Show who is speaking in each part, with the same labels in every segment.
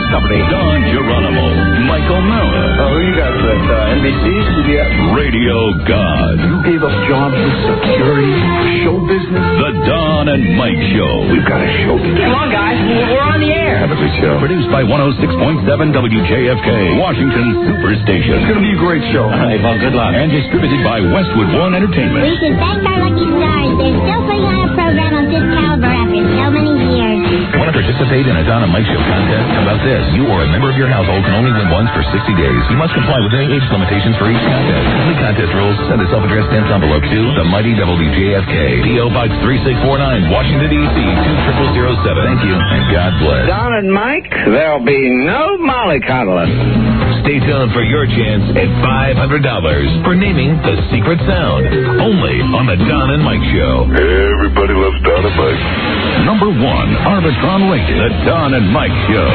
Speaker 1: Company.
Speaker 2: Don Geronimo, Mike O'Mara.
Speaker 1: Who you got for that? NBC, CBS?
Speaker 2: Radio God.
Speaker 1: You gave up jobs for security, show business?
Speaker 2: The Don and Mike Show.
Speaker 1: We've got a show to do.
Speaker 3: Come on, guys. We're on the air.
Speaker 1: Have a good show.
Speaker 2: Produced by 106.7 WJFK, Washington Superstation.
Speaker 1: It's going to be a great show.
Speaker 2: Hey, well, good luck. And distributed by Westwood One Entertainment.
Speaker 4: We can thank our lucky stars. They're still putting on a program of this caliber after so many years.
Speaker 2: Want to participate in a Don and Mike Show contest? How about this? You or a member of your household can only win once for 60 days. You must comply with any age limitations for each contest. Complete contest rules. Send a self-addressed stamped envelope to the mighty WJFK. P.O. Box 3649, Washington, D.C. 20007. Thank you, and God bless.
Speaker 3: Don and Mike, there'll be no mollycoddling.
Speaker 2: Stay tuned for your chance at $500 for naming the secret sound. Only on the Don and Mike Show.
Speaker 5: Everybody loves Don and Mike.
Speaker 2: Number 1, Arbitron rated. The Don and Mike Show.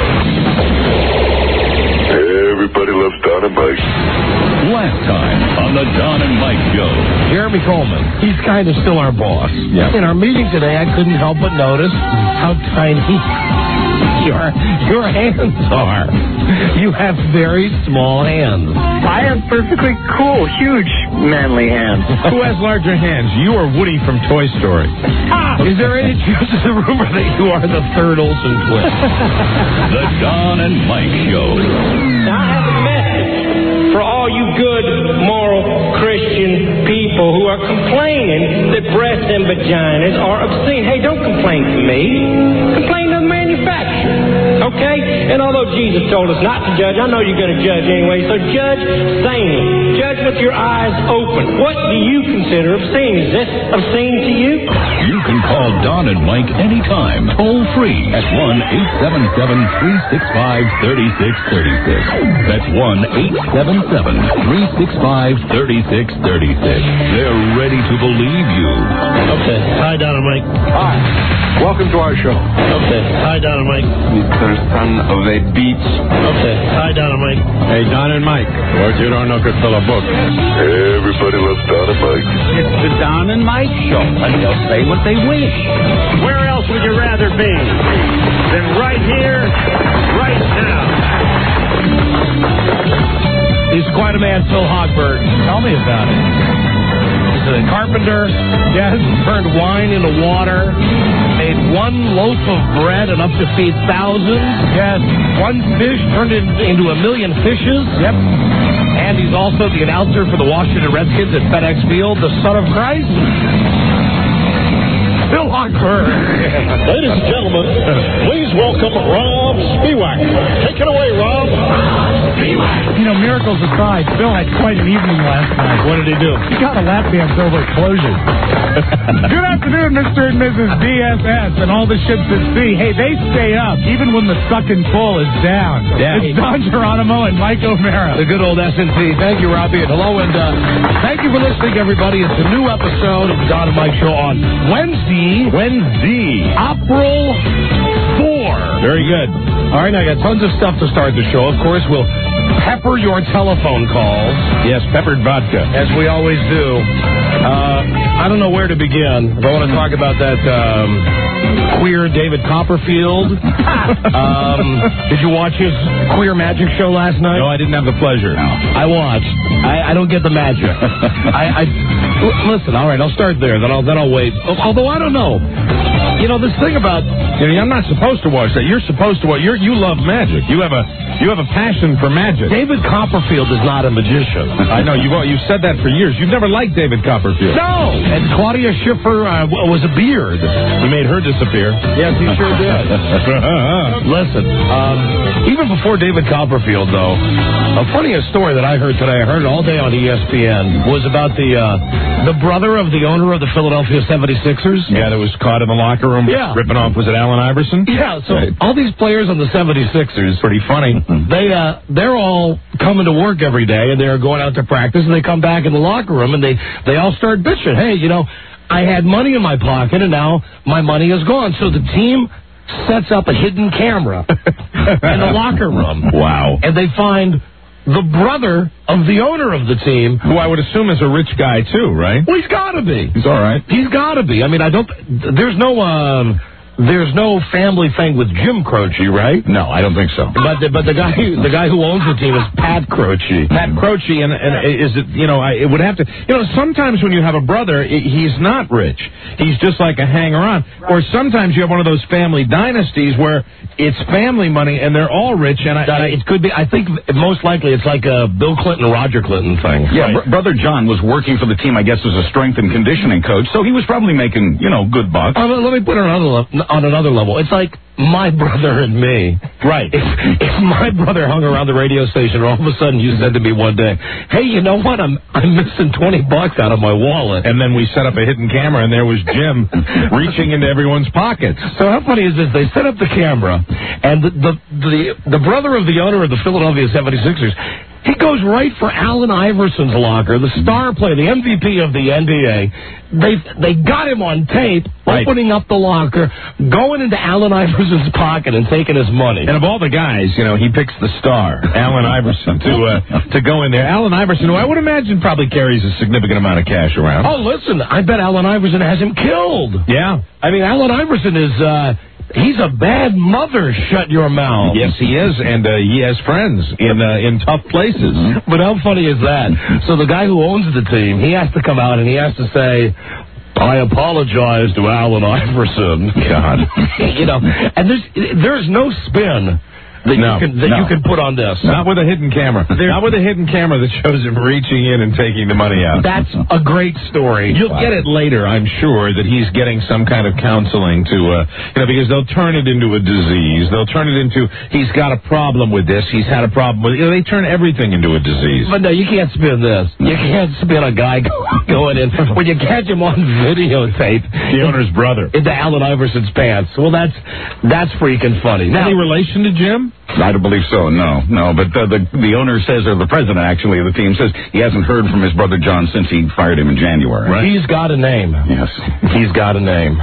Speaker 5: Everybody loves Don and Mike.
Speaker 2: Last time on the Don and Mike Show.
Speaker 6: Jeremy Coleman. He's kind of still our boss.
Speaker 2: Yeah.
Speaker 6: In our meeting today, I couldn't help but notice how tiny your hands are. You have very small hands.
Speaker 3: I have perfectly cool, huge, manly hands.
Speaker 6: Who has larger hands? You or Woody from Toy Story? Is there any truth to the rumor that you are the third Olsen twin?
Speaker 2: The Don and Mike Show.
Speaker 7: Now I have a message for all you good, moral, Christian people who are complaining that breasts and vaginas are obscene. Hey, don't complain to me. Complain to the manufacturer. Okay? And although Jesus told us not to judge, I know you're going to judge anyway, so judge sanely. Judge with your eyes open. What do you consider obscene? Is this obscene to you?
Speaker 2: You can call Don and Mike anytime, toll free at 1-877-365-3636. That's 1-877-365-3636. They're ready to believe you.
Speaker 6: Okay. Hi, Don and Mike.
Speaker 1: Hi. Welcome to our show.
Speaker 6: Okay. Hi, Don and Mike.
Speaker 1: Mr. Son of a Beach.
Speaker 6: Okay. Hi, Don and Mike.
Speaker 1: Hey, Don and Mike. What you don't know could fill a book.
Speaker 5: Everybody loves Don and Mike.
Speaker 3: It's the Don and Mike Show, and they'll say what they wish.
Speaker 7: Where else would you rather be than right here, right now?
Speaker 6: He's quite a man, Phil Hochberg. Tell me about it. He's a carpenter. Yes, turned wine into water. Made one loaf of bread enough to feed thousands. Yes. One fish turned into a million fishes. Yep. And he's also the announcer for the Washington Redskins at FedEx Field, the Son of Christ. Phil Hochberg.
Speaker 7: Ladies and gentlemen, please welcome Rob Spiewak. Take it away, Rob.
Speaker 8: You know, miracles aside, Phil had quite an evening last night.
Speaker 6: What did he do?
Speaker 8: He got a lap dance over explosion. Good afternoon, Mr. and Mrs. DSS and all the ships at sea. Hey, they stay up even when the sucking pull is down.
Speaker 6: Yeah.
Speaker 8: It's Don Geronimo and Mike O'Mara.
Speaker 6: The good old S&P. Thank you, Robbie. And hello, and thank you for listening, everybody. It's a new episode of the Don and Mike Show on Wednesday, April 4. Very good. All right, now I got tons of stuff to start the show. Of course, we'll pepper your telephone calls. Yes, peppered vodka. As we always do. I don't know where to begin. If I want to talk about that queer David Copperfield. Did you watch his queer magic show last night? No, I didn't have the pleasure. No. I watched. I don't get the magic. Listen, all right, I'll start there. Then I'll wait. Although I don't know. You know, this thing about, I'm not supposed to watch that. You're supposed to watch. You love magic. You have a passion for magic. David Copperfield is not a magician. I know. You've said that for years. You've never liked David Copperfield. No. And Claudia Schiffer was a beard. He made her disappear. Yes, he sure did. Listen, even before David Copperfield, though, a funniest story that I heard today, I heard it all day on ESPN, was about the brother of the owner of the Philadelphia 76ers. Yeah, that was caught in the locker room ripping off, was it Allen Iverson? Yeah, so all these players on the 76ers, pretty funny, they're all coming to work every day, and they're going out to practice, and they come back in the locker room, and they all start bitching. Hey, I had money in my pocket, and now my money is gone. So the team sets up a hidden camera in the locker room. Wow. And they find the brother of the owner of the team, who I would assume is a rich guy too, right? Well, he's got to be. He's all right. He's got to be. I mean, there's no
Speaker 9: there's no family thing with Jim Croce, right?
Speaker 6: No, I don't think so.
Speaker 9: But the guy who owns the team is Pat Croce.
Speaker 6: Pat Croce, and is it, it would have to, sometimes when you have a brother, he's not rich. He's just like a hanger-on. Or sometimes you have one of those family dynasties where it's family money and they're all rich. And
Speaker 9: it could be, I think most likely it's like a Bill Clinton, Roger Clinton thing.
Speaker 10: Yeah, right. Brother John was working for the team, I guess, as a strength and conditioning coach, so he was probably making, good bucks.
Speaker 9: Let me put it on another level. It's like my brother and me.
Speaker 6: Right.
Speaker 9: If my brother hung around the radio station and all of a sudden you said to me one day, hey, you know what? I'm missing $20 out of my wallet.
Speaker 6: And then we set up a hidden camera and there was Jim reaching into everyone's pockets.
Speaker 9: So how funny is this? They set up the camera and the brother of the owner of the Philadelphia 76ers, he goes right for Allen Iverson's locker, the star player, the MVP of the NBA. They got him on tape, opening up the locker, going into Allen Iverson's pocket and taking his money.
Speaker 6: And of all the guys, he picks the star, Allen Iverson, to go in there. Allen Iverson, who I would imagine probably carries a significant amount of cash around.
Speaker 9: Oh, listen, I bet Allen Iverson has him killed.
Speaker 6: Yeah.
Speaker 9: I mean, Allen Iverson is... he's a bad mother, shut your mouth.
Speaker 6: Yes, he is, and he has friends in tough places.
Speaker 9: But how funny is that? So the guy who owns the team, he has to come out and he has to say, I apologize to Allen Iverson.
Speaker 6: God.
Speaker 9: And there's no spin that you can put on this.
Speaker 6: Not with a hidden camera. Not with a hidden camera that shows him reaching in and taking the money out.
Speaker 9: That's a great story.
Speaker 6: You'll get it later, I'm sure, that he's getting some kind of counseling to, because they'll turn it into a disease. They'll turn it into, he's got a problem with this, he's had a problem with, they turn everything into a disease.
Speaker 9: But no, you can't spin this. You can't spin a guy going in. When you catch him on videotape.
Speaker 6: The owner's brother.
Speaker 9: Into Allen Iverson's pants. Well, that's freaking funny.
Speaker 6: Now, any relation to Jim?
Speaker 10: I don't believe so, no. But the owner says, or the president actually of the team says, he hasn't heard from his brother John since he fired him in January.
Speaker 9: Right. He's got a name.
Speaker 10: Yes.
Speaker 9: He's got a name.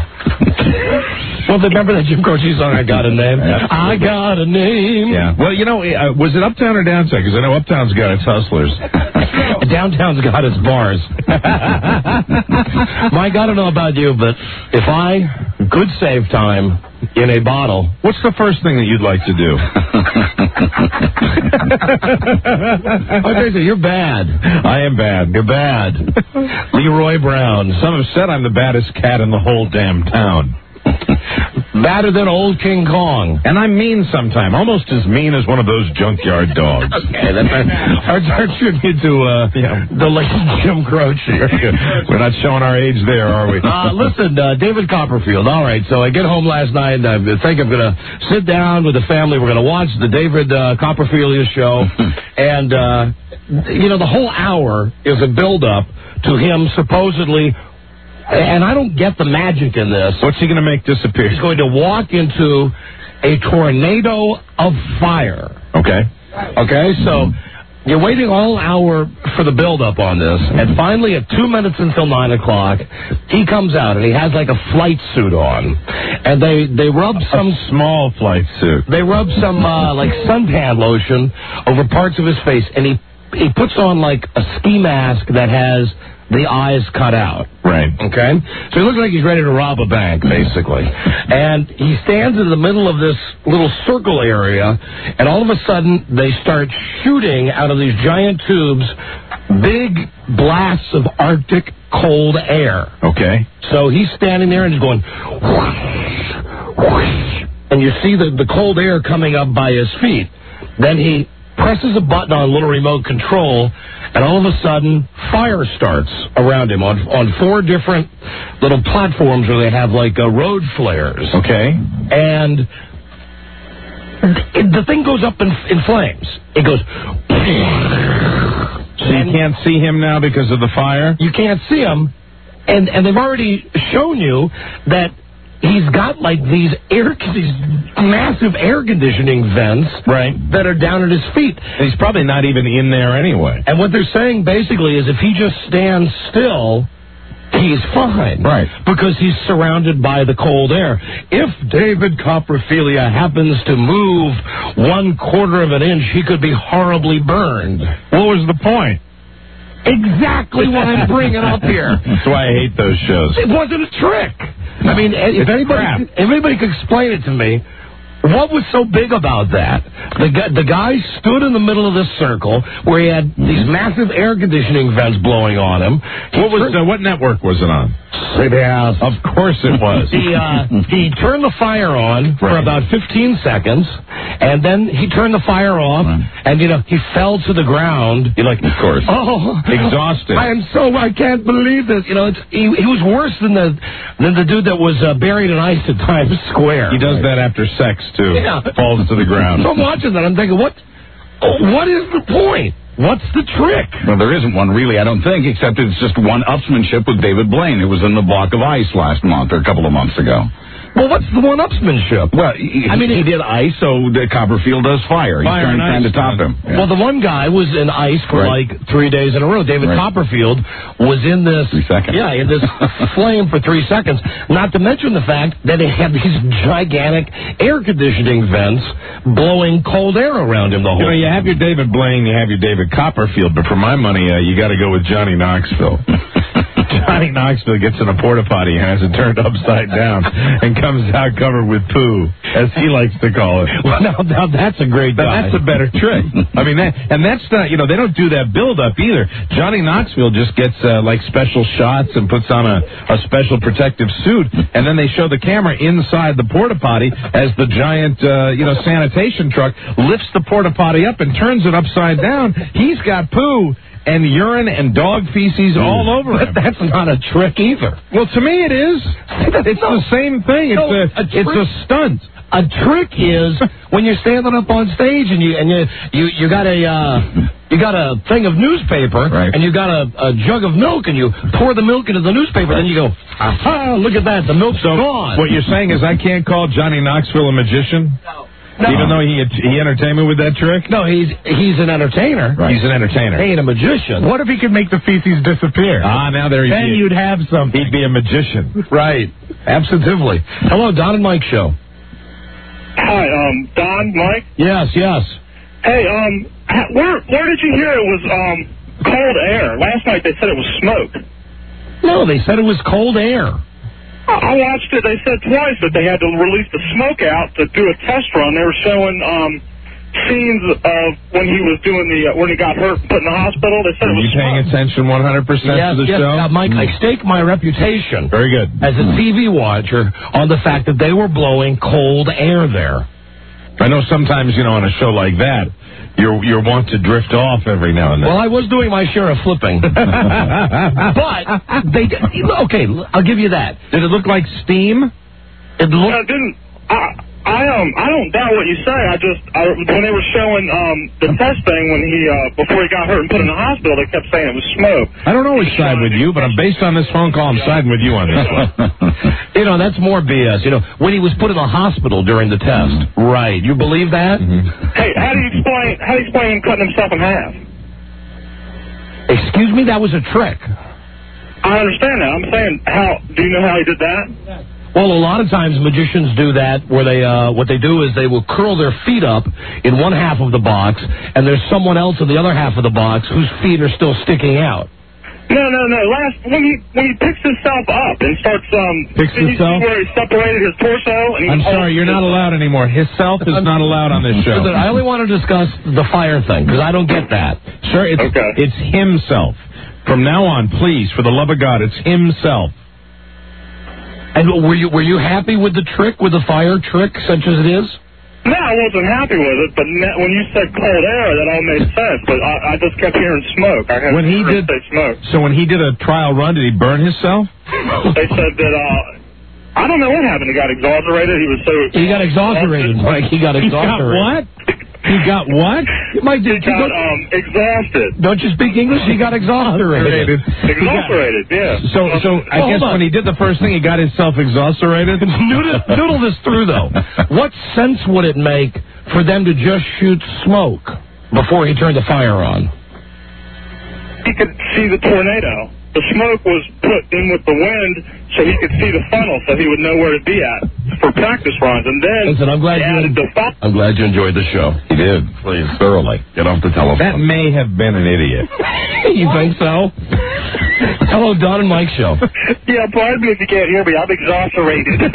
Speaker 9: Well, remember that Jim Croce song, I Got a Name? I got a name.
Speaker 6: Yeah. Well, was it Uptown or Downside? Because I know Uptown's got its hustlers.
Speaker 9: Downtown's got its bars. Mike, I don't know about you, but if I could save time in a bottle,
Speaker 6: what's the first thing that you'd like to do?
Speaker 9: Okay, you're bad.
Speaker 6: I am bad.
Speaker 9: You're bad. Leroy Brown.
Speaker 6: Some have said I'm the baddest cat in the whole damn town.
Speaker 9: Badder than old King Kong.
Speaker 6: And I'm mean sometime, almost as mean as one of those junkyard dogs.
Speaker 9: Okay, that's our tribute to the late Jim Croce.
Speaker 6: We're not showing our age there, are we?
Speaker 9: Listen, David Copperfield. All right, so I get home last night, and I think I'm going to sit down with the family. We're going to watch the David Copperfield show. And, the whole hour is a build-up to him supposedly... And I don't get the magic in this.
Speaker 6: What's he going to make disappear?
Speaker 9: He's going to walk into a tornado of fire. Okay, so you're waiting all hour for the build-up on this, and finally at 2 minutes until 9 o'clock, he comes out, and he has like a flight suit on. And they rub some...
Speaker 6: small flight suit.
Speaker 9: They rub some, like, suntan lotion over parts of his face, and he puts on, like, a ski mask that has... the eyes cut out.
Speaker 6: Right.
Speaker 9: Okay? So he looks like he's ready to rob a bank, basically. And he stands in the middle of this little circle area, and all of a sudden they start shooting out of these giant tubes big blasts of Arctic cold air.
Speaker 6: Okay.
Speaker 9: So he's standing there and he's going... whoosh, whoosh, and you see the cold air coming up by his feet. Then he presses a button on a little remote control, and all of a sudden, fire starts around him on 4 different little platforms where they have, like, road flares.
Speaker 6: Okay.
Speaker 9: And the thing goes up in flames. It goes...
Speaker 6: So you can't see him now because of the fire?
Speaker 9: You can't see him, and they've already shown you that he's got, like, these massive air conditioning vents that are down at his feet.
Speaker 6: And he's probably not even in there anyway.
Speaker 9: And what they're saying, basically, is if he just stands still, he's fine.
Speaker 6: Right.
Speaker 9: Because he's surrounded by the cold air. If David Copperfield happens to move 1/4 of an inch, he could be horribly burned.
Speaker 6: What was the point?
Speaker 9: Exactly what I'm bringing up here.
Speaker 6: That's why I hate those shows.
Speaker 9: It wasn't a trick. I mean, if anybody could explain it to me, what was so big about that? The guy stood in the middle of this circle where he had these massive air conditioning vents blowing on him.
Speaker 6: What network was it on?
Speaker 9: CBS.
Speaker 6: Of course it was.
Speaker 9: He turned the fire on for about 15 seconds, and then he turned the fire off, and, he fell to the ground. You're like,
Speaker 10: of course.
Speaker 9: Oh,
Speaker 6: exhausted.
Speaker 9: I can't believe this. He was worse than the dude that was buried in ice at Times Square.
Speaker 6: He does that after sex, too.
Speaker 9: Yeah.
Speaker 6: Falls to the ground.
Speaker 9: So I'm watching that. I'm thinking, what is the point? What's the trick?
Speaker 10: Well, there isn't one really, I don't think, except it's just one-upsmanship with David Blaine, who was in the block of ice last month or a couple of months ago.
Speaker 9: Well, what's the one-upsmanship?
Speaker 10: Well, he did ice, so the Copperfield does fire. He's trying to top him.
Speaker 9: Yeah. Well, the one guy was in ice for like 3 days in a row. David Copperfield was in this
Speaker 10: 3 seconds.
Speaker 9: Yeah, in this flame for 3 seconds. Not to mention the fact that they had these gigantic air conditioning vents blowing cold air around him the whole time.
Speaker 6: You have your David Blaine, you have your David Copperfield, but for my money, you got to go with Johnny Knoxville. Johnny Knoxville gets in a porta potty and has it turned upside down and comes out covered with poo, as he likes to call it.
Speaker 9: Well, now that's a great guy.
Speaker 6: That's a better trick. I mean, that's not, they don't do that build-up either. Johnny Knoxville just gets, special shots and puts on a special protective suit, and then they show the camera inside the porta potty as the giant, sanitation truck lifts the porta potty up and turns it upside down. He's got poo and urine and dog feces all over him.
Speaker 9: But that's not a trick either.
Speaker 6: Well, to me it is. It's the same thing. It's a stunt.
Speaker 9: A trick is when you're standing up on stage and you got a thing of newspaper and you got a jug of milk and you pour the milk into the newspaper and then you go, aha, look at that, the milk's gone.
Speaker 6: What you're saying is I can't call Johnny Knoxville a magician?
Speaker 9: No.
Speaker 6: Even though he entertained me with that trick?
Speaker 9: No, he's an entertainer.
Speaker 6: Right. He's an entertainer.
Speaker 9: He ain't a magician.
Speaker 8: What if he could make the feces disappear?
Speaker 6: Now there he is.
Speaker 8: Then you'd have something.
Speaker 6: He'd be a magician.
Speaker 9: Right. Absolutely. Hello, Don and Mike Show.
Speaker 11: Hi, Don, Mike?
Speaker 9: Yes.
Speaker 11: Hey, where did you hear it was cold air? Last night they said it was smoke.
Speaker 9: No, they said it was cold air.
Speaker 11: I watched it. They said twice that they had to release the smoke out to do a test run. They were showing scenes of when he was doing when he got hurt and put in the hospital. They said it was
Speaker 6: smoke. Are you paying attention 100% to the show?
Speaker 9: Mike, I stake my reputation.
Speaker 6: Very good.
Speaker 9: As a TV watcher on the fact that they were blowing cold air there.
Speaker 6: I know sometimes, on a show like that, you're wont to drift off every now and then.
Speaker 9: Well, I was doing my share of flipping. But okay, I'll give you that.
Speaker 6: Did it look like steam?
Speaker 11: It didn't. I don't doubt what you say. When they were showing the test thing when he before he got hurt and put in the hospital, they kept saying it was smoke.
Speaker 6: I don't always side with you, but I'm based on this phone call. I'm siding with you on this one.
Speaker 9: That's more BS. When he was put in the hospital during the test, right? You believe that?
Speaker 11: Hey, how do you explain him cutting himself in half?
Speaker 9: Excuse me, that was a trick.
Speaker 11: I understand that. I'm saying, do you know how he did that?
Speaker 9: Well, a lot of times magicians do that where they what they do is they will curl their feet up in one half of the box, and there's someone else in the other half of the box whose feet are still sticking out.
Speaker 11: No. When he picks himself up and starts
Speaker 6: picks himself
Speaker 11: where he separated his torso. And
Speaker 6: I'm sorry, you're not allowed anymore. His self is not allowed on this show.
Speaker 9: I only want to discuss the fire thing because I don't get that.
Speaker 6: Sure, it's himself. From now on, please, for the love of God, it's himself.
Speaker 9: And were you happy with the trick, with the fire trick, such as it is?
Speaker 11: No, I wasn't happy with it, but when you said cold air, that all made sense, but I just kept hearing smoke.
Speaker 6: When he did smoke. So when he did a trial run, did he burn himself?
Speaker 11: They said that, I don't know what happened. He got exasperated.
Speaker 9: He got exasperated, Mike. He got exasperated.
Speaker 6: He got what? He got what?
Speaker 11: Mike, he got exhausted.
Speaker 9: Don't you speak English? He got exasperated.
Speaker 11: Exasperated, yeah.
Speaker 6: So I guess when he did the first thing, he got himself exasperated.
Speaker 9: Noodle this through, though. What sense would it make for them to just shoot smoke before he turned the fire on?
Speaker 11: He could see the tornado. the smoke was put in with the wind so he could see the funnel, so he would know where to be at for practice runs. And then
Speaker 9: Listen, I'm glad you enjoyed the show.
Speaker 10: He did. Please, thoroughly. Get off the telephone.
Speaker 6: That may have been an idiot.
Speaker 9: You think so? Hello, Don and Mike Show.
Speaker 11: Yeah, pardon me if you can't hear me. I'm exasperated.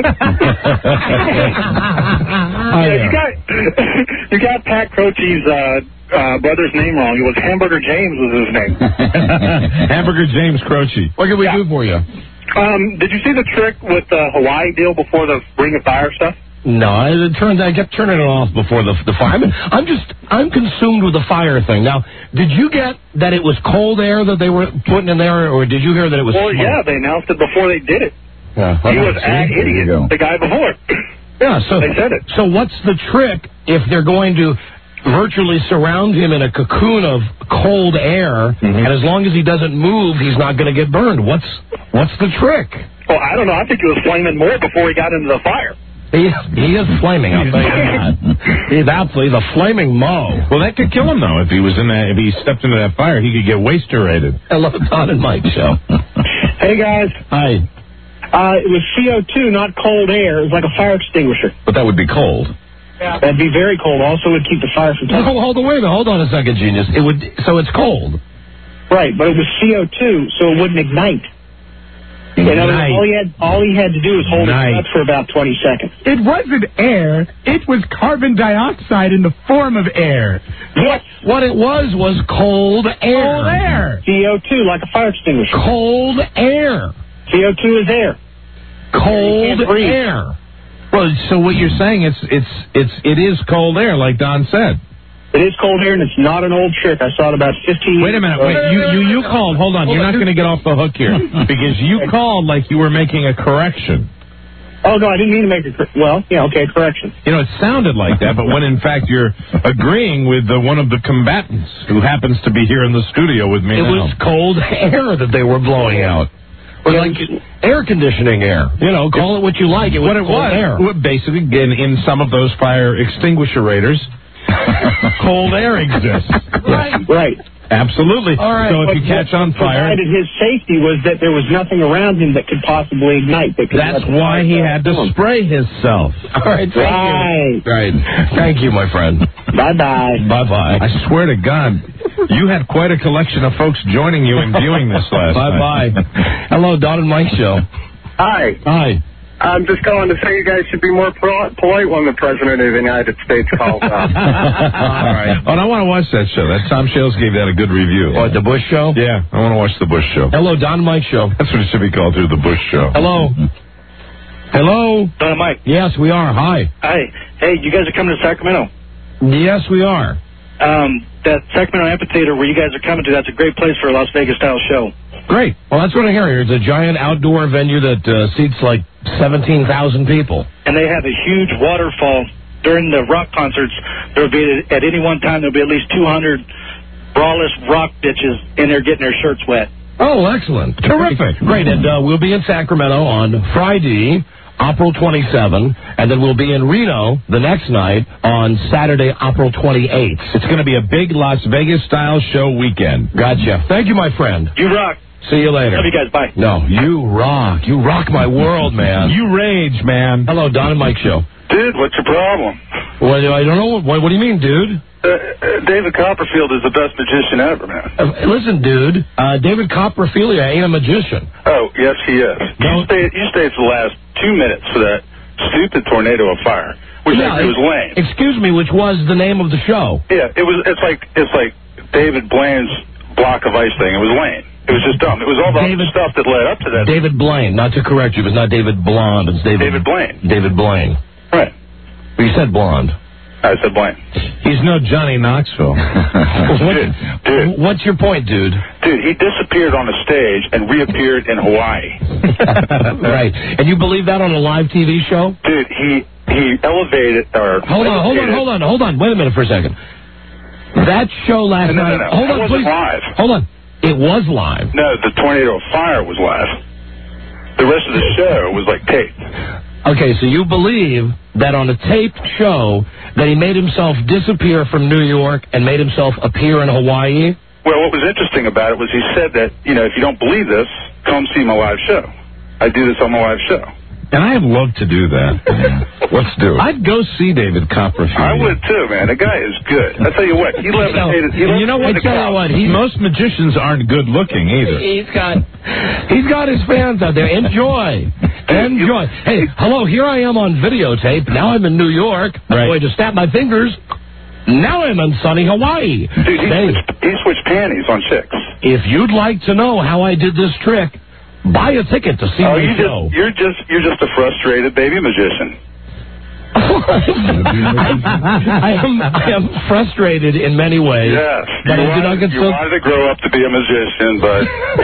Speaker 11: You got Pat Croce's brother's name wrong. It was Hamburger James was his name.
Speaker 6: Hamburger James Croce.
Speaker 9: What can we do for you?
Speaker 11: Did you see the trick with the Hawaii deal before the Ring of Fire stuff?
Speaker 9: No, I kept turning it off before the fire. I'm consumed with the fire thing. Now, did you get that it was cold air that they were putting in there, or did you hear that it was
Speaker 11: Well,
Speaker 9: smoke?
Speaker 11: yeah, they announced it before they did it.
Speaker 9: Yeah,
Speaker 11: He was an idiot, the guy before.
Speaker 9: Yeah, so
Speaker 11: they said it.
Speaker 9: So what's the trick if they're going to virtually surround him in a cocoon of cold air, and as long as he doesn't move, he's not going to get burned? What's the trick?
Speaker 11: Well, I don't know. I think he was flaming more before he got into the fire.
Speaker 9: He is flaming, I'll tell you that. He's absolutely the flaming Mo.
Speaker 6: Well, that could kill him, though. If he stepped into that fire, he could get waste-rated.
Speaker 9: Hello, Don and Mike Show.
Speaker 12: Hey, guys.
Speaker 9: Hi.
Speaker 12: It was CO2, not cold air. It was like a fire extinguisher.
Speaker 10: But that would be cold.
Speaker 12: Yeah. That'd be very cold. Also, would keep the fire from touching.
Speaker 9: Hold on a second, genius. So it's cold.
Speaker 12: Right, but it was CO2, so it wouldn't ignite. And all he had to do was hold it up for about 20 seconds.
Speaker 8: It wasn't air. It was carbon dioxide in the form of air.
Speaker 9: What it was cold air.
Speaker 8: Cold air.
Speaker 12: CO2, like a fire extinguisher.
Speaker 9: Cold air.
Speaker 12: CO2 is air.
Speaker 9: Cold air.
Speaker 6: Well, so what you're saying, it is cold air, like Don said.
Speaker 12: It is cold air, and it's not an old trick. I saw it about 15 years
Speaker 6: Wait a minute.
Speaker 12: ago.
Speaker 6: You called. Hold on. You're not going to get off the hook here. Because you called like you were making a correction.
Speaker 12: Oh, no, I didn't mean to make a correction.
Speaker 6: You know, it sounded like that, but when in fact you're agreeing with one of the combatants who happens to be here in the studio with me
Speaker 9: It
Speaker 6: now.
Speaker 9: was cold air that they were blowing out. Or like air conditioning air. You know, call it what you like. It was cold air.
Speaker 6: Basically, in some of those fire extinguisher-rators, cold air exists.
Speaker 12: Right.
Speaker 6: Absolutely.
Speaker 12: All right.
Speaker 6: So if you catch on fire...
Speaker 12: Provided his safety was that there was nothing around him that could possibly ignite.
Speaker 6: That's why he had to spray himself.
Speaker 9: All right, thank you. Right. Thank you, my friend.
Speaker 12: Bye-bye.
Speaker 6: Bye-bye. I swear to God, you had quite a collection of folks joining you and viewing this last night.
Speaker 9: Bye-bye. Hello, Don and Mike Show.
Speaker 3: Hi.
Speaker 9: Hi.
Speaker 3: I'm just calling to say you guys should be more polite when the President of the United States calls out.
Speaker 6: All right. Oh, and I want to watch that show. That Tom Shales gave that a good review.
Speaker 9: What, the Bush Show?
Speaker 6: Yeah, I want to watch the Bush Show.
Speaker 9: Hello, Don and Mike Show.
Speaker 6: That's what it should be called, too, the Bush Show.
Speaker 9: Hello. Hello.
Speaker 11: Don and Mike.
Speaker 9: Yes, we are. Hi.
Speaker 11: Hi. Hey, you guys are coming to Sacramento.
Speaker 9: Yes, we are.
Speaker 11: That Sacramento Amphitheater where you guys are coming to, that's a great place for a Las Vegas-style show.
Speaker 9: Great. Well, that's what I hear here. It's a giant outdoor venue that seats like 17,000 people.
Speaker 11: And they have a huge waterfall during the rock concerts. There'll be, at any one time, there'll be at least 200 braless rock bitches in there getting their shirts wet.
Speaker 9: Oh, excellent. Terrific. Great. And we'll be in Sacramento on Friday, April 27, and then we'll be in Reno the next night on Saturday, April 28th.
Speaker 6: It's going to be a big Las Vegas-style show weekend.
Speaker 9: Gotcha. Thank you, my friend.
Speaker 11: You rock.
Speaker 9: See you later.
Speaker 11: Love you guys. Bye.
Speaker 9: No, you rock. You rock my world, man.
Speaker 6: You rage, man.
Speaker 9: Hello, Don and Mike Show.
Speaker 5: Dude, what's your problem?
Speaker 9: Well, I don't know. What do you mean, dude?
Speaker 5: David Copperfield is the best magician ever, man.
Speaker 9: Listen, dude, David Copperfield ain't a magician.
Speaker 5: Oh, yes, he is. You stayed for the last 2 minutes for that stupid tornado of fire, which actually was lame.
Speaker 9: Excuse me, which was the name of the show?
Speaker 5: Yeah, it's like David Blaine's block of ice thing. It was lame. It was just dumb. It was all the stuff that led up to that.
Speaker 9: David Blaine, not to correct you, it's not David Blonde. It's David
Speaker 5: Blaine.
Speaker 9: David Blaine.
Speaker 5: Right.
Speaker 9: Well, you said Blonde.
Speaker 5: I said Blaine.
Speaker 6: He's no Johnny Knoxville.
Speaker 5: Dude.
Speaker 9: What's your point, dude?
Speaker 5: Dude, he disappeared on a stage and reappeared in Hawaii.
Speaker 9: Right. And you believe that on a live TV show?
Speaker 5: Dude, he elevated or...
Speaker 9: Hold on. Wait a minute for a second. That show last night...
Speaker 5: No.
Speaker 9: Hold on,
Speaker 5: it wasn't
Speaker 9: please.
Speaker 5: live.
Speaker 9: Hold on. It was live.
Speaker 5: No, the tornado of fire was live. The rest of the show was like taped.
Speaker 9: Okay, so you believe that on a taped show that he made himself disappear from New York and made himself appear in Hawaii?
Speaker 5: Well, what was interesting about it was he said that, if you don't believe this, come see my live show. I do this on my live show.
Speaker 6: And I'd love to do that. Let's do it. I'd go see David Copperfield.
Speaker 5: I would too, man. The guy is good. I tell you what, he levitated. Most magicians aren't good looking either.
Speaker 9: He's got his fans out there. Enjoy. Hey, hello, here I am on videotape. Now I'm in New York. I'm going to snap my fingers. Now I'm in sunny Hawaii.
Speaker 5: Dude, he switched panties on chicks.
Speaker 9: If you'd like to know how I did this trick, buy a ticket to see the show.
Speaker 5: You're just a frustrated baby magician.
Speaker 9: I am frustrated in many ways.
Speaker 5: Yes.
Speaker 9: But
Speaker 5: You wanted to grow up to be a magician, but,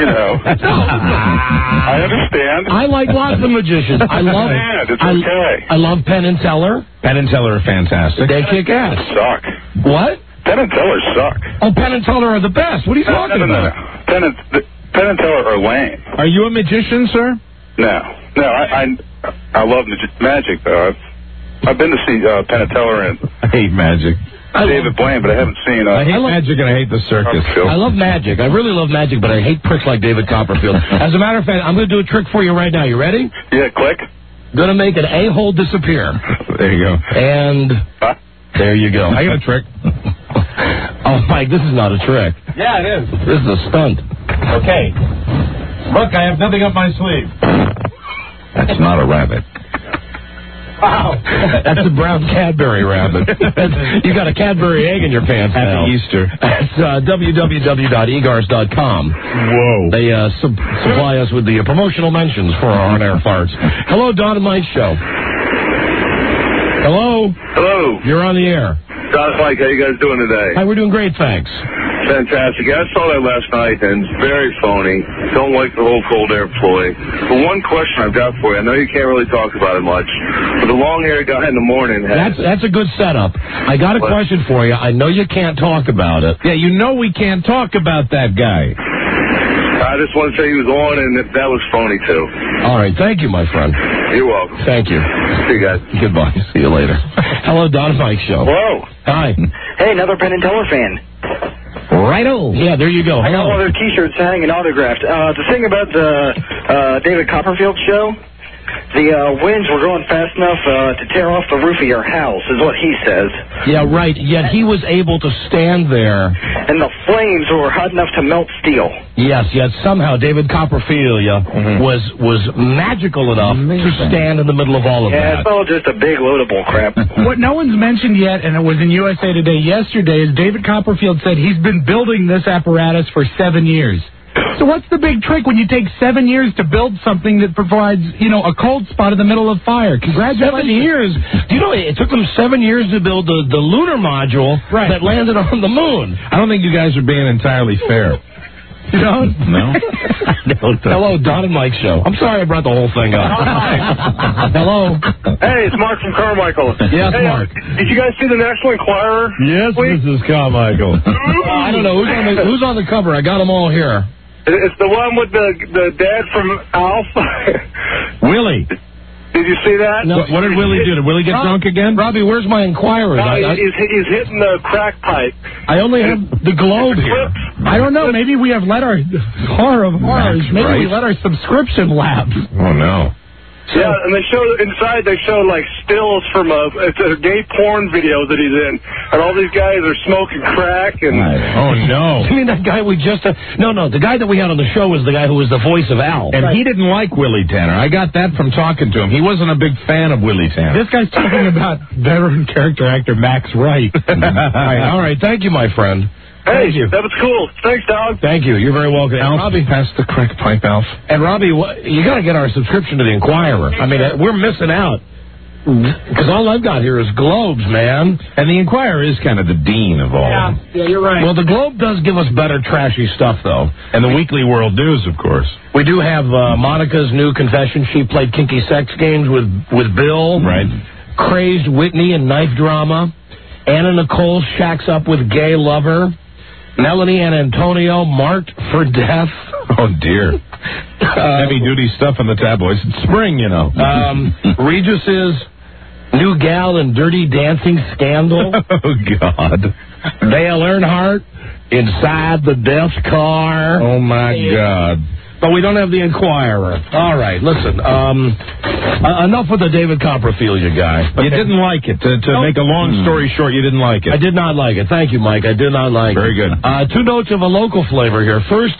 Speaker 5: I understand.
Speaker 9: I like lots of magicians. I love Penn and Teller.
Speaker 6: Penn and Teller are fantastic.
Speaker 9: They kick ass.
Speaker 5: Suck.
Speaker 9: What?
Speaker 5: Penn and Teller suck.
Speaker 9: Oh, Penn and Teller are the best. What are you talking about?
Speaker 5: Penn and Teller are lame.
Speaker 6: Are you a magician, sir?
Speaker 5: No, I love magic, though. I've been to see Penn and Teller and
Speaker 6: I hate magic.
Speaker 5: David Blaine, but I haven't seen.
Speaker 6: I hate magic and I hate the circus.
Speaker 9: I love magic. I really love magic, but I hate pricks like David Copperfield. As a matter of fact, I'm going to do a trick for you right now. You ready?
Speaker 5: Yeah, click.
Speaker 9: Going to make an a-hole disappear.
Speaker 6: There you go.
Speaker 9: And there you go.
Speaker 6: I got a trick.
Speaker 9: Oh, Mike, this is not a trick.
Speaker 6: Yeah, it is.
Speaker 9: This is a stunt.
Speaker 6: Okay. Look, I have nothing up my sleeve.
Speaker 10: That's not a rabbit.
Speaker 9: Wow. That's a brown Cadbury rabbit. You got a Cadbury egg in your pants now.
Speaker 6: Happy Easter.
Speaker 9: That's www.egars.com.
Speaker 6: Whoa.
Speaker 9: They supply us with the promotional mentions for our on-air farts. Hello, Don and Mike Show. Hello.
Speaker 3: Hello.
Speaker 9: You're on the air.
Speaker 3: Don and Mike, how you guys doing today?
Speaker 9: Hi, we're doing great, thanks.
Speaker 3: Fantastic. I saw that last night, and it's very phony. Don't like the whole cold air ploy. But one question I've got for you, I know you can't really talk about it much, but the long-haired guy in the morning has...
Speaker 9: That's a good setup. I got a question for you. I know you can't talk about it.
Speaker 6: Yeah, you know we can't talk about that guy.
Speaker 3: I just want to say he was on, and that was phony, too.
Speaker 9: All right. Thank you, my friend.
Speaker 3: You're welcome.
Speaker 9: Thank you.
Speaker 3: See you guys.
Speaker 9: Goodbye. See you later. Hello, Don and Mike Show.
Speaker 12: Whoa.
Speaker 9: Hi.
Speaker 12: Hey, another Penn and Teller fan.
Speaker 9: Righto. Yeah, there you go.
Speaker 12: I got one of their T-shirts hanging autographed. The thing about the David Copperfield show, the winds were going fast enough to tear off the roof of your house, is what he says.
Speaker 9: Yeah, right. Yet he was able to stand there.
Speaker 12: And the flames were hot enough to melt steel.
Speaker 9: Yes, yet somehow David Copperfield was magical enough to stand in the middle of all of that.
Speaker 12: Yeah, it's all just a big load of bull crap.
Speaker 8: What no one's mentioned yet, and it was in USA Today yesterday, is David Copperfield said he's been building this apparatus for 7 years. So what's the big trick when you take 7 years to build something that provides, a cold spot in the middle of fire? Congratulations.
Speaker 9: 7 years. Do you know it took them 7 years to build the lunar module that landed on the moon?
Speaker 6: I don't think you guys are being entirely fair.
Speaker 9: You don't?
Speaker 6: No.
Speaker 9: Hello, Don and Mike Show. I'm sorry I brought the whole thing up. Hello.
Speaker 3: Hey, it's Mark from Carmichael.
Speaker 9: Yes,
Speaker 3: hey,
Speaker 9: Mark.
Speaker 3: Did you guys see the National Enquirer?
Speaker 6: Yes, Mrs. Carmichael.
Speaker 9: I don't know. Who's on the cover? I got them all here.
Speaker 3: It's the one with the dad from Alf.
Speaker 6: Willie.
Speaker 3: Did you see that?
Speaker 6: No. What did Willie do? Did Willie get drunk again?
Speaker 9: Robbie, where's my Enquirer?
Speaker 3: No, he's hitting the crack pipe.
Speaker 9: I only have the Globe here.
Speaker 8: I don't know. Maybe we have let our horror of horrors. Maybe we let our subscription lapse.
Speaker 6: Oh, no.
Speaker 3: Yeah, and they show like stills from it's a gay porn video that he's in, and all these guys are smoking crack and.
Speaker 6: Oh no!
Speaker 9: You mean that guy we just? No, the guy that we had on the show was the guy who was the voice of Al,
Speaker 6: and he didn't like Willie Tanner. I got that from talking to him. He wasn't a big fan of Willie Tanner.
Speaker 8: This guy's talking about veteran character actor Max Wright.
Speaker 9: All right, thank you, my friend.
Speaker 3: Hey, that was cool. Thanks, dog.
Speaker 9: Thank you. You're very welcome.
Speaker 6: Alf,
Speaker 9: Robbie,
Speaker 6: pass the crack pipe, Alf.
Speaker 9: And Robbie, you got to get our subscription to the Enquirer. I mean, we're missing out. Because all I've got here is Globes, man.
Speaker 6: And the Enquirer is kind of the dean of all.
Speaker 8: Yeah, you're right.
Speaker 9: Well, the Globe does give us better trashy stuff, though.
Speaker 6: And the Weekly World News, of course.
Speaker 9: We do have Monica's new confession. She played kinky sex games with Bill.
Speaker 6: Right.
Speaker 9: Crazed Whitney in knife drama. Anna Nicole shacks up with gay lover. Melanie and Antonio marked for death.
Speaker 6: Oh, dear. Heavy-duty stuff in the tabloids. It's spring,
Speaker 9: Regis's new gal in Dirty Dancing scandal.
Speaker 6: Oh, God.
Speaker 9: Dale Earnhardt inside the death car.
Speaker 6: Oh, my God.
Speaker 9: But we don't have the Inquirer. All right, listen. Enough with the David Copperfield, you guy.
Speaker 6: You didn't like it. To make a long story short, you didn't like it.
Speaker 9: I did not like it. Thank you, Mike. I did not like it.
Speaker 6: Very good.
Speaker 9: 2 notes of a local flavor here. First,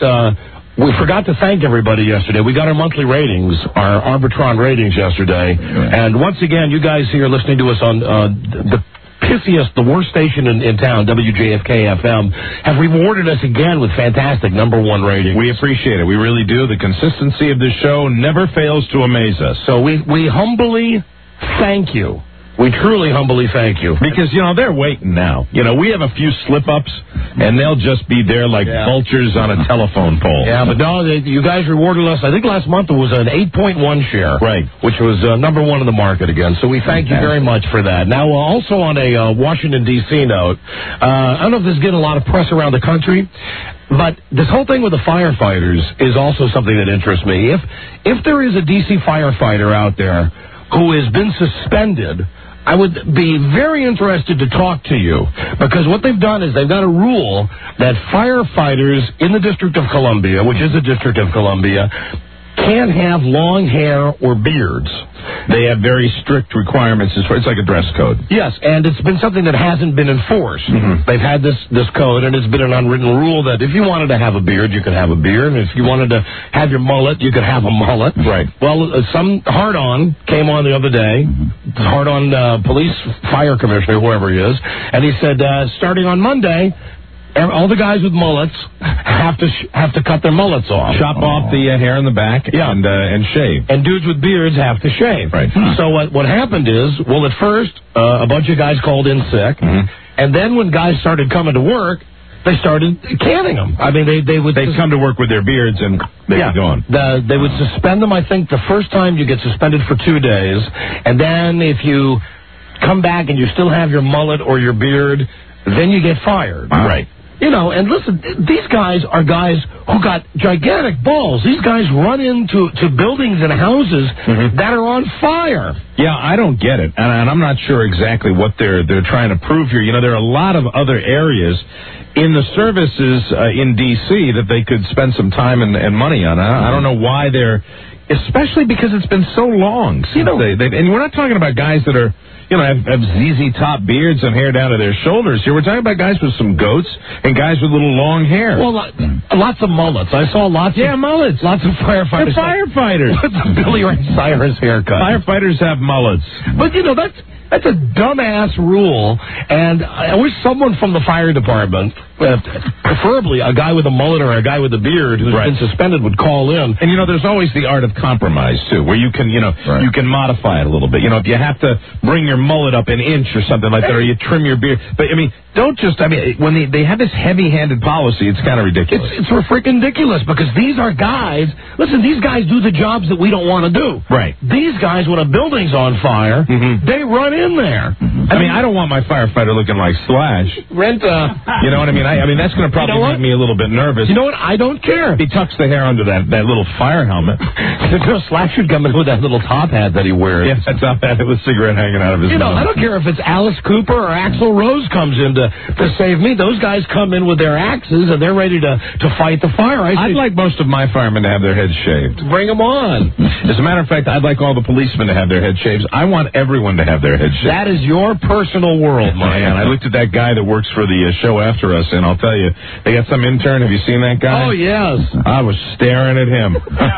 Speaker 9: we forgot to thank everybody yesterday. We got our monthly ratings, our Arbitron ratings yesterday. And once again, you guys here listening to us on the pissiest, the worst station in town, WJFK-FM, have rewarded us again with fantastic #1 ratings.
Speaker 6: We appreciate it. We really do. The consistency of this show never fails to amaze us.
Speaker 9: So we humbly thank you. We truly humbly thank you.
Speaker 6: Because, they're waiting now. We have a few slip-ups, and they'll just be there like vultures on a telephone pole.
Speaker 9: Yeah, but no, you guys rewarded us. I think last month it was an 8.1 share.
Speaker 6: Right.
Speaker 9: Which was #1 in the market again. So we thank you very much for that. Now, also on a Washington, D.C. note, I don't know if this is getting a lot of press around the country, but this whole thing with the firefighters is also something that interests me. If there is a D.C. firefighter out there who has been suspended, I would be very interested to talk to you, because what they've done is they've got a rule that firefighters in the District of Columbia, which is the District of Columbia, can't have long hair or beards.
Speaker 6: They have very strict requirements. It's like a dress code.
Speaker 9: Yes, and it's been something that hasn't been enforced.
Speaker 6: Mm-hmm.
Speaker 9: They've had this code, and it's been an unwritten rule that if you wanted to have a beard, you could have a beard, and if you wanted to have your mullet, you could have a mullet.
Speaker 6: Right.
Speaker 9: Well, some hard-on came on the other day, hard-on police fire commissioner, whoever he is, and he said, starting on Monday, all the guys with mullets have to cut their mullets off.
Speaker 6: Chop off the hair in the back and shave.
Speaker 9: And dudes with beards have to shave.
Speaker 6: Right.
Speaker 9: So what happened is, well, at first, a bunch of guys called in sick, and then when guys started coming to work, they started canning them. I mean, they'd
Speaker 6: come to work with their beards and they'd be gone.
Speaker 9: They would suspend them. I think the first time you get suspended for 2 days, and then if you come back and you still have your mullet or your beard, then you get fired.
Speaker 6: Wow. Right.
Speaker 9: And listen, these guys are guys who got gigantic balls. These guys run into buildings and houses that are on fire.
Speaker 6: Yeah, I don't get it, and I'm not sure exactly what they're trying to prove here. There are a lot of other areas in the services in D.C. that they could spend some time and money on. I don't know why they're, especially because it's been so long since and we're not talking about guys that are, have ZZ Top beards and hair down to their shoulders here. We're talking about guys with some goats and guys with little long hair.
Speaker 9: Well, lots of mullets. I saw lots of
Speaker 6: mullets.
Speaker 9: Lots of firefighters.
Speaker 6: They're firefighters.
Speaker 9: What's a Billy Ray Cyrus haircut?
Speaker 6: Firefighters have mullets.
Speaker 9: But, that's a dumbass rule, and I wish someone from the fire department, preferably a guy with a mullet or a guy with a beard who's been suspended, would call in.
Speaker 6: And, there's always the art of compromise, too, where you can, you can modify it a little bit. If you have to bring your mullet up an inch or something like that, or you trim your beard. But, don't just, when they have this heavy-handed policy, it's kind of ridiculous.
Speaker 9: It's freaking ridiculous, because these are guys, listen, these guys do the jobs that we don't want to do.
Speaker 6: Right.
Speaker 9: These guys, when a building's on fire, they run in there.
Speaker 6: I don't want my firefighter looking like Slash.
Speaker 9: Rent
Speaker 6: you know what I mean? I mean, that's going to probably make me a little bit nervous.
Speaker 9: You know what? I don't care.
Speaker 6: He tucks the hair under that little fire helmet.
Speaker 9: Slash should come in with that little top hat that he wears.
Speaker 6: Yeah, that top hat with a cigarette hanging out of his mouth.
Speaker 9: I don't care if it's Alice Cooper or Axl Rose comes in to save me. Those guys come in with their axes, and they're ready to fight the fire.
Speaker 6: I'd like most of my firemen to have their heads shaved.
Speaker 9: Bring them on.
Speaker 6: As a matter of fact, I'd like all the policemen to have their head shaves. I want everyone to have their head shaved.
Speaker 9: That is your personal world, man.
Speaker 6: I looked at that guy that works for the show after us, and I'll tell you, they got some intern. Have you seen that guy?
Speaker 9: Oh, yes.
Speaker 6: I was staring at him.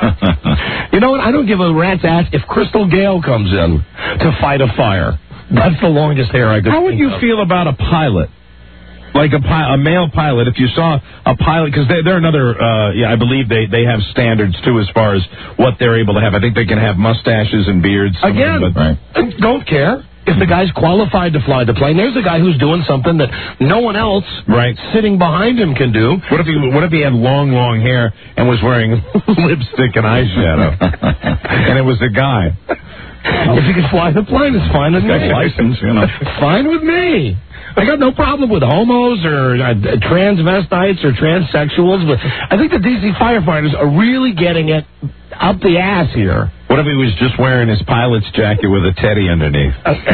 Speaker 9: You know what? I don't give a rat's ass if Crystal Gale comes in to fight a fire. That's the longest hair I could
Speaker 6: How would you feel about a pilot? Like a male pilot, if you saw a pilot, because they're another, I believe they have standards, too, as far as what they're able to have. I think they can have mustaches and beards.
Speaker 9: Again, don't care. If the guy's qualified to fly the plane, there's a guy who's doing something that no one else sitting behind him can do.
Speaker 6: What if he had long hair and was wearing lipstick and eyeshadow? And it was a guy.
Speaker 9: If he can fly the plane, it's fine with me.
Speaker 10: License,
Speaker 9: Fine with me. I got no problem with homos or transvestites or transsexuals, but I think the DC firefighters are really getting it up the ass here.
Speaker 6: What if he was just wearing his pilot's jacket with a teddy underneath?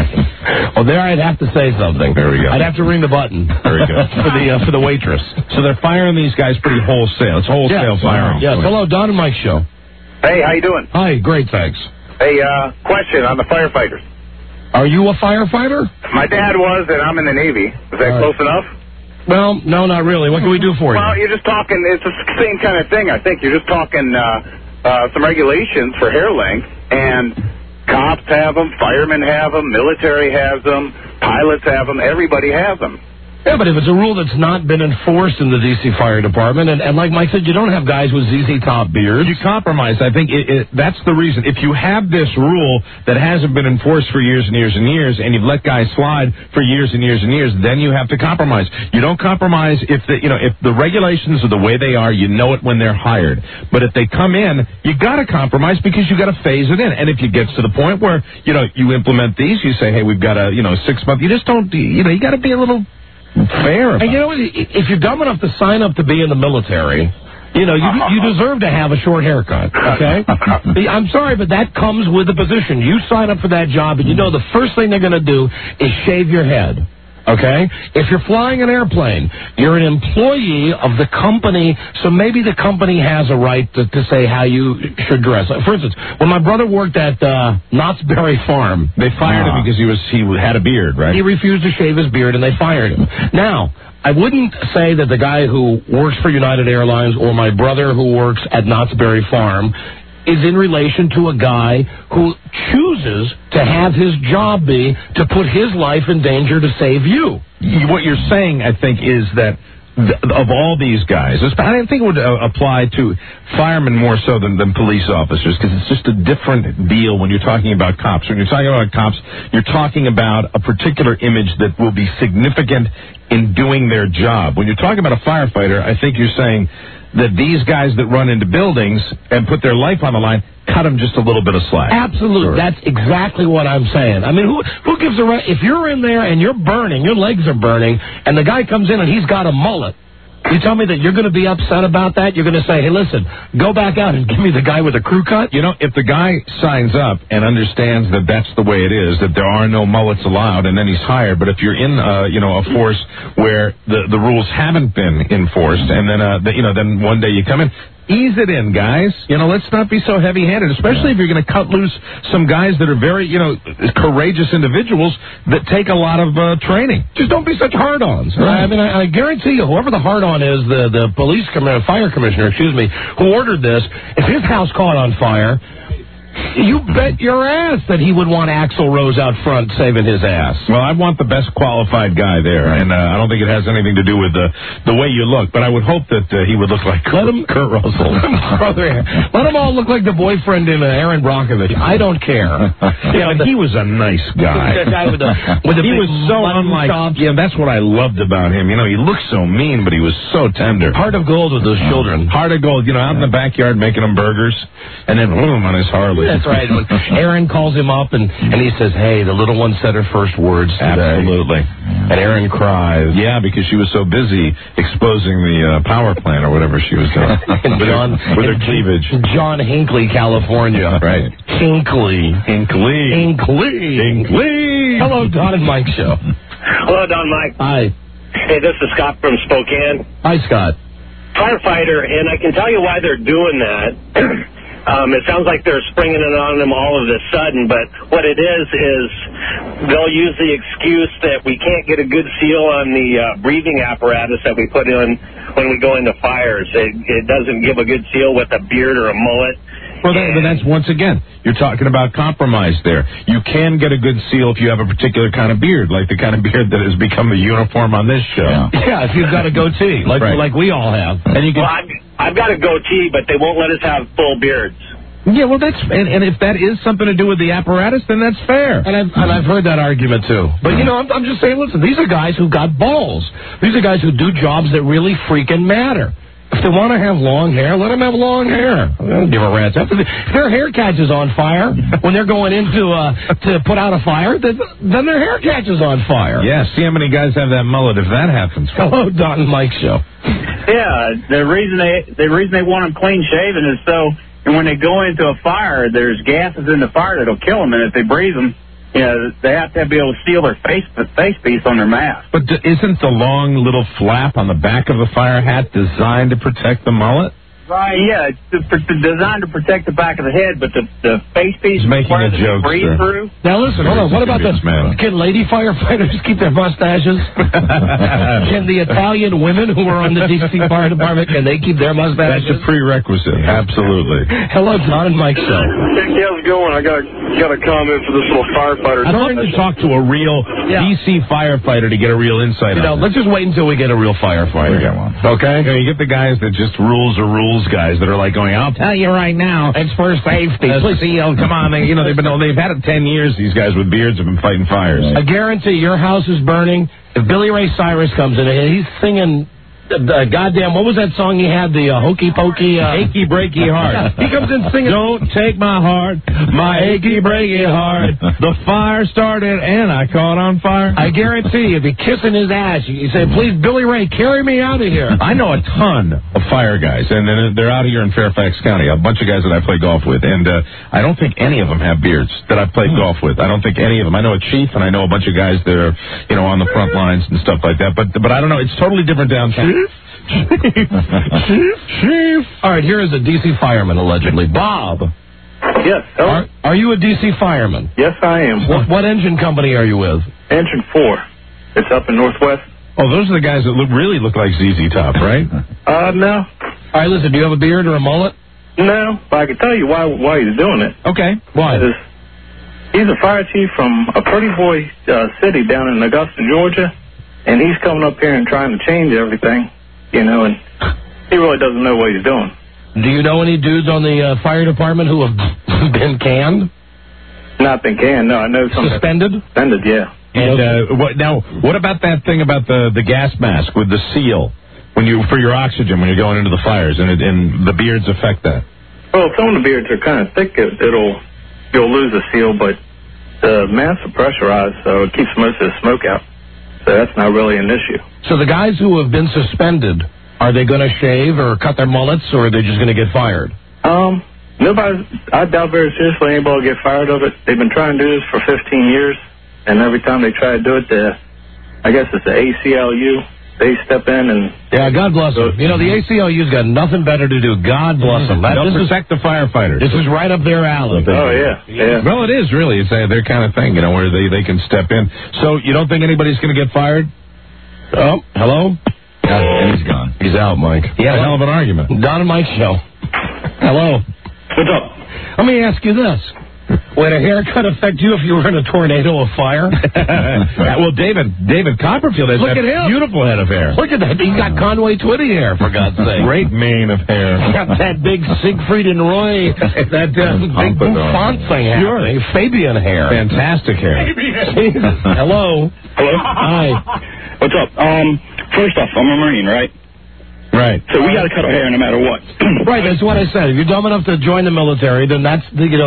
Speaker 9: Well, there I'd have to say something.
Speaker 6: There we go.
Speaker 9: I'd have to ring the button.
Speaker 6: Very good.
Speaker 9: for the waitress.
Speaker 6: So they're firing these guys pretty wholesale. It's wholesale firing.
Speaker 9: Yes. Hello, Don and Mike show.
Speaker 3: Hey, how you doing?
Speaker 9: Hi, great, thanks.
Speaker 3: Hey, question on the firefighters.
Speaker 9: Are you a firefighter?
Speaker 3: My dad was, and I'm in the Navy. Is that close enough?
Speaker 9: Well, no, not really. What can we do for you?
Speaker 3: Well, you're just talking, it's the same kind of thing, I think. You're just talking some regulations for hair length, and cops have them, firemen have them, military has them, pilots have them, everybody has them.
Speaker 9: Yeah, but if it's a rule that's not been enforced in the D.C. Fire Department, and like Mike said, you don't have guys with ZZ Top beards.
Speaker 6: You compromise. I think that's the reason. If you have this rule that hasn't been enforced for years and years and years, and you've let guys slide for years and years and years, then you have to compromise. You don't compromise if the regulations are the way they are. You know it when they're hired. But if they come in, you got to compromise because you got to phase it in. And if it gets to the point where you implement these, you say, hey, we've got a 6 month. You just don't. You got to be a little fair.
Speaker 9: And if you're dumb enough to sign up to be in the military, you deserve to have a short haircut, okay? I'm sorry, but that comes with the position. You sign up for that job, and the first thing they're going to do is shave your head, okay? If you're flying an airplane, you're an employee of the company, so maybe the company has a right to say how you should dress. For instance, when my brother worked at Knott's Berry Farm,
Speaker 6: they fired him because he had a beard, right?
Speaker 9: He refused to shave his beard, and they fired him. Now, I wouldn't say that the guy who works for United Airlines or my brother who works at Knott's Berry Farm is in relation to a guy who chooses to have his job be to put his life in danger to save you.
Speaker 6: What you're saying, I think, is that of all these guys, I don't think it would apply to firemen more so than police officers, because it's just a different deal when you're talking about cops. When you're talking about cops, you're talking about a particular image that will be significant in doing their job. When you're talking about a firefighter, I think you're saying that these guys that run into buildings and put their life on the line, cut them just a little bit of slack.
Speaker 9: Absolutely. Sure. That's exactly what I'm saying. I mean, who gives a right? If you're in there and you're burning, your legs are burning, and the guy comes in and he's got a mullet, you tell me that you're going to be upset about that? You're going to say, hey, listen, go back out and give me the guy with the crew cut?
Speaker 6: If the guy signs up and understands that that's the way it is, that there are no mullets allowed, and then he's hired. But if you're in, a force where the rules haven't been enforced, and then, then one day you come in, ease it in, guys. Let's not be so heavy-handed, especially if you're going to cut loose some guys that are very, courageous individuals that take a lot of training.
Speaker 9: Just don't be such hard-ons. Right? I mean, I guarantee you, whoever the hard-on is, the fire commissioner, who ordered this, if his house caught on fire, you bet your ass that he would want Axl Rose out front saving his ass.
Speaker 6: Well, I want the best qualified guy there, and I don't think it has anything to do with the way you look, but I would hope that he would look like Kurt Russell.
Speaker 9: Let them all look like the boyfriend in Aaron Brockovich. I don't care.
Speaker 6: He was a nice guy.
Speaker 9: The guy with the
Speaker 6: he was so unlike.
Speaker 9: Chops.
Speaker 6: Yeah, that's what I loved about him. He looked so mean, but he was so tender.
Speaker 9: Heart of gold with those children.
Speaker 6: Heart of gold. Out in the backyard making them burgers, and then boom on his Harley.
Speaker 9: That's right. When Aaron calls him up and he says, hey, the little one said her first words today.
Speaker 6: Absolutely.
Speaker 9: And Aaron cries.
Speaker 6: Yeah, because she was so busy exposing the power plant or whatever she was doing. with her cleavage.
Speaker 9: John Hinckley, California.
Speaker 6: Right.
Speaker 9: Hinckley. Hello, Don and Mike show.
Speaker 13: Hello, Don Mike.
Speaker 9: Hi.
Speaker 13: Hey, this is Scott from Spokane.
Speaker 9: Hi, Scott.
Speaker 13: Firefighter, and I can tell you why they're doing that. It sounds like they're springing it on them all of a sudden, but what it is they'll use the excuse that we can't get a good seal on the breathing apparatus that we put in when we go into fires. It doesn't give a good seal with a beard or a mullet.
Speaker 6: Well, but that's, once again, you're talking about compromise there. You can get a good seal if you have a particular kind of beard, like the kind of beard that has become the uniform on this show.
Speaker 9: Yeah, if you've got a goatee, like we all have.
Speaker 6: And you can.
Speaker 13: Well, I've got a goatee, but they won't let us have full beards.
Speaker 6: Yeah, well, and if that is something to do with the apparatus, then that's fair.
Speaker 9: And I've heard that argument too. But I'm just saying, listen, these are guys who got balls. These are guys who do jobs that really freaking matter. If they want to have long hair, let them have long hair. I don't give a rat's. If their hair catches on fire when they're going in to put out a fire, then their hair catches on fire.
Speaker 6: Yeah, see how many guys have that mullet if that happens.
Speaker 9: Hello, Don and Mike show.
Speaker 14: Yeah, the reason they want them clean shaven is so And when they go into a fire, there's gases in the fire that'll kill them, and if they breathe them, they have to be able to seal their face piece on their mask.
Speaker 6: But isn't the long little flap on the back of the fire hat designed to protect the mullet?
Speaker 14: Right, yeah, it's designed to protect the back of the head, but the face piece
Speaker 6: He's making a
Speaker 14: that they
Speaker 6: joke,
Speaker 14: breathe
Speaker 6: sir.
Speaker 14: through.
Speaker 9: Now listen, hold on. What about this? Can lady firefighters keep their mustaches? Can the Italian women who are on the D.C. Fire Department, can they keep their mustaches?
Speaker 6: That's a prerequisite. Absolutely.
Speaker 9: Hello, Don and Mike Show.
Speaker 15: Hey, how's it going? I got a comment for this little firefighter.
Speaker 6: I'd like to talk to a real D.C. firefighter to get a real insight on
Speaker 9: let's just wait until we get a real firefighter.
Speaker 6: We get one.
Speaker 9: Okay?
Speaker 6: You get the guys that just rules are rules guys that are like going, I'll tell you right now,
Speaker 9: it's for safety.
Speaker 6: Come on, they've had it 10 years. These guys with beards have been fighting fires.
Speaker 9: I guarantee your house is burning. If Billy Ray Cyrus comes in, he's singing. Goddamn, what was that song he had? The hokey pokey,
Speaker 6: achy breaky heart.
Speaker 9: He comes in singing.
Speaker 6: Don't take my heart, my achy breaky heart. The fire started and I caught on fire.
Speaker 9: I guarantee if you're kissing his ass, you say, please, Billy Ray, carry me out of here.
Speaker 6: I know a ton of fire guys, and they're out here in Fairfax County. A bunch of guys that I play golf with, and I don't think any of them have beards that I've played golf with. I don't think any of them. I know a chief, and I know a bunch of guys that are, on the front lines and stuff like that. But I don't know. It's totally different downtown.
Speaker 9: Chief. All right, here is a D.C. fireman, allegedly. Bob.
Speaker 15: Yes.
Speaker 9: Are you a D.C. fireman?
Speaker 15: Yes, I am.
Speaker 9: What engine company are you with?
Speaker 15: Engine 4. It's up in Northwest.
Speaker 6: Oh, those are the guys that really look like ZZ Top, right?
Speaker 15: No.
Speaker 9: All right, listen, do you have a beard or a mullet?
Speaker 15: No, but I can tell you why he's doing it.
Speaker 6: Okay. Why?
Speaker 15: He's a fire chief from a pretty boy city down in Augusta, Georgia, and he's coming up here and trying to change everything, and he really doesn't know what he's doing.
Speaker 9: Do you know any dudes on the fire department who have been canned?
Speaker 15: Not been canned, no. I know some.
Speaker 9: Suspended?
Speaker 15: Suspended, yeah.
Speaker 6: And what about that thing about the gas mask with the seal for your oxygen when you're going into the fires, and the beards affect that?
Speaker 15: Well, some of the beards are kind of thick. You'll lose the seal, but the masks are pressurized, so it keeps most of the smoke out. So that's not really an issue.
Speaker 9: So the guys who have been suspended, are they going to shave or cut their mullets, or are they just going to get fired?
Speaker 15: I doubt very seriously anybody will get fired of it. They've been trying to do this for 15 years, and every time they try to do it, I guess it's the ACLU. They step in and...
Speaker 9: Yeah, God bless them. The ACLU's got nothing better to do. God bless them.
Speaker 6: They'll protect the firefighters.
Speaker 9: This is right up their alley.
Speaker 15: Oh, yeah.
Speaker 6: Well, it is, really. It's their kind of thing, where they can step in. So you don't think anybody's going to get fired?
Speaker 9: Oh, hello?
Speaker 6: And he's gone.
Speaker 9: He's out, Mike.
Speaker 6: He had a hell of an argument.
Speaker 9: Don and Mike Show. Hello.
Speaker 15: What's up?
Speaker 9: Let me ask you this. Would a haircut affect you if you were in a tornado of fire?
Speaker 6: Well, David Copperfield has
Speaker 9: Look at him.
Speaker 6: Beautiful head of hair.
Speaker 9: Look at that. He's got Conway Twitty hair, for God's sake.
Speaker 6: Great mane of hair.
Speaker 9: He's got that big Siegfried and Roy, that big Buffon thing happening. Fabian hair.
Speaker 6: Fantastic hair.
Speaker 9: Hello.
Speaker 16: Hello?
Speaker 9: Hi.
Speaker 16: What's up? First off, I'm a Marine, right?
Speaker 6: Right.
Speaker 16: So we got to cut our hair no matter what.
Speaker 9: Right, that's what I said. If you're dumb enough to join the military, then that's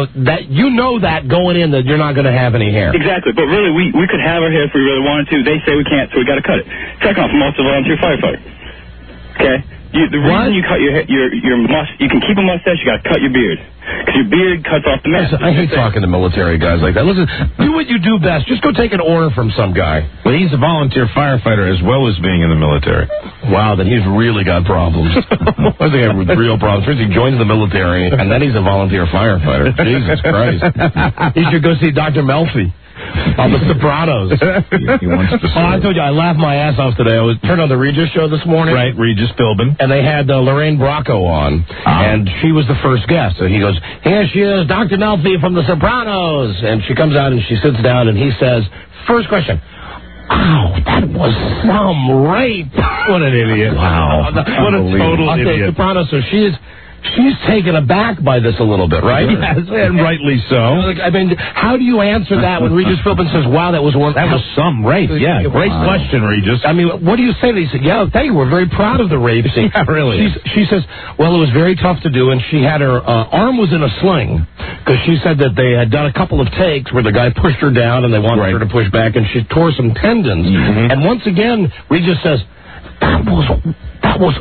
Speaker 9: that going in that you're not going to have any hair.
Speaker 16: Exactly, but really we could have our hair if we really wanted to. They say we can't, so we got to cut it. Second off, I'm also a volunteer firefighter. Okay? The reason you cut your you can keep a mustache, you got to cut your beard. Because your beard cuts off the mask.
Speaker 9: I hate talking to military guys like that. Listen, do what you do best. Just go take an order from some guy.
Speaker 6: Well, he's a volunteer firefighter as well as being in the military.
Speaker 9: Wow, then he's really got problems. I think I have real problems. First, he joins the military, and then he's a volunteer firefighter. Jesus Christ. He should go see Dr. Melfi on The Sopranos.
Speaker 6: He wants to
Speaker 9: I told you, I laughed my ass off today. I turned on the Regis show this morning.
Speaker 6: Right, Regis Philbin.
Speaker 9: And they had Lorraine Bracco on, and she was the first guest. So he goes, here she is, Dr. Melfi from The Sopranos. And she comes out and she sits down, and he says, first question, wow, that was some rape.
Speaker 6: What an idiot.
Speaker 9: Wow. What a total idiot. Sopranos, so she's taken aback by this a little bit, right?
Speaker 6: Yes, and rightly so.
Speaker 9: I mean, how do you answer that when Regis Philbin says, wow, that was
Speaker 6: some rape. Yeah, great question, Regis.
Speaker 9: I mean, what do you say to these? Yeah, thank you, we're very proud of the rape scene.
Speaker 6: Yeah, really.
Speaker 9: She says, well, it was very tough to do, and she had her arm was in a sling, because she said that they had done a couple of takes where the guy pushed her down, and they wanted her to push back, and she tore some tendons. Mm-hmm. And once again, Regis says, that was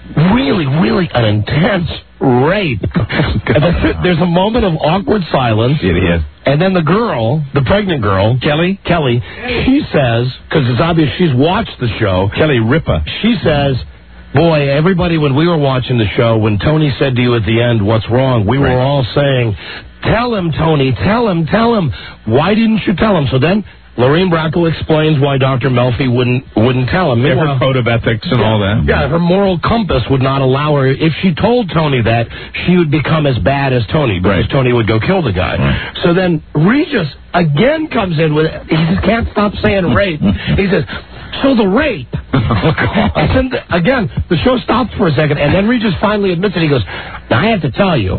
Speaker 9: really, really an intense rape. There's a moment of awkward silence.
Speaker 6: Idiot.
Speaker 9: And then the girl, the pregnant girl, Kelly, she says, because it's obvious she's watched the show.
Speaker 6: Kelly Ripa.
Speaker 9: She says, boy, everybody, when we were watching the show, when Tony said to you at the end, what's wrong, we were all saying, tell him, Tony, tell him. Why didn't you tell him? So then Lorraine Bracco explains why Dr. Melfi wouldn't tell him.
Speaker 6: Her code of ethics and all that.
Speaker 9: Yeah, her moral compass would not allow her. If she told Tony that, she would become as bad as Tony, because Tony would go kill the guy.
Speaker 6: Right.
Speaker 9: So then Regis again comes in with, he just can't stop saying rape. He says, so the rape. And then, again, the show stopped for a second, and then Regis finally admits it. He goes, now, I have to tell you,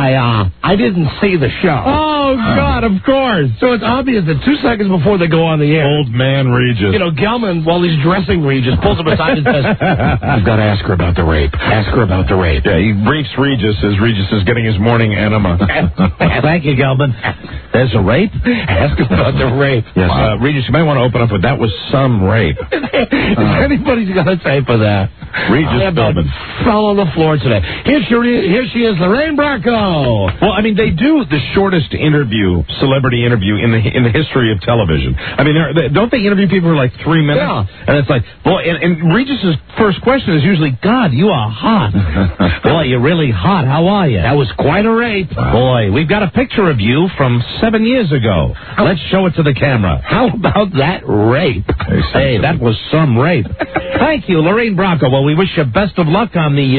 Speaker 9: I didn't see the show.
Speaker 6: Oh, God, of course.
Speaker 9: So it's obvious that 2 seconds before they go on the air,
Speaker 6: Old man Regis.
Speaker 9: you know, Gelman, while he's dressing Regis, pulls him aside and says, you've got to ask her about the rape. Ask her about the rape.
Speaker 6: Yeah, he briefs Regis as Regis is getting his morning enema.
Speaker 9: Thank you, Gelman. There's a rape? Ask her about the rape.
Speaker 6: Yes, Regis, you might want to open up with, that was some rape.
Speaker 9: If anybody's got a tape of that,
Speaker 6: Regis Gelman
Speaker 9: fell on the floor today. Here she is, Lorraine Bracco.
Speaker 6: Well, I mean, they do the shortest celebrity interview in the history of television. I mean, don't they interview people for like 3 minutes?
Speaker 9: Yeah.
Speaker 6: And it's like, boy, and Regis's first question is usually, God, you are hot. Boy, you're really hot. How are you?
Speaker 9: That was quite a rape.
Speaker 6: Boy, we've got a picture of you from 7 years ago. Let's show it to the camera.
Speaker 9: How about that rape?
Speaker 6: Hey, that was some rape. Thank you, Lorraine Bracco. Well, we wish you best of luck on the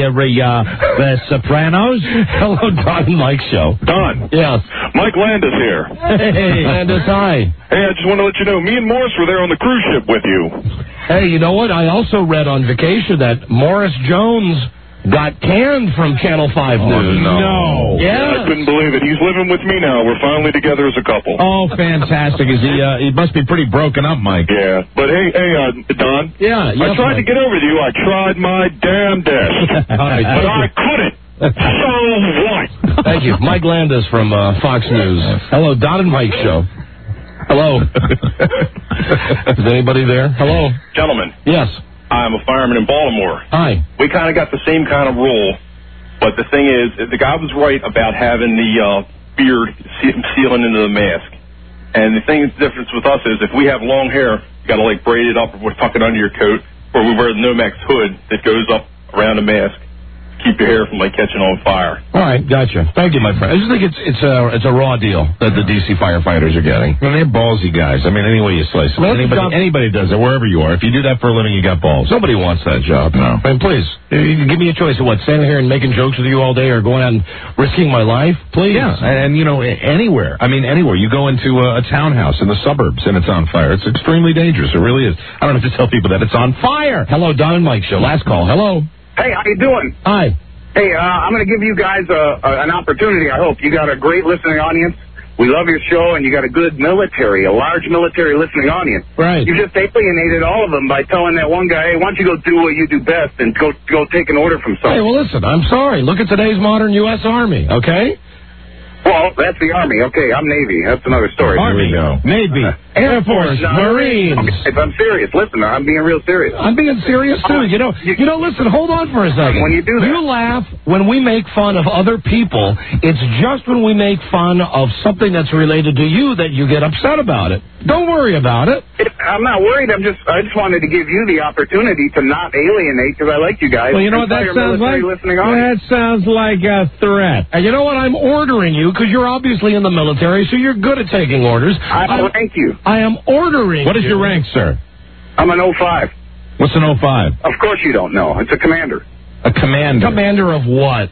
Speaker 6: Sopranos.
Speaker 9: Hello, Don and Mike Show.
Speaker 5: Don.
Speaker 9: Yes.
Speaker 5: Mike Landis here.
Speaker 9: Hey, Landis, hi.
Speaker 5: Hey, I just want to let you know, me and Morris were there on the cruise ship with you.
Speaker 9: Hey, you know what? I also read on vacation that Morris Jones got canned from Channel 5 News.
Speaker 6: No.
Speaker 9: Yeah.
Speaker 5: I couldn't believe it. He's living with me now. We're finally together as a couple.
Speaker 6: Oh, fantastic. Is he must be pretty broken up, Mike.
Speaker 5: Yeah. But hey, Don.
Speaker 9: Yeah.
Speaker 5: I tried to get over to you. I tried my damn best. But I couldn't. So what?
Speaker 9: Thank you. Mike Landis from Fox News. Hello, Don and Mike Show. Hello. Is anybody there? Hello.
Speaker 5: Gentlemen.
Speaker 9: Yes.
Speaker 5: I'm a fireman in Baltimore.
Speaker 9: Hi.
Speaker 5: We kind of got the same kind of rule, but the thing is, the guy was right about having the beard sealing into the mask. And the difference with us is, if we have long hair, you got to like braid it up or tuck it under your coat, or we wear the Nomex hood that goes up around the mask. Keep your hair from like catching on fire.
Speaker 9: All right, gotcha. Thank you, my friend. I just think it's a raw deal that the DC firefighters are getting.
Speaker 6: Well, they're ballsy guys. I mean, any way you slice it.
Speaker 9: Well,
Speaker 6: anybody does it, wherever you are. If you do that for a living, you got balls.
Speaker 9: Nobody wants that job.
Speaker 6: No.
Speaker 9: And please, give me a choice of what, standing here and making jokes with you all day or going out and risking my life? Please.
Speaker 6: Yeah, and you know, anywhere. I mean, anywhere. You go into a townhouse in the suburbs and it's on fire. It's extremely dangerous. It really is. I don't have to tell people that it's on fire.
Speaker 9: Hello, Don and Mike Show. Last call. Hello.
Speaker 3: Hey, how you doing?
Speaker 9: Hi.
Speaker 3: Hey, I'm going to give you guys an opportunity, I hope. You got a great listening audience. We love your show, and you got a good a large military listening audience.
Speaker 9: Right.
Speaker 3: You just alienated all of them by telling that one guy, hey, why don't you go do what you do best and go take an order from someone.
Speaker 9: Hey, well, listen, I'm sorry. Look at today's modern U.S. Army, okay?
Speaker 3: Well, that's the Army. Okay, I'm Navy. That's another story.
Speaker 6: Army, Navy, Air Force, Marines.
Speaker 3: Okay, I'm serious. Listen, I'm being real serious.
Speaker 9: I'm being serious, too. You know, listen, hold on for a second.
Speaker 3: When you do that.
Speaker 9: You laugh when we make fun of other people. It's just when we make fun of something that's related to you that you get upset about it. Don't worry about it.
Speaker 3: I'm not worried. I just wanted to give you the opportunity to not alienate because I like you guys.
Speaker 6: Well, you know what that sounds like? That sounds like a threat.
Speaker 9: And you know what? I'm ordering you because you're obviously in the military, so you're good at taking orders.
Speaker 3: I rank you.
Speaker 9: I am ordering.
Speaker 6: What is your rank, sir?
Speaker 3: I'm an 05.
Speaker 6: What's an 05?
Speaker 3: Of course you don't know. It's a commander.
Speaker 6: A commander.
Speaker 9: Commander of what?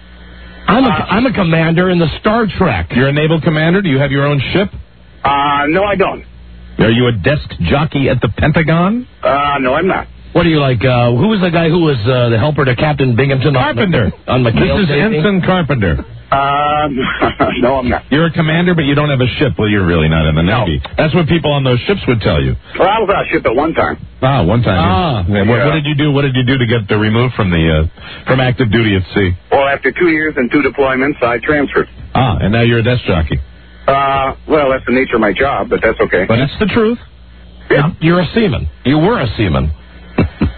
Speaker 9: I'm a commander in the Star Trek.
Speaker 6: You're a naval commander? Do you have your own ship?
Speaker 3: No, I don't.
Speaker 6: Are you a desk jockey at the Pentagon?
Speaker 3: No, I'm not.
Speaker 9: What are you like? Who was the guy who was the helper to Captain Binghamton?
Speaker 6: Carpenter.
Speaker 9: On McHale.
Speaker 6: This is Ensign Carpenter.
Speaker 3: No, I'm not.
Speaker 6: You're a commander, but you don't have a ship. Well, you're really not in the Navy. No. That's what people on those ships would tell you.
Speaker 3: Well, I was on a ship at one time.
Speaker 6: One time.
Speaker 3: Yeah.
Speaker 6: What did you do? What did you do to get removed from from active duty at sea?
Speaker 3: Well, after 2 years and 2 deployments, I transferred.
Speaker 6: And now you're a desk jockey.
Speaker 3: Well, that's the nature of my job, but that's okay.
Speaker 6: But it's the truth.
Speaker 3: Yeah.
Speaker 9: You're a seaman. You were a seaman.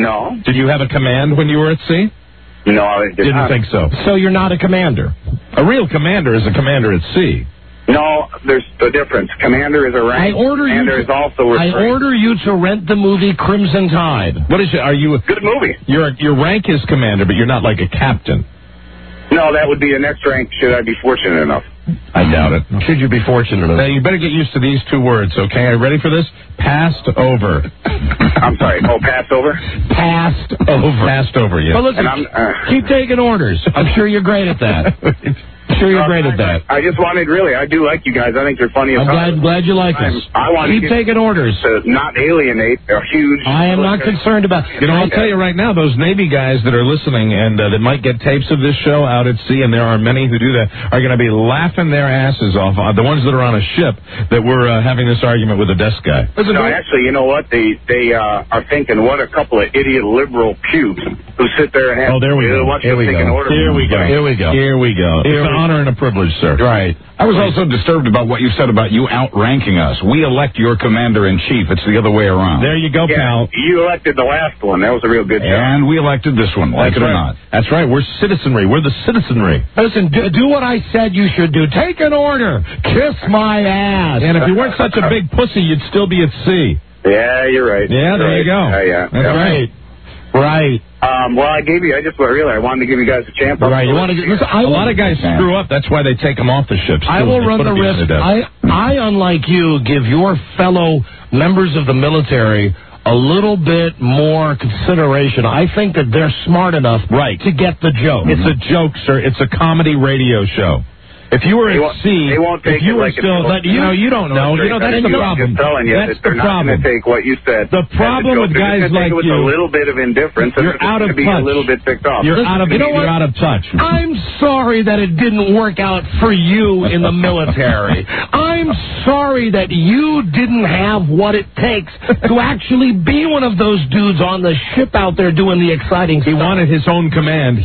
Speaker 3: No.
Speaker 6: Did you have a command when you were at sea?
Speaker 3: No, I
Speaker 6: Didn't think so.
Speaker 9: So you're not a commander?
Speaker 6: A real commander is a commander at sea.
Speaker 3: No, there's a difference. Commander is a rank. Commander is also a
Speaker 9: I
Speaker 3: rank.
Speaker 9: order you to rent the movie Crimson Tide.
Speaker 6: What is it? Are you?
Speaker 3: Good movie.
Speaker 6: Your rank is commander, but you're not like a captain.
Speaker 3: No, that would be the next rank. Should I be fortunate enough?
Speaker 6: I doubt it.
Speaker 9: Should you be fortunate enough?
Speaker 6: Now, you better get used to these two words, okay? Are you ready for this? Passed over.
Speaker 3: I'm sorry. Oh, passed over?
Speaker 9: Passed over.
Speaker 6: Passed over, yeah.
Speaker 9: Well, listen, keep taking orders. I'm sure you're great at that. I'm sure you're great at that.
Speaker 3: I just wanted, really, I do like you guys. I think you're funny as hell.
Speaker 9: I'm glad you like us.
Speaker 3: I want
Speaker 9: Keep taking orders.
Speaker 3: To not alienate a huge...
Speaker 9: I am not concerned about...
Speaker 6: You know, I'll tell you right now, those Navy guys that are listening and that might get tapes of this show out at sea, and there are many who do that, are going to be laughing their asses off. The ones that are on a ship that we're having this argument with a desk guy.
Speaker 3: No, actually, you know what? They are thinking, what a couple of idiot liberal pubes who sit there and have...
Speaker 6: Oh, there we go. Here we go. Here we go. Here we go. Here we go. It's an honor and a privilege, sir.
Speaker 10: Right. I was also disturbed about what you said about you outranking us. We elect your commander-in-chief. It's the other way around.
Speaker 6: There you go, pal.
Speaker 3: You elected the last one. That was a real good job.
Speaker 10: And we elected this one, like it or not.
Speaker 6: That's right. We're citizenry. We're the citizenry.
Speaker 9: Listen, do what I said you should do. Take an order. Kiss my ass.
Speaker 6: And if you weren't such a big pussy, you'd still be at sea.
Speaker 3: Yeah, you're right.
Speaker 6: Yeah, there you go.
Speaker 3: Yeah.
Speaker 6: That's right.
Speaker 9: Right.
Speaker 3: Well, I wanted to give you guys a chance.
Speaker 6: Right. You want to listen, a lot of guys screw up. That's why they take them off the ships.
Speaker 9: I will run the risk. I, unlike you, give your fellow members of the military a little bit more consideration. I think that they're smart enough to get the joke.
Speaker 6: It's a joke, sir. It's a comedy radio show. If you were at sea,
Speaker 3: they won't take
Speaker 6: if you
Speaker 3: it
Speaker 6: were
Speaker 3: like
Speaker 6: still, you don't know. You know, that's the problem.
Speaker 3: I'm just telling you,
Speaker 6: that's
Speaker 3: they're
Speaker 6: the
Speaker 3: not
Speaker 6: problem.
Speaker 3: going to take what you said.
Speaker 6: The problem with guys like
Speaker 3: with
Speaker 6: you,
Speaker 3: a little bit of indifference,
Speaker 6: you're out of touch.
Speaker 3: Be a little bit ticked off.
Speaker 6: You're out of touch.
Speaker 9: I'm sorry that it didn't work out for you in the military. I'm sorry that you didn't have what it takes to actually be one of those dudes on the ship out there doing the exciting stuff.
Speaker 6: He wanted his own command.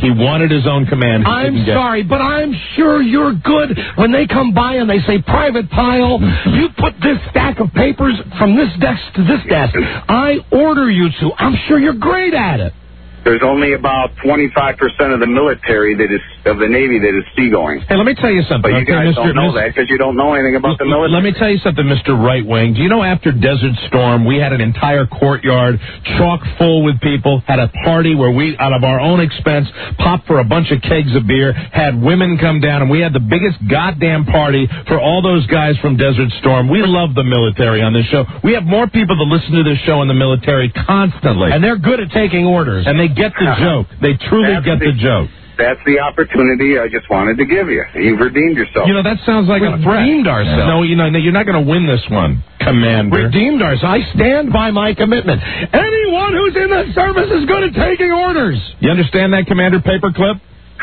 Speaker 9: I'm sorry, but I'm sure you're good when they come by and they say, Private Pyle, you put this stack of papers from this desk to this desk. I order you to. I'm sure you're great at it.
Speaker 3: There's only about 25% of the military of the Navy that is seagoing.
Speaker 6: Hey, let me tell you something.
Speaker 3: But you guys don't know that because you don't know anything about the military.
Speaker 6: Let me tell you something, Mr. Right Wing. Do you know after Desert Storm, we had an entire courtyard chock full with people, had a party where we, out of our own expense, popped for a bunch of kegs of beer, had women come down, and we had the biggest goddamn party for all those guys from Desert Storm. We love the military on this show. We have more people that listen to this show in the military constantly.
Speaker 9: And they're good at taking orders.
Speaker 6: And they get the joke. They truly get the joke.
Speaker 3: That's the opportunity I just wanted to give you. You've redeemed yourself.
Speaker 6: You know, that sounds like a threat.
Speaker 9: Redeemed ourselves.
Speaker 6: No, you're not going to win this one, Commander.
Speaker 9: Redeemed ourselves. I stand by my commitment. Anyone who's in the service is good at taking orders.
Speaker 6: You understand that, Commander Paperclip?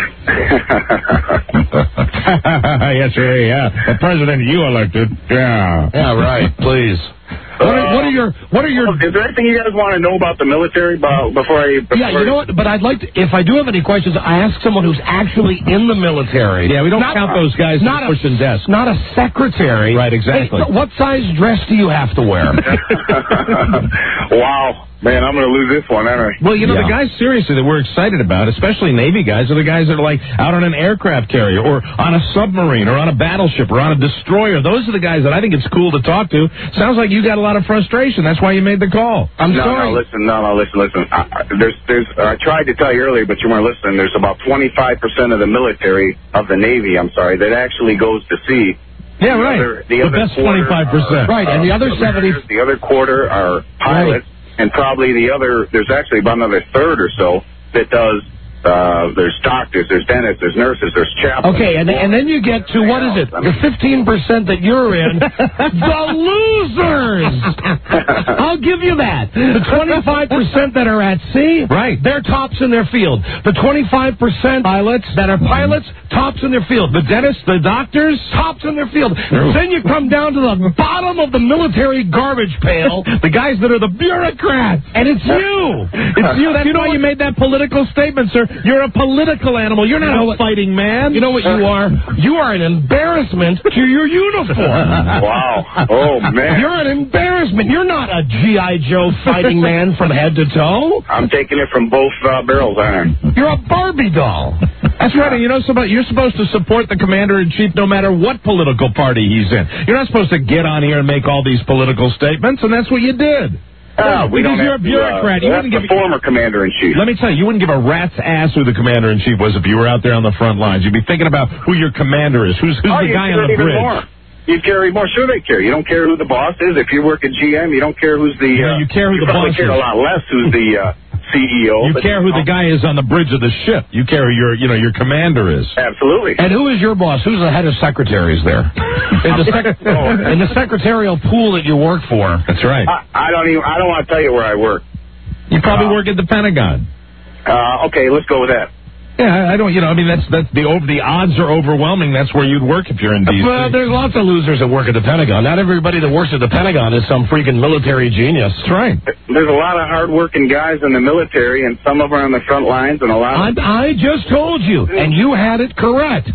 Speaker 6: Yes, sir. Yeah, the president you elected. Yeah.
Speaker 9: Yeah, right. Please. What are your?
Speaker 3: Is there anything you guys want to know about the military before I?
Speaker 9: Yeah, you know what? But I'd like to. If I do have any questions, I ask someone who's actually in the milary.
Speaker 6: Yeah, we don't count those guys pushing desks.
Speaker 9: Not a secretary.
Speaker 6: Right. Exactly.
Speaker 9: Hey, what size dress do you have to wear?
Speaker 3: Wow. Man, I'm going to lose this one, aren't I?
Speaker 6: Well, you know, the guys, seriously, that we're excited about, especially Navy guys, are the guys that are, like, out on an aircraft carrier or on a submarine or on a battleship or on a destroyer. Those are the guys that I think it's cool to talk to. Sounds like you got a lot of frustration. That's why you made the call.
Speaker 3: I'm sorry. No, listen. I tried to tell you earlier, but you weren't listening. There's about 25% of the military, of the Navy, that actually goes to sea.
Speaker 6: Yeah, right.
Speaker 3: The
Speaker 6: best 25%.
Speaker 9: Right, and the other 70%.
Speaker 3: The other quarter are pilots. Right. And probably there's actually about another third or so that does, there's doctors, there's dentists, there's nurses, there's chaplains.
Speaker 9: Okay, and then you get to, what is it, the 15% that you're in, the losers! I'll give you that. The 25% that are at sea,
Speaker 6: right,
Speaker 9: they're tops in their field. The 25% pilots that are pilots, tops in their field. The dentists, the doctors, tops in their field. Then you come down to the bottom of the military garbage pail,
Speaker 6: the guys that are the bureaucrats.
Speaker 9: And it's you.
Speaker 6: It's you. That's why you made that political statement, sir. You're a political animal. You're not a fighting man.
Speaker 9: You know what you are? You are an embarrassment to your uniform.
Speaker 3: Wow. Oh, man.
Speaker 9: You're an embarrassment. You're not a G.I. Joe fighting man from head to toe.
Speaker 3: I'm taking it from both barrels, aren't I?
Speaker 9: You're a Barbie doll.
Speaker 6: That's right. And you know, you're supposed to support the commander-in-chief no matter what political party he's in. You're not supposed to get on here and make all these political statements, and that's what you did.
Speaker 3: Because
Speaker 6: you're a bureaucrat. You wouldn't give
Speaker 3: the former commander-in-chief.
Speaker 6: Let me tell you, you wouldn't give a rat's ass who the commander-in-chief was if you were out there on the front lines. You'd be thinking about who your commander is. Who's the guy on the bridge?
Speaker 3: More. You care more. Sure they care. You don't care who the boss is. If you work at GM, you don't care who's the...
Speaker 6: you care who the boss is.
Speaker 3: You care a lot less who's the CEO.
Speaker 6: You care who the guy is on the bridge of the ship. You care who your commander is.
Speaker 3: Absolutely.
Speaker 9: And who is your boss? Who's the head of secretaries there? In the secretarial pool that you work for.
Speaker 6: That's right.
Speaker 3: I don't want to tell you where I work.
Speaker 6: You probably work at the Pentagon.
Speaker 3: Okay, let's go with that.
Speaker 6: Yeah, I don't. That's the odds are overwhelming. That's where you'd work if you're in D.C.
Speaker 9: Well, there's lots of losers that work at the Pentagon. Not everybody that works at the Pentagon is some freaking military genius.
Speaker 6: That's right.
Speaker 3: There's a lot of hard-working guys in the military, and some of them are on the front lines, and a lot.
Speaker 9: I just told you, and you had it correct.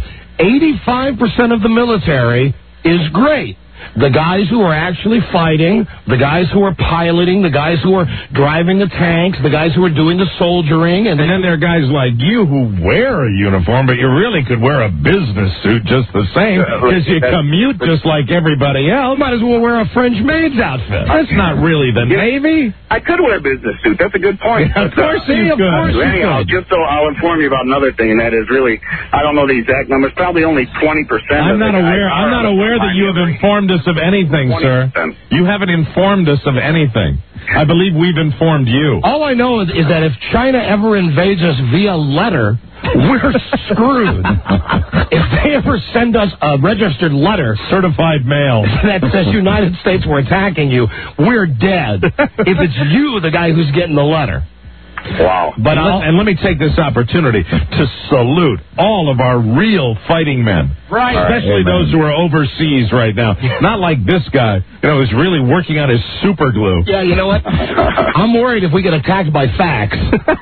Speaker 9: 85% of the military is great. The guys who are actually fighting, the guys who are piloting, the guys who are driving the tanks, the guys who are doing the soldiering. And then
Speaker 6: there are guys like you who wear a uniform, but you really could wear a business suit just the same because you commute just like everybody else.
Speaker 9: Might as well wear a French maid's outfit.
Speaker 6: That's not really the Navy.
Speaker 3: I could wear a business suit. That's a good point.
Speaker 6: Yeah, of course you could.
Speaker 3: Anyhow, just so I'll inform you about another thing, and that is really, I don't know the exact numbers, probably only 20%.
Speaker 6: I'm not aware that you have informed us of anything, 20%. Sir. You haven't informed us of anything. I believe we've informed you.
Speaker 9: All I know is that if China ever invades us via letter, we're screwed. If they ever send us a registered letter,
Speaker 6: certified mail,
Speaker 9: that says United States we're attacking you, we're dead. If it's you, the guy who's getting the letter.
Speaker 3: Wow.
Speaker 6: But let me take this opportunity to salute all of our real fighting men.
Speaker 9: Right.
Speaker 6: Especially those who are overseas right now. Not like this guy, who's really working on his super glue.
Speaker 9: Yeah, you know what? I'm worried if we get attacked by fax.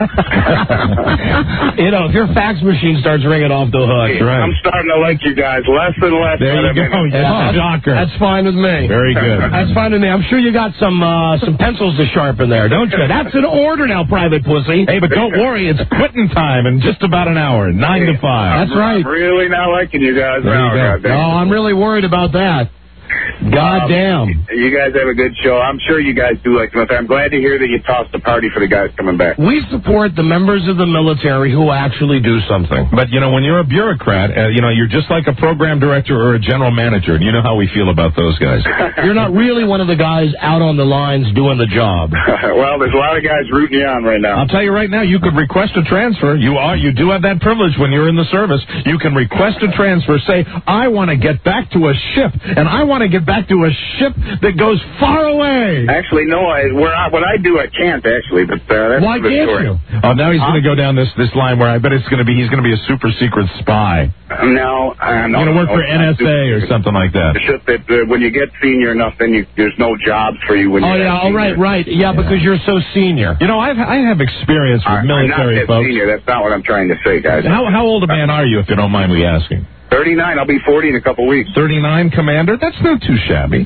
Speaker 9: If your fax machine starts ringing off the hook.
Speaker 3: Hey, right. I'm starting to like you guys less and less.
Speaker 6: There you go. Shocker.
Speaker 9: That's fine with me.
Speaker 6: Very good.
Speaker 9: That's fine with me. I'm sure you got some pencils to sharpen there, don't you? That's an order now, Private Pussy.
Speaker 6: Hey, but don't worry. It's quitting time in just about an hour, 9 to 5.
Speaker 9: That's right.
Speaker 3: I'm really not liking you guys.
Speaker 9: I'm really worried about that. God damn.
Speaker 3: You guys have a good show. I'm sure you guys do like them. I'm glad to hear that you tossed a party for the guys coming back.
Speaker 9: We support the members of the military who actually do something.
Speaker 6: But, when you're a bureaucrat, you're just like a program director or a general manager, and you know how we feel about those guys.
Speaker 9: You're not really one of the guys out on the lines doing the job.
Speaker 3: Well, there's a lot of guys rooting you on right now.
Speaker 6: I'll tell you right now, you could request a transfer. You do have that privilege when you're in the service. You can request a transfer. Say, I want to get back to a ship, and I want to get back to a ship that goes far away.
Speaker 3: Actually, no. What I do, I can't actually. But that's
Speaker 9: why can't
Speaker 3: story.
Speaker 9: you?
Speaker 6: Oh, now he's going to go down this line where I bet he's going to be a super secret spy.
Speaker 3: No,
Speaker 6: I'm going to work for NSA or something like that.
Speaker 3: It's just that when you get senior enough, then there's no jobs for you when you're
Speaker 9: right. Yeah, because you're so senior.
Speaker 6: I have experience with military
Speaker 3: I'm not that
Speaker 6: folks.
Speaker 3: Senior. That's not what I'm trying to say, guys.
Speaker 6: How old a man are you, if you don't mind me asking?
Speaker 3: 39. I'll be 40 in a couple weeks.
Speaker 6: 39, Commander? That's not too shabby.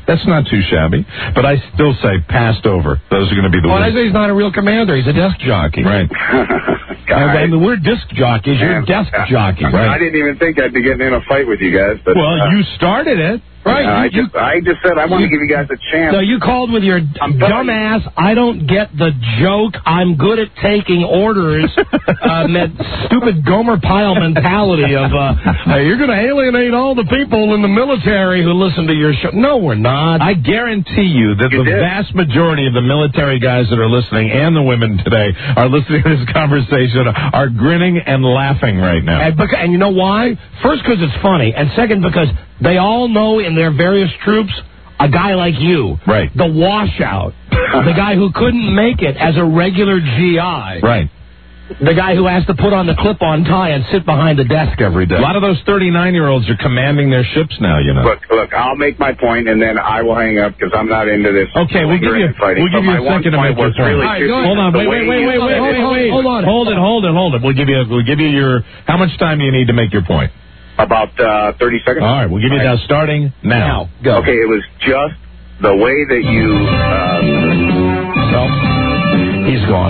Speaker 6: But I still say passed over. Those are going to be the
Speaker 9: I say he's not a real commander. He's a desk jockey.
Speaker 6: Right.
Speaker 9: We're disc jockeys. You're desk jockey.
Speaker 3: Right. I didn't even think I'd be getting in a fight with you guys. But,
Speaker 6: you started it.
Speaker 9: Right.
Speaker 3: I just said I want to give you guys a chance.
Speaker 9: So you called with your dumb ass, I don't get the joke, I'm good at taking orders, that stupid Gomer Pyle mentality of, you're going to alienate all the people in the military who listen to your show. No, we're not.
Speaker 6: I guarantee you that the vast majority of the military guys that are listening and the women today are listening to this conversation are grinning and laughing right now.
Speaker 9: And you know why? First, because it's funny, and second, because they all know in their various troops a guy like you.
Speaker 6: Right.
Speaker 9: The washout. The guy who couldn't make it as a regular GI.
Speaker 6: Right.
Speaker 9: The guy who has to put on the clip-on tie and sit behind the desk every day.
Speaker 6: A lot of those 39-year-olds are commanding their ships now, you know.
Speaker 3: Look, I'll make my point, and then I will hang up because I'm not into this.
Speaker 6: Okay, we'll give you a second to make your point.
Speaker 3: Really
Speaker 6: hold on, wait. Hold on. Hold it. We'll give you your. How much time do you need to make your point?
Speaker 3: About 30 seconds.
Speaker 6: All right, we'll give you that starting now.
Speaker 9: Go.
Speaker 3: Okay, it was just the way that you.
Speaker 9: He's gone.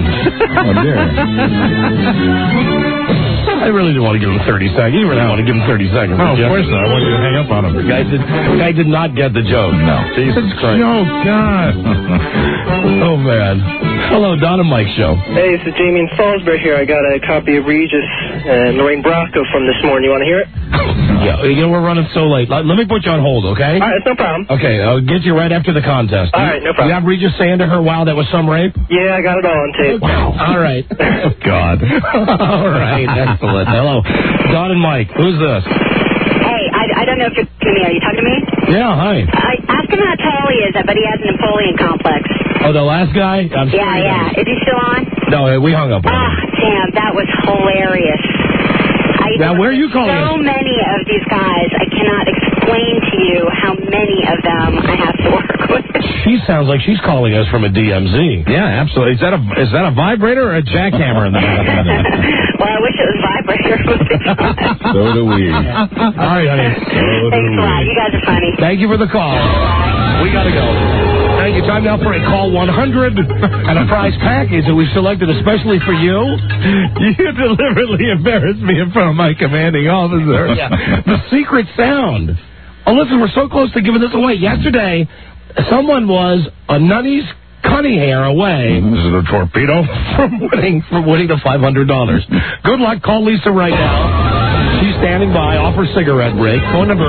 Speaker 9: I really didn't want to give him 30 seconds. You really didn't want to give him 30 seconds.
Speaker 6: No, of course not. I want you to hang up on him.
Speaker 9: The guy did not get the joke. No. Jesus Christ.
Speaker 6: Oh, God.
Speaker 9: Oh, man. Hello, Don and Mike Show.
Speaker 17: Hey, this is Jamie in Salisbury here. I got a copy of Regis and Lorraine Bracco from this morning. You want to hear it?
Speaker 9: Yeah, you know, we're running so late. Let me put you on hold, okay?
Speaker 17: All right, no problem.
Speaker 9: Okay, I'll get you right after the contest.
Speaker 17: All right, no problem.
Speaker 9: You have Regis saying to her, wow, that was some rape?
Speaker 17: Yeah, I got it all on tape.
Speaker 9: Wow. All right.
Speaker 6: Oh, God.
Speaker 9: All right, excellent. Hello. Don and Mike, who's this?
Speaker 18: Hey, I don't know if you're talking to me. Are you talking to me?
Speaker 9: Yeah, hi.
Speaker 18: Ask him how tall he is. I bet he has a Napoleon complex.
Speaker 9: Oh, the last guy? I'm sure he does.
Speaker 18: Is he still on?
Speaker 9: No, we hung up on him.
Speaker 18: Damn, that was hilarious.
Speaker 9: Now, where are you calling
Speaker 18: So many of these guys, I cannot explain to you how many of them I have to work with.
Speaker 9: She sounds like she's calling us from a DMZ.
Speaker 6: Yeah, absolutely. Is that a vibrator or a jackhammer in the back?
Speaker 18: Well, I wish it was vibrator.
Speaker 6: So do we.
Speaker 9: All right, honey.
Speaker 18: Thanks a lot. You guys are funny.
Speaker 9: Thank you for the call. We got to go. Thank you. Time now for a Call 100 and a prize package that we've selected especially for you.
Speaker 6: You deliberately embarrassed me in front of my commanding officer.
Speaker 9: Yeah. The secret sound. Oh, listen, we're so close to giving this away. Yesterday, someone was a nutty's cunny hair away.
Speaker 6: Is it a torpedo?
Speaker 9: From winning the $500. Good luck. Call Lisa right now. She's standing by. Offer cigarette break. Phone number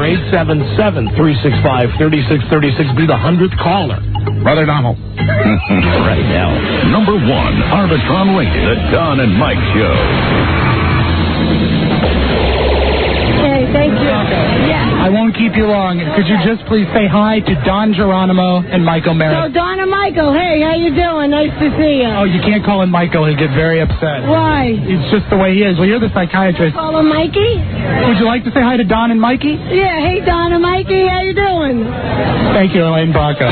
Speaker 9: 877-365-3636. Be the 100th caller.
Speaker 6: Brother Donald.
Speaker 2: Right now, number 1, Arbitron Radio, the Don and Mike Show.
Speaker 19: Hey, thank you. Yeah.
Speaker 8: I won't keep you long. Could you just please say hi to Don Geronimo and Michael Merritt?
Speaker 19: So, Don and Michael, hey, how you doing? Nice to see you.
Speaker 8: Oh, you can't call him Michael. He'll get very upset.
Speaker 19: Why?
Speaker 8: It's just the way he is. Well, you're the psychiatrist.
Speaker 19: Call him Mikey?
Speaker 8: Would you like to say hi to Don and Mikey?
Speaker 19: Yeah, hey, Don and Mikey, how you doing?
Speaker 8: Thank you, Elaine Bracco.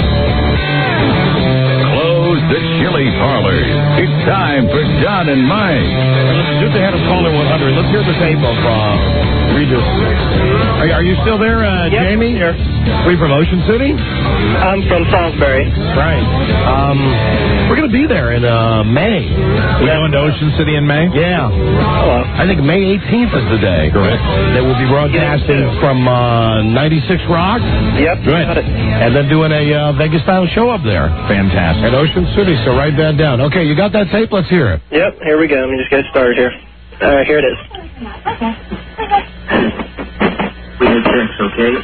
Speaker 2: Close the chili parlors. It's time for Don and Mike.
Speaker 9: Just ahead of caller 100. Let's hear the tape of Regis. Are you still there, Jamie?
Speaker 17: Here.
Speaker 9: Are you from Ocean City?
Speaker 17: I'm from Salisbury.
Speaker 9: Right. We're going to be there in May.
Speaker 6: We're going to Ocean City in May?
Speaker 9: Yeah.
Speaker 17: Hello.
Speaker 9: I think May 18th is the day.
Speaker 6: Correct.
Speaker 9: They will be broadcasting from 96 Rock.
Speaker 17: Yep.
Speaker 9: Good. And then doing a Vegas-style show up there.
Speaker 6: Fantastic.
Speaker 9: At Ocean City, so write that down. Okay, you got that tape? Let's hear it.
Speaker 17: Yep, here we go. Let me just get started here. Here it is.
Speaker 14: We did this, okay?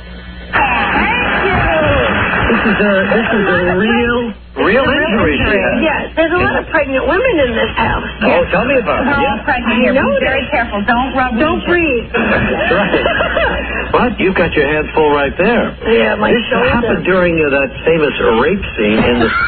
Speaker 14: This is a real injury.
Speaker 20: Yes, there's a lot of pregnant women in this house.
Speaker 14: Oh, tell me about it.
Speaker 20: We're all pregnant here. Be very careful. Don't rub. Don't breathe.
Speaker 14: That's right. What? You've got your hands full right there.
Speaker 20: Yeah, my
Speaker 14: This happened during that famous rape scene in the...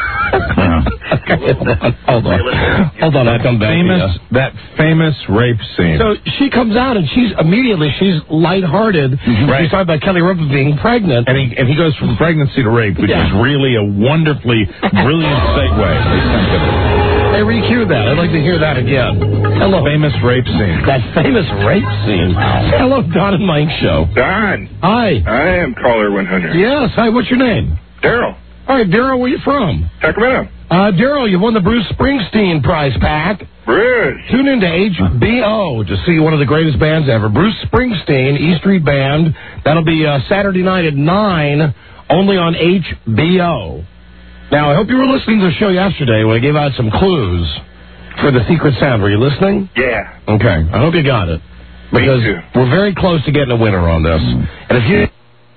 Speaker 9: Hold on, I'll come back.
Speaker 6: That famous rape scene.
Speaker 9: So she comes out and she's lighthearted.
Speaker 6: Right.
Speaker 9: She's talking about Kelly Ripa being pregnant.
Speaker 6: And he goes from pregnancy to rape, which is really a wonderfully brilliant segue.
Speaker 9: Hey, recue that. I'd like to hear that again. Hello.
Speaker 6: Famous rape scene.
Speaker 9: That famous rape scene. Hello, Don and Mike Show.
Speaker 3: Don.
Speaker 9: Hi.
Speaker 3: I am caller 100.
Speaker 9: Yes. Hi, what's your name?
Speaker 3: Daryl.
Speaker 9: All right, Daryl, where you from?
Speaker 3: Sacramento.
Speaker 9: Daryl, you won the Bruce Springsteen prize pack.
Speaker 3: Bruce.
Speaker 9: Tune into HBO to see one of the greatest bands ever. Bruce Springsteen, E Street Band. That'll be Saturday night at 9, only on HBO. Now, I hope you were listening to the show yesterday when I gave out some clues for the secret sound. Were you listening?
Speaker 3: Yeah.
Speaker 9: Okay. I hope you got it. Because we're very close to getting a winner on this. And if you...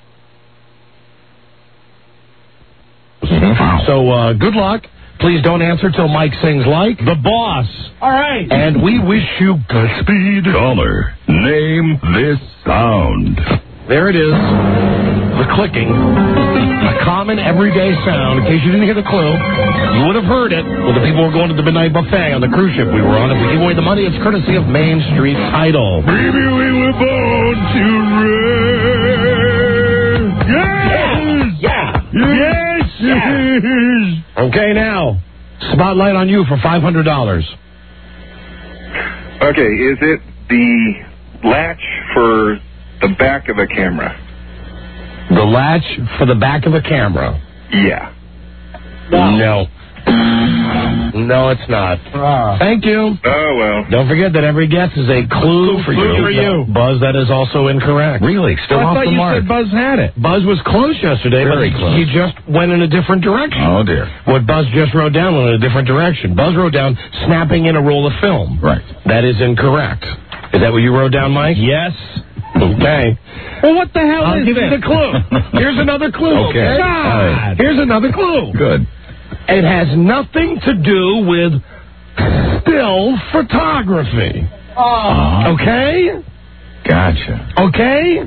Speaker 9: So, good luck. Please don't answer till Mike sings like the boss.
Speaker 8: All right.
Speaker 9: And we wish you Godspeed.
Speaker 2: Caller, name this sound.
Speaker 9: There it is. The clicking. A common everyday sound. In case you didn't hear the clue, you would have heard it when the people were going to the midnight buffet on the cruise ship we were on. If we give away the money, it's courtesy of Main Street Title.
Speaker 6: Maybe we were born to reign. Yes!
Speaker 9: Okay, now, spotlight on you for $500.
Speaker 3: Okay, is it the latch for the back of a camera?
Speaker 9: The latch for the back of a camera.
Speaker 3: Yeah.
Speaker 9: No. No, it's not. Thank you.
Speaker 3: Oh, well.
Speaker 9: Don't forget that every guess is a clue for you. Buzz, that is also incorrect.
Speaker 10: Really? Still off the mark.
Speaker 6: I thought you said Buzz had it.
Speaker 9: Buzz was close yesterday,
Speaker 10: Very
Speaker 9: but
Speaker 10: close.
Speaker 9: he just went in a different direction.
Speaker 10: Oh, dear.
Speaker 9: What Buzz just wrote down went in a different direction. Buzz wrote down snapping in a roll of film.
Speaker 10: Right.
Speaker 9: That is incorrect. Is that what you wrote down, Mike?
Speaker 6: Yes.
Speaker 9: Okay.
Speaker 6: Well, what the hell
Speaker 9: I'll
Speaker 6: is
Speaker 9: give
Speaker 6: this?
Speaker 9: you the clue. Here's another clue.
Speaker 10: Okay.
Speaker 9: God. Here's another clue.
Speaker 10: Good.
Speaker 9: It has nothing to do with still photography. Okay?
Speaker 10: Gotcha.
Speaker 9: Okay?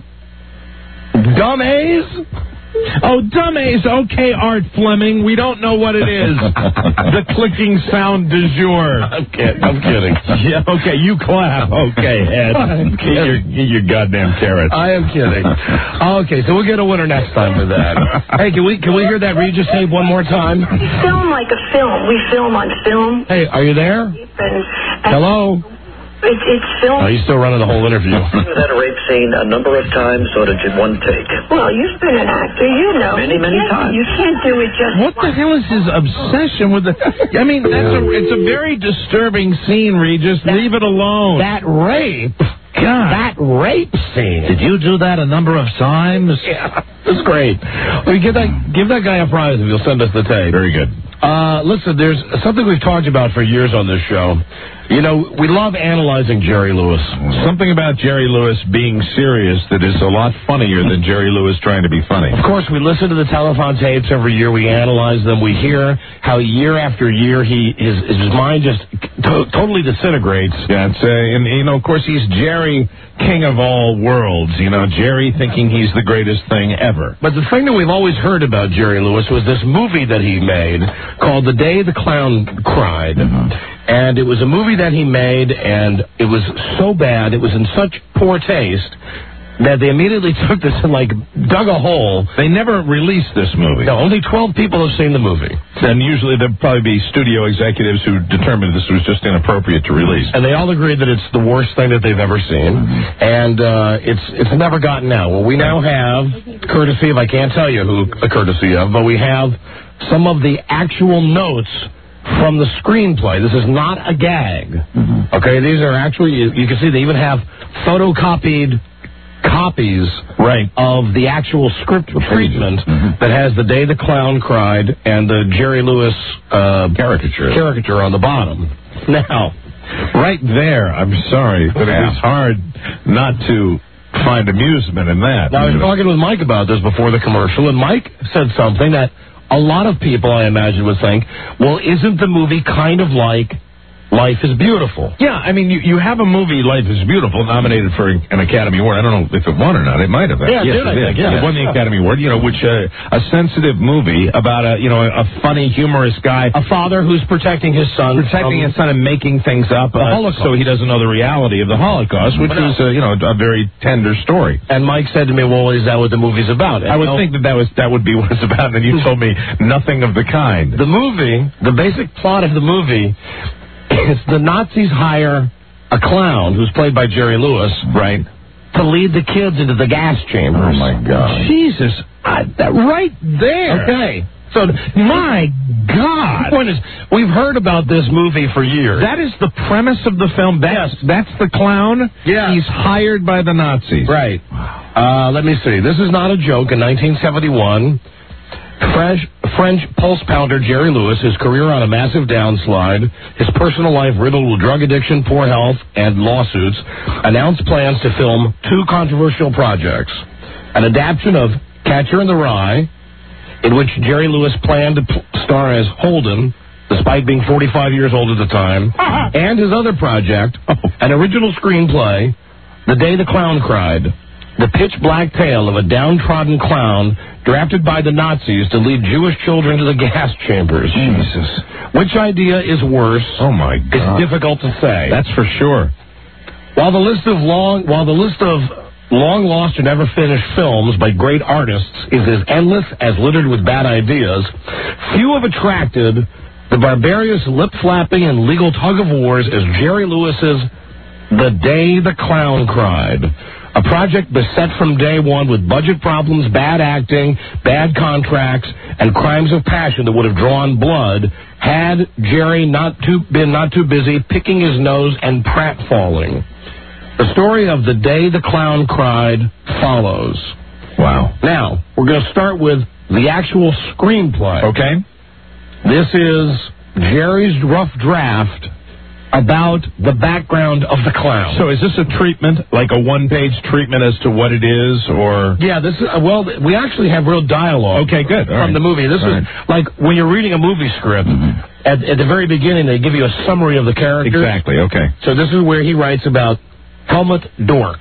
Speaker 9: Dumb A's?
Speaker 6: Oh, dumb A's. Okay, Art Fleming. We don't know what it is. The clicking sound du jour.
Speaker 9: I'm kidding.
Speaker 6: Yeah, okay, you clap. Okay, Ed. Get your goddamn carrots.
Speaker 9: I am kidding. Okay, so we'll get a winner next time for that. Hey, can we hear that Regis tape one more time?
Speaker 20: We film like a film. We film on film.
Speaker 9: Hey, are you there? Hello?
Speaker 20: It's film.
Speaker 9: Oh, you're still running the whole interview.
Speaker 21: You've had a rape scene a number of times, or did you one take?
Speaker 20: Well, you've been an actor. You know.
Speaker 21: Many times.
Speaker 20: You can't do it just
Speaker 6: What the hell is his obsession with the... I mean, it's a very disturbing scene, Regis. Leave it alone.
Speaker 9: That rape?
Speaker 6: God.
Speaker 9: That rape scene.
Speaker 6: Did you do that a number of times?
Speaker 9: Yeah, it's great. Well, give that guy a prize if you'll send us the tape.
Speaker 6: Very good.
Speaker 9: Listen, there's something we've talked about for years on this show. You know, we love analyzing Jerry Lewis.
Speaker 6: Something about Jerry Lewis being serious that is a lot funnier than Jerry Lewis trying to be funny.
Speaker 9: Of course, we listen to the telephone tapes every year. We analyze them. We hear how year after year his mind just totally disintegrates.
Speaker 6: Yeah, and you know, of course, he's Jerry, king of all worlds. You know, Jerry thinking he's the greatest thing ever.
Speaker 9: But the thing that we've always heard about Jerry Lewis was this movie that he made called The Day the Clown Cried. And it was a movie that he made, and it was so bad, it was in such poor taste, that they immediately took this and, dug a hole.
Speaker 6: They never released this movie.
Speaker 9: No, only 12 people have seen the movie.
Speaker 6: And usually there'd probably be studio executives who determined this was just inappropriate to release.
Speaker 9: And they all agree that it's the worst thing that they've ever seen. And it's never gotten out. Well, we now have, courtesy of, I can't tell you who the courtesy of, but we have some of the actual notes from the screenplay. This is not a gag. Okay, these are actually, you can see they even have photocopied copies of the actual script treatment that has The Day the Clown Cried and the Jerry Lewis caricature on the bottom.
Speaker 6: Now, right there, I'm sorry, but it is hard not to find amusement in that.
Speaker 9: Now, I was talking with Mike about this before the commercial, and Mike said something that a lot of people, I imagine, would think, well, isn't the movie kind of like Life is Beautiful?
Speaker 6: Yeah, I mean, you have a movie, Life is Beautiful, nominated for an Academy Award. I don't know if it won or not. It might have.
Speaker 9: Yeah, it did, I think. Yeah.
Speaker 6: It won the Academy Award, which a sensitive movie about a funny, humorous guy.
Speaker 9: A father who's protecting his son.
Speaker 6: His son and making things up so he doesn't know the reality of the Holocaust, which is, a very tender story.
Speaker 9: And Mike said to me, well, is that what the movie's about? And
Speaker 6: I would think that would be what it's about, and you told me nothing of the kind.
Speaker 9: The movie, the basic plot of the movie, is the Nazis hire a clown, who's played by Jerry Lewis, to lead the kids into the gas chambers.
Speaker 6: Oh, my God.
Speaker 9: Jesus. Right there. Okay. So, my God. The point is, we've heard about this movie for years.
Speaker 6: That is the premise of the film. That's the clown.
Speaker 9: Yeah.
Speaker 6: He's hired by the Nazis.
Speaker 9: Right. Let me see. This is not a joke. In 1971, French pulse pounder Jerry Lewis, his career on a massive downslide, his personal life riddled with drug addiction, poor health, and lawsuits, announced plans to film two controversial projects. An adaptation of Catcher in the Rye, in which Jerry Lewis planned to star as Holden, despite being 45 years old at the time, and his other project, an original screenplay, The Day the Clown Cried. the pitch-black tale of a downtrodden clown drafted by the Nazis to lead Jewish children to the gas chambers.
Speaker 6: Jesus.
Speaker 9: Which idea is worse?
Speaker 6: Oh, my God.
Speaker 9: It's difficult to say.
Speaker 6: That's for sure.
Speaker 9: While the list of long lost or never finished films by great artists is as endless as littered with bad ideas, few have attracted the barbarous lip-flapping and legal tug-of-wars as Jerry Lewis's The Day the Clown Cried. A project beset from day one with budget problems, bad acting, bad contracts, and crimes of passion that would have drawn blood had Jerry been not too busy picking his nose and pratfalling. The story of The Day the Clown Cried follows.
Speaker 6: Wow.
Speaker 9: Now, we're going to start with the actual screenplay.
Speaker 6: Okay.
Speaker 9: This is Jerry's rough draft about the background of the clown.
Speaker 6: So is this a treatment, like a one-page treatment as to what it is, or?
Speaker 9: Yeah, this is, well, we actually have real dialogue.
Speaker 6: Okay, good.
Speaker 9: From the movie. This is like when you're reading a movie script, at the very beginning they give you a summary of the characters.
Speaker 6: Exactly, okay.
Speaker 9: So this is where he writes about Helmut Dork,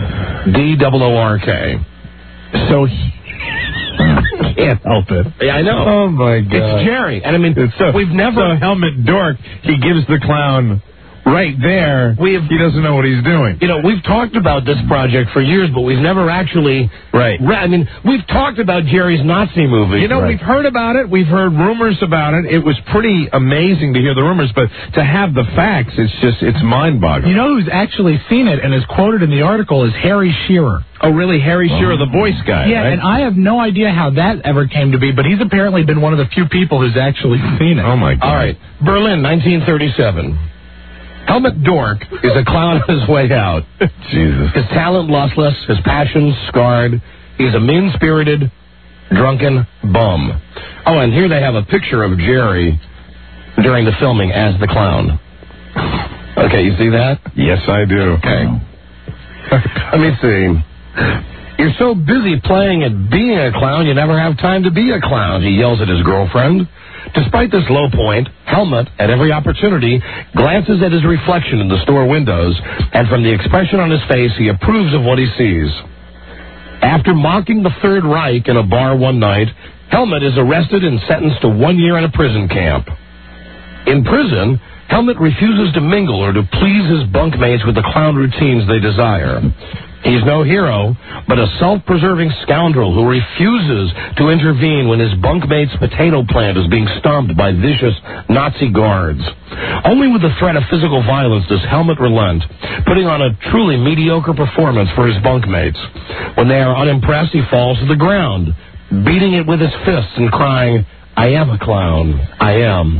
Speaker 9: D-O-O-R-K.
Speaker 6: So he can't help it.
Speaker 9: Yeah, I know.
Speaker 6: Oh, my God.
Speaker 9: It's Jerry. And I mean, we've never...
Speaker 6: So Helmut Dork, he gives the clown right there. He doesn't know what he's doing.
Speaker 9: You know, we've talked about this project for years, but we've never actually...
Speaker 6: Right.
Speaker 9: I mean, we've talked about Jerry's Nazi movie.
Speaker 6: You know, we've heard about it. We've heard rumors about it. It was pretty amazing to hear the rumors, but to have the facts, it's mind-boggling.
Speaker 8: You know who's actually seen it and is quoted in the article is Harry Shearer.
Speaker 6: Oh, really? Harry Shearer, the Boy Scout,
Speaker 8: Yeah,
Speaker 6: right?
Speaker 8: and I have no idea how that ever came to be, but he's apparently been one of the few people who's actually seen it.
Speaker 6: Oh, my God.
Speaker 9: All right. Berlin, 1937. Helmut Dork is a clown on his way out.
Speaker 6: Jesus.
Speaker 9: His talent lustless, his passion scarred. He's a mean-spirited, drunken bum. Oh, and here they have a picture of Jerry during the filming as the clown. Okay, you see that?
Speaker 6: Yes, I do.
Speaker 9: Okay. Let me see. You're so busy playing at being a clown, you never have time to be a clown, he yells at his girlfriend. Despite this low point, Helmut, at every opportunity, glances at his reflection in the store windows, and from the expression on his face, he approves of what he sees. After mocking the Third Reich in a bar one night, Helmut is arrested and sentenced to 1 year in a prison camp. In prison, Helmut refuses to mingle or to please his bunkmates with the clown routines they desire. He's no hero, but a self-preserving scoundrel who refuses to intervene when his bunkmate's potato plant is being stomped by vicious Nazi guards. Only with the threat of physical violence does Helmut relent, putting on a truly mediocre performance for his bunkmates. When they are unimpressed, he falls to the ground, beating it with his fists and crying, "I am a clown. I am.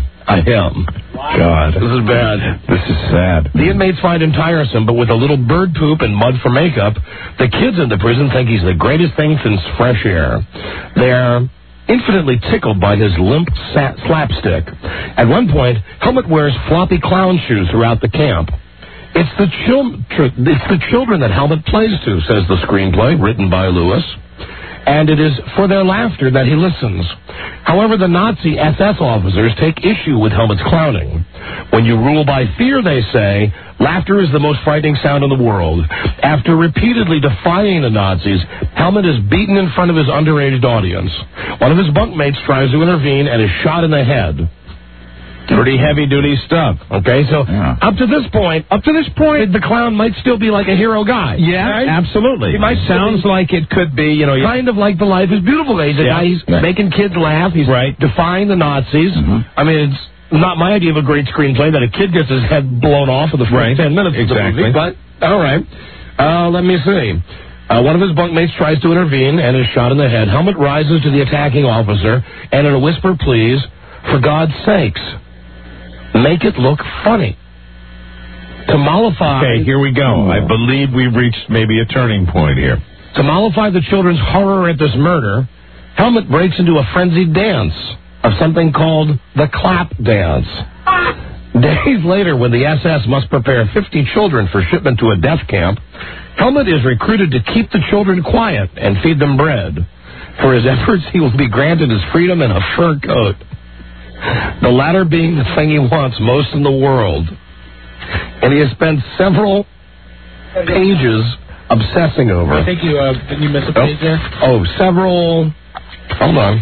Speaker 6: God.
Speaker 9: This is bad.
Speaker 6: This is sad.
Speaker 9: The inmates find him tiresome, but with a little bird poop and mud for makeup, the kids in the prison think he's the greatest thing since fresh air. They're infinitely tickled by his limp slapstick. At one point, Helmut wears floppy clown shoes throughout the camp. It's the children that Helmut plays to, says the screenplay, written by Lewis. And it is for their laughter that he listens. However, the Nazi SS officers take issue with Helmut's clowning. When you rule by fear, they say, laughter is the most frightening sound in the world. After repeatedly defying the Nazis, Helmut is beaten in front of his underage audience. One of his bunkmates tries to intervene and is shot in the head. Pretty heavy-duty stuff. Okay, so up to this point, the clown might still be like a hero guy.
Speaker 6: Yeah,
Speaker 9: right?
Speaker 6: absolutely.
Speaker 9: He might
Speaker 6: Sounds like it could be, you know.
Speaker 9: Kind of like The Life is Beautiful. He's a guy, he's making kids laugh. He's defying the Nazis. I mean, it's not my idea of a great screenplay that a kid gets his head blown off in the first 10 minutes of the movie. But, all right. Let me see. One of his bunkmates tries to intervene and is shot in the head. Helmut rises to the attacking officer and in a whisper pleads, "For God's sakes, make it look funny." To mollify...
Speaker 6: Okay, here we go. I believe we've reached maybe a turning point here.
Speaker 9: To mollify the children's horror at this murder, Helmut breaks into a frenzied dance of something called the clap dance. Days later, when the SS must prepare 50 children for shipment to a death camp, Helmut is recruited to keep the children quiet and feed them bread. For his efforts, he will be granted his freedom and a fur coat, the latter being the thing he wants most in the world. And he has spent several pages obsessing over.
Speaker 8: I think didn't you miss a page there?
Speaker 9: Oh, several. Hold on.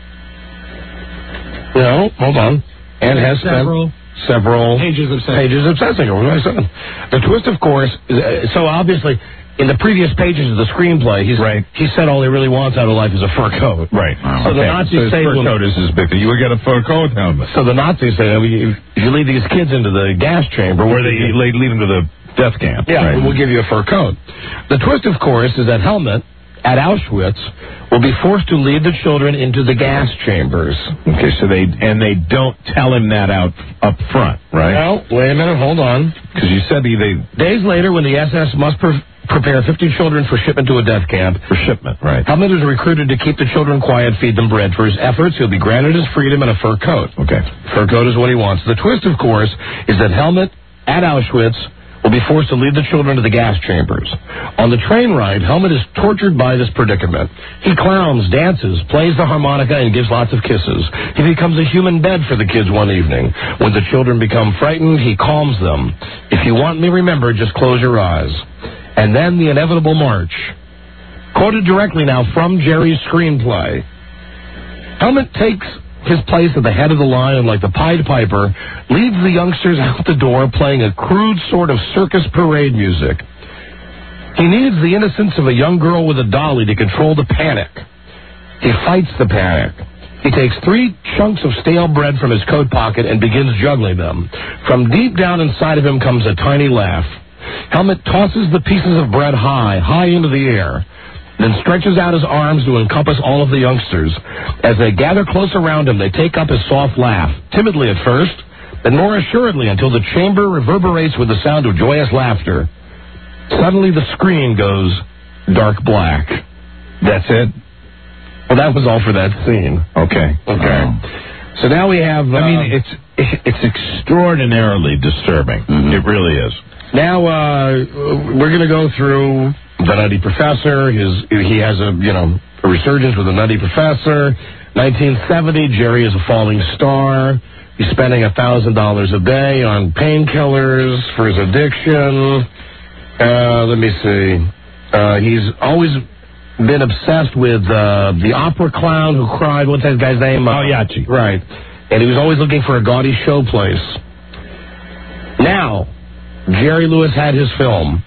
Speaker 9: No, hold on. And has spent several pages obsessing over. What I said. The twist, of course, is, so obviously, in the previous pages of the screenplay, he said all he really wants out of life is a fur coat.
Speaker 6: Right.
Speaker 9: So the Nazis say,
Speaker 6: fur coat is as big. You would get a fur coat helmet.
Speaker 9: So the Nazis say, if you lead these kids into the gas chamber,
Speaker 6: where they lead them to the death camp.
Speaker 9: Yeah, we'll give you a fur coat. The twist, of course, is that Helmut at Auschwitz will be forced to lead the children into the gas chambers.
Speaker 6: Okay, so they don't tell him that up front, right?
Speaker 9: Well, wait a minute, hold on.
Speaker 6: Because you said
Speaker 9: days later, when the SS must prepare 50 children for shipment to a death camp.
Speaker 6: For shipment, right.
Speaker 9: Helmut is recruited to keep the children quiet, feed them bread. For his efforts, he'll be granted his freedom and a fur coat.
Speaker 6: Okay.
Speaker 9: Fur coat is what he wants. The twist, of course, is that Helmut at Auschwitz will be forced to lead the children to the gas chambers. On the train ride, Helmut is tortured by this predicament. He clowns, dances, plays the harmonica, and gives lots of kisses. He becomes a human bed for the kids one evening. When the children become frightened, he calms them. If you want me, remember, just close your eyes. And then the inevitable march. Quoted directly now from Jerry's screenplay. Helmut takes his place at the head of the line and, like the Pied Piper, leads the youngsters out the door playing a crude sort of circus parade music. He needs the innocence of a young girl with a dolly to control the panic. He fights the panic. He takes 3 chunks of stale bread from his coat pocket and begins juggling them. From deep down inside of him comes a tiny laugh. Helmut tosses the pieces of bread high into the air, then stretches out his arms to encompass all of the youngsters. As they gather close around him, they take up his soft laugh, timidly at first, then more assuredly until the chamber reverberates with the sound of joyous laughter. Suddenly the screen goes dark black.
Speaker 6: That's it?
Speaker 9: Well, that was all for that scene.
Speaker 6: Okay.
Speaker 9: So now we have...
Speaker 6: it's extraordinarily disturbing. Mm-hmm. It really is.
Speaker 9: Now, we're going to go through The Nutty Professor. He has a resurgence with The Nutty Professor. 1970, Jerry is a falling star. He's spending $1,000 a day on painkillers for his addiction. Let me see. He's always been obsessed with the opera clown who cried. What's that guy's name?
Speaker 6: Pagliacci.
Speaker 9: Right. And he was always looking for a gaudy showplace. Now, Jerry Lewis had his film.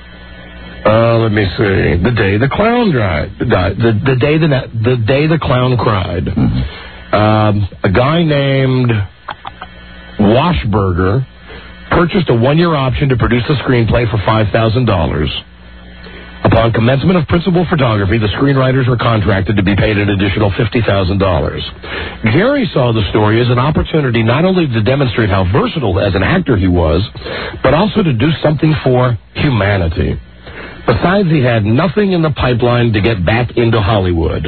Speaker 9: Let me see. The Day the Clown died. The Day the Clown Cried. Mm-hmm. A guy named Washburger purchased a 1-year option to produce the screenplay for $5,000. Upon commencement of principal photography, the screenwriters were contracted to be paid an additional $50,000. Jerry saw the story as an opportunity not only to demonstrate how versatile as an actor he was, but also to do something for humanity. Besides, he had nothing in the pipeline to get back into Hollywood.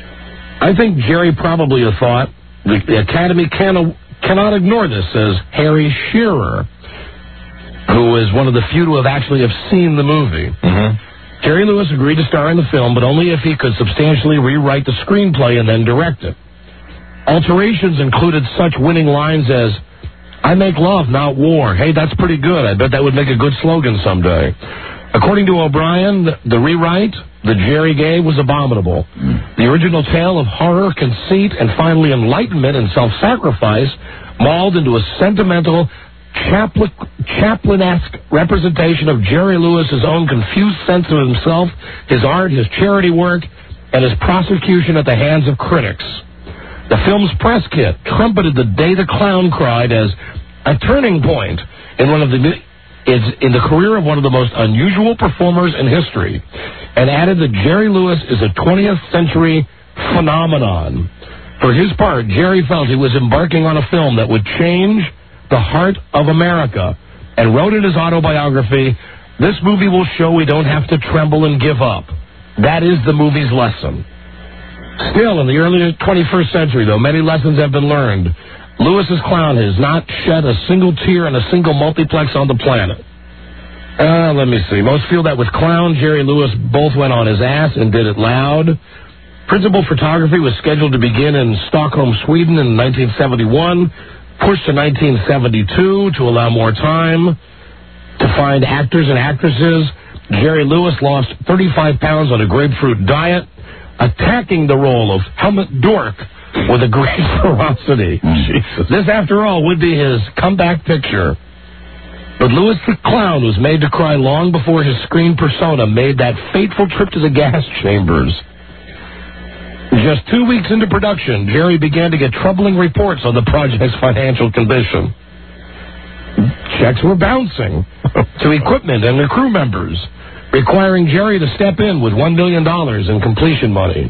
Speaker 9: I think Jerry probably thought the Academy cannot ignore this, says Harry Shearer, who is one of the few to actually have seen the movie. Mm-hmm. Jerry Lewis agreed to star in the film, but only if he could substantially rewrite the screenplay and then direct it. Alterations included such winning lines as, "I make love, not war. Hey, that's pretty good. I bet that would make a good slogan someday." According to O'Brien, the rewrite that Jerry gave was abominable. The original tale of horror, conceit, and finally enlightenment and self-sacrifice mauled into a sentimental, Chaplin-esque representation of Jerry Lewis's own confused sense of himself, his art, his charity work, and his prosecution at the hands of critics. The film's press kit trumpeted The Day the Clown Cried as a turning point in the career of one of the most unusual performers in history, and added that Jerry Lewis is a 20th century phenomenon. For his part, Jerry felt he was embarking on a film that would change the heart of America, and wrote in his autobiography, "This movie will show we don't have to tremble and give up. That is the movie's lesson." Still, in the early 21st century, though, many lessons have been learned. Lewis's clown has not shed a single tear in a single multiplex on the planet. Let me see. Most feel that with Clown, Jerry Lewis both went on his ass and did it loud. Principal photography was scheduled to begin in Stockholm, Sweden in 1971, pushed to 1972 to allow more time to find actors and actresses. Jerry Lewis lost 35 pounds on a grapefruit diet, attacking the role of Helmut Dork with a great ferocity. Jesus. This, after all, would be his comeback picture. But Lewis the Clown was made to cry long before his screen persona made that fateful trip to the gas chambers. Just 2 weeks into production, Jerry began to get troubling reports on the project's financial condition. Checks were bouncing to equipment and the crew members, requiring Jerry to step in with $1 million in completion money.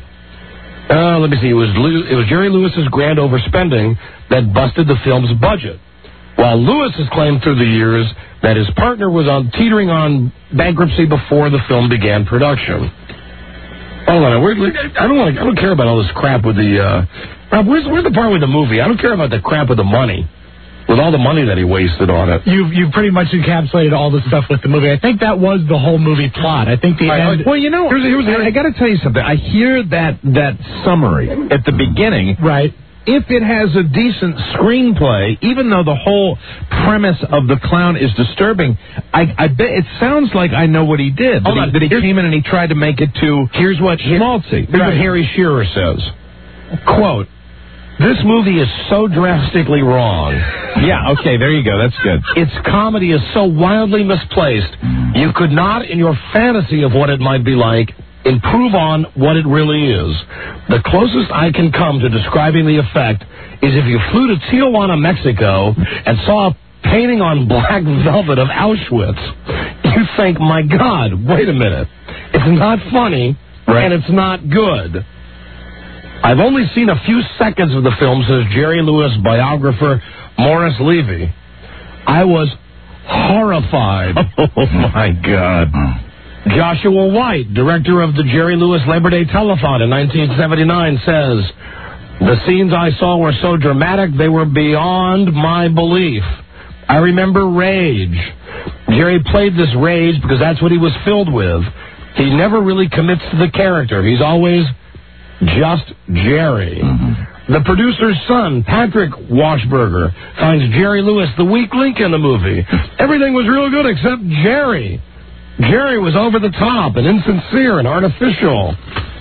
Speaker 9: Let me see. It was Jerry Lewis's grand overspending that busted the film's budget, while Lewis has claimed through the years that his partner was teetering on bankruptcy before the film began production. Hold on, I don't care about all this crap with the. Rob, where's the part with the movie? I don't care about the crap with the money. With all the money that he wasted on it.
Speaker 8: You've pretty much encapsulated all the stuff with the movie. I think that was the whole movie plot. I think the end...
Speaker 6: Well, you know, I got to tell you something. I hear that summary at the beginning.
Speaker 8: Right.
Speaker 6: If it has a decent screenplay, even though the whole premise of the clown is disturbing, I bet it sounds like I know what he did. That he came in and he tried to make it too schmaltzy.
Speaker 9: Here's what Harry Shearer says. Quote, "This movie is so drastically wrong."
Speaker 6: Yeah, okay, there you go. That's good.
Speaker 9: Its comedy is so wildly misplaced, you could not, in your fantasy of what it might be like, improve on what it really is. The closest I can come to describing the effect is if you flew to Tijuana, Mexico, and saw a painting on black velvet of Auschwitz. You think, my God, wait a minute. It's not funny, and it's not good. I've only seen a few seconds of the film, says Jerry Lewis biographer Morris Levy. I was horrified.
Speaker 6: Oh, my God.
Speaker 9: Joshua White, director of the Jerry Lewis Labor Day Telethon in 1979, says, "The scenes I saw were so dramatic, they were beyond my belief. I remember rage. Jerry played this rage because that's what he was filled with. He never really commits to the character. He's always just Jerry." The producer's son, Patrick Washburger, finds Jerry Lewis the weak link in the movie. Everything was real good except Jerry. Jerry was over the top and insincere and artificial.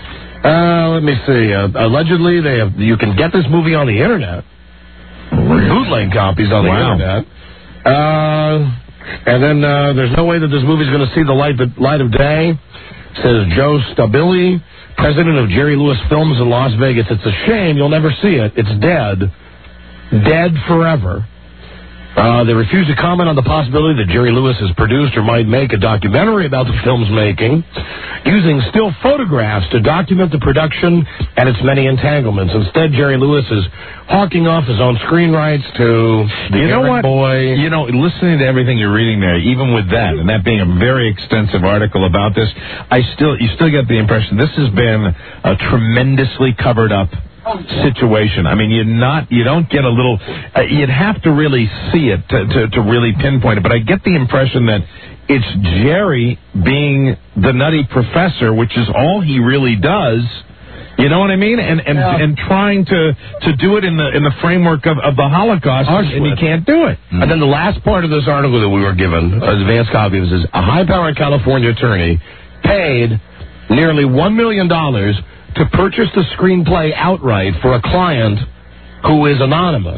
Speaker 9: Let me see. Allegedly, you can get this movie on the internet. Bootleg copies on the internet. And then there's no way that this movie's going to see the light of day, says Joe Stabile, president of Jerry Lewis Films in Las Vegas. It's a shame you'll never see it. It's dead. Dead forever. They refuse to comment on the possibility that Jerry Lewis has produced or might make a documentary about the film's making, using still photographs to document the production and its many entanglements. Instead, Jerry Lewis is hawking off his own screen rights to the Errand Boy.
Speaker 6: You know, listening to everything you're reading there, even with that, and that being a very extensive article about this, you still get the impression this has been a tremendously covered up situation. I mean, you don't get a little, you'd have to really see it to really pinpoint it, but I get the impression that it's Jerry being the nutty professor, which is all he really does. You know what I mean? And trying to do it in the framework of the Holocaust, and he can't do it.
Speaker 9: And then the last part of this article that we were given, an advance copy of, is a high-powered California attorney paid nearly $1 million to purchase the screenplay outright for a client who is anonymous.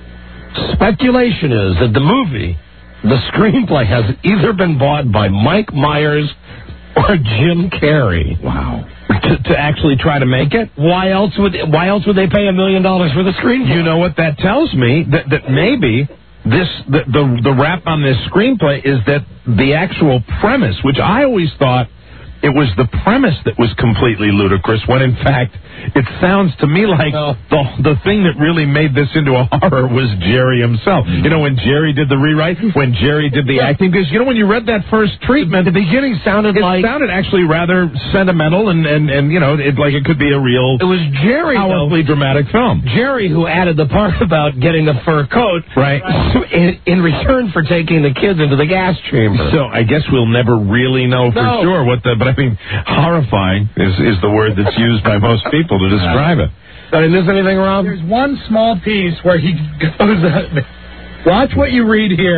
Speaker 9: Speculation is that the movie, the screenplay, has either been bought by Mike Myers or Jim Carrey.
Speaker 6: Wow. To actually try to make it?
Speaker 9: Why else would they pay $1 million for the screenplay?
Speaker 6: You know what that tells me? That maybe the rap on this screenplay is that the actual premise, which I always thought it was the premise that was completely ludicrous, when in fact it sounds to me like the thing that really made this into a horror was Jerry himself. You know, when Jerry did the rewrite, when Jerry did the acting, because, you know, when you read that first treatment,
Speaker 9: the beginning sounded
Speaker 6: actually rather sentimental and you know, it could be a real,
Speaker 9: it was Jerry,
Speaker 6: powerfully dramatic film.
Speaker 9: Jerry who added the part about getting the fur coat,
Speaker 6: right,
Speaker 9: in return for taking the kids into the gas chamber.
Speaker 6: So I guess we'll never really know for sure what but I mean, horrifying is the word that's used by most people to describe it.
Speaker 9: Did I miss anything, Rob?
Speaker 8: There's one small piece where he goes, watch what you read here,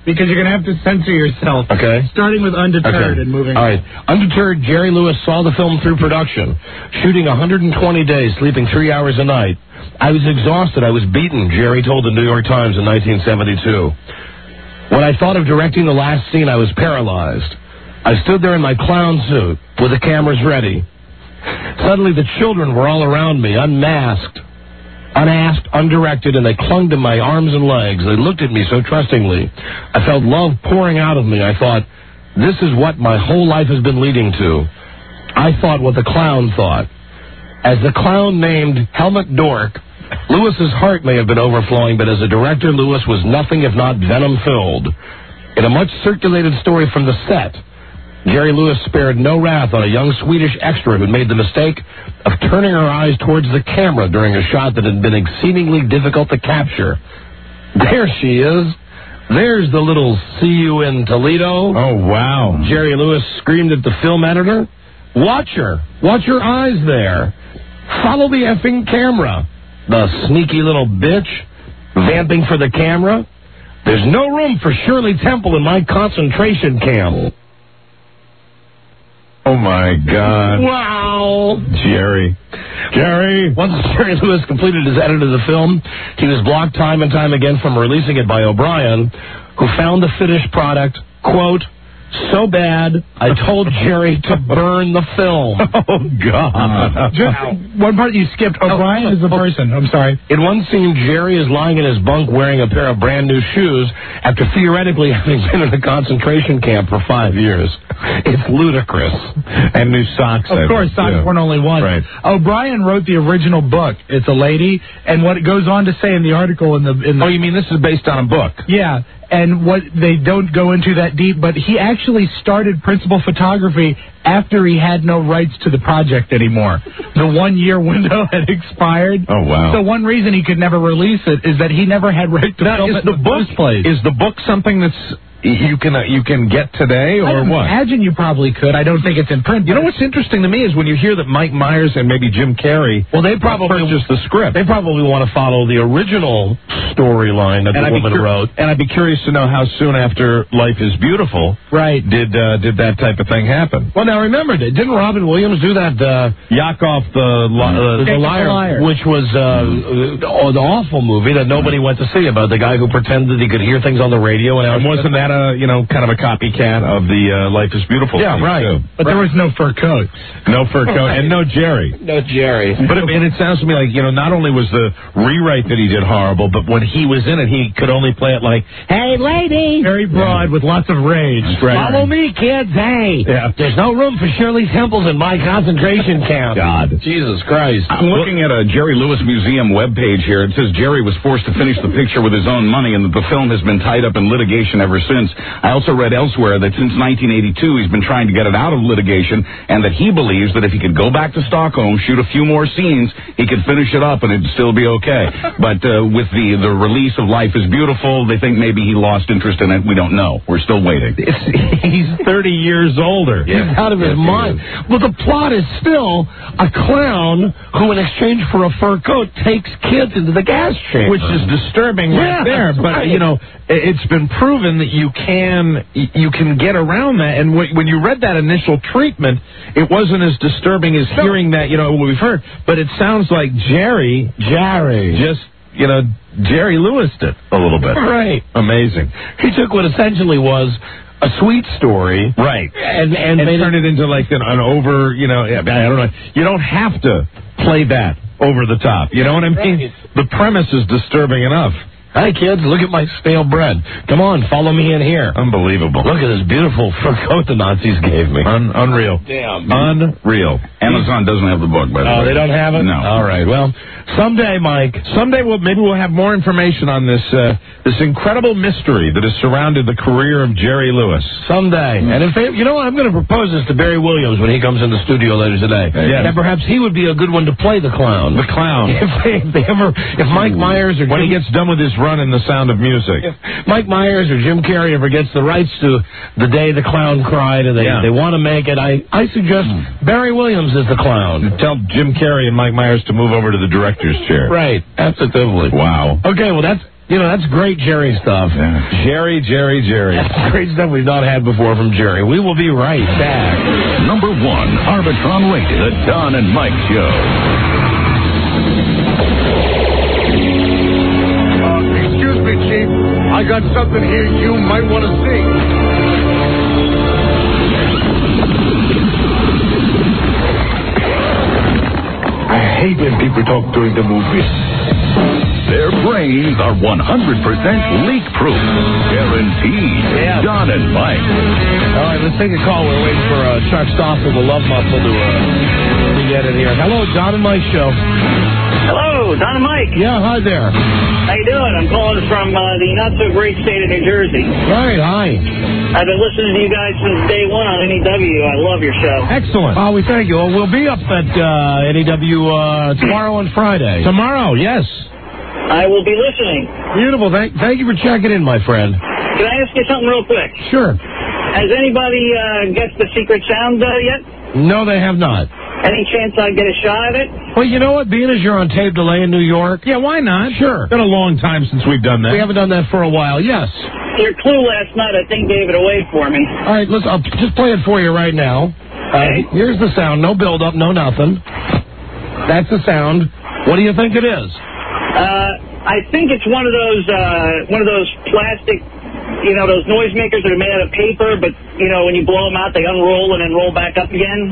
Speaker 8: because you're going to have to censor yourself.
Speaker 9: Okay.
Speaker 8: Starting with Undeterred and moving
Speaker 9: All right. Undeterred, Jerry Lewis saw the film through production, shooting 120 days, sleeping 3 hours a night. I was exhausted. I was beaten, Jerry told the New York Times in 1972. When I thought of directing the last scene, I was paralyzed. I stood there in my clown suit with the cameras ready. Suddenly, the children were all around me, unmasked, unasked, undirected, and they clung to my arms and legs. They looked at me so trustingly. I felt love pouring out of me. I thought, this is what my whole life has been leading to. I thought what the clown thought. As the clown named Helmut Dork, Lewis's heart may have been overflowing, but as a director, Lewis was nothing if not venom-filled. In a much-circulated story from the set, Jerry Lewis spared no wrath on a young Swedish extra who made the mistake of turning her eyes towards the camera during a shot that had been exceedingly difficult to capture. There she is. There's the little "See you in Toledo."
Speaker 6: Oh, wow.
Speaker 9: Jerry Lewis screamed at the film editor. Watch her. Watch her eyes there. Follow the effing camera. The sneaky little bitch. Vamping for the camera. There's no room for Shirley Temple in my concentration camp.
Speaker 6: Oh, my God.
Speaker 9: Wow.
Speaker 6: Jerry.
Speaker 9: Once Jerry Lewis completed his edit of the film, he was blocked time and time again from releasing it by O'Brien, who found the finished product, quote, so bad, I told Jerry to burn the film.
Speaker 6: Oh, God.
Speaker 8: One part you skipped. O'Brien is the person. I'm sorry.
Speaker 9: In one scene, Jerry is lying in his bunk wearing a pair of brand new shoes after theoretically having been in a concentration camp for 5 years. It's ludicrous.
Speaker 6: And new socks.
Speaker 8: Of course, socks weren't only one.
Speaker 6: Right.
Speaker 8: O'Brien wrote the original book. It's a lady, and what it goes on to say in the article in the
Speaker 6: Oh, you mean this is based on a book?
Speaker 8: Yeah. And what they don't go into that deep, but he actually started principal photography after he had no rights to the project anymore. The 1 year window had expired.
Speaker 6: Oh, wow.
Speaker 8: So one reason he could never release it is that he never had right to film it in the first place.
Speaker 6: Is the book something that's you can get today, or what?
Speaker 8: I imagine you probably could. I don't think it's in print.
Speaker 6: You know what's interesting to me is when you hear that Mike Myers and maybe Jim Carrey
Speaker 9: they probably
Speaker 6: purchased the script.
Speaker 9: They probably want to follow the original storyline that the woman wrote.
Speaker 6: And I'd be curious to know how soon after Life is Beautiful did that type of thing happen.
Speaker 9: Well, now remember, didn't Robin Williams do that
Speaker 6: Yakov the
Speaker 9: Liar, which was the awful movie that nobody went to see about the guy who pretended he could hear things on the radio, and
Speaker 6: wasn't that kind of a copycat of the Life is Beautiful?
Speaker 9: Yeah, right.
Speaker 6: Too.
Speaker 8: But there was no fur coat.
Speaker 6: No fur coat, and no Jerry.
Speaker 9: No Jerry.
Speaker 6: But it sounds to me like, not only was the rewrite that he did horrible, but when he was in it, he could only play it like, hey, lady!
Speaker 8: Very broad with lots of rage.
Speaker 6: Right.
Speaker 9: Follow me, kids, hey!
Speaker 6: Yeah.
Speaker 9: There's no room for Shirley Temples in my concentration camp.
Speaker 10: God.
Speaker 9: Jesus Christ.
Speaker 10: I'm looking at a Jerry Lewis Museum webpage here. It says Jerry was forced to finish the picture with his own money and that the film has been tied up in litigation ever since. I also read elsewhere that since 1982 he's been trying to get it out of litigation and that he believes that if he could go back to Stockholm, shoot a few more scenes, he could finish it up and it'd still be okay. But with the release of Life is Beautiful, they think maybe he lost interest in it. We don't know. We're still waiting.
Speaker 6: He's 30 years older.
Speaker 9: He's out of his mind. Well, the plot is still a clown who, in exchange for a fur coat, takes kids into the gas chamber.
Speaker 6: Which is disturbing right there. But, it's been proven that you can get around that. And when you read that initial treatment, it wasn't as disturbing as hearing that, what we've heard. But it sounds like Jerry just, Jerry Lewis did a little bit.
Speaker 9: Right.
Speaker 6: Amazing.
Speaker 9: He took what essentially was a sweet story.
Speaker 6: Right.
Speaker 9: And
Speaker 6: turned it into like an over, I don't know. You don't have to play that over the top. You know what I mean?
Speaker 9: Right.
Speaker 6: The premise is disturbing enough.
Speaker 9: Hi, kids, look at my stale bread. Come on, follow me in here.
Speaker 6: Unbelievable.
Speaker 9: Look at this beautiful fur coat the Nazis gave me.
Speaker 6: Unreal.
Speaker 9: Damn.
Speaker 6: Unreal.
Speaker 10: Amazon doesn't have the book, by the way.
Speaker 9: Oh, they don't have it?
Speaker 10: No.
Speaker 9: All right. Well, someday, Mike.
Speaker 6: Someday maybe we'll have more information on this incredible mystery that has surrounded the career of Jerry Lewis.
Speaker 9: Someday. And if they, I'm going to propose this to Barry Williams when he comes in the studio later today.
Speaker 6: Yes.
Speaker 9: And perhaps he would be a good one to play the clown.
Speaker 6: The clown.
Speaker 9: If Mike Myers or
Speaker 6: when he gets done with his run in The Sound of Music.
Speaker 9: If Mike Myers or Jim Carrey ever gets the rights to The Day the Clown Cried and they want to make it, I suggest Barry Williams is the clown.
Speaker 6: Tell Jim Carrey and Mike Myers to move over to the director's chair.
Speaker 9: Right. Absolutely.
Speaker 6: Wow.
Speaker 9: Okay, well, that's That's great Jerry stuff.
Speaker 6: Yeah. Jerry.
Speaker 9: That's great stuff we've not had before from Jerry. We will be right back.
Speaker 2: Number 1, Arbitron rated, The Don and Mike Show.
Speaker 1: Excuse me, Chief. I got something here you might want to see. I hate when people talk during the movie.
Speaker 2: Their brains are 100% leak-proof. Guaranteed.
Speaker 9: Yeah.
Speaker 2: Don and Mike.
Speaker 9: All right, let's take a call. We're waiting for Chuck Stoffel, the Love Muffle, to get in here. Hello, Don and Mike Show.
Speaker 4: Hello, Don and Mike.
Speaker 9: Yeah, hi there.
Speaker 4: How you doing? I'm calling from the not-so-great state of New Jersey.
Speaker 9: Right, hi.
Speaker 4: I've been listening to you guys since day one on NEW. I love your show.
Speaker 9: Excellent. Oh, we thank you. Well, we'll be up at NEW tomorrow and Friday.
Speaker 6: Tomorrow, yes.
Speaker 4: I will be listening.
Speaker 9: Beautiful. Thank you for checking in, my friend.
Speaker 4: Can I ask you something real quick?
Speaker 9: Sure.
Speaker 4: Has anybody guessed the secret sound yet?
Speaker 9: No, they have not.
Speaker 4: Any chance I'd get a shot at it?
Speaker 9: Well, you know what? Being as you're on tape delay in New York.
Speaker 6: Yeah, why not?
Speaker 9: Sure.
Speaker 6: It's been a long time since we've done that.
Speaker 9: We haven't done that for a while, yes.
Speaker 4: Your clue last night, I think, gave it away for me.
Speaker 9: All right, listen, I'll just play it for you right now. Here's the sound. No build-up, no nothing. That's the sound. What do you think it is?
Speaker 4: I think it's one of those plastic, those noisemakers that are made out of paper, but, when you blow them out, they unroll and then roll back up again.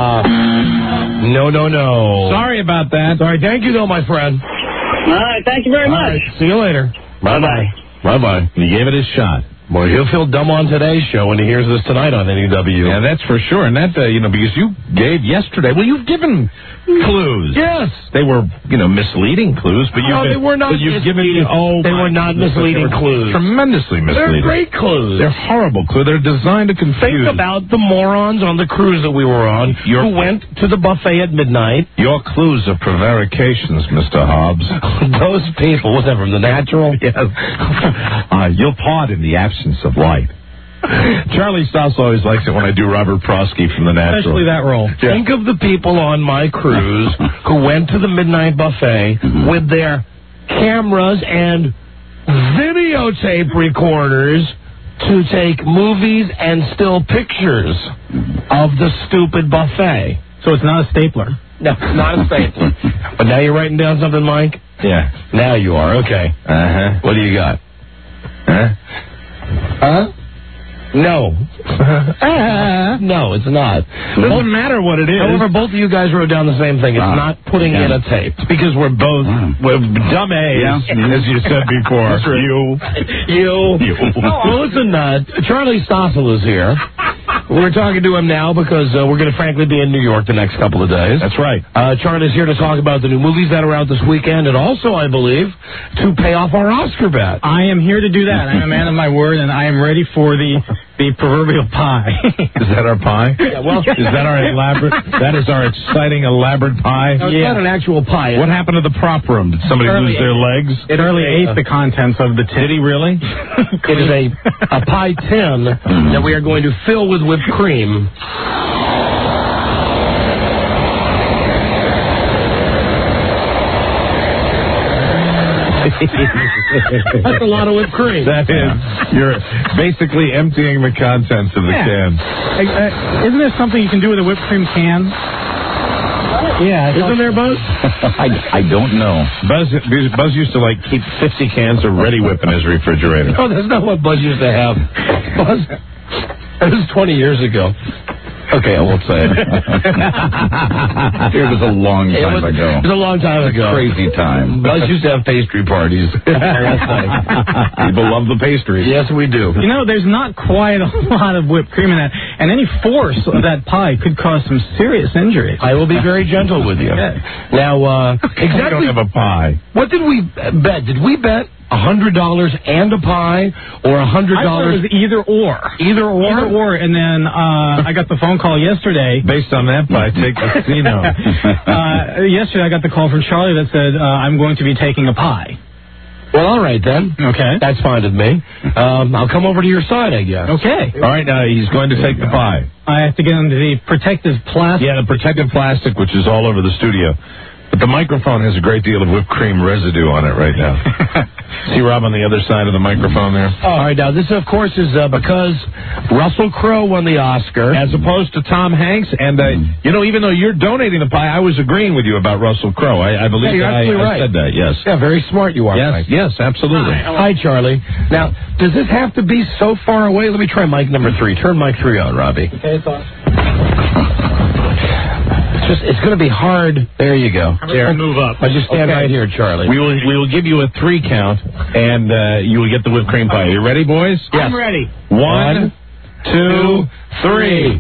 Speaker 9: No.
Speaker 6: Sorry about that.
Speaker 9: Sorry, thank you, though, my friend.
Speaker 4: All right, thank you very much.
Speaker 9: Right, see you later.
Speaker 4: Bye-bye.
Speaker 6: Bye-bye. He gave it his shot.
Speaker 9: Boy, he'll feel dumb on today's show when he hears this tonight on NEW.
Speaker 6: Yeah, that's for sure. And that, because you gave yesterday, well, you've given clues.
Speaker 9: Yes.
Speaker 6: They were, misleading clues, but
Speaker 9: they were not
Speaker 6: you've
Speaker 9: misleading.
Speaker 6: given,
Speaker 9: they were not misleading clues.
Speaker 6: Tremendously misleading.
Speaker 9: They're great clues.
Speaker 6: They're horrible clues. They're designed to confuse.
Speaker 9: Think about the morons on the cruise that we were on who went to the buffet at midnight.
Speaker 6: Your clues are prevarications, Mr. Hobbs.
Speaker 9: Those people, what's that, from The Natural?
Speaker 6: Yes. You'll pardon the absence of light. Charlie Stoss always likes it when I do Robert Prosky from The Natural.
Speaker 8: Especially that role.
Speaker 9: Yeah. Think of the people on my cruise who went to the midnight buffet with their cameras and videotape recorders to take movies and still pictures of the stupid buffet.
Speaker 8: So it's not a stapler.
Speaker 9: No, it's not a stapler. But now you're writing down something, Mike?
Speaker 6: Yeah.
Speaker 9: Now you are. Okay.
Speaker 6: Uh-huh.
Speaker 9: What do you got? Huh? No. No, it's not.
Speaker 6: Doesn't matter what it is.
Speaker 9: However, both of you guys wrote down the same thing. It's not putting in a tape.
Speaker 6: It's because we're both we're dumb A's, as you said before.
Speaker 9: You. Well, listen, Charlie Stossel is here. We're talking to him now because we're going to frankly be in New York the next couple of days.
Speaker 6: That's right.
Speaker 9: Charlie's here to talk about the new movies that are out this weekend, and also, I believe, to pay off our Oscar bet.
Speaker 8: I am here to do that. I'm a man of my word, and I am ready for the proverbial pie.
Speaker 6: Is that our pie?
Speaker 9: Yeah, well,
Speaker 6: is that our elaborate? That is our exciting elaborate pie.
Speaker 9: No, it's not an actual pie.
Speaker 6: What happened to the prop room? Did somebody lose their legs?
Speaker 8: It early ate the contents of the tin.
Speaker 6: Did he really?
Speaker 9: It is a pie tin that we are going to fill with whipped cream. That's a lot of whipped cream.
Speaker 6: That is. You're basically emptying the contents of the can.
Speaker 8: Isn't there something you can do with a whipped cream can? Yeah.
Speaker 9: Isn't there, Buzz?
Speaker 6: I don't know. Buzz used to keep 50 cans of Ready Whip in his refrigerator.
Speaker 9: No, that's not what Buzz used to have. Buzz, that was 20 years ago.
Speaker 6: Okay, I won't say it. It was a long time ago.
Speaker 9: It was a long time ago.
Speaker 6: Crazy time.
Speaker 9: Buzz used to have pastry parties.
Speaker 6: People love the pastries.
Speaker 9: Yes, we do.
Speaker 8: There's not quite a lot of whipped cream in that, and any force of that pie could cause some serious injuries.
Speaker 9: I will be very gentle with you.
Speaker 8: Yeah.
Speaker 9: Now, exactly.
Speaker 6: I don't have a pie.
Speaker 9: What did we bet? Did we bet $100 and a pie, or $100?
Speaker 8: I thought it was either or.
Speaker 9: Either or?
Speaker 8: Either or, and then I got the phone call yesterday.
Speaker 6: Based on that pie, take the casino.
Speaker 8: Yesterday I got the call from Charlie that said, I'm going to be taking a pie.
Speaker 9: Well, all right, then.
Speaker 8: Okay.
Speaker 9: That's fine with me. I'll come over to your side, I guess.
Speaker 8: Okay.
Speaker 6: All right, he's going to take the pie.
Speaker 8: I have to get into the protective plastic.
Speaker 6: Yeah, the protective plastic, which is all over the studio. But the microphone has a great deal of whipped cream residue on it right now. See Rob on the other side of the microphone there?
Speaker 9: All right, now this, of course, is because Russell Crowe won the Oscar.
Speaker 6: As opposed to Tom Hanks. And, even though you're donating the pie, I was agreeing with you about Russell Crowe. I believe
Speaker 9: you're absolutely right.
Speaker 6: I said that, yes.
Speaker 9: Yeah, very smart you are, Mike.
Speaker 6: Yes, absolutely.
Speaker 9: Hi, Charlie. Now, does this have to be so far away? Let me try mic number 3. Turn mic 3 on, Robbie.
Speaker 8: Okay, it's on.
Speaker 9: It's going to be hard. There you go.
Speaker 8: There. Move up.
Speaker 9: I just stand right here, Charlie.
Speaker 6: We will give you a 3 count, and you will get the whipped cream pie. Are you ready, boys?
Speaker 8: Yes. I'm ready.
Speaker 6: 1, 2, 3.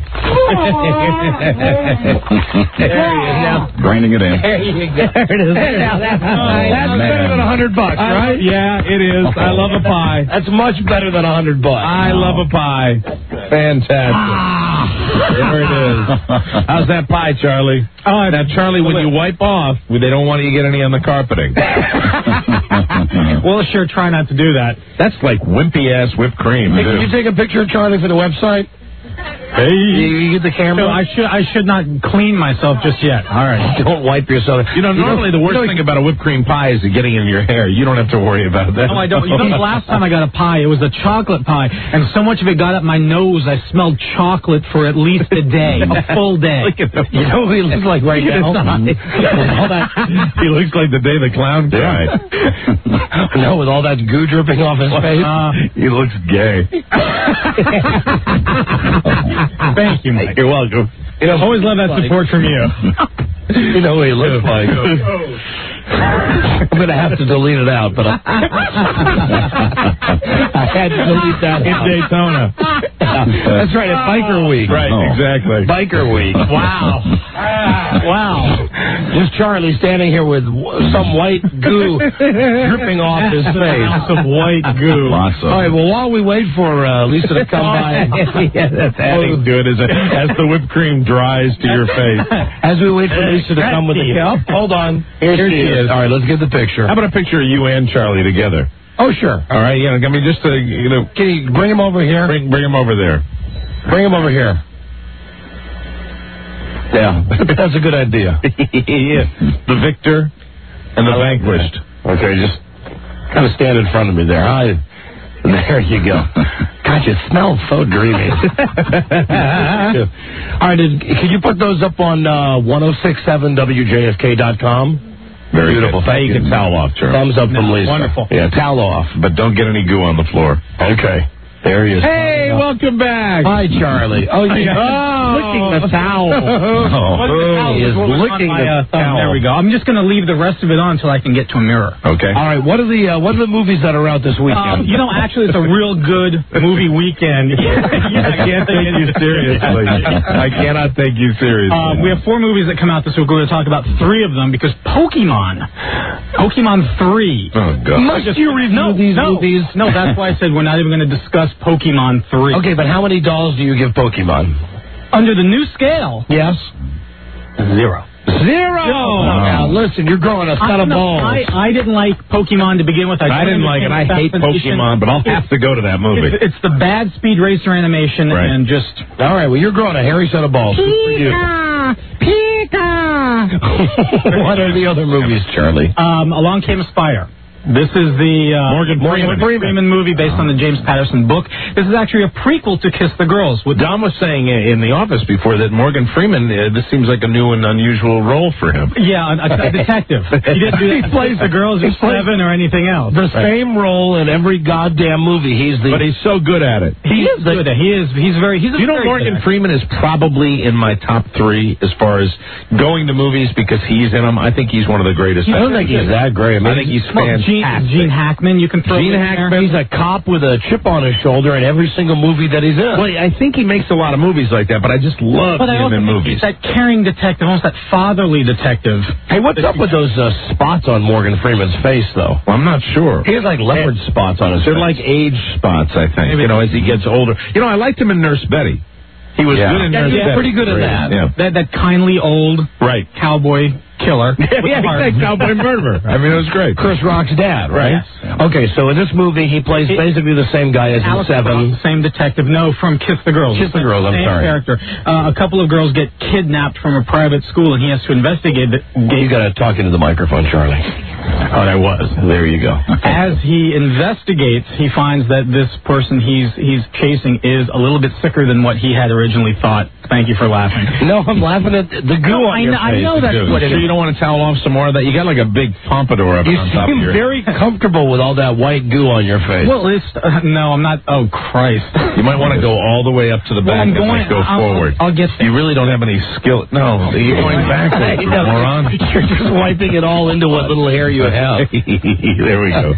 Speaker 9: There he is now.
Speaker 10: Grinding it in.
Speaker 9: There you go. There it is. That's better than $100, right?
Speaker 6: Yeah, it is. I love a pie.
Speaker 9: That's much better than $100.
Speaker 6: I love a pie. Fantastic. There it is. How's that pie, Charlie? Now, Charlie, when you wipe off, they don't want you to get any on the carpeting.
Speaker 8: We'll sure try not to do that.
Speaker 6: That's like wimpy-ass whipped cream.
Speaker 9: Hey, can you take a picture of Charlie for the website?
Speaker 6: Hey.
Speaker 9: You get the camera?
Speaker 8: No, I should not clean myself just yet.
Speaker 9: All right. Don't wipe yourself.
Speaker 6: Normally the worst thing about a whipped cream pie is getting in your hair. You don't have to worry about that.
Speaker 8: No, I don't. You know, the last time I got a pie, it was a chocolate pie, and so much of it got up my nose, I smelled chocolate for at least a day, a full day.
Speaker 9: You know who he looks like right now?
Speaker 6: He looks like the day the clown cried.
Speaker 9: No, with all that goo dripping off his face.
Speaker 6: He looks gay.
Speaker 8: Thank you, Mike.
Speaker 6: You're welcome.
Speaker 8: Always love that support from you.
Speaker 9: You know what he looks like. I'm going to have to delete it out, but I had to delete that
Speaker 6: in Daytona.
Speaker 9: That's right, at Biker Week.
Speaker 6: Right, exactly.
Speaker 9: Biker Week.
Speaker 8: Wow. Wow.
Speaker 9: Just Charlie standing here with some white goo dripping off his face.
Speaker 8: Some white goo.
Speaker 9: All right, well, while we wait for Lisa to come by.
Speaker 6: That's adding to it as the whipped cream dries to your face.
Speaker 9: As we wait for Lisa to come with the... Hold on. Here she is. All right, let's get the picture.
Speaker 6: How about a picture of you and Charlie together?
Speaker 9: Oh, sure.
Speaker 6: All right, I mean, just to,
Speaker 9: Can you bring him over here?
Speaker 6: Bring him over there.
Speaker 9: Bring him over here. Yeah, that's a good idea.
Speaker 6: Yeah. The victor and the vanquished.
Speaker 9: Okay, just kind of stand in front of me there. There you go. God, you smell so dreamy. All right, can you put those up on 1067WJFK.com?
Speaker 6: Very
Speaker 9: beautiful.
Speaker 6: Good. Thank you. Can towel off, Charlie.
Speaker 9: Thumbs up from Lisa.
Speaker 8: Wonderful.
Speaker 6: Yeah, towel off, but don't get any goo on the floor.
Speaker 9: Okay. There he is.
Speaker 6: Hey, welcome back.
Speaker 9: Hi, Charlie. Oh, he's licking the towel. He is licking the towel.
Speaker 8: There we go. I'm just going to leave the rest of it on until I can get to a mirror.
Speaker 6: Okay.
Speaker 9: All right. What are the movies that are out this weekend?
Speaker 8: Actually, it's a real good movie weekend.
Speaker 6: I can't take you seriously. I cannot take you seriously.
Speaker 8: We have 4 movies that come out this week. We're going to talk about 3 of them because Pokemon 3.
Speaker 6: Oh, God.
Speaker 9: Must you review these movies?
Speaker 8: No, that's why I said we're not even going to discuss Pokemon 3.
Speaker 9: Okay, but how many dolls do you give Pokemon?
Speaker 8: Under the new scale.
Speaker 9: Yes.
Speaker 8: 0.
Speaker 9: Now, listen, you're growing a set of balls.
Speaker 8: I didn't like Pokemon to begin with.
Speaker 6: I didn't like it. I hate Pokemon, but I'll have to go to that movie.
Speaker 8: It's the bad Speed Racer animation and just...
Speaker 9: All right, well, you're growing a hairy set of balls.
Speaker 19: Pika!
Speaker 9: What are the other movies, Charlie?
Speaker 8: Along Came a Spider. This is the
Speaker 6: Morgan
Speaker 8: Freeman movie based on the James Patterson book. This is actually a prequel to Kiss the Girls.
Speaker 6: Don was saying in the office before that Morgan Freeman, this seems like a new and unusual role for him.
Speaker 8: Yeah, a detective. He didn't do that. He plays the girls or Seven or anything else.
Speaker 9: The same role in every goddamn movie.
Speaker 6: But he's so good at it.
Speaker 8: He's good at it. He's
Speaker 6: Morgan Freeman is probably in my top 3 as far as going to movies because he's in them. I think he's one of the greatest.
Speaker 9: I don't think he's that great.
Speaker 6: I think he's fantastic.
Speaker 8: Gene Hackman, you can throw
Speaker 6: Gene Hackman.
Speaker 9: He's a cop with a chip on his shoulder in every single movie that he's in.
Speaker 6: Well, I think he makes a lot of movies like that, but I just love him in movies.
Speaker 8: He's that caring detective, almost that fatherly detective.
Speaker 9: Hey, what's up with those spots on Morgan Freeman's face, though?
Speaker 6: Well, I'm not sure.
Speaker 9: He has like leopard spots on his face.
Speaker 6: They're like age spots, I think, as he gets older. I liked him in Nurse Betty. He was good in Nurse Betty.
Speaker 9: Pretty good in that.
Speaker 6: Yeah.
Speaker 8: That kindly old
Speaker 6: cowboy.
Speaker 8: killer.
Speaker 6: Yeah, cowboy murderer. I mean, it was great.
Speaker 9: Chris Rock's dad, right?
Speaker 8: Yes.
Speaker 9: Okay, so in this movie, he plays basically the same guy as in
Speaker 8: Alex
Speaker 9: Seven.
Speaker 8: Ross, same detective. No, from Kiss the Girls.
Speaker 9: Kiss the Girls, I'm
Speaker 8: same
Speaker 9: sorry.
Speaker 8: character. A couple of girls get kidnapped from a private school, and he has to investigate it.
Speaker 9: You got to talk into the microphone, Charlie.
Speaker 8: Oh, that was.
Speaker 9: There you go.
Speaker 8: As he investigates, he finds that this person he's chasing is a little bit sicker than what he had originally thought. Thank you for laughing.
Speaker 9: No, I'm laughing at the goo on your face.
Speaker 8: I know that's what it
Speaker 6: So
Speaker 8: is.
Speaker 6: you don't want to towel off some more of that? You got like a big pompadour up
Speaker 9: You
Speaker 6: on top of
Speaker 9: seem
Speaker 6: your
Speaker 9: very comfortable with all that white goo on your face.
Speaker 8: Well, it's no, I'm not. Oh, Christ!
Speaker 6: You might want to go all the way up to the back
Speaker 8: I'm going.
Speaker 6: and go forward.
Speaker 8: I'll get there.
Speaker 6: You really don't have any skill. No, you're going backwards, you moron.
Speaker 9: You're just wiping it all into what little hair you have.
Speaker 6: There we go.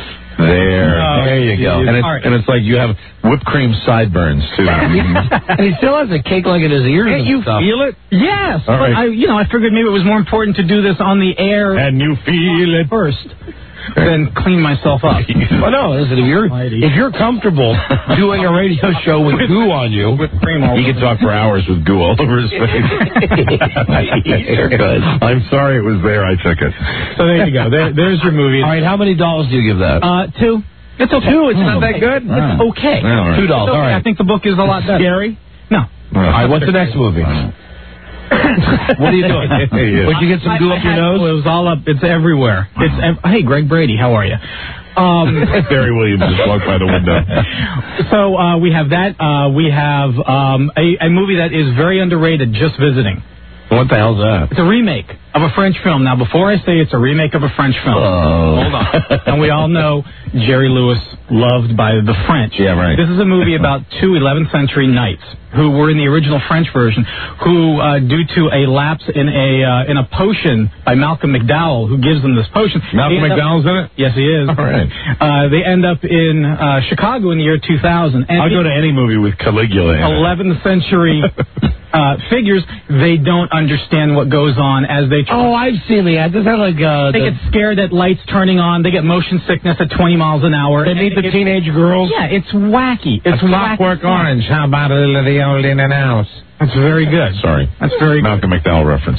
Speaker 6: There you go. And it's like you have whipped cream sideburns too.
Speaker 9: And he still has a cake like in his ears.
Speaker 6: Can't you feel it?
Speaker 8: Yes,
Speaker 6: All
Speaker 8: but
Speaker 6: right.
Speaker 8: I figured maybe it was more important to do this on the air
Speaker 6: And you feel it
Speaker 8: first than clean myself up.
Speaker 9: Well, no, listen, if you're comfortable doing a radio show with goo on you,
Speaker 6: he could talk for hours with goo all over his face.
Speaker 9: You're good.
Speaker 6: I'm sorry it was there. I took it.
Speaker 8: So there you go. There's your movie.
Speaker 9: All right, how many dollars do you give that?
Speaker 8: 2. It's okay.
Speaker 9: 2. It's not that good.
Speaker 8: It's okay.
Speaker 6: All right.
Speaker 9: $2. All right.
Speaker 8: I think the book is a lot better.
Speaker 9: Scary?
Speaker 8: No.
Speaker 9: All right, what's the next movie? What are you doing? Would you get some goo up your nose?
Speaker 8: It was all up. It's everywhere. Hey, Greg Brady, how are you?
Speaker 6: Barry Williams just walked by the window.
Speaker 8: So we have that. We have a movie that is very underrated, Just Visiting.
Speaker 6: What the hell's that?
Speaker 8: It's a remake of a French film. Now, before I say it's a remake of a French film, hold on. And we all know Jerry Lewis, loved by the French.
Speaker 6: Yeah, right.
Speaker 8: This is a movie about 2 11th century knights who were in the original French version, who, due to a lapse in a potion by Malcolm McDowell, who gives them this potion.
Speaker 6: Malcolm McDowell's in it?
Speaker 8: Yes, he is.
Speaker 6: All right.
Speaker 8: They end up in Chicago in the year 2000. And
Speaker 6: I'll go to any movie with Caligula in it.
Speaker 8: 11th century figures, they don't understand what goes on as they try.
Speaker 9: Oh, I've seen the ad. Does that like
Speaker 8: they get scared at lights turning on. They get motion sickness at 20 miles an hour.
Speaker 9: They meet the teenage girls?
Speaker 8: Yeah, it's wacky. It's
Speaker 6: Clockwork Orange. How about a little of the old in and out?
Speaker 8: That's very good.
Speaker 6: Sorry.
Speaker 8: That's very good.
Speaker 6: Malcolm McDowell reference.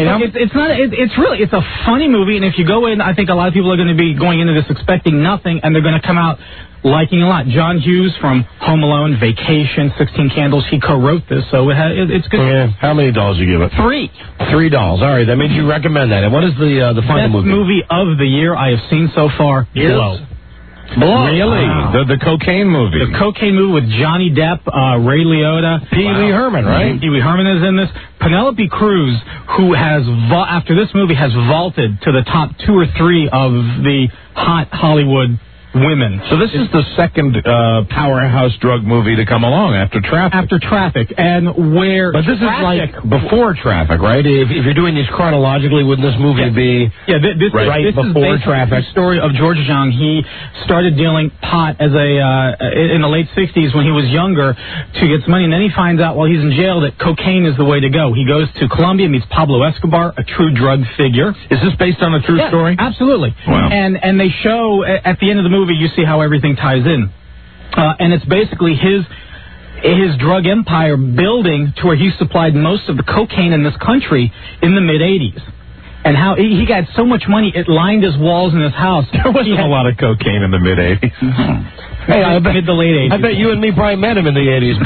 Speaker 8: It's a funny movie, and if you go in, I think a lot of people are going to be going into this expecting nothing, and they're going to come out liking a lot. John Hughes from Home Alone, Vacation, 16 Candles, he co-wrote this, so it's good.
Speaker 9: Yeah. How many dollars you give it?
Speaker 8: $3.
Speaker 9: $3. All right, that means you recommend that. And what is the final
Speaker 8: Best movie of the year I have seen so far? Blow.
Speaker 6: Really?
Speaker 8: Wow.
Speaker 6: The cocaine movie.
Speaker 8: The cocaine movie with Johnny Depp, Ray Liotta.
Speaker 9: Pee Wee Herman, right?
Speaker 8: Pee Wee Herman is in this. Penelope Cruz, who has, after this movie, has vaulted to the top 2 or 3 of the hot Hollywood women.
Speaker 6: So this is the second powerhouse drug movie to come along after Traffic.
Speaker 8: After Traffic, and where...
Speaker 9: But this is like before Traffic, right? If you're doing these chronologically, wouldn't this movie be
Speaker 8: this
Speaker 9: right
Speaker 8: is
Speaker 9: before Traffic?
Speaker 8: The story of George Zhang. He started dealing pot as in the late 60s when he was younger to get some money, and then he finds out while he's in jail that cocaine is the way to go. He goes to Colombia, meets Pablo Escobar, a true drug figure.
Speaker 6: Is this based on a true story?
Speaker 8: Absolutely.
Speaker 6: Wow.
Speaker 8: And they show at the end of the movie, you see how everything ties in. And it's basically his drug empire building to where he supplied most of the cocaine in this country in the mid-'80s. And how he got so much money, it lined his walls in his house.
Speaker 6: There wasn't a lot of cocaine in the mid-'80s.
Speaker 9: Hey, I bet
Speaker 8: mid to late 80s.
Speaker 9: I bet you and me probably met him in the 80s.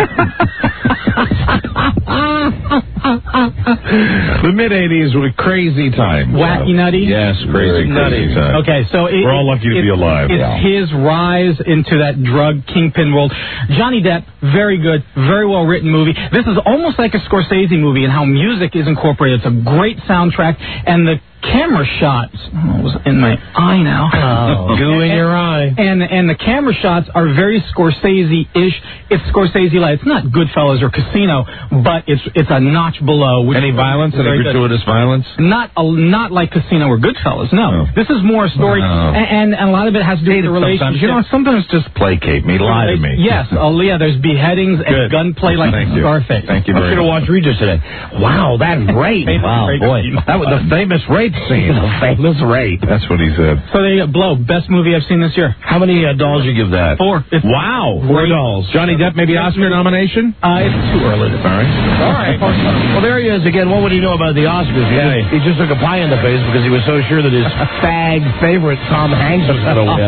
Speaker 6: The mid-'80s were crazy times.
Speaker 8: Wacky nutty?
Speaker 6: Yes, crazy times.
Speaker 8: Okay, so
Speaker 6: we're all lucky to be alive.
Speaker 8: It's his rise into that drug kingpin world. Johnny Depp, very good, very well written movie. This is almost like a Scorsese movie in how music is incorporated. It's a great soundtrack, and the camera shots. Oh, it was in my eye now.
Speaker 9: Oh, goo in your eye.
Speaker 8: And the camera shots are very Scorsese-ish. It's Scorsese-like. It's not Goodfellas or Casino, but it's a notch below.
Speaker 6: Any violence? Any gratuitous violence?
Speaker 8: Not like Casino or Goodfellas. No, this is more a story, and a lot of it has to do with the relationship.
Speaker 6: You know, sometimes just placate me, lie to me.
Speaker 8: Yes, yeah. There's beheadings and gunplay like Scarface.
Speaker 6: Thank you
Speaker 9: I should have watched Regis today. Wow, that's great. Wow, boy, that was the famous rape
Speaker 6: scene.
Speaker 9: The famous rape.
Speaker 6: That's what he said.
Speaker 8: So there you go. Blow, best movie I've seen this year.
Speaker 9: How many dolls you give that?
Speaker 8: 4.
Speaker 6: Wow.
Speaker 9: 4 dolls.
Speaker 6: Johnny Depp, maybe Oscar nomination?
Speaker 8: It's too early.
Speaker 6: All right.
Speaker 9: Well, there he is again. What would he know about the Oscars? He just took a pie in the face because he was so sure that his fag favorite Tom Hanks was going to win.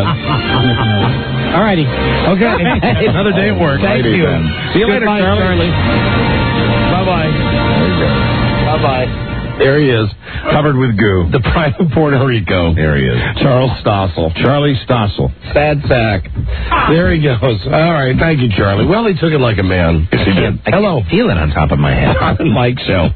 Speaker 8: All righty.
Speaker 9: Okay.
Speaker 6: Another day at work.
Speaker 9: Thank you.
Speaker 6: See you later,
Speaker 9: Goodbye,
Speaker 6: Charlie.
Speaker 9: Bye-bye. Bye-bye.
Speaker 6: There he is, covered with goo.
Speaker 9: The pride of Puerto Rico.
Speaker 6: There he is.
Speaker 9: Charles Stossel.
Speaker 6: Charlie Stossel.
Speaker 9: Sad sack. There he goes. All right. Thank you, Charlie. Well, he took it like a man.
Speaker 6: Yes, he did.
Speaker 9: Hello.
Speaker 6: Feel it on top of my head.
Speaker 9: Mike Show.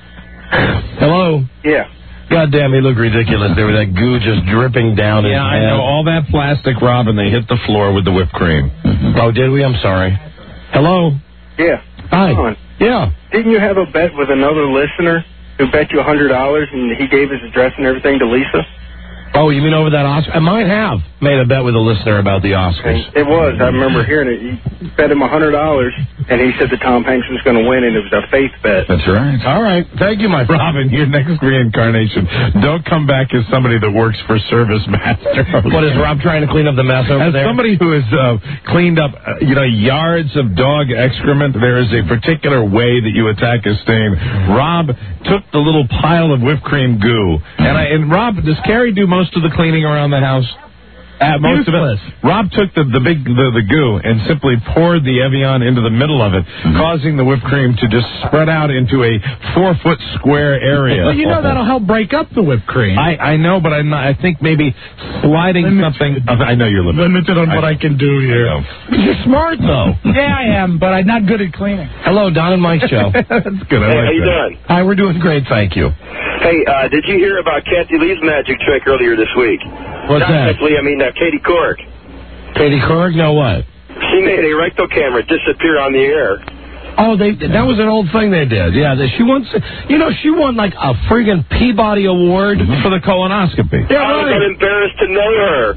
Speaker 9: Hello.
Speaker 12: Yeah.
Speaker 9: God damn, he looked ridiculous. There was that goo just dripping down his
Speaker 6: Yeah, I
Speaker 9: head.
Speaker 6: know. All that plastic, Rob, and they hit the floor with the whipped cream.
Speaker 9: Oh, did we? I'm sorry. Hello.
Speaker 15: Yeah.
Speaker 9: Hi.
Speaker 15: Come on.
Speaker 9: Yeah.
Speaker 15: Didn't you have a bet with another listener who bet you $100 and he gave his address and everything to Lisa?
Speaker 9: Oh, you mean over that Oscar? I might have made a bet with a listener about the Oscars.
Speaker 15: It was. I remember hearing it. You bet him $100, and he said that Tom Hanks was going to win, and it was a faith bet.
Speaker 6: That's right.
Speaker 9: All right. Thank you, my friend.
Speaker 6: Robin, your next reincarnation, don't come back as somebody that works for Service Master.
Speaker 9: What is Rob trying to clean up the mess over
Speaker 6: as
Speaker 9: there?
Speaker 6: somebody who has cleaned up, yards of dog excrement, there is a particular way that you attack a stain. Rob took the little pile of whipped cream goo, and Rob, does Carrie do most of the cleaning around the house? Most of it. Rob took the goo and simply poured the Evian into the middle of it, causing the whipped cream to just spread out into a 4-foot square area.
Speaker 8: Well, that'll help break up the whipped cream.
Speaker 6: I know, but I think maybe sliding something. I know you're
Speaker 8: limited on what I can do here.
Speaker 9: You're smart, though.
Speaker 8: Yeah, I am, but I'm not good at cleaning.
Speaker 9: Hello, Don and Mike Show.
Speaker 6: That's good. I like
Speaker 13: how you
Speaker 6: that.
Speaker 13: doing?
Speaker 9: Hi, we're doing great, thank you.
Speaker 13: Hey, did you hear about Kathy Lee's magic trick earlier this week?
Speaker 9: What's
Speaker 13: Not
Speaker 9: that?
Speaker 13: Kathy Lee, I mean Katie Couric.
Speaker 9: Katie Couric? No, what?
Speaker 13: She made a rectal camera disappear on the air.
Speaker 9: Oh, that was an old thing they did. Yeah, she won like a friggin' Peabody Award
Speaker 6: for the colonoscopy.
Speaker 9: Yeah,
Speaker 13: I was embarrassed to know her.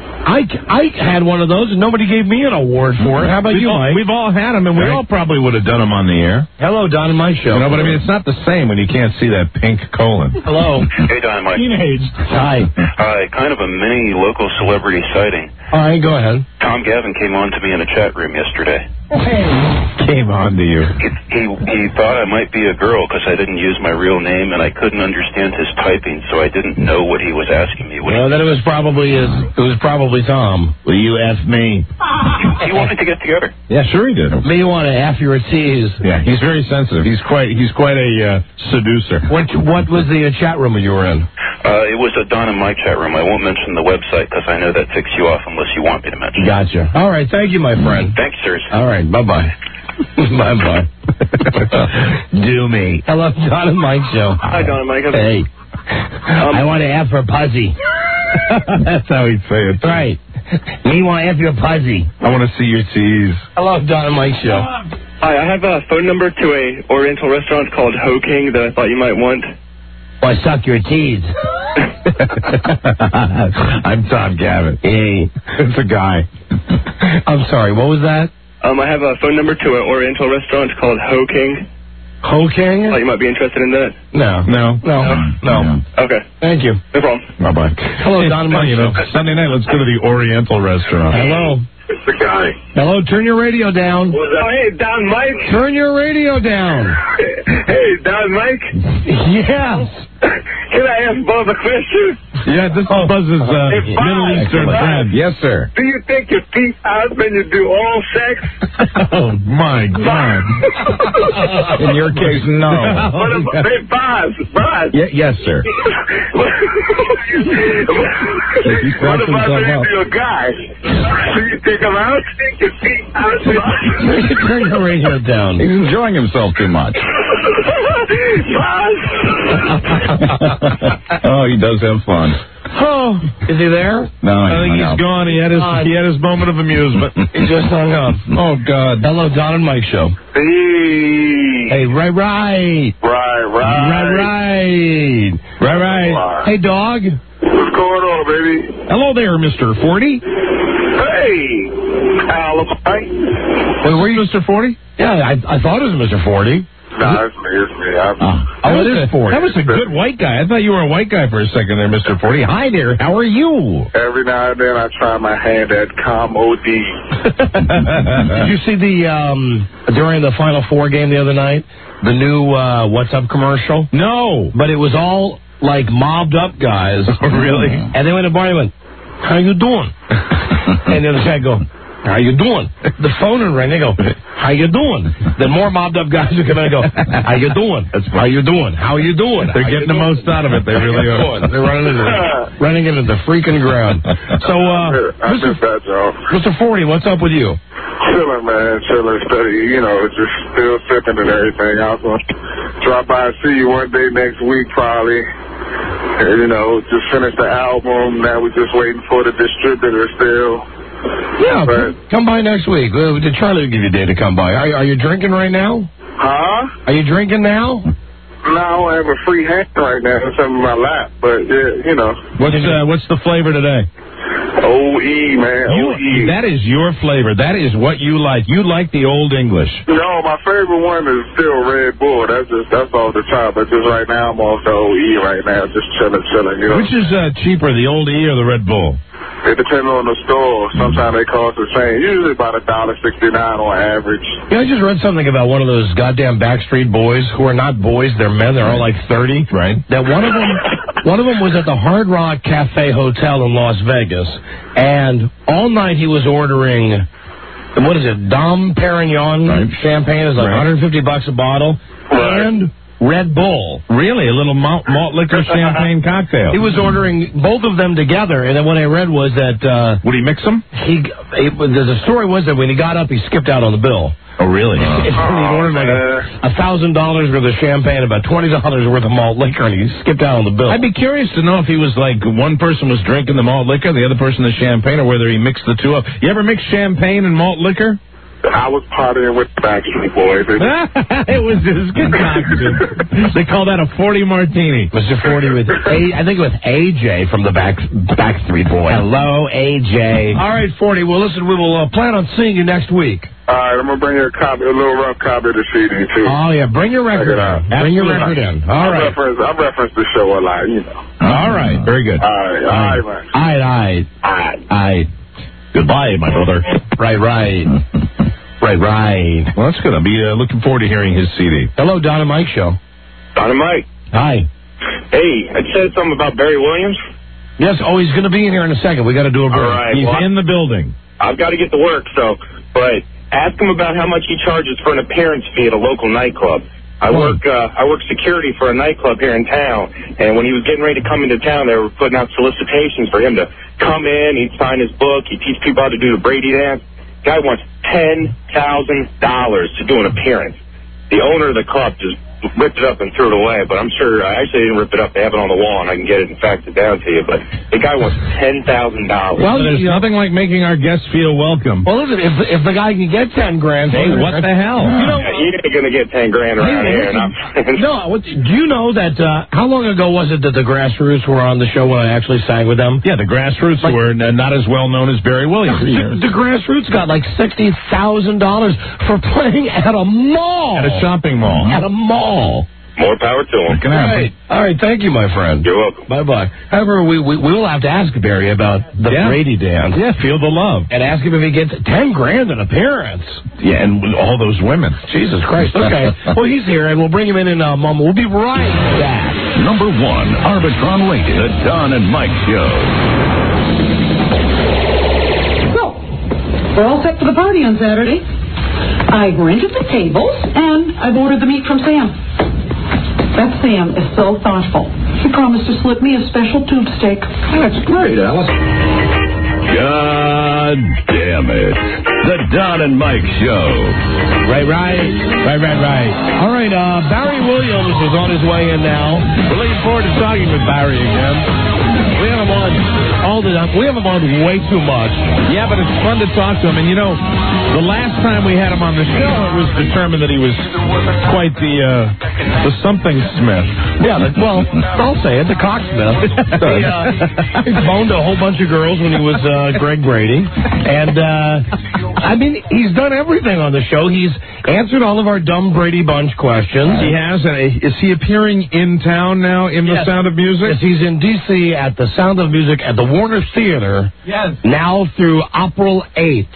Speaker 9: I had one of those, and nobody gave me an award for it. How about you, Mike?
Speaker 6: We've all had them, and we all probably would have done them on the air.
Speaker 9: Hello, Don and Mike Show.
Speaker 6: But I mean, it's not the same when you can't see that pink colon.
Speaker 9: Hello.
Speaker 3: Hey, Don and Mike.
Speaker 8: Teenaged.
Speaker 9: Hi.
Speaker 3: Hi, kind of a mini local celebrity sighting.
Speaker 9: All right, go ahead.
Speaker 3: Tom Gavin came on to me in a chat room yesterday.
Speaker 6: Came on to you.
Speaker 3: He thought I might be a girl because I didn't use my real name and I couldn't understand his typing, so I didn't know what he was asking me.
Speaker 9: Well, then it was probably Tom. Will you F me?
Speaker 3: He wanted to get together.
Speaker 6: Yeah, sure he did.
Speaker 9: Me want to F your C's.
Speaker 6: Yeah, he's very sensitive. He's quite a seducer.
Speaker 9: What was the chat room you were in?
Speaker 3: It was a Don and Mike chat room. I won't mention the website because I know that ticks you off unless you want me to mention it.
Speaker 9: Gotcha. All right, thank you, my friend.
Speaker 3: Thanks, sirs.
Speaker 9: All right, bye-bye. Bye-bye. Do me. Hello, Don and Mike Show.
Speaker 15: Hi, Don and Mike.
Speaker 9: Hey. I want to F for Puzzy.
Speaker 6: That's how he'd say it.
Speaker 9: Right. Me want to F your Puzzy.
Speaker 6: I want to see your C's.
Speaker 9: Hello, Don and Mike Show.
Speaker 15: Hi, I have a phone number to a Oriental restaurant called Ho King that I thought you might want.
Speaker 9: Well, I suck your teeth.
Speaker 6: I'm Tom Gavin.
Speaker 9: Hey.
Speaker 6: It's a guy.
Speaker 9: I'm sorry, what was that?
Speaker 15: I have a phone number to an Oriental restaurant called Ho King.
Speaker 9: Ho King?
Speaker 15: Thought you might be interested in that.
Speaker 9: No.
Speaker 15: Okay.
Speaker 9: Thank you.
Speaker 15: No problem.
Speaker 6: Bye-bye.
Speaker 9: Hello, Don and Mike Show.
Speaker 6: Sunday night, let's go to the Oriental restaurant.
Speaker 9: Hello.
Speaker 3: It's the guy.
Speaker 9: Hello, turn your radio down.
Speaker 3: Oh, hey, Don Mike.
Speaker 9: Turn your radio down.
Speaker 3: Hey, Don Mike.
Speaker 9: Yes.
Speaker 3: Can I ask Buzz a question?
Speaker 6: Yeah, this is Buzz's Middle Eastern friend. Yes, sir.
Speaker 3: Do you take your teeth out when you do oral sex?
Speaker 6: Oh, my God. In your case, no.
Speaker 3: What about, hey, Buzz?
Speaker 6: Yes, sir.
Speaker 3: What about when you do a guy? Do you take him out? Take your teeth out?
Speaker 9: Turn your radio down.
Speaker 6: He's enjoying himself too much. Oh, he does have fun.
Speaker 9: Oh, is he there?
Speaker 6: No, I think he's gone. He had his moment of amusement.
Speaker 9: He just hung up.
Speaker 6: Oh, God.
Speaker 9: Hello, Don and Mike Show. Hey, right.
Speaker 3: Right.
Speaker 9: Hey, dog.
Speaker 3: What's going on, baby?
Speaker 6: Hello there, Mr. 40.
Speaker 3: Hey, alibi.
Speaker 6: Wait, were you Mr. 40?
Speaker 9: Yeah, I thought it was Mr. 40.
Speaker 1: Nah, it's me.
Speaker 6: That was a good white guy. I thought you were a white guy for a second there, Mr. 40. Hi there. How are you?
Speaker 1: Every now and then I try my hand at COM-OD.
Speaker 9: Did you see during the Final Four game the other night, the new What's Up commercial?
Speaker 6: No.
Speaker 9: But it was all like mobbed up guys.
Speaker 6: Oh, really?
Speaker 9: And they went to Barney and went, how you doing? And the other guy go, how you doing? The phone would ring. They go, how you doing? Then more mobbed up guys would come in and go, how you doing? How you doing? How you doing?
Speaker 6: They're getting the most out of it. They really are.
Speaker 9: They're running into the freaking ground. So, Mr. 40, what's up with you?
Speaker 1: Chilling, man. Chilling, steady. You know, just still sipping and everything. I was going to drop by and see you one day next week, probably. And, you know, just finish the album. Now we're just waiting for the distributor still.
Speaker 9: Yeah, come by next week. Did Charlie give you a day to come by? Are you drinking right now?
Speaker 1: Huh?
Speaker 9: Are you drinking now?
Speaker 1: No, I don't have a free hand right now. It's in my lap. But, yeah, you know.
Speaker 6: What's the flavor today?
Speaker 1: OE, man. OE.
Speaker 6: That is your flavor. That is what you like. You like the old English.
Speaker 1: No, my favorite one is still Red Bull. That's all the time. But just right now, I'm off the OE right now. Just chilling, you know.
Speaker 6: Which is cheaper, the old E or the Red Bull?
Speaker 1: It depends on the store. Sometimes they cost the same. Usually about $1.69 on average.
Speaker 9: Yeah, I just read something about one of those goddamn Backstreet Boys who are not boys. They're men. They're all like 30.
Speaker 6: Right.
Speaker 9: That one of them was at the Hard Rock Cafe Hotel in Las Vegas, and all night he was ordering, what is it, Dom Perignon champagne. It's like $150 a bottle, and Red Bull.
Speaker 6: Really? A little malt liquor champagne cocktail.
Speaker 9: He was ordering both of them together, and then what I read was that...
Speaker 6: would he mix them?
Speaker 9: The story was that when he got up, he skipped out on the bill.
Speaker 6: Oh, really?
Speaker 9: He ordered like $1,000 worth of champagne, about $20 worth of malt liquor, and he skipped out on the bill.
Speaker 6: I'd be curious to know if he was like, one person was drinking the malt liquor, the other person the champagne, or whether he mixed the two up. You ever mix champagne and malt liquor?
Speaker 1: I was partying with the Backstreet Boys.
Speaker 6: It was just concoction. They call that a 40 martini.
Speaker 9: Mr. 40 with I think with AJ from the Backstreet Boys. Hello, AJ. All right, 40. Well, listen, we will plan on seeing you next week.
Speaker 1: All right, I'm gonna bring you a little rough copy of the CD too.
Speaker 9: Oh yeah, bring your record in. Bring your record in. All right.
Speaker 1: I reference the show a lot, you know.
Speaker 6: All right, very good.
Speaker 1: All right, man.
Speaker 9: All right. Goodbye, my brother. Right.
Speaker 6: Well, that's good. I'll be looking forward to hearing his CD.
Speaker 9: Hello, Don and Mike Show.
Speaker 7: Don and Mike.
Speaker 9: Hi.
Speaker 7: Hey, I said something about Barry Williams.
Speaker 9: Yes, he's going to be in here in a second. We got to do a break.
Speaker 7: All right,
Speaker 6: He's in the building.
Speaker 7: I've got to get to work, but ask him about how much he charges for an appearance fee at a local nightclub. I work security for a nightclub here in town, and when he was getting ready to come into town, they were putting out solicitations for him to come in. He'd sign his book. He'd teach people how to do the Brady dance. Guy wants $10,000 to do an appearance. The owner of the club just ripped it up and threw it away, but I'm sure, actually didn't rip it up. They have it on the wall, and I can get it and fax it down to you, but the guy wants $10,000.
Speaker 6: Well, there's nothing like making our guests feel welcome.
Speaker 9: Well, listen, if the guy can get 10 grand...
Speaker 6: Hey, what the hell?
Speaker 7: You ain't going to get 10 grand around here.
Speaker 9: Do you know that, how long ago was it that the Grassroots were on the show when I actually sang with them?
Speaker 6: Yeah, the Grassroots were not as well known as Barry Williams.
Speaker 9: The Grassroots got like $60,000 for playing at a mall.
Speaker 6: At a shopping mall.
Speaker 9: At a mall.
Speaker 7: More power to him.
Speaker 9: All right, thank you, my friend.
Speaker 7: You're welcome.
Speaker 9: Bye-bye. However, we will have to ask Barry about the Brady dance.
Speaker 6: Yeah, feel the love.
Speaker 9: And ask him if he gets 10 grand an appearance.
Speaker 6: Yeah, and all those women.
Speaker 9: Jesus Christ. Okay. Well, he's here, and we'll bring him in a moment. We'll be right back.
Speaker 2: Number 1, Arbitron rated, The Don and Mike Show.
Speaker 22: So, we're all set for the party on Saturday. I've rented the tables, and I've ordered the meat from Sam. That Sam is so thoughtful. He promised to slip me a special tube steak.
Speaker 2: That's great, Alice. God damn it. The Don and Mike Show.
Speaker 9: Right. All right, Barry Williams is on his way in now. We're looking forward to talking with Barry again. We have him on all the time. We have him on way too much.
Speaker 6: Yeah, but it's fun to talk to him. And, you know, the last time we had him on the show, it was determined that he was quite the The something Smith.
Speaker 9: Yeah, well, I'll say it, the Cocksmith. He boned a whole bunch of girls when he was Greg Brady. And, I mean, he's done everything on the show. He's answered all of our dumb Brady Bunch questions.
Speaker 6: He has. Is he appearing in town now in The Sound of Music?
Speaker 9: Yes, he's in D.C. at The Sound of Music at the Warner Theater.
Speaker 6: Yes.
Speaker 9: Now through April 8th.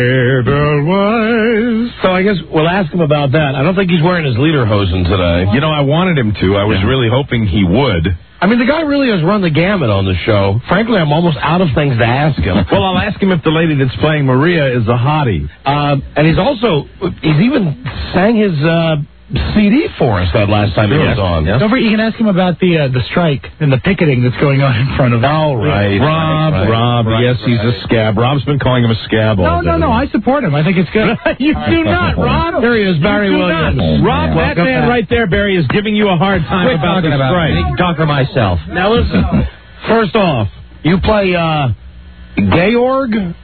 Speaker 9: So I guess we'll ask him about that. I don't think he's wearing his lederhosen today.
Speaker 6: You know, I wanted him to. I was really hoping he would.
Speaker 9: I mean, the guy really has run the gamut on the show. Frankly, I'm almost out of things to ask him.
Speaker 6: Well, I'll ask him if the lady that's playing Maria is a hottie.
Speaker 9: And he's even sang his CD for us that last time he was on.
Speaker 8: Don't forget, you can ask him about the strike and the picketing that's going on in front of him.
Speaker 9: Oh, right.
Speaker 6: Rob, yes, he's a scab. Rob's been calling him a scab all day.
Speaker 8: No, I support him. I think it's good.
Speaker 6: You do not, Rob.
Speaker 9: There he is, Barry Williams.
Speaker 6: Rob, that man right there, Barry, is giving you a hard time about the strike.
Speaker 11: I can talk for myself.
Speaker 9: Now, listen. First off, you play Georg?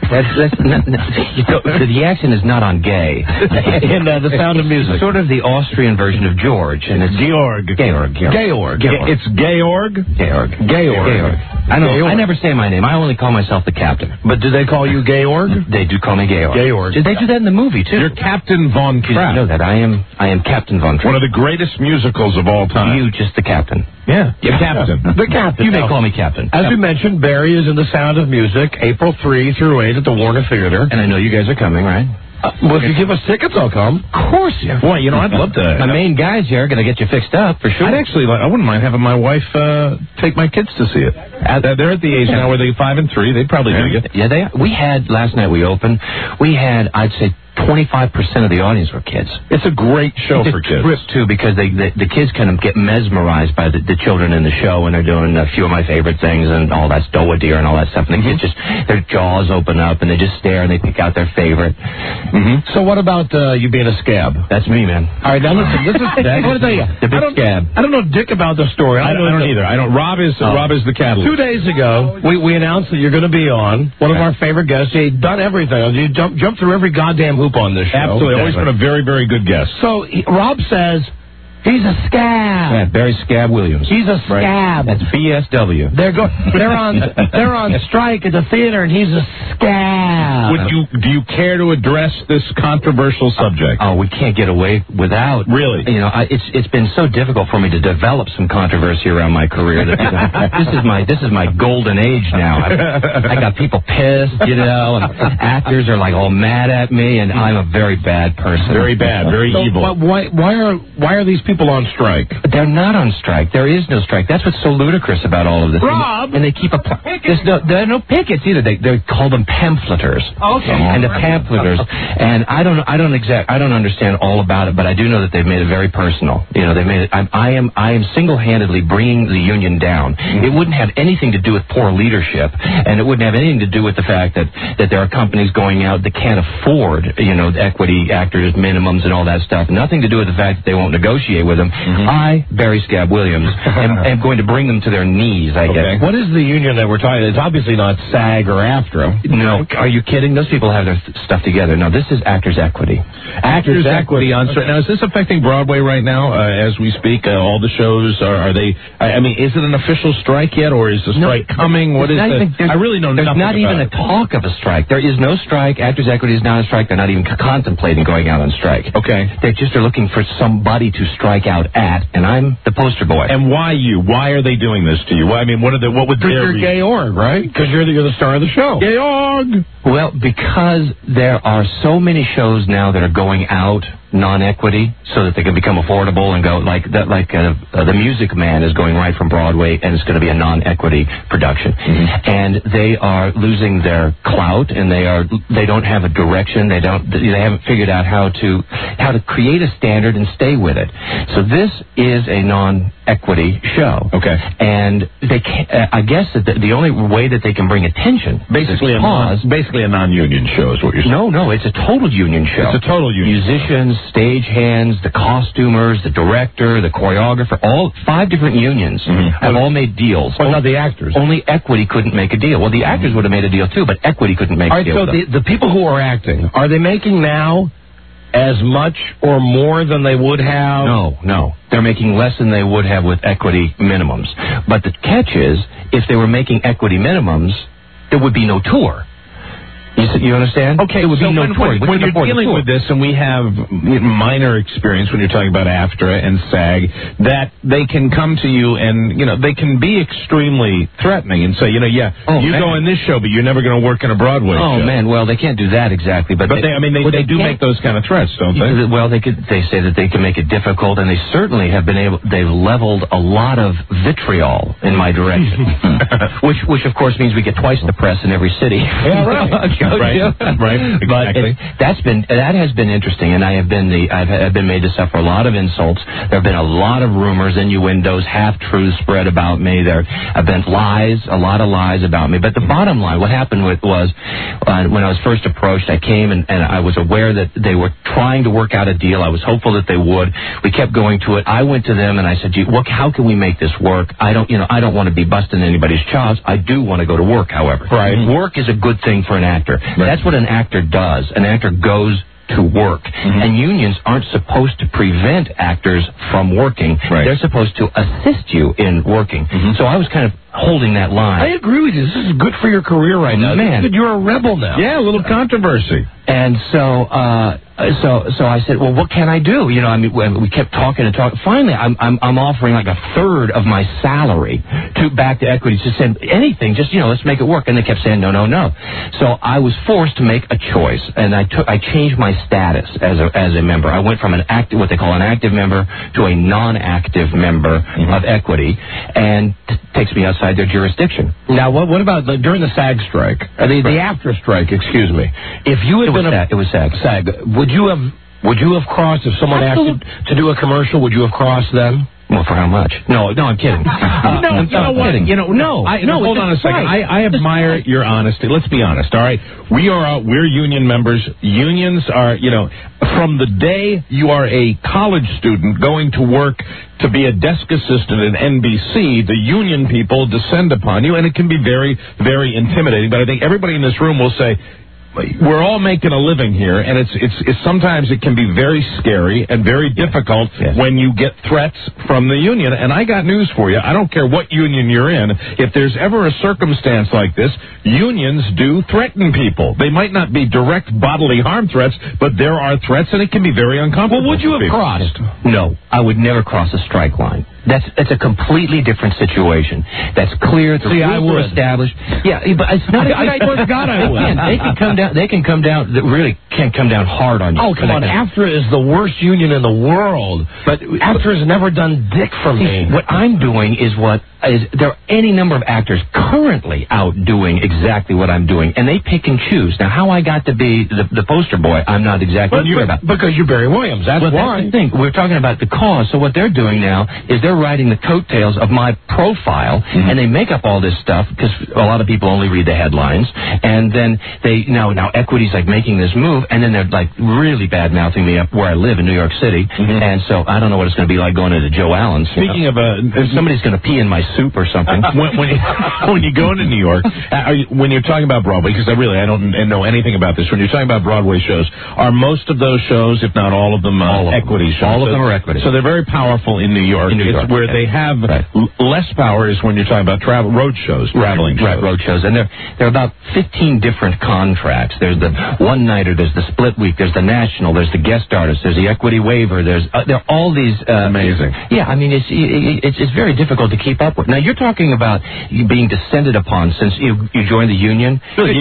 Speaker 11: The accent is not on gay.
Speaker 9: In The Sound of Music.
Speaker 11: Sort of the Austrian version of George. And it's
Speaker 9: Georg.
Speaker 6: It's Georg?
Speaker 11: Georg. I never say my name. I only call myself the captain.
Speaker 9: But do they call you Georg?
Speaker 11: They do call me Georg.
Speaker 9: Georg.
Speaker 11: They do that in the movie, too.
Speaker 6: You're Captain Von Trapp.
Speaker 11: You know that. I am Captain Von Trapp.
Speaker 6: One of the greatest musicals of all time.
Speaker 11: You, just the captain.
Speaker 6: Yeah, the captain.
Speaker 9: The captain.
Speaker 11: You may call me captain.
Speaker 9: As we mentioned, Barry is in The Sound of Music, April 3 through 8 at the Warner Theater.
Speaker 11: And I know you guys are coming, right?
Speaker 9: Well, if you give us tickets, I'll come.
Speaker 11: Of course, yeah.
Speaker 6: Boy, you know, I'd love to.
Speaker 11: My main guys here are going to get you fixed up, for sure.
Speaker 6: I wouldn't mind having my wife take my kids to see it. They're at the age now where they're 5 and 3. They'd probably do it.
Speaker 11: Yeah, they. We had, last night we opened, we had, I'd say, 25% of the audience were kids.
Speaker 6: It's a great show for kids.
Speaker 11: Trip, too, because the kids kind of get mesmerized by the children in the show, and they're doing a few of my favorite things and all that, Stoa Deer and all that stuff. And the kids just, their jaws open up, and they just stare, and they pick out their favorite.
Speaker 9: So what about you being a scab?
Speaker 11: That's me, man.
Speaker 9: All right, now listen, this is... I want to tell you,
Speaker 11: the big scab.
Speaker 9: I don't know dick about the story.
Speaker 6: I don't either. Rob is the catalyst.
Speaker 9: 2 days ago, we announced that you're going to be on. One of our favorite guests. You've done everything. You jump through every goddamn hoop on this show.
Speaker 6: Absolutely. Always been a very, very good guest.
Speaker 9: So Rob says he's a scab.
Speaker 11: Yeah, Barry Scab Williams.
Speaker 9: He's a scab.
Speaker 11: That's BSW.
Speaker 9: They're on strike at the theater, and he's a scab.
Speaker 6: Do you care to address this controversial subject?
Speaker 11: Oh, we can't get away without.
Speaker 6: Really?
Speaker 11: You know, it's been so difficult for me to develop some controversy around my career. That this is my golden age now. I got people pissed, you know, and actors are like all mad at me, and I'm a very bad person.
Speaker 6: Very bad, very evil.
Speaker 9: Why are these people on strike?
Speaker 11: They're not on strike. There is no strike. That's what's so ludicrous about all of this.
Speaker 9: Rob!
Speaker 11: And they keep there are no pickets either. They call them pamphleters.
Speaker 9: Okay.
Speaker 11: And the pamphleters. And I don't understand all about it, but I do know that they've made it very personal. You know, they made it. I am single-handedly bringing the union down. It wouldn't have anything to do with poor leadership, and it wouldn't have anything to do with the fact that there are companies going out that can't afford, you know, equity actors minimums and all that stuff. Nothing to do with the fact that they won't negotiate with them. I, Barry Scab Williams, am going to bring them to their knees, I guess.
Speaker 9: What is the union that we're talking about? It's obviously not SAG or AFTRA.
Speaker 11: No. Are you kidding? Those people have their stuff together. No, this is Actors Equity.
Speaker 6: Actors Equity on strike. Now, is this affecting Broadway right now as we speak? All the shows, are they... I mean, is it an official strike yet, or is the strike coming? What is it? I really know nothing about it.
Speaker 11: There's not even a talk of a strike. There is no strike. Actors Equity is not on strike. They're not even contemplating going out on strike.
Speaker 6: Okay.
Speaker 11: They just are looking for somebody to strike out at, and I'm the poster boy.
Speaker 6: And why you? Why are they doing this to you? I mean, what would their...
Speaker 9: You're Georg, right? Because you're the star of the show.
Speaker 6: Georg!
Speaker 11: Well, because there are so many shows now that are going out non-equity so that they can become affordable and go like The Music Man is going right from Broadway, and it's going to be a non-equity production. And they are losing their clout, and they don't have a direction. They haven't figured out how to create a standard and stay with it. So this is a non-equity show.
Speaker 6: Okay.
Speaker 11: And they I guess that the only way that they can bring attention
Speaker 6: basically a non-union show is what you're saying.
Speaker 11: No, it's a total union show.
Speaker 6: It's a total union.
Speaker 11: Musicians, stage hands, the costumers, the director, the choreographer, all 5 different unions have all made deals.
Speaker 9: But not the actors.
Speaker 11: Only Equity couldn't make a deal. Well, the actors would have made a deal too, but Equity couldn't make a deal.
Speaker 9: So the people who are acting, are they making now as much or more than they would have?
Speaker 11: No. They're making less than they would have with equity minimums. But the catch is, if they were making equity minimums, there would be no tour. You understand?
Speaker 6: Okay,
Speaker 11: it would
Speaker 6: so
Speaker 11: be no tour.
Speaker 6: when you're dealing with this, and we have minor experience when you're talking about AFTRA and SAG, that they can come to you and, they can be extremely threatening and say, you go in this show, but you're never going to work in a Broadway show.
Speaker 11: Oh, man, well, they can't do that exactly. But
Speaker 6: they do make those kind of threats, don't they?
Speaker 11: Well, they say that they can make it difficult, and they certainly have they've leveled a lot of vitriol in my direction, which of course means we get twice the press in every city.
Speaker 6: Yeah, right. Right, exactly.
Speaker 11: But that has been interesting, and I've been made to suffer a lot of insults. There have been a lot of rumors, innuendos, half-truths spread about me. There have been a lot of lies about me. But the bottom line, what happened was when I was first approached, I came and I was aware that they were trying to work out a deal. I was hopeful that they would. We kept going to it. I went to them and I said, how can we make this work? I don't want to be busting anybody's chops. I do want to go to work, however.
Speaker 6: Right.
Speaker 11: Work is a good thing for an actor. Right. That's what an actor does. An actor goes to work. And unions aren't supposed to prevent actors from working.
Speaker 6: Right.
Speaker 11: They're supposed to assist you in working. So I was kind of holding that line.
Speaker 9: I agree with you. This is good for your career right now.
Speaker 11: Man.
Speaker 9: You're a rebel now.
Speaker 6: Yeah, a little controversy.
Speaker 11: And so I said, well, what can I do? We kept talking and talking. Finally, I'm offering like a third of my salary back to Equity. Just said anything, just let's make it work. And they kept saying no. So I was forced to make a choice, and I changed my status as a member. I went from what they call an active member to a non-active member of Equity, and takes me outside their jurisdiction.
Speaker 9: Now, what about during the SAG strike? The AFTRA strike, excuse me. If you had
Speaker 11: it was SAG.
Speaker 9: SAG. Would you have crossed if someone asked you to do a commercial? Would you have crossed them?
Speaker 11: Well, for how much? No, I'm kidding.
Speaker 6: I'm kidding. Hold on a second. I admire your honesty. Let's be honest, all right? We're union members. Unions are, from the day you are a college student going to work to be a desk assistant at NBC, the union people descend upon you, and it can be very, very intimidating. But I think everybody in this room will say, we're all making a living here, and it's sometimes it can be very scary and very difficult when you get threats from the union. And I got news for you. I don't care what union you're in. If there's ever a circumstance like this, unions do threaten people. They might not be direct bodily harm threats, but there are threats, and it can be very uncomfortable.
Speaker 9: Well, would you have crossed?
Speaker 11: No, I would never cross a strike line. That's a completely different situation. That's clear. The rules are established. Yeah, but it's not.
Speaker 9: I swear to God, I would.
Speaker 11: They can come down. They can come down. They really can't come down hard on you.
Speaker 9: Oh, come on. AFTRA is the worst union in the world. But AFTRA has never done dick for me.
Speaker 11: What I'm doing is there are any number of actors currently out doing exactly what I'm doing, and they pick and choose. Now, how I got to be the poster boy, I'm not exactly sure about.
Speaker 9: Because you're Barry Williams. That's why.
Speaker 11: That's the thing. We're talking about the cause. So what they're doing now is they're writing the coattails of my profile, and they make up all this stuff because a lot of people only read the headlines, and then they now Equity's like making this move, and then they're like really bad mouthing me up where I live in New York City, and so I don't know what it's going to be like going into Joe Allen's.
Speaker 6: Speaking of
Speaker 11: somebody's going to pee in my soup or something.
Speaker 6: when you go into New York, when you're talking about Broadway, because I don't know anything about this, when you're talking about Broadway shows, are most of those shows, if not all of them, Equity shows?
Speaker 11: All of them are Equity.
Speaker 6: So they're very powerful in New York. It's where they have less power is when you're talking about road shows, traveling shows.
Speaker 11: Right, road shows. And there are about 15 different contracts. There's the one-nighter, there's the split week, there's the national, there's the guest artist, there's the equity waiver, there are all these...
Speaker 6: Amazing.
Speaker 11: Yeah, I mean, it's very difficult to keep up with. Now, you're talking about being descended upon since you joined the union.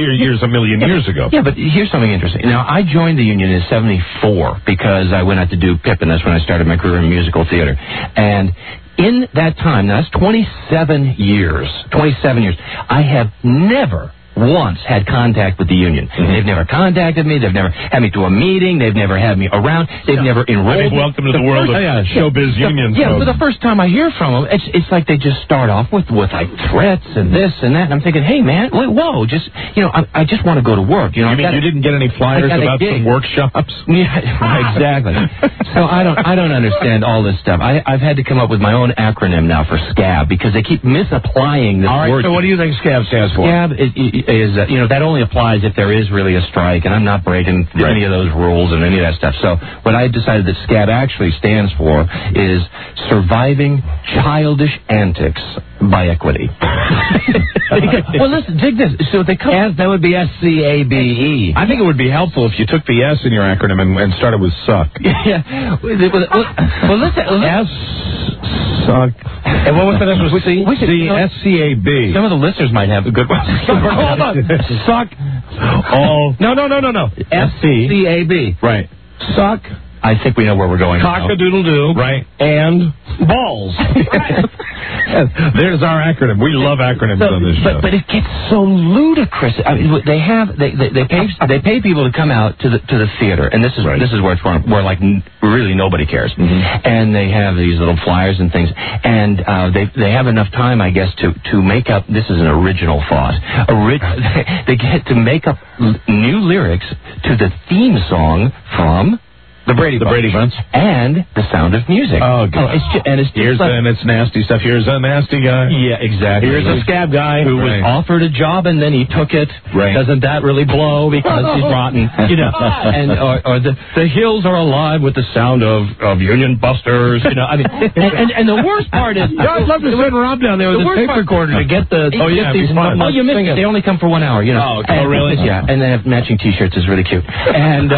Speaker 6: A million years ago.
Speaker 11: Yeah, but here's something interesting. Now, I joined the union in 1974 because I went out to do Pippin. That's when I started my career in musical theater. And in that time, now that's 27 years, I have never once had contact with the union. They've never contacted me. They've never had me to a meeting. They've never had me around. They've never enrolled me.
Speaker 6: Welcome to the world of showbiz unions.
Speaker 11: Yeah, but the first time I hear from them, it's like they just start off with like threats and this and that. And I'm thinking, hey, man, whoa, just, I just want to go to work.
Speaker 6: You mean you didn't get any flyers about some workshops?
Speaker 11: Yeah, exactly. So I don't understand all this stuff. I've had to come up with my own acronym now for SCAB because they keep misapplying this word.
Speaker 9: All right, so what do you think SCAB stands for?
Speaker 11: SCAB, that only applies if there is really a strike, and I'm not breaking any of those rules and any of that stuff. So what I decided that SCAB actually stands for is Surviving Childish Antics by Equity. Well, listen, dig this. So they come. That would be SCABE.
Speaker 6: I think it would be helpful if you took the S in your acronym and started with suck.
Speaker 11: Yeah. Well, listen.
Speaker 6: Suck.
Speaker 11: And what was the next one?
Speaker 6: SCAB.
Speaker 11: Some of the listeners might have a good one.
Speaker 6: Hold on. Suck. Oh. No.
Speaker 11: SCAB.
Speaker 6: Right.
Speaker 11: Suck. I think we know where we're going.
Speaker 6: Cock-a-doodle-doo. Right. And balls. There's our acronym. We love acronyms on this show.
Speaker 11: But it gets so ludicrous. I mean, they pay people to come out to the theater, and this is where it's where like really nobody cares. Mm-hmm. And they have these little flyers and things, and they have enough time, I guess, to make up. This is an original thought. They get to make up new lyrics to the theme song from The Brady Bunch. And The Sound of Music.
Speaker 6: Oh, God. It's nasty stuff. Here's a nasty guy.
Speaker 11: Yeah, exactly.
Speaker 6: Here's a scab guy
Speaker 11: who was offered a job and then he took it.
Speaker 6: Right.
Speaker 11: Doesn't that really blow because he's rotten? Or the hills are alive with the sound of Union Busters. I mean, and the worst part is,
Speaker 6: I'd love to send Rob down there with a tape recorder to get the.
Speaker 11: You missed it. They only come for 1 hour.
Speaker 6: Oh, really?
Speaker 11: Yeah, and they have matching T-shirts. It's really cute. And.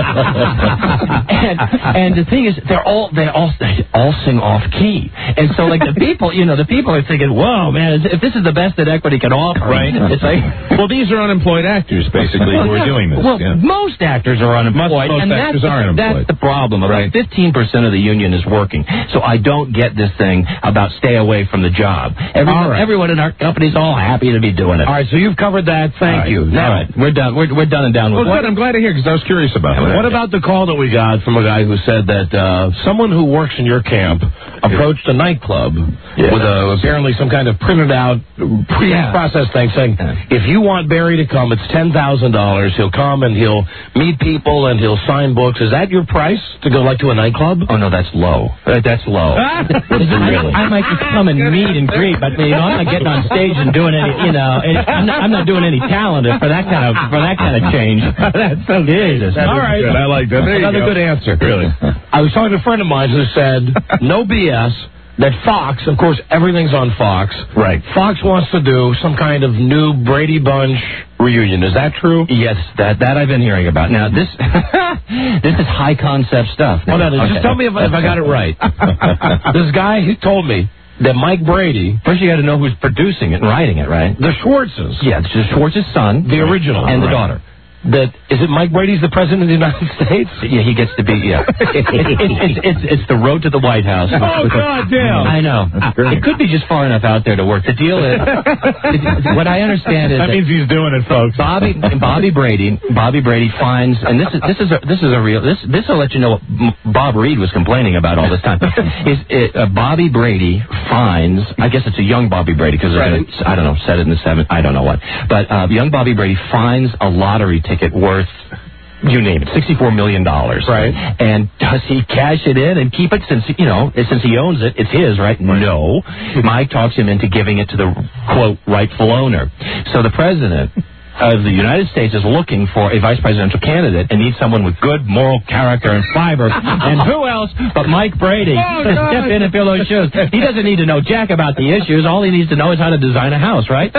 Speaker 11: And the thing is, they all sing off key, and so like the people are thinking, "Whoa, man! If this is the best that Equity can offer,
Speaker 6: right?"
Speaker 11: It's like,
Speaker 6: well, these are unemployed actors basically who are doing this.
Speaker 11: Well, most actors are unemployed,
Speaker 6: and
Speaker 11: that's the problem. About 15% of the union is working, so I don't get this thing about stay away from the job. Everyone in our company's all happy to be doing it.
Speaker 6: All right, so you've covered that. Thank you.
Speaker 11: Now we're done. We're done and down with.
Speaker 6: Well, good. I'm glad to hear because I was curious about it. What about the call that we got from a guy who said that someone who works in your camp approached a nightclub with apparently some kind of printed out pre-processed thing saying, if you want Barry to come, it's $10,000. He'll come and he'll meet people and he'll sign books. Is that your price to go to a nightclub?
Speaker 11: Oh, no, that's low. That's low. Really? I might just come and meet and greet, but I'm not getting on stage and doing any, I'm not doing any talent for that kind of change. That's so Jesus.
Speaker 6: All right. Good. I like that. There
Speaker 11: Another good answer.
Speaker 6: Really.
Speaker 9: I was talking to a friend of mine who said, no BS, that Fox, of course, everything's on Fox.
Speaker 6: Right.
Speaker 9: Fox wants to do some kind of new Brady Bunch reunion. Is that true?
Speaker 11: Yes, that I've been hearing about. Now, this is high concept stuff.
Speaker 9: Well, just tell me if I got it right. This guy told me that Mike Brady...
Speaker 11: First, you got to know who's producing it and writing it, right?
Speaker 9: The Schwartzes.
Speaker 11: Yeah, it's Schwartz's son.
Speaker 9: The original.
Speaker 11: And the daughter.
Speaker 9: Is it Mike Brady's the president of the United States?
Speaker 11: Yeah, he gets to be, it's the road to the White House.
Speaker 6: Oh, God damn.
Speaker 11: I know. It could be just far enough out there to work. The deal is, what I understand is
Speaker 6: that means he's doing it, folks.
Speaker 11: Bobby Brady finds, and this is a real, this will let you know what Bob Reed was complaining about all this time. Bobby Brady finds, I guess it's a young Bobby Brady, because I don't know, set it in the 70s, I don't know what. But young Bobby Brady finds a lottery ticket worth, you name it, $64 million.
Speaker 6: Right.
Speaker 11: And does he cash it in and keep it since he owns it? It's his, right? No. Mike talks him into giving it to the, quote, rightful owner. So the president of the United States is looking for a vice presidential candidate and needs someone with good moral character and fiber. And who else but Mike Brady to step in and fill those shoes? He doesn't need to know jack about the issues. All he needs to know is how to design a house, right?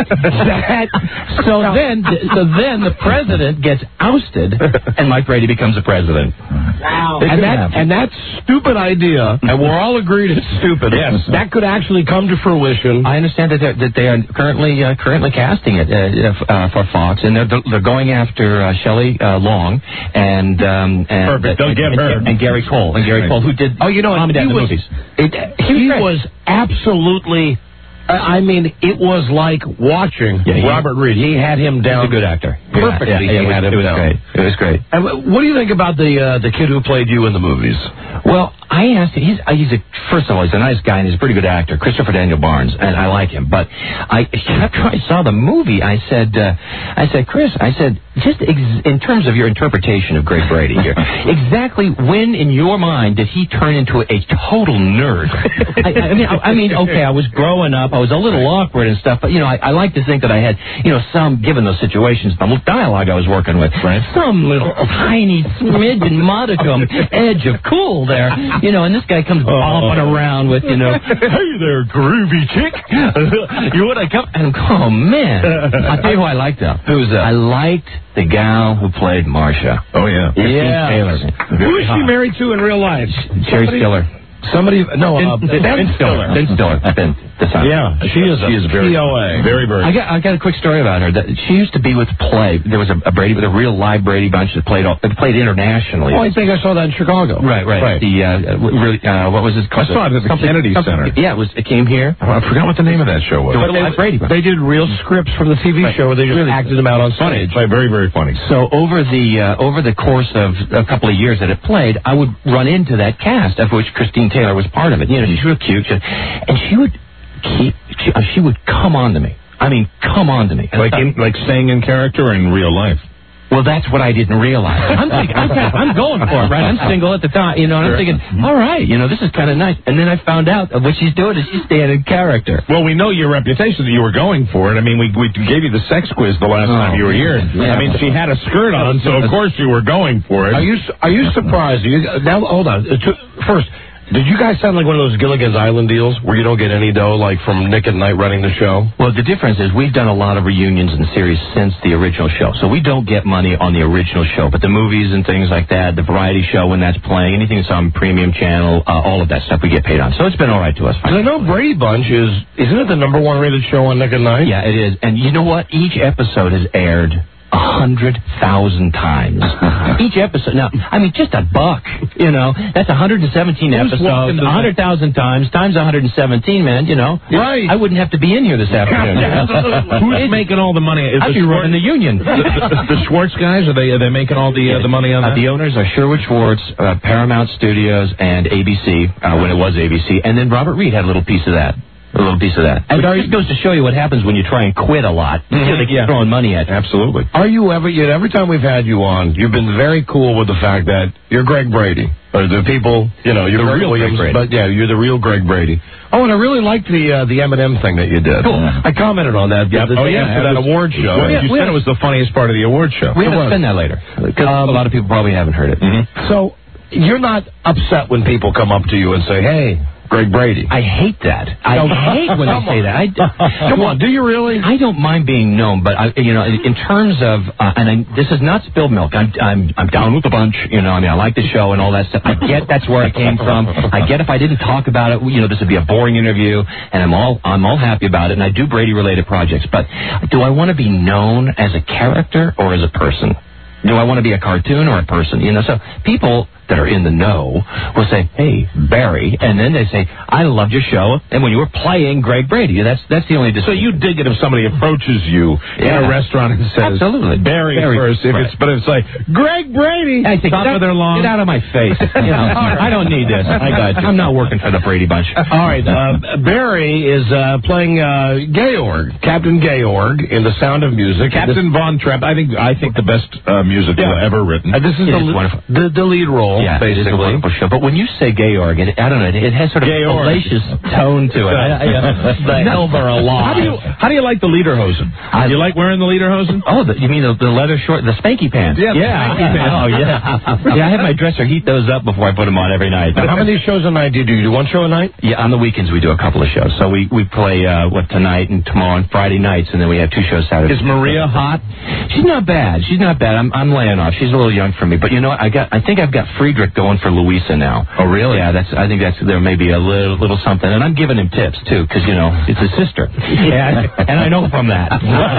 Speaker 11: So then the president gets ousted and Mike Brady becomes the president.
Speaker 9: Wow. And that stupid idea, and we're all agreed it's stupid.
Speaker 6: Yes.
Speaker 9: That could actually come to fruition.
Speaker 11: I understand that they are currently casting it for Fox. And they're going after Shelley Long and
Speaker 6: perfect. Don't get her.
Speaker 11: And Gary Cole who did Mom and Dad the movies.
Speaker 9: He was absolutely. I mean, it was like watching Robert Reed. He had him down.
Speaker 11: He's a good actor.
Speaker 9: Perfectly.
Speaker 11: It was great.
Speaker 9: And what do you think about the kid who played you in the movies?
Speaker 11: Well, I asked him. First of all, he's a nice guy and he's a pretty good actor, Christopher Daniel Barnes, and I like him. But after I saw the movie, I said, Chris, in terms of your interpretation of Greg Brady here, exactly when in your mind did he turn into a total nerd? I mean, okay, I was growing up, I was a little awkward and stuff, but, I like to think that I had, some, given those situations, the dialogue I was working with, some little tiny smidge and modicum edge of cool there, and this guy comes bopping around with, hey there, groovy chick. You want to come? And oh, man. I'll tell you who I liked, though. Who's that? I liked the gal who played Marcia.
Speaker 6: Oh, yeah.
Speaker 11: Yeah.
Speaker 6: Taylor.
Speaker 9: Who is she married to in real life?
Speaker 11: Jerry Stiller.
Speaker 9: Ben Stiller.
Speaker 11: Ben Stiller.
Speaker 6: Yeah, she is very
Speaker 9: POA.
Speaker 6: Very, very.
Speaker 11: I got a quick story about her. She used to be with Play. There was a Brady, a real live Brady bunch that played internationally.
Speaker 9: Oh, I think I saw that in Chicago.
Speaker 11: Right. What was it called?
Speaker 6: I saw it at the Kennedy Center.
Speaker 11: Yeah, it came here.
Speaker 6: I forgot what the name of that show was.
Speaker 9: They did real scripts from the TV show where they just acted them out on stage.
Speaker 6: Very, very funny.
Speaker 11: So over the course of a couple of years that it played, I would run into that cast, of which Christine Taylor was part of it. She's real cute, and she would come on to me. I mean, come on to me.
Speaker 6: Like staying in character or in real life?
Speaker 11: Well, that's what I didn't realize. I'm thinking, I'm going for it, right? I'm single at the time, and I'm thinking, all right, this is kind of nice. And then I found out that what she's doing is she's staying in character.
Speaker 6: Well, we know your reputation that you were going for it. I mean, we gave you the sex quiz the last time you were here. Yeah. I mean, she had a skirt on, so of course you were going for it.
Speaker 9: Are you surprised? Now, hold on. First, did you guys sound like one of those Gilligan's Island deals where you don't get any dough, like from Nick at Night running the show?
Speaker 11: Well, the difference is we've done a lot of reunions and series since the original show, so we don't get money on the original show, but the movies and things like that, the variety show when that's playing, anything that's on Premium Channel, all of that stuff we get paid on. So it's been all right to us.
Speaker 9: I know Brady Bunch isn't it the #1 rated show on Nick at Night?
Speaker 11: Yeah, it is. And you know what? Each episode has aired 100,000 times. Each episode. Now, I mean, just $1. That's 117 episodes, 100,000 times 117, man.
Speaker 9: Right.
Speaker 11: I wouldn't have to be in here this afternoon.
Speaker 6: Who's making all the money?
Speaker 11: I'd be running the union.
Speaker 6: The Schwartz guys, are they making all the money on that?
Speaker 11: The owners are Sherwood Schwartz, Paramount Studios, and ABC when it was ABC, and then Robert Reed had a little piece of that. And it goes to show you what happens when you try and quit a lot. They keep throwing money at you.
Speaker 6: Absolutely.
Speaker 9: Are you every time we've had you on, you've been very cool with the fact that you're Greg Brady. Or the people, you're the real Williams, Greg Brady. But yeah, you're the real Greg Brady. Oh, and I really liked the Eminem thing that you did. Cool. I commented on that.
Speaker 6: For that award show. You said it was the funniest part of the award show.
Speaker 11: We haven't spent that later. Because a lot of people probably haven't heard it.
Speaker 6: Mm-hmm.
Speaker 9: So, you're not upset when people come up to you and say, hey, Greg Brady.
Speaker 11: I hate that. I hate when they say that.
Speaker 9: Come on, do you really?
Speaker 11: I don't mind being known, but in terms of, this is not spilled milk. I'm down with the bunch. I like the show and all that stuff. I get that's where I came from. I get if I didn't talk about it, this would be a boring interview, and I'm all happy about it. And I do Brady related projects, but do I want to be known as a character or as a person? Do I want to be a cartoon or a person? So people that are in the know will say, hey, Barry, and then they say, I loved your show, and when you were playing Greg Brady, that's the only distinction.
Speaker 6: So you dig it if somebody approaches you in a restaurant and says,
Speaker 11: absolutely,
Speaker 6: Barry first, but it's like, Greg Brady,
Speaker 11: I think,
Speaker 6: top of their lawn.
Speaker 11: Get out of my face. I don't need this. I got you. I'm not working for the Brady Bunch.
Speaker 9: All right, Barry is playing Georg, Captain Georg in The Sound of Music.
Speaker 6: Captain Von Trapp, I think the best musical ever written.
Speaker 9: This is the lead role.
Speaker 11: Yeah,
Speaker 9: basically.
Speaker 11: It is a wonderful show. But when you say Georg, I don't know, it has sort of a fallacious tone to it. The hells are alive.
Speaker 6: How do you like the lederhosen? You like wearing the lederhosen?
Speaker 11: Oh, you mean the leather short, the spanky pants?
Speaker 6: Yeah. Spanky pants.
Speaker 11: Oh, yeah. Yeah, I have my dresser heat those up before I put them on every night.
Speaker 9: How many shows a night do you do? You do one show a night?
Speaker 11: Yeah, on the weekends we do a couple of shows. So we play tonight and tomorrow and Friday nights, and then we have 2 shows Saturday.
Speaker 6: Is Maria hot?
Speaker 11: She's not bad. I'm laying off. She's a little young for me. But you know what? I think I've got Friedrich going for Louisa now.
Speaker 6: Oh, really?
Speaker 11: Yeah, I think there may be a little something. And I'm giving him tips, too, because, it's his sister. Yeah, and I know from that.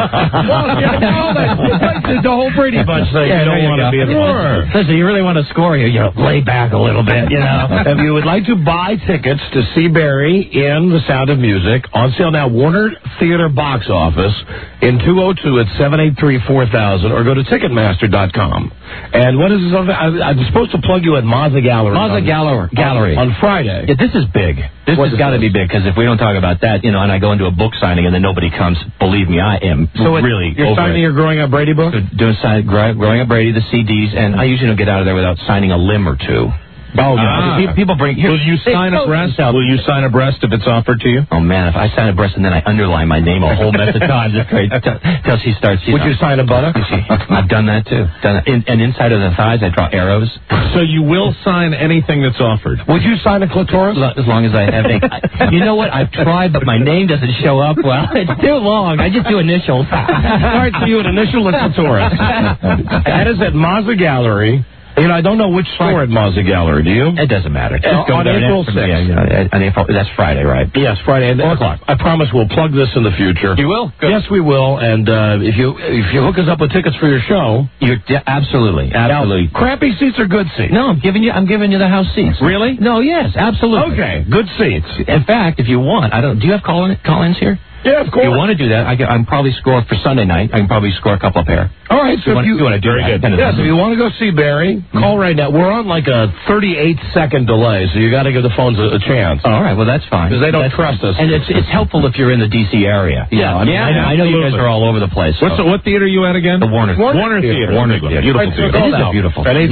Speaker 9: The whole Brady Bunch thing.
Speaker 11: Yeah,
Speaker 9: you don't want to be in the
Speaker 11: Sure. Listen, you really want to score here, lay back a little bit,
Speaker 9: If you would like to buy tickets to see Barry in The Sound of Music, on sale now, Warner Theater Box Office in 202 at 783-4000, or go to Ticketmaster.com. And what is this? I'm supposed to play plug you at Mazda Gallery.
Speaker 11: Gallery.
Speaker 9: On Friday.
Speaker 11: Yeah, this is big. This has got to be big, because if we don't talk about that, and I go into a book signing and then nobody comes, believe me, I am really
Speaker 9: You're
Speaker 11: over
Speaker 9: signing
Speaker 11: it.
Speaker 9: your Growing Up Brady book?
Speaker 11: Doing Growing Up Brady, the CDs, and I usually don't get out of there without signing a limb or two.
Speaker 9: Oh, yeah.
Speaker 11: People bring...
Speaker 6: Will you sign abreast? Will you sign abreast if it's offered to you?
Speaker 11: Oh, man, if I sign abreast and then I underline my name a whole mess of times, it's great. Till she starts...
Speaker 9: Would you sign a buttock?
Speaker 11: I've done that, too. And inside of the thighs, I draw arrows.
Speaker 6: So you will sign anything that's offered?
Speaker 9: Would you sign a clitoris?
Speaker 11: As long as I have a... You know what? I've tried, but my name doesn't show up well. It's too long. I just do initials.
Speaker 9: All right, so you an initial and clitoris. That is at Mazda Gallery. I don't know which store at Mazda Gallery. Do you?
Speaker 11: It doesn't matter. Just go
Speaker 9: on
Speaker 11: there.
Speaker 9: April 6th.
Speaker 11: On April, that's Friday, right?
Speaker 9: Yes, Friday. 4 o'clock. I promise we'll plug this in the future.
Speaker 11: You will? Good.
Speaker 9: Yes, we will. And if you hook us up with tickets for your show,
Speaker 11: absolutely.
Speaker 9: Now, crappy seats are good seats.
Speaker 11: No, I'm giving you the house seats.
Speaker 9: Really?
Speaker 11: No, yes, absolutely.
Speaker 9: Okay, good seats.
Speaker 11: In fact, if you want, do you have call-ins here?
Speaker 9: Yeah, of course.
Speaker 11: If you want to do that, I'm probably score for Sunday night. I can probably score a couple of pair.
Speaker 9: All right, so if you
Speaker 11: want to do
Speaker 9: very
Speaker 11: that.
Speaker 9: good. Yes, if you want to go see Barry, call right now. We're on like a 38-second delay, so you got to give the phones a chance.
Speaker 11: All right, well, that's fine.
Speaker 9: Because they don't trust us.
Speaker 11: And it's helpful if you're in the D.C. area. I know you guys are all over the place. So.
Speaker 6: What theater are you at again?
Speaker 11: The Warner
Speaker 6: Theater.
Speaker 11: Warner Theater.
Speaker 6: Beautiful theater.
Speaker 11: It is beautiful.
Speaker 9: At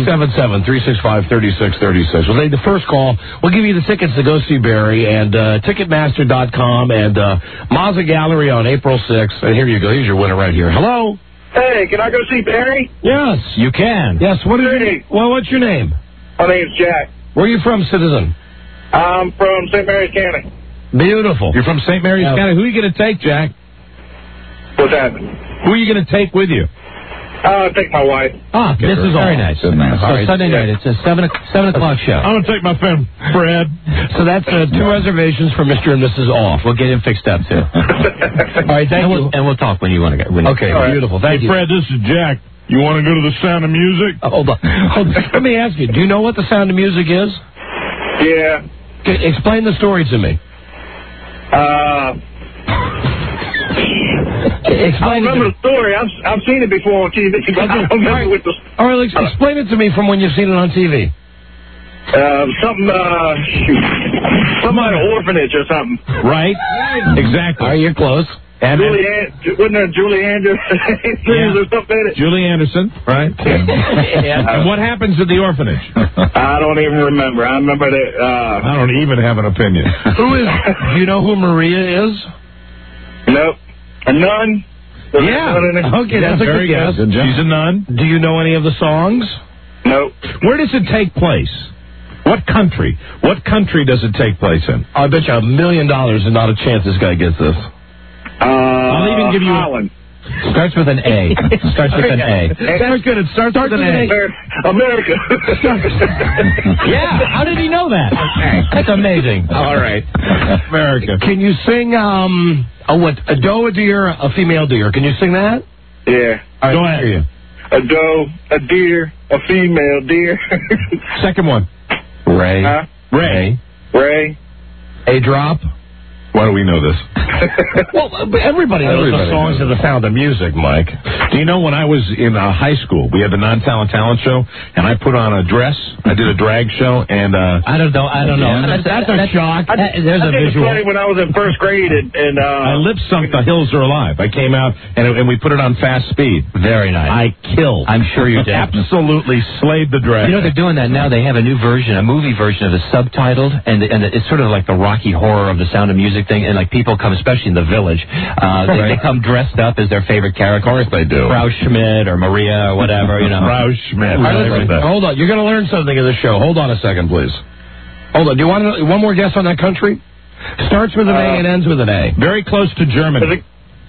Speaker 9: 877-365-3636. We'll take the first call. We'll give you the tickets to go see Barry, and Ticketmaster.com and Mazda Gallery on April 6th. And here you go. Here's your winner right here. Hello?
Speaker 5: Hey, can I go see Barry?
Speaker 9: Yes.
Speaker 11: You can.
Speaker 9: Yes. What's your name?
Speaker 5: My name's Jack.
Speaker 9: Where are you from, citizen?
Speaker 5: I'm from St. Mary's County.
Speaker 9: Beautiful.
Speaker 6: You're from St. Mary's County. Who are you going to take, Jack?
Speaker 5: What's that?
Speaker 6: Who are you going to take with you?
Speaker 5: I'll take my wife.
Speaker 9: Ah,
Speaker 11: this is very nice. So Sunday night, it's a 7 o'clock show.
Speaker 6: I'm going to take my friend Fred.
Speaker 9: So that's 2 reservations for Mr. and Mrs. Off.
Speaker 11: We'll get him fixed up, too.
Speaker 9: All right, thank you.
Speaker 11: And we'll talk when you want to go.
Speaker 9: Okay, beautiful. Thank you.
Speaker 6: Fred, this is Jack. You want to go to the Sound of Music?
Speaker 9: Hold on. Let me ask you, do you know what the Sound of Music is?
Speaker 5: Yeah.
Speaker 9: Explain the story to me.
Speaker 5: I remember the story. I've seen it before on TV. But I don't remember what the...
Speaker 9: All right, explain it to me from when you've seen it on TV.
Speaker 5: Something about an orphanage or something.
Speaker 6: Right. Exactly.
Speaker 9: All right, you're close.
Speaker 5: Wasn't there Julie Andrews or something in it?
Speaker 6: Julie Anderson, right? And what happens at the orphanage?
Speaker 5: I don't even remember. I remember that...
Speaker 6: I don't even have an opinion.
Speaker 9: Do you know who Maria is?
Speaker 5: Nope. A nun?
Speaker 9: Okay, that's a good guess.
Speaker 6: She's a nun.
Speaker 9: Do you know any of the songs?
Speaker 5: Nope.
Speaker 6: Where does it take place? What country? What country does it take place in?
Speaker 9: I bet you $1 million and not a chance this guy gets this.
Speaker 6: I'll even give you
Speaker 5: Holland.
Speaker 11: Starts with an A. Starts with an A.
Speaker 9: That's good. It starts with an A.
Speaker 5: America.
Speaker 11: Yeah. How did he know that? That's amazing.
Speaker 9: All right.
Speaker 6: America.
Speaker 9: Can you sing a doe, a deer, a female deer? Can you sing that?
Speaker 5: Yeah.
Speaker 9: All right, go ahead. Hear you.
Speaker 5: A doe, a deer, a female deer.
Speaker 6: Second one.
Speaker 11: Ray.
Speaker 6: Ray.
Speaker 9: A drop.
Speaker 6: Why do we know this?
Speaker 9: Well, everybody knows the songs of the Sound of Music, Mike.
Speaker 6: Do you know when I was in high school, we had the Non-Talent Talent Show, and I put on a dress. I did a drag show, and...
Speaker 11: I don't know.
Speaker 6: Yeah.
Speaker 9: That's a shock.
Speaker 11: There's a visual.
Speaker 5: When I was in first grade, and
Speaker 6: I lip-synced The Hills Are Alive. I came out, and we put it on fast speed.
Speaker 11: Very nice.
Speaker 6: I killed.
Speaker 11: I'm sure you did.
Speaker 6: Absolutely slayed the drag.
Speaker 11: You know, they're doing that now. They have a new version, a movie version of the subtitled, and it's sort of like the Rocky Horror of the Sound of Music thing, and like people come, especially in the Village, they come dressed up as their favorite character.
Speaker 6: Of course they do.
Speaker 11: Frau Schmidt or Maria or whatever, you know.
Speaker 6: Frau Schmidt.
Speaker 9: Hold on, you're going to learn something in the show. Hold on a second, please. Hold on. Do you want one more guess on that country? Starts with an A and ends with an A.
Speaker 6: Very close to Germany.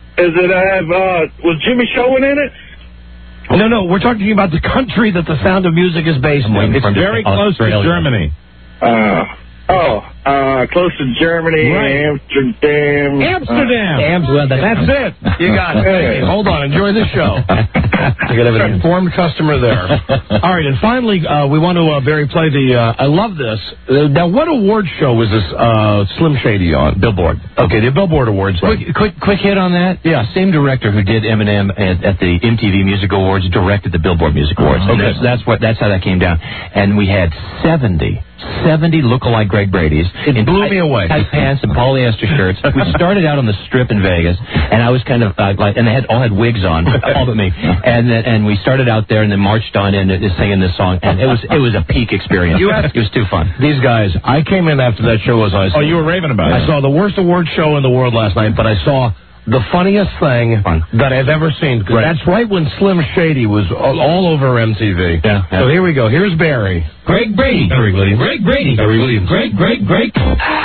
Speaker 5: Was Jimmy Showin in it?
Speaker 9: No, we're talking about the country that the Sound of Music is based in.
Speaker 6: It's very close to Germany.
Speaker 5: close to Germany, Amsterdam.
Speaker 9: Amsterdam. That's it. You got it. Hey, hold on. Enjoy the show. You got an informed customer there. All right, and finally, we want to Barry play the. I love this. Now, what award show was this Slim Shady on? Billboard. Okay, the Billboard Awards.
Speaker 11: Quick hit on that.
Speaker 9: Yeah,
Speaker 11: same director who did Eminem at the MTV Music Awards directed the Billboard Music Awards.
Speaker 9: Okay.
Speaker 11: That's how that came down. And we had 70 look-alike Greg Brady's in
Speaker 9: blew me away.
Speaker 11: Tight pants and polyester shirts. We started out on the Strip in Vegas, and I was kind of and they all had wigs on, all but me. And we started out there, and then marched on in singing this song, and it was a peak experience. It was too fun.
Speaker 9: These guys, I came in after that show was I.
Speaker 6: Oh, you were raving about it.
Speaker 9: I saw the worst award show in the world last night, but I saw the funniest thing that I've ever seen. That's right when Slim Shady was all over MTV.
Speaker 11: Yeah.
Speaker 9: So here we go. Here's Barry.
Speaker 11: Greg Brady. Barry Williams. Greg Brady. Barry Williams. Greg.
Speaker 16: May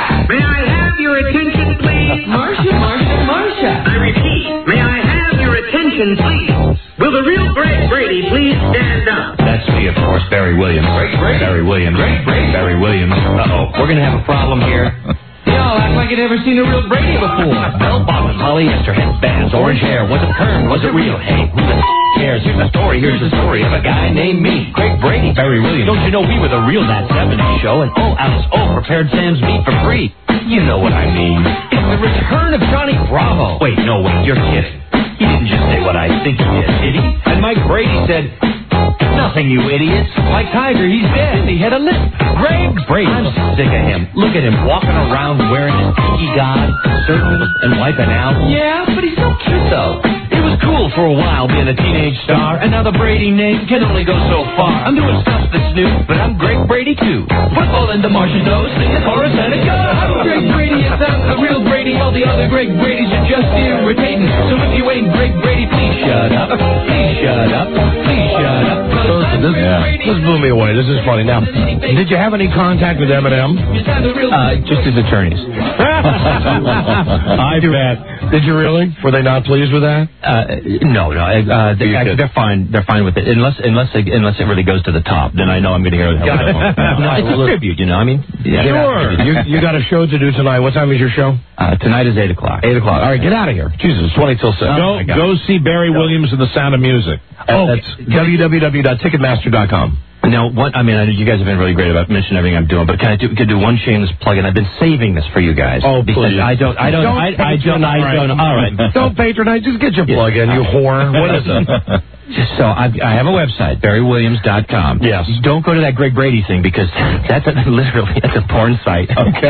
Speaker 16: I have your attention, please? Marcia. I repeat, may I have your attention, please? Will the real Greg Brady please stand up?
Speaker 11: That's me, of course, Barry Williams. Greg Brady. Barry Williams. Greg Brady. Barry Williams. Uh-oh. We're going to have a problem here. Y'all act like you'd never seen a real Brady before. Bell-bottoms, polyester, headbands, orange hair. Was it perm? Was it real? Hey, who the cares? Here's the story of a guy named me, Greg Brady. Barry Williams. Don't you know we were the real That 70s show? And Alice prepared Sam's meat for free. You know what I mean. It's the return of Johnny Bravo. Wait, you're kidding. He didn't just say what I think he did he? And Mike Brady said, nothing, you idiots. Like Tiger, he's dead. He had a lisp. Greg Brady. I'm sick of him. Look at him walking around wearing his tiki god, circling and wiping out. Yeah, but he's so cute, though. It was cool for a while being a teenage star, and now the Brady name can only go so far. I'm doing stuff that's new, but I'm Greg Brady, too. Football into Marcia's nose, singing Horace and a go. I'm Greg Brady, it's not the real Brady. All the other Greg Bradys are just irritating. So if you ain't Greg Brady, please shut up. Please shut up. Please shut up.
Speaker 9: This blew me away. This is funny. Now, did you have any contact with Eminem?
Speaker 11: Just his attorneys.
Speaker 9: I bet. Did you really? Were they not pleased with that?
Speaker 11: No. They're fine. They're fine with it, unless it really goes to the top. Then I know I'm going to hear it. It's a tribute, I mean.
Speaker 9: Sure. You got a show to do tonight. What time is your show?
Speaker 11: Tonight is 8 o'clock.
Speaker 9: 8 o'clock. All right, get out of here. Jesus, 20 till 6.
Speaker 6: Go see Barry Williams and the Sound of Music.
Speaker 9: That's www.ticketmaster.com.
Speaker 11: Now, you guys have been really great about mentioning everything I'm doing, but can I do one shameless plug? And I've been saving this for you guys.
Speaker 9: Oh, please.
Speaker 11: I don't. All right.
Speaker 9: Don't patronize. Just get your plug in, you whore. What is it?
Speaker 11: So I have a website, BarryWilliams.com.
Speaker 9: Yes.
Speaker 11: Don't go to that Greg Brady thing because that's a porn site.
Speaker 9: Okay.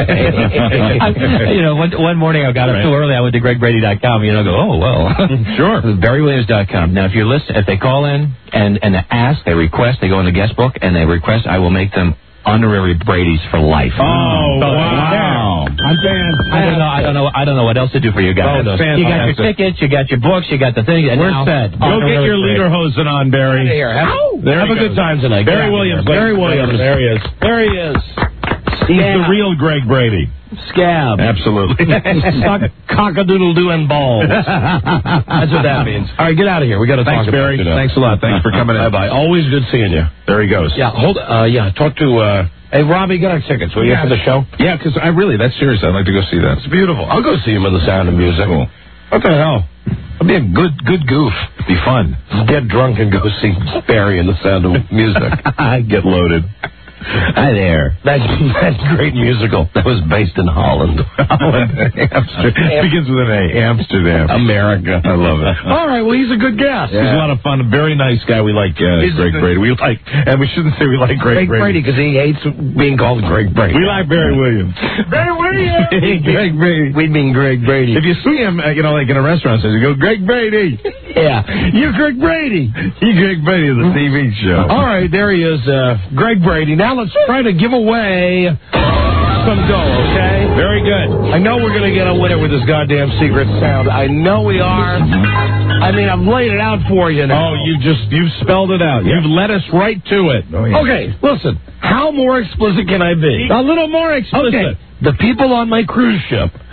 Speaker 11: One morning I got up too early. I went to GregBrady.com. Go, oh well.
Speaker 6: Sure.
Speaker 11: BarryWilliams.com. Now, if they call in and ask, they request, they go in the guest book and they request, I will make them honorary Brady's for life.
Speaker 6: Oh, wow. I'm fan.
Speaker 11: I don't know what else to do for you guys.
Speaker 6: Oh,
Speaker 11: you got your tickets, you got your books, you got the thing.
Speaker 6: We're set. Go get your lederhosen on, Barry.
Speaker 9: Have a good time tonight.
Speaker 6: Barry Williams.
Speaker 9: Barry Williams.
Speaker 6: There he is. There he is. He's the real Greg Brady.
Speaker 9: Scab.
Speaker 6: Absolutely.
Speaker 9: Cock-a-doodle-doo and balls. That's what that means. All right, get out of here. We got to talk
Speaker 6: about Barry. Thanks a lot. Thanks for coming in.
Speaker 9: Bye-bye. Always good seeing you.
Speaker 6: There he goes.
Speaker 9: Yeah, talk to... Hey, Robbie, get our tickets, will you, for the show?
Speaker 6: Yeah, because that's serious. I'd like to go see that.
Speaker 9: It's beautiful. I'll go see him with the Sound of Music.
Speaker 6: Cool.
Speaker 9: What the hell? It'll be a good goof.
Speaker 6: It'll be fun.
Speaker 9: Get drunk and go see Barry and the Sound of Music.
Speaker 6: Get loaded.
Speaker 9: Hi there. That great musical that was based in Holland.
Speaker 6: Begins with an A. Amsterdam.
Speaker 9: America.
Speaker 6: I love it.
Speaker 9: All right, well, he's a good guest.
Speaker 6: Yeah. He's a lot of fun. A very nice guy. We like Greg Brady. And we shouldn't say we like Greg Brady
Speaker 9: because he hates being called Greg Brady.
Speaker 6: We like Barry Williams.
Speaker 9: Barry Williams!
Speaker 6: Greg Brady.
Speaker 9: We mean Greg Brady.
Speaker 6: If you see him, like in a restaurant, you go, Greg Brady.
Speaker 9: Yeah. You're Greg Brady.
Speaker 6: You're Greg Brady of the TV show.
Speaker 9: All right, there he is, Greg Brady. Now let's try to give away some dough, okay?
Speaker 6: Very good.
Speaker 9: I know we're going to get a winner with this goddamn secret sound. I know we are. I've laid it out for you now.
Speaker 6: Oh, you've spelled it out.
Speaker 9: Yeah.
Speaker 6: You've led us right to it.
Speaker 9: Oh, yeah. Okay, listen. How more explicit can I be?
Speaker 6: A little more explicit.
Speaker 9: Okay. The people on my cruise ship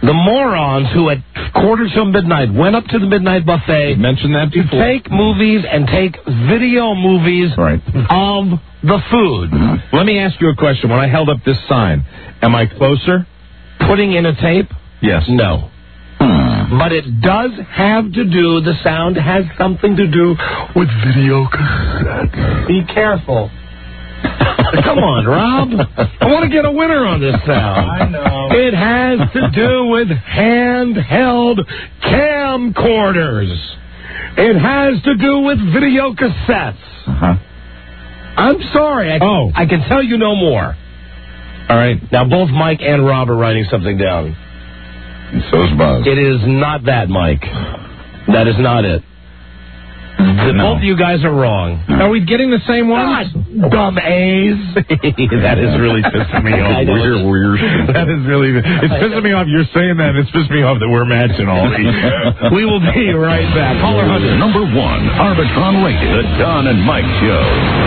Speaker 9: The morons who at quarter to midnight went up to the midnight buffet.
Speaker 6: Mentioned that before.
Speaker 9: Take movies and take video movies of the food.
Speaker 6: Let me ask you a question. When I held up this sign, am I closer?
Speaker 9: Putting in a tape?
Speaker 6: Yes.
Speaker 9: No. But it does have to do, the sound has something to do with video cassettes. Be careful. Come on, Rob. I want to get a winner on this sound.
Speaker 5: I know.
Speaker 9: It has to do with handheld camcorders. It has to do with video cassettes. I'm sorry. I can tell you no more.
Speaker 6: All right.
Speaker 9: Now, both Mike and Rob are writing something down.
Speaker 6: And so's Buzz.
Speaker 9: It is not that, Mike. That is not it. Both of you guys are wrong.
Speaker 6: Are we getting the same ones?
Speaker 9: Dumb A's.
Speaker 6: That is really pissing me off. Weird. That is really... It's pissing me off you're saying that. It's pissing me off that we're matching all these.
Speaker 9: We will be right back. Caller 100.
Speaker 2: Number 1, Arbitron rated, The Don and Mike Show.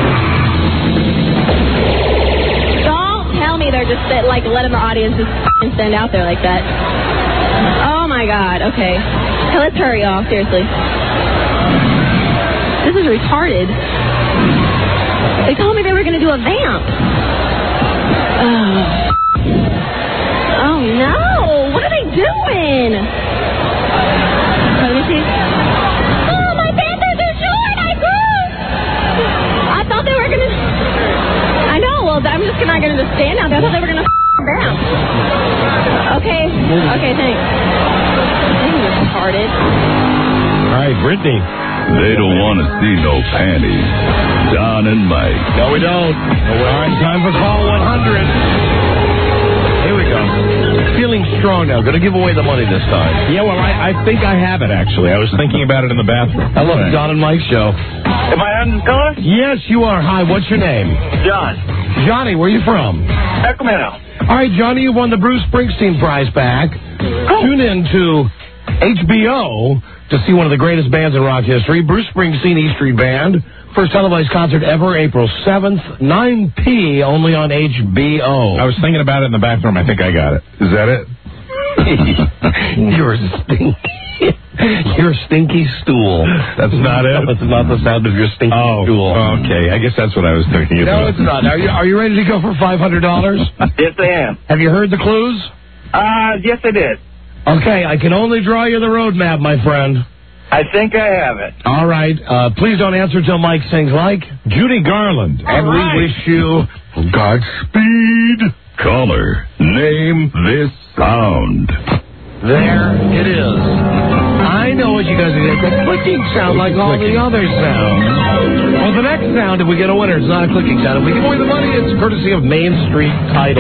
Speaker 17: Don't tell me they're just like letting the audience just stand out there like that. Oh my God. Okay. Let's hurry off. Seriously. This is retarded. They told me they were going to do a vamp. Oh no! What are they doing? Let me see. Oh, my panthers are short! I grew! I thought they were going to... I know, well, I'm just not going to just stand out there. I thought they were going to vamp. Okay, thanks. This is retarded.
Speaker 6: All right, Brittany.
Speaker 2: They don't want to see no panties. Don and Mike.
Speaker 9: No, we don't. All right, time for call 100. Here we go. Feeling strong now. Going to give away the money this time.
Speaker 6: Yeah, well, I think I have it, actually. I was thinking about it in the bathroom.
Speaker 9: I love the Don and Mike show.
Speaker 14: Am I on the caller?
Speaker 9: Yes, you are. Hi, what's your name?
Speaker 14: John.
Speaker 9: Johnny, where are you from?
Speaker 14: Sacramento.
Speaker 9: All right, Johnny, you won the Bruce Springsteen prize back. Tune in to HBO to see one of the greatest bands in rock history, Bruce Springsteen E Street Band. First televised concert ever, April 7th, 9 p. only on HBO.
Speaker 6: I was thinking about it in the bathroom. I think I got it. Is that it?
Speaker 9: Your stinky stool.
Speaker 6: That's not it?
Speaker 9: That's not the sound of your stinky stool.
Speaker 6: Okay. I guess that's what I was thinking.
Speaker 9: No, it's not. Are you ready to go for $500?
Speaker 14: Yes, I am.
Speaker 9: Have you heard the clues?
Speaker 14: Yes, I did.
Speaker 9: Okay, I can only draw you the roadmap, my friend.
Speaker 14: I think I have it.
Speaker 9: All right. Please don't answer till Mike sings like
Speaker 6: Judy Garland.
Speaker 9: And we wish you Godspeed.
Speaker 2: Caller, name this sound.
Speaker 9: There it is. I know what you guys are going to say. Clicking sound like all the other sounds. Well, the next sound, if we get a winner, it's not a clicking sound. If we give away the money, it's courtesy of Main Street Title.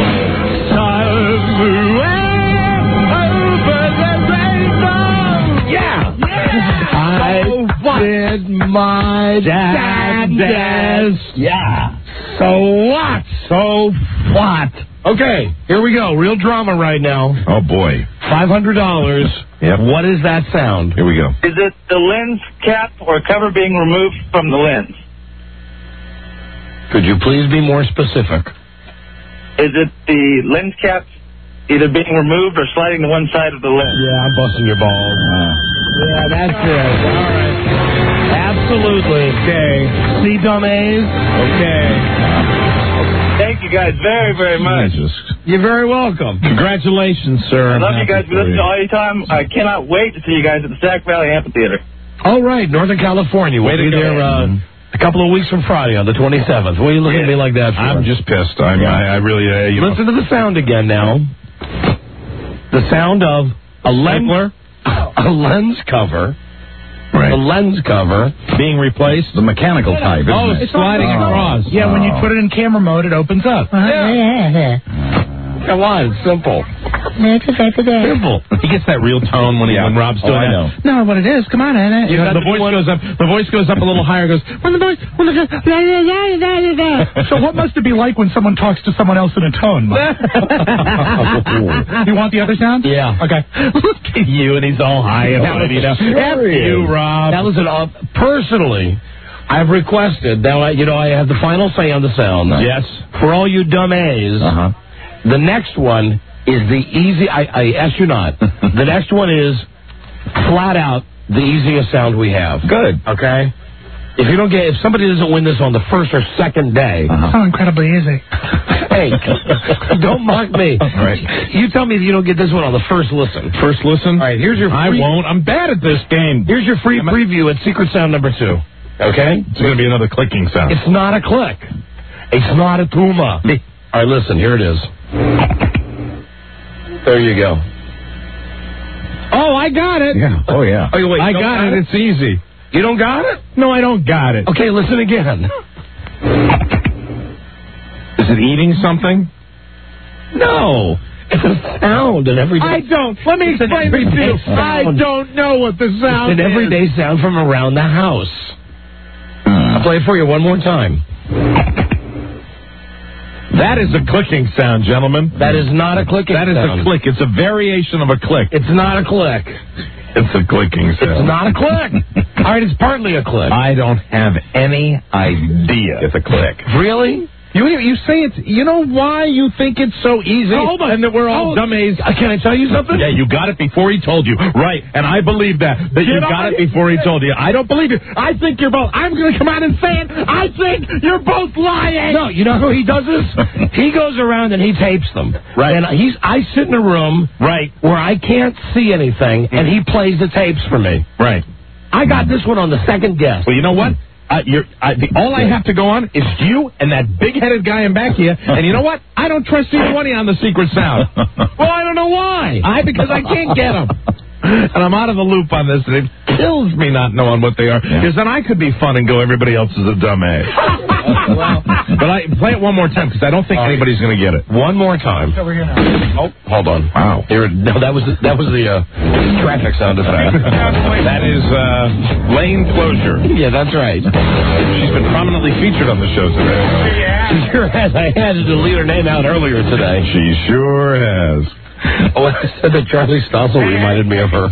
Speaker 9: Yeah. I did my damnedest. Yeah. So what? So what? Okay, here we go. Real drama right now.
Speaker 6: Oh, boy.
Speaker 9: $500.
Speaker 6: Yep.
Speaker 9: What is that sound?
Speaker 6: Here we go.
Speaker 14: Is it the lens cap or cover being removed from the lens?
Speaker 9: Could you please be more specific?
Speaker 14: Is it the lens cap either being removed or sliding to one side of the lens?
Speaker 9: Yeah, I'm busting your balls. Yeah, that's it. All right. Absolutely. Okay. See, dumb A's? Okay.
Speaker 14: Thank you guys very, very much.
Speaker 6: Jesus.
Speaker 9: You're very welcome.
Speaker 6: Congratulations, sir.
Speaker 14: I love you guys. We listen to all your time. I cannot wait to see you guys at the Sac Valley Amphitheater.
Speaker 9: All right, Northern California. We'll be there a couple of weeks from Friday on the 27th. What are you looking at me like that for?
Speaker 6: I'm just pissed. I really...
Speaker 9: Listen to the sound again now. The sound of a lens cover.
Speaker 6: Right.
Speaker 9: The lens cover
Speaker 6: being replaced. The mechanical type.
Speaker 8: It's sliding across. Yeah, when you put it in camera mode, it opens up.
Speaker 9: Come on, it's simple.
Speaker 8: Simple.
Speaker 6: He gets that real tone when Rob's doing
Speaker 8: I
Speaker 6: that.
Speaker 8: know. No, what it is. Come on, Anna.
Speaker 6: The voice goes up. The voice goes up a little higher. Goes.
Speaker 8: So what must it be like when someone talks to someone else in a tone? You want the other sound?
Speaker 9: Yeah.
Speaker 8: Okay.
Speaker 9: Look at you, and he's all high and mighty now. F you, Rob. That was personally, I've requested that I have the final say on the sound.
Speaker 6: Yes.
Speaker 9: For all you dumb A's, the next one is the easy. I ask you not. The next one is flat out the easiest sound we have.
Speaker 10: Good.
Speaker 9: Okay? If somebody doesn't win this on the first or second day.
Speaker 8: So incredibly easy.
Speaker 9: Hey, don't mock me.
Speaker 10: All right.
Speaker 9: You tell me if you don't get this one on the first listen.
Speaker 6: First listen?
Speaker 9: All right, here's your
Speaker 6: I won't. I'm bad at this game.
Speaker 9: Here's your free preview at Secret Sound number 2. Okay?
Speaker 6: It's going to be another clicking sound.
Speaker 9: It's not a click. It's not a tuma. All right, listen, here it is. There you go.
Speaker 6: Oh, I got it.
Speaker 10: Yeah. Oh, yeah.
Speaker 9: Oh, wait,
Speaker 6: I got it. It's easy.
Speaker 9: You don't got it?
Speaker 6: No, I don't got it.
Speaker 9: Okay, listen again.
Speaker 6: Is it eating something?
Speaker 9: No. It's a sound, an everyday.
Speaker 6: I don't. Let me explain this to you. I don't know what the sound
Speaker 9: is. It's an everyday sound from around the house. I'll play it for you one more time.
Speaker 6: That is a clicking sound, gentlemen.
Speaker 9: That is not a clicking sound.
Speaker 6: That is a click. It's a variation of a click.
Speaker 9: It's not a click.
Speaker 6: It's a clicking sound.
Speaker 9: It's not a click. All right, it's partly a click.
Speaker 6: I don't have any idea. It's a click.
Speaker 9: Really?
Speaker 6: You say it's... You know why you think it's so easy?
Speaker 9: Hold on.
Speaker 6: And that we're all dummies?
Speaker 9: Can I tell you something?
Speaker 6: Yeah, you got it before he told you. Right, and I believe that you got it before he told you. I don't believe you. I think you're both... I'm going to come out and say it. I think you're both lying.
Speaker 9: No, you know how he does this? He goes around and he tapes them.
Speaker 6: Right.
Speaker 9: And I sit in a room
Speaker 6: right
Speaker 9: where I can't see anything, and he plays the tapes for me.
Speaker 6: Right.
Speaker 9: I got this one on the second guess.
Speaker 6: Well, you know what? All I have to go on is you and that big-headed guy in back here. And you know what? I don't trust either one of you on the secret sound.
Speaker 9: Well, I don't know why.
Speaker 6: Because I can't get them. And I'm out of the loop on this, and it kills me not knowing what they are. Because then I could be fun and go, everybody else is a dumbass. But play it one more time, because I don't think anybody's going to get it.
Speaker 9: One more time.
Speaker 8: Over here now.
Speaker 6: Oh, hold on. Wow.
Speaker 9: No, that was the traffic sound effect.
Speaker 6: That is lane closure.
Speaker 9: Yeah, that's right.
Speaker 6: She's been prominently featured on the show today.
Speaker 9: She sure has. I had to delete her name out earlier today.
Speaker 6: She sure has.
Speaker 9: Oh, I said that Charlie Stossel reminded me of her.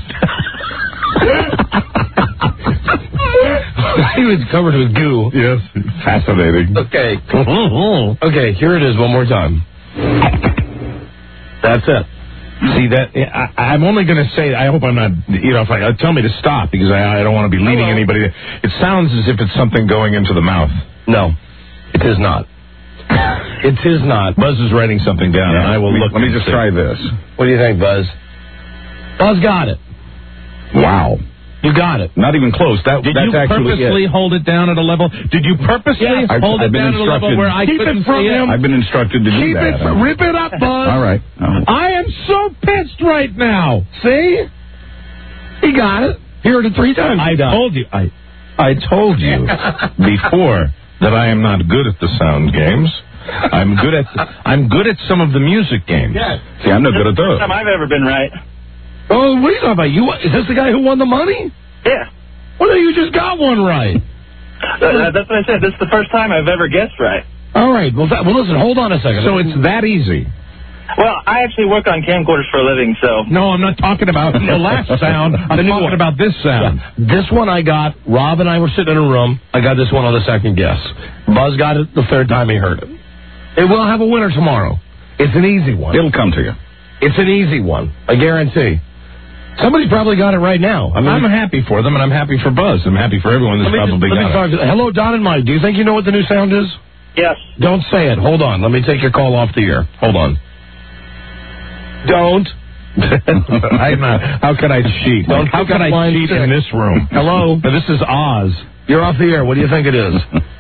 Speaker 9: He was covered with goo.
Speaker 6: Yes, fascinating.
Speaker 9: Okay. Okay, here it is one more time. That's it.
Speaker 6: See that? I'm only going to say. I hope I'm not. If tell me to stop because I don't want to be leading anybody. It sounds as if it's something going into the mouth.
Speaker 9: No, it is not. It is not.
Speaker 6: Buzz is writing something down, and I will look.
Speaker 10: Let me just try this.
Speaker 9: What do you think, Buzz? Buzz got it.
Speaker 10: Wow.
Speaker 9: You got it.
Speaker 10: Not even close.
Speaker 6: Did you purposely hold it down at a level? Did you purposely hold it down at a level where I couldn't see it?
Speaker 10: I've been instructed to do that.
Speaker 6: Rip it up, Buzz.
Speaker 10: All right.
Speaker 6: I am so pissed right now.
Speaker 9: See? He got it. He heard it 3 times.
Speaker 6: I told you before that I am not good at the sound games. I'm good at some of the music games.
Speaker 14: Yeah.
Speaker 10: See, I'm not good at those.
Speaker 14: First time I've ever been right.
Speaker 9: Oh, what are you talking about? Is this the guy who won the money?
Speaker 14: Yeah.
Speaker 9: Well, you just got one right.
Speaker 14: That's what I said. This is the first time I've ever guessed right.
Speaker 9: All right. Well, listen, hold on a second.
Speaker 6: So it's that easy.
Speaker 14: Well, I actually work on camcorders for a living, so...
Speaker 6: No, I'm not talking about the last sound. I'm talking about this sound.
Speaker 9: Yeah. This one I got. Rob and I were sitting in a room. I got this one on the second guess. Buzz got it the 3rd time he heard it. It will have a winner tomorrow. It's an easy one.
Speaker 10: It'll come to you.
Speaker 9: It's an easy one. I guarantee. Somebody's probably got it right now.
Speaker 6: I'm happy for them, and I'm happy for Buzz. I'm happy for everyone that's probably got it.
Speaker 9: Hello, Don and Mike. Do you think you know what the new sound is?
Speaker 14: Yes.
Speaker 9: Don't say it. Hold on. Let me take your call off the air. Hold on. Don't.
Speaker 6: How could I cheat? How could I cheat in this room?
Speaker 9: Hello?
Speaker 6: This is Oz.
Speaker 9: You're off the air. What do you think it is?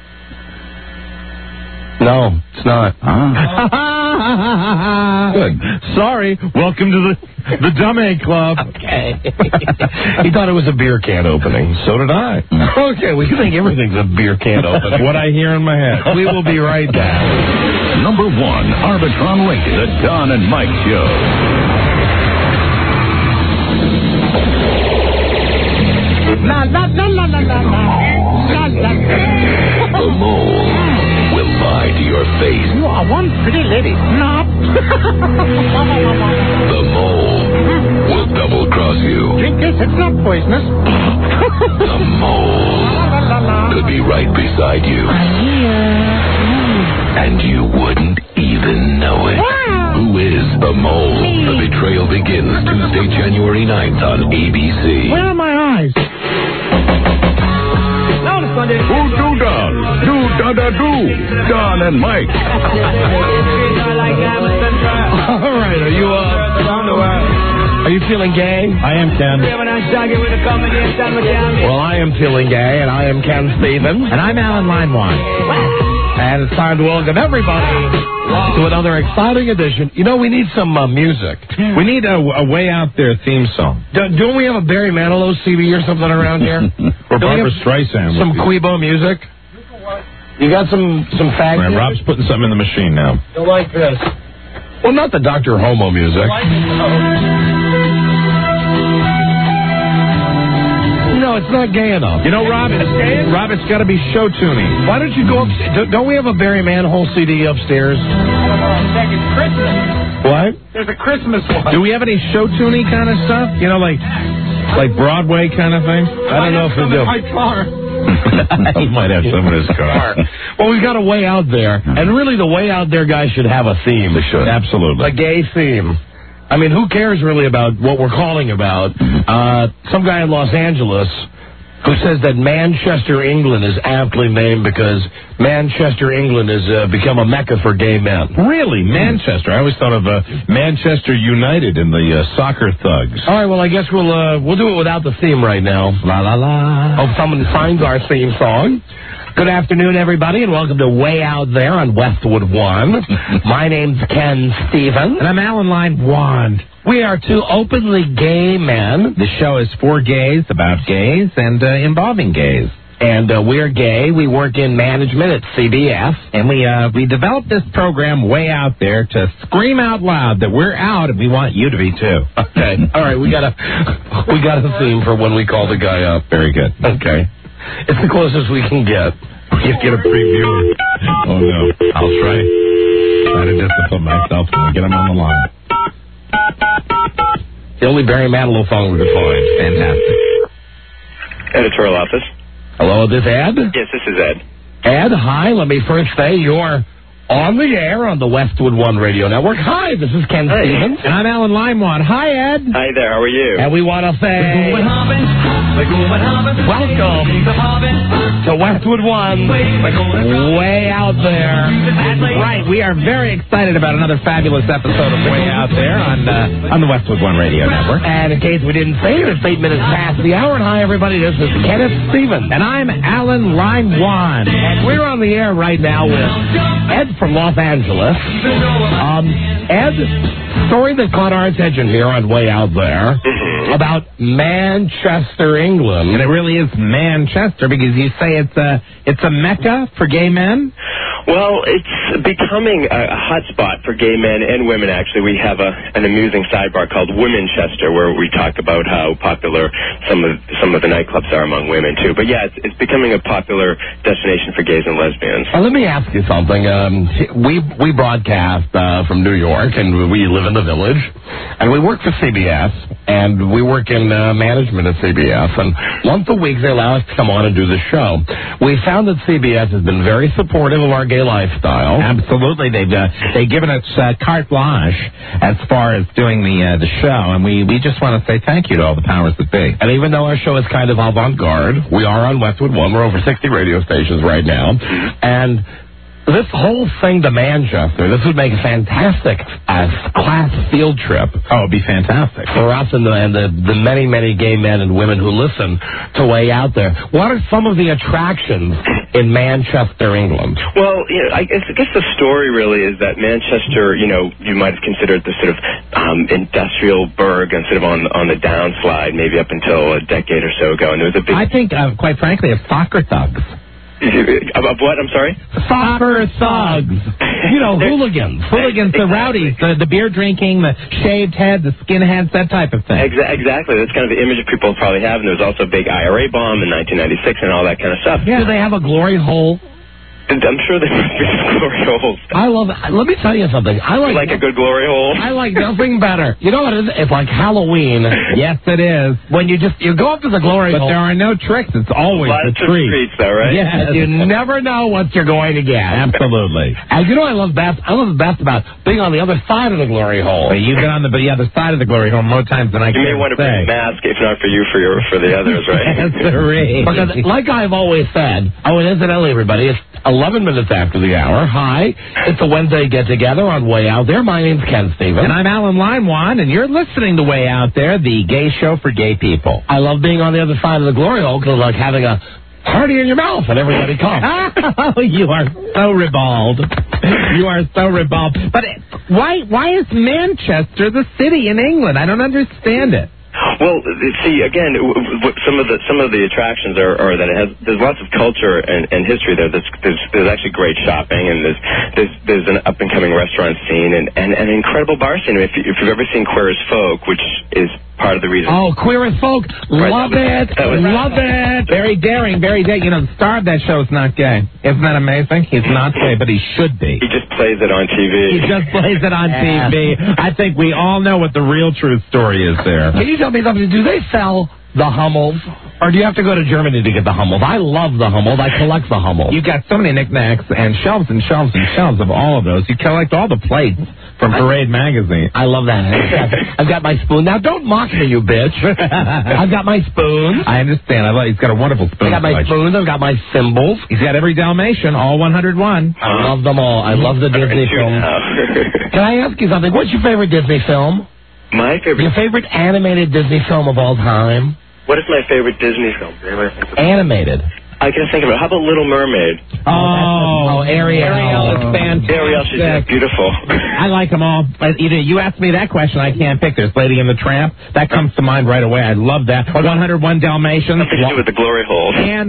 Speaker 9: No, it's not.
Speaker 6: Good. Sorry. Welcome to the Dumb A Club.
Speaker 9: Okay. He thought it was a beer can opening.
Speaker 6: So did I.
Speaker 9: Okay, well, you think everything's a beer can opening.
Speaker 6: What I hear in my head.
Speaker 9: We will be right back.
Speaker 2: Number 1, Arbitron rated, The Don and Mike Show.
Speaker 19: La la la la la la la la.
Speaker 2: The mole will lie to your face.
Speaker 19: You are one pretty lady. No.
Speaker 2: The mole will double cross you.
Speaker 19: Drink this, it's not poisonous.
Speaker 2: The mole could be right beside you.
Speaker 19: I'm here.
Speaker 2: And you wouldn't even know it.
Speaker 19: Wow.
Speaker 2: Who is the Mole? The betrayal begins Tuesday, January 9th on ABC.
Speaker 19: Where are my eyes?
Speaker 10: Who do Don? Do da da do. Don and Mike.
Speaker 9: All right, are you feeling gay?
Speaker 6: I am Ken.
Speaker 9: Well, I am feeling gay, and I am Ken Stevens.
Speaker 6: And I'm Alan Linewan.
Speaker 9: And it's time to welcome everybody to another exciting edition. You know, we need some music.
Speaker 6: We need a Way Out There theme song.
Speaker 9: Don't we have a Barry Manilow CD or something around here?
Speaker 6: Or Barbara Streisand.
Speaker 9: Some Quebo music? You got some fag music?
Speaker 6: Rob's putting something in the machine now.
Speaker 9: You'll like this. Well, not the Dr. Homo music. No, it's not gay enough.
Speaker 6: You know, Rob, it's got to be show tuning.
Speaker 9: Why don't you go upstairs? Don't we have a Barry Manhole CD upstairs?
Speaker 19: I don't know. It's Christmas.
Speaker 9: What?
Speaker 19: There's a Christmas one.
Speaker 6: Do we have any show tuning kind of stuff? You know, like Broadway kind of thing?
Speaker 9: I don't know if we do.
Speaker 19: My car.
Speaker 6: He might have some in his car.
Speaker 9: Well, we've got a Way Out There, and really the Way Out There guys should have a theme.
Speaker 6: They should. Absolutely.
Speaker 9: A gay theme. I mean, who cares really about what we're calling about? Some guy in Los Angeles who says that Manchester, England is aptly named because Manchester, England has become a mecca for gay men.
Speaker 6: Really? Manchester? I always thought of Manchester United and the soccer thugs.
Speaker 9: All right, well, I guess we'll do it without the theme right now. La, la, la. Hope someone finds our theme song. Good afternoon, everybody, and welcome to Way Out There on Westwood One. My name's Ken Stevens.
Speaker 6: And I'm Alan Linewan.
Speaker 9: We are two openly gay men.
Speaker 6: The show is for gays, about gays, and involving gays.
Speaker 9: And we're gay. We work in management at CBS.
Speaker 6: And we developed this program Way Out There to scream out loud that we're out and we want you to be too.
Speaker 9: Okay. All right, we got a theme for when we call the guy up.
Speaker 6: Very good.
Speaker 9: Okay. It's the closest we can get.
Speaker 6: We get a preview. Oh, no. I'll try to discipline myself when I get him on the line.
Speaker 9: The only Barry Manilow song we could find.
Speaker 6: Fantastic.
Speaker 7: Editorial office.
Speaker 9: Hello, this Ed?
Speaker 7: Yes, this is Ed.
Speaker 9: Ed, hi. Let me first say you're on the air on the Westwood One Radio Network. Hi, this is Ken Stevens.
Speaker 6: And I'm Alan Linewan. Hi, Ed.
Speaker 7: Hi there, how are you?
Speaker 9: And we want to say welcome to Westwood One, Way Out There.
Speaker 6: That's right. We are very excited about another fabulous episode of Way Out There on the Westwood One Radio Network.
Speaker 9: And in case we didn't say it, it's 8 minutes past the hour. And hi, everybody. This is Kenneth Stevens.
Speaker 6: And I'm Alan Linewan.
Speaker 9: And we're on the air right now with Ed from Los Angeles. Ed, story that caught our attention here on Way Out There about Manchester, England.
Speaker 6: And it really is Manchester because you say it's a mecca for gay men?
Speaker 7: Well, it's becoming a hotspot for gay men and women, actually. We have an amusing sidebar called Womenchester, where we talk about how popular some of the nightclubs are among women, too. But, yeah, it's becoming a popular destination for gays and lesbians.
Speaker 9: Let me ask you something. We broadcast from New York, and we live in the Village, and we work for CBS, and we work in management at CBS, and once a week they allow us to come on and do the show. We found that CBS has been very supportive of our gay lifestyle.
Speaker 6: Absolutely. They've given us carte blanche as far as doing the show, and we just want to say thank you to all the powers that be.
Speaker 9: And even though our show is kind of avant-garde, we are on Westwood One. We're over 60 radio stations right now, and this whole thing to Manchester, this would make a fantastic class field trip.
Speaker 6: Oh, it'd be fantastic.
Speaker 9: For us and the many, many gay men and women who listen to Way Out There. What are some of the attractions in Manchester, England?
Speaker 7: Well, I guess the story really is that Manchester, you might have considered the sort of industrial burg and sort of on the downslide maybe up until a decade or so ago. And there was a big...
Speaker 6: I think, quite frankly, of soccer thugs.
Speaker 7: Of what? I'm sorry?
Speaker 6: Soccer thugs. Hooligans. Hooligans, the rowdies, the beer drinking, the shaved head, the skinheads, that type of thing.
Speaker 7: Exactly. That's kind of the image that people probably have. And there was also a big IRA bomb in 1996 and all that kind of stuff.
Speaker 9: Yeah. Do they have a glory hole?
Speaker 18: I'm sure there must be some glory holes.
Speaker 9: I love it. Let me tell you something. I
Speaker 18: like a good glory hole.
Speaker 9: I like nothing better. You know what it is? It's like Halloween.
Speaker 6: Yes, it is.
Speaker 9: When you go up to the glory hole.
Speaker 6: But there are no tricks. It's always the treat.
Speaker 18: Treats, though, right?
Speaker 9: Yes. You never know what you're going to get.
Speaker 6: Absolutely.
Speaker 9: And you know what I love best? I love the best about being on the other side of the glory hole.
Speaker 6: But you've been on the other side of the glory hole more times than I can say.
Speaker 18: You may want to bring a mask, if not for you, for the others, right?
Speaker 6: That's right.
Speaker 9: Because, like I've always said, and incidentally, everybody, it's 11 minutes after the hour. Hi, it's a Wednesday get-together on Way Out There. My name's Ken Stevens.
Speaker 6: And I'm Alan Limewan, and you're listening to Way Out There, the gay show for gay people.
Speaker 9: I love being on the other side of the glory hole because it's like having a party in your mouth and everybody comes.
Speaker 6: Oh, you are so ribald. You are so ribald. But why is Manchester the city in England? I don't understand it.
Speaker 18: Well, see, again, some of the attractions are that there's lots of culture and history there. There's actually great shopping, and there's an up and coming restaurant scene and an incredible bar scene. If you've ever seen Queer as Folk, which is part of the reason.
Speaker 9: Oh, Queer as Folk, love it, love it.
Speaker 6: Very daring, very daring. You know, the star of that show is not gay. Isn't that amazing? He's not gay, but he should be.
Speaker 18: He just plays it on TV.
Speaker 6: He just plays it on TV. I think we all know what the real true story is there.
Speaker 9: Can you tell me something? Do they sell the Hummels? Or do you have to go to Germany to get the Hummels? I love the Hummels. I collect the Hummels.
Speaker 6: You got so many knickknacks and shelves and shelves and shelves of all of those. You collect all the plates from Parade magazine.
Speaker 9: I love that. I've got my spoon. Now, don't mock me, you bitch. I've got my spoons.
Speaker 6: I understand. He's got a wonderful spoon.
Speaker 9: I got my spoons. I've got my symbols.
Speaker 6: He's got every Dalmatian, all 101.
Speaker 9: I love them all. I love the Disney films. Can I ask you something? What's your favorite Disney film?
Speaker 18: My favorite.
Speaker 9: Your favorite animated Disney film of all time?
Speaker 18: What is my favorite Disney film?
Speaker 9: Animated.
Speaker 18: I can think of it. How about Little Mermaid?
Speaker 6: Oh, Ariel is fantastic.
Speaker 18: Ariel, she's beautiful.
Speaker 6: I like them all. But you asked me that question, I can't pick. There's Lady and the Tramp. That comes to mind right away. I love that. 101 Dalmatians.
Speaker 18: Nothing to do with the glory hole.
Speaker 6: And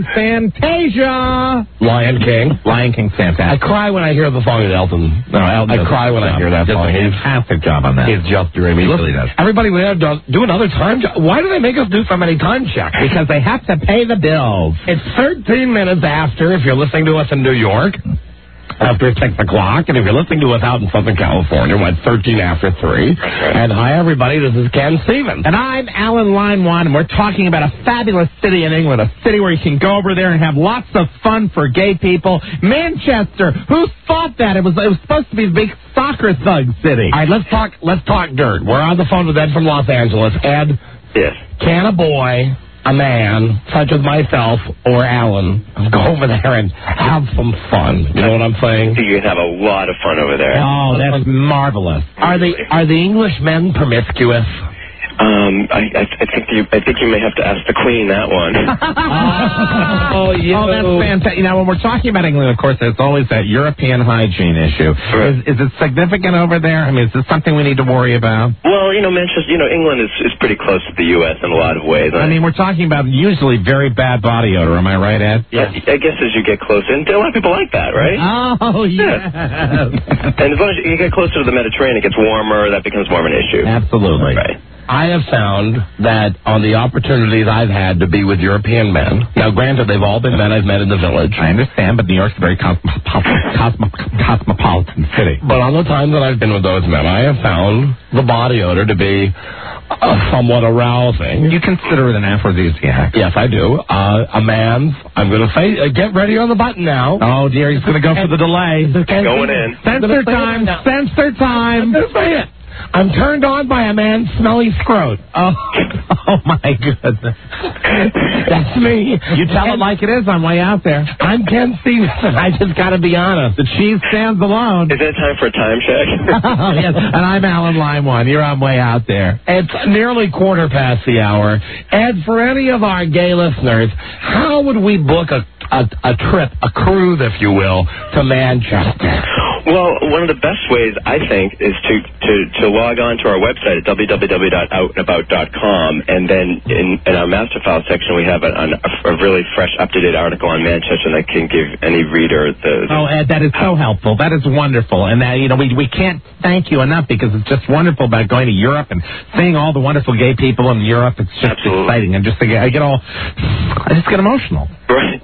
Speaker 6: Fantasia.
Speaker 9: Lion King.
Speaker 6: Lion King's fantastic.
Speaker 9: I cry when I hear the song of Elton. No, Elton. I cry when I hear that song.
Speaker 6: He does a fantastic job on that.
Speaker 9: He's just dreamy.
Speaker 6: He really does.
Speaker 9: Everybody, we have to do another time check. Why do they make us do so many time checks?
Speaker 6: Because they have to pay the bills.
Speaker 9: It's 13 minutes after, if you're listening to us in New York, after 6 o'clock, and if you're listening to us out in Southern California, it's 13 after 3. And hi, everybody, this is Ken Stevens.
Speaker 6: And I'm Alan Limewan, and we're talking about a fabulous city in England, a city where you can go over there and have lots of fun for gay people. Manchester, who thought that? It was supposed to be a big soccer thug city.
Speaker 9: All right, let's talk dirt. We're on the phone with Ed from Los Angeles. Ed,
Speaker 18: yes.
Speaker 9: Can a boy, a man, such as myself or Alan, go over there and have some fun? You know what I'm saying?
Speaker 18: You can have a lot of fun over there.
Speaker 6: Oh, that's marvelous.
Speaker 9: Are the English men promiscuous?
Speaker 18: I think you may have to ask the Queen that one.
Speaker 6: Oh, that's fantastic. Now, when we're talking about England, of course, there's always that European hygiene issue.
Speaker 18: Right.
Speaker 6: Is it significant over there? I mean, is this something we need to worry about?
Speaker 18: Well, Manchester, England is pretty close to the U.S. in a lot of ways.
Speaker 6: I mean, we're talking about usually very bad body odor. Am I right, Ed?
Speaker 18: Yeah, I guess as you get closer, and a lot of people like that, right?
Speaker 6: Oh, yeah.
Speaker 18: And as long as you get closer to the Mediterranean, it gets warmer. That becomes more of an issue.
Speaker 6: Absolutely.
Speaker 18: Right.
Speaker 9: I have found that on the opportunities I've had to be with European men, now granted they've all been men I've met in the village.
Speaker 6: I understand, but New York's a very cosmopolitan city.
Speaker 9: But on the times that I've been with those men, I have found the body odor to be somewhat arousing.
Speaker 6: You consider it an aphrodisiac?
Speaker 9: Yes, I do. A man's, I'm going to say, get ready on the button now.
Speaker 6: Oh, dear, he's going to go for the delay.
Speaker 18: Going in.
Speaker 6: Censor time. Censor time.
Speaker 9: Say it. I'm turned on by a man's smelly scrot.
Speaker 6: Oh my goodness.
Speaker 9: That's me.
Speaker 6: You tell it like it is on Way Out There.
Speaker 9: I'm Ken Stevenson. I just got to be honest.
Speaker 6: The cheese stands alone.
Speaker 18: Is it time for a time check?
Speaker 6: Oh, yes. And I'm Alan Limewan. You're on Way Out There.
Speaker 9: It's nearly 1:15. Ed, for any of our gay listeners, how would we book a trip, a cruise, if you will, to Manchester?
Speaker 18: Well, one of the best ways, I think, is to log on to our website at www.outandabout.com, and then in our master file section, we have a really fresh, up-to-date article on Manchester that can give any reader the...
Speaker 6: Oh, Ed, that is so helpful. That is wonderful. And that, we can't thank you enough, because it's just wonderful about going to Europe and seeing all the wonderful gay people in Europe. It's just exciting. And I just get emotional.
Speaker 18: Right.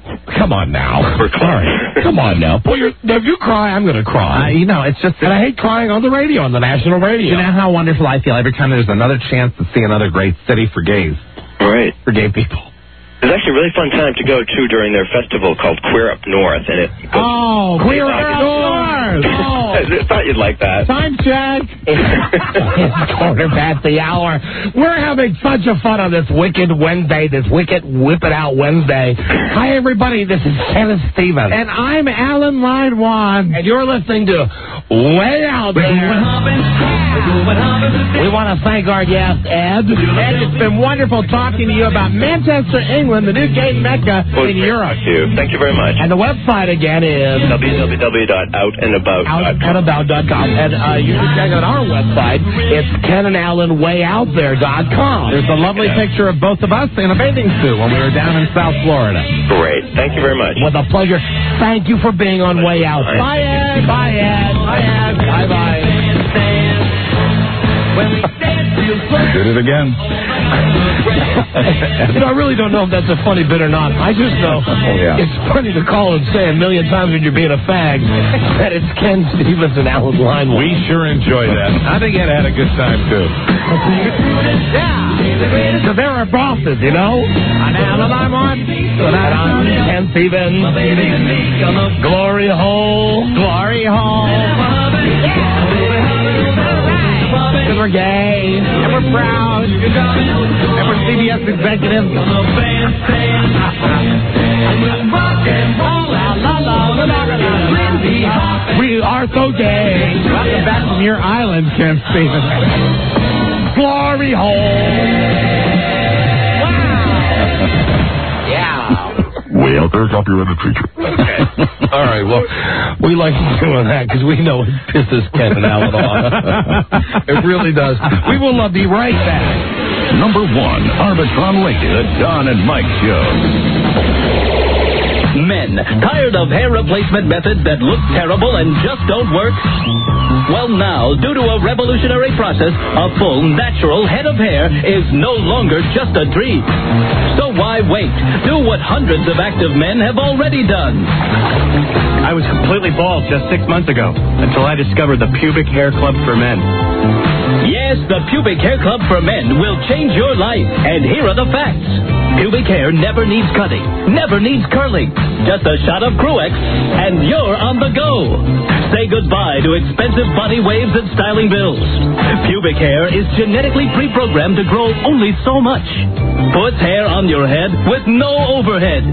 Speaker 9: come on now.
Speaker 18: We're crying.
Speaker 9: Come on now. If you cry, I'm going to cry.
Speaker 6: It's just...
Speaker 9: And I hate crying on the radio, on the national radio.
Speaker 6: You know how wonderful I feel every time there's another chance to see another great city for gays.
Speaker 18: Right.
Speaker 6: For gay people.
Speaker 18: It's actually a really fun time to go to during their festival called Queer Up North, and it goes
Speaker 6: Queer Up North!
Speaker 18: I thought you'd like that.
Speaker 9: Time check. It's quarter past the hour. We're having such a fun on this Wicked Wednesday, this Wicked Whip It Out Wednesday. Hi, everybody. This is Kenneth Stevens.
Speaker 6: And I'm Alan Line One.
Speaker 9: And you're listening to Way Out There. We want to thank our guest, Ed.
Speaker 6: Ed, it's been wonderful talking to you about Manchester, England, the new gay mecca in Europe.
Speaker 18: Thank you very much.
Speaker 9: And the website again is
Speaker 18: www.outandabout.com.
Speaker 9: Outandabout.com. And you can check out our website. It's KenandAllenWayOutThere.com.
Speaker 6: There's a lovely picture of both of us in a bathing suit when we were down in South Florida.
Speaker 18: Great. Thank you very much.
Speaker 9: With a pleasure. Thank you for being on Way Out.
Speaker 6: Bye, Ed.
Speaker 9: Bye, Ed. Bye, Ed. Bye-bye.
Speaker 10: Did it again.
Speaker 9: I really don't know if that's a funny bit or not. I just know it's funny to call and say a million times when you're being a fag that it's Ken Stevens and Alan Line.
Speaker 6: We sure enjoyed that. I think Ed had a good time, too.
Speaker 9: Yeah. So there are bosses, you know?
Speaker 6: I'm Alan Line.
Speaker 9: And I'm Ken Stevens. Glory hole.
Speaker 6: Glory hole.
Speaker 9: Because we're gay, and we're proud, and we're CBS executives. We are so gay.
Speaker 6: Welcome back from your island, Ken Stevens.
Speaker 9: Glory hole. Wow. Yeah.
Speaker 2: Way Out There, copyrighted feature.
Speaker 9: Okay. All right, well, we like doing that because we know it pisses Ken and Alan off. It really does. We will be right back.
Speaker 2: Number 1, Arbitron Radio, the Don and Mike Show.
Speaker 20: Men, tired of hair replacement methods that look terrible and just don't work? Well, now, due to a revolutionary process, a full, natural head of hair is no longer just a dream. So why wait? Do what hundreds of active men have already done.
Speaker 21: I was completely bald just 6 months ago until I discovered the Pubic Hair Club for Men.
Speaker 20: Yes, the Pubic Hair Club for Men will change your life. And here are the facts. Pubic hair never needs cutting, never needs curling. Just a shot of Cruex, and you're on the go. Say goodbye to expensive body waves and styling bills. Pubic hair is genetically pre-programmed to grow only so much. Puts hair on your head with no overhead.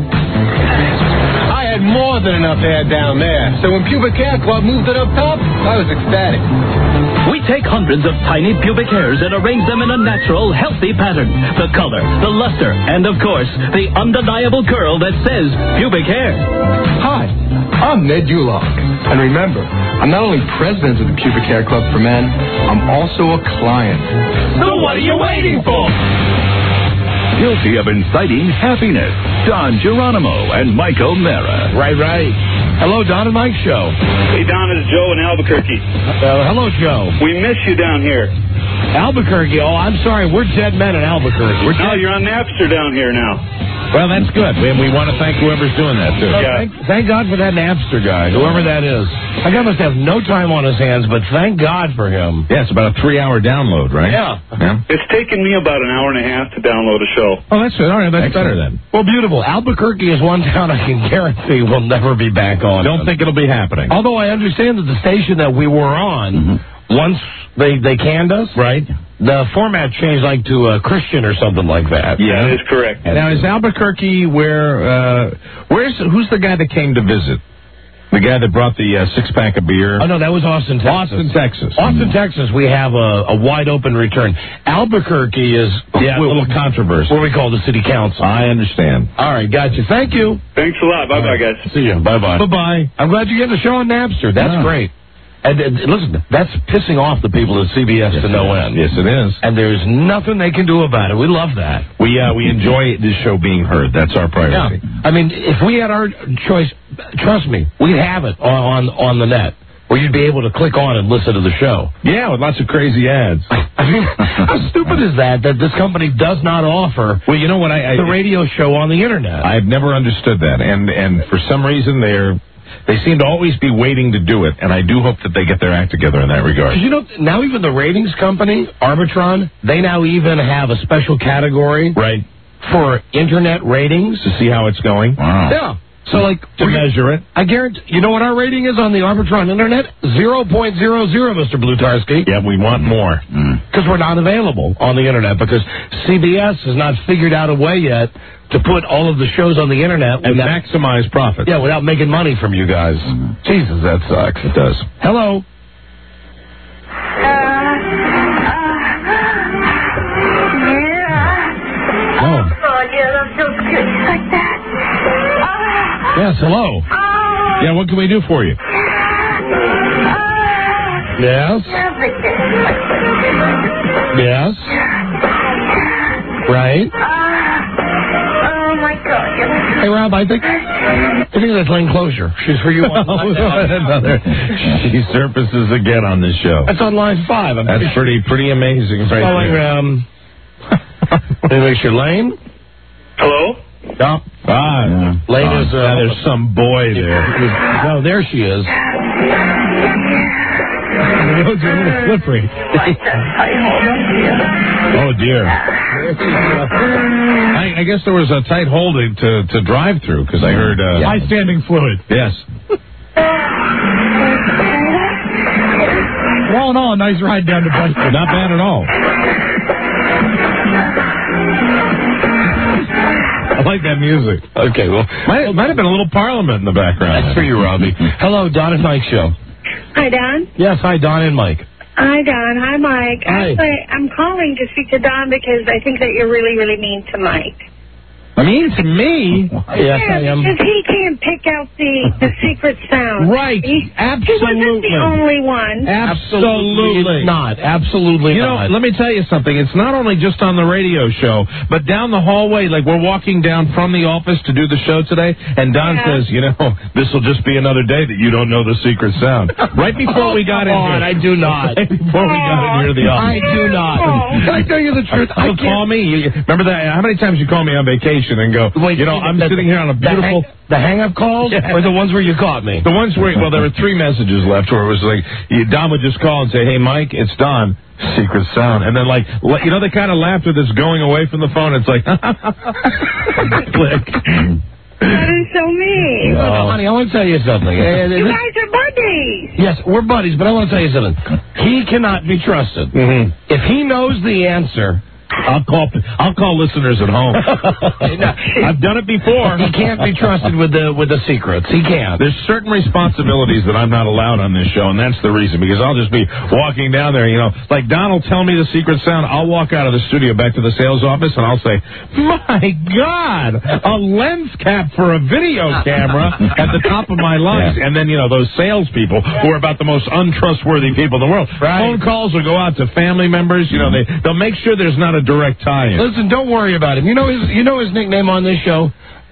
Speaker 21: I had more than enough hair down there, so when Pubic Hair Club moved it up top, I was ecstatic.
Speaker 20: We take hundreds of tiny pubic hairs and arrange them in a natural, healthy pattern. The color, the luster, and of course, the undeniable curl that says pubic hair.
Speaker 21: Hi, I'm Ned Ulock. And remember, I'm not only president of the Pubic Hair Club for Men, I'm also a client.
Speaker 20: So what are you waiting for?
Speaker 2: Guilty of inciting happiness, Don Geronimo and Mike O'Mara.
Speaker 9: Right. Hello, Don and Mike Show.
Speaker 5: Hey, Don, it's Joe in Albuquerque.
Speaker 9: Hello, Joe.
Speaker 5: We miss you down here.
Speaker 9: Albuquerque? Oh, I'm sorry. We're dead men in Albuquerque.
Speaker 5: You're on Napster down here now.
Speaker 6: Well, that's good. And we want to thank whoever's doing that, too.
Speaker 9: Yeah. Thank God for that Napster guy, whoever that is. That guy must have no time on his hands, but thank God for him.
Speaker 6: Yeah, it's about a 3-hour download, right?
Speaker 9: Yeah.
Speaker 5: It's taken me about an hour and a half to download a show.
Speaker 6: Oh, that's good. All right, that's better then.
Speaker 9: Well, beautiful. Albuquerque is one town I can guarantee will never be back on.
Speaker 6: Don't think it'll be happening.
Speaker 9: Although I understand that the station that we were on, once they canned us,
Speaker 6: right?
Speaker 9: The format changed like to Christian or something like that.
Speaker 5: Yeah, that is correct.
Speaker 6: Now, is Albuquerque who's the guy that came to visit? The guy that brought the 6-pack of beer?
Speaker 9: Oh, no, that was Austin, Texas. Austin, Texas, we have a wide-open return. Albuquerque is
Speaker 6: a little controversy.
Speaker 9: What we call the city council.
Speaker 6: I understand.
Speaker 9: All right, gotcha. Thank you.
Speaker 5: Thanks a lot. Bye-bye, guys.
Speaker 9: See you.
Speaker 6: Bye-bye.
Speaker 9: Bye-bye. I'm glad you get the show on Napster. That's great. And listen, that's pissing off the people at CBS to no end.
Speaker 6: Yes, it is.
Speaker 9: And there's nothing they can do about it. We love that.
Speaker 6: We enjoy this show being heard. That's our priority.
Speaker 9: Yeah. I mean, if we had our choice, trust me, we'd have it on the net. where you'd be able to click on and listen to the show.
Speaker 6: Yeah, with lots of crazy ads.
Speaker 9: I mean, how stupid is that this company does not offer
Speaker 6: well, you know what,
Speaker 9: the radio show on the internet?
Speaker 6: I've never understood that, and for some reason they seem to always be waiting to do it, and I do hope that they get their act together in that regard.
Speaker 9: You know, now even the ratings company, Arbitron, they now even have a special category
Speaker 6: right
Speaker 9: for internet ratings
Speaker 6: to see how it's going.
Speaker 10: Wow.
Speaker 9: Yeah. So, like,
Speaker 6: to measure it.
Speaker 9: I guarantee, you know what our rating is on the Arbitron internet? 0.00, Mr. Blutarski.
Speaker 6: Yeah, we want more.
Speaker 9: Because we're not available on the internet, because CBS has not figured out a way yet to put all of the shows on the internet
Speaker 6: and maximize profit.
Speaker 9: Yeah, without making money from you guys. Jesus, that sucks.
Speaker 6: It does.
Speaker 9: Hello.
Speaker 16: Oh, yeah, that feels good. Like that.
Speaker 6: Yes, hello. Yeah, what can we do for you?
Speaker 9: Yes. Yes. Right.
Speaker 16: Oh, my God.
Speaker 9: Hey, Rob, I think that's Lane Closure. She's for you on line
Speaker 6: Another. She surfaces again on this show.
Speaker 9: That's on line 5.
Speaker 6: That's pretty amazing. Right
Speaker 9: calling, let me make sure. Lane?
Speaker 7: Hello?
Speaker 9: No. Lane is...
Speaker 6: there's some boy there.
Speaker 9: No, there she is.
Speaker 8: It's a little slippery.
Speaker 6: Oh, dear. I guess there was a tight holding to drive through, because I heard...
Speaker 8: high standing fluid.
Speaker 6: Yes.
Speaker 8: All in all, a nice ride down to Buster.
Speaker 6: Not bad at all. I like that music.
Speaker 9: Okay, well...
Speaker 6: Might have been a little Parliament in the background.
Speaker 9: That's for you, Robbie. Hello, Don and Mike Show.
Speaker 4: Hi, Don.
Speaker 9: Yes, hi, Don and Mike.
Speaker 4: Hi, Don. Hi, Mike.
Speaker 9: Hi.
Speaker 4: Actually, I'm calling to speak to Don because I think that you're really, really mean to Mike.
Speaker 6: Mean to me?
Speaker 9: Yes, I am.
Speaker 4: Because he can't pick out the secret sound.
Speaker 6: Right.
Speaker 4: He
Speaker 6: Absolutely.
Speaker 4: wasn't the only one.
Speaker 6: Absolutely
Speaker 9: not. Absolutely
Speaker 6: you know,
Speaker 9: not.
Speaker 6: let me tell you something. It's not only just on the radio show, but down the hallway, like we're walking down from the office to do the show today, and Don says, you know, this will just be another day that you don't know the secret sound. Right before we got in here.
Speaker 9: I do not.
Speaker 6: Right before we got in here to the office.
Speaker 9: I do not. Can I tell you the truth?
Speaker 6: Call me. Remember that? How many times you call me on vacation and go,
Speaker 9: wait,
Speaker 6: you know, I'm sitting here on a beautiful...
Speaker 9: The hang-up calls or the ones where you caught me?
Speaker 6: The ones where, well, there were 3 messages left where it was like, Don would just call and say, hey, Mike, it's Don. Secret sound. And then, like, you know, they kind of laughed with this going away from the phone. It's like, click.
Speaker 4: That is so mean.
Speaker 9: Honey, I want to tell you something.
Speaker 4: You guys are buddies.
Speaker 9: Yes, we're buddies, but I want to tell you something. He cannot be trusted. If he knows the answer...
Speaker 6: I'll call listeners at home. I've done it before.
Speaker 9: He can't be trusted with the secrets. He can't.
Speaker 6: There's certain responsibilities that I'm not allowed on this show, and that's the reason, because I'll just be walking down there, you know, like Don will tell me the secret sound. I'll walk out of the studio back to the sales office, and I'll say, my God, a lens cap for a video camera at the top of my lungs. Yeah. And then, you know, those salespeople who are about the most untrustworthy people in the world. Right. Phone calls will go out to family members. You know, they'll make sure there's not a direct tie-in.
Speaker 9: Listen, don't worry about him. You know his nickname on this show?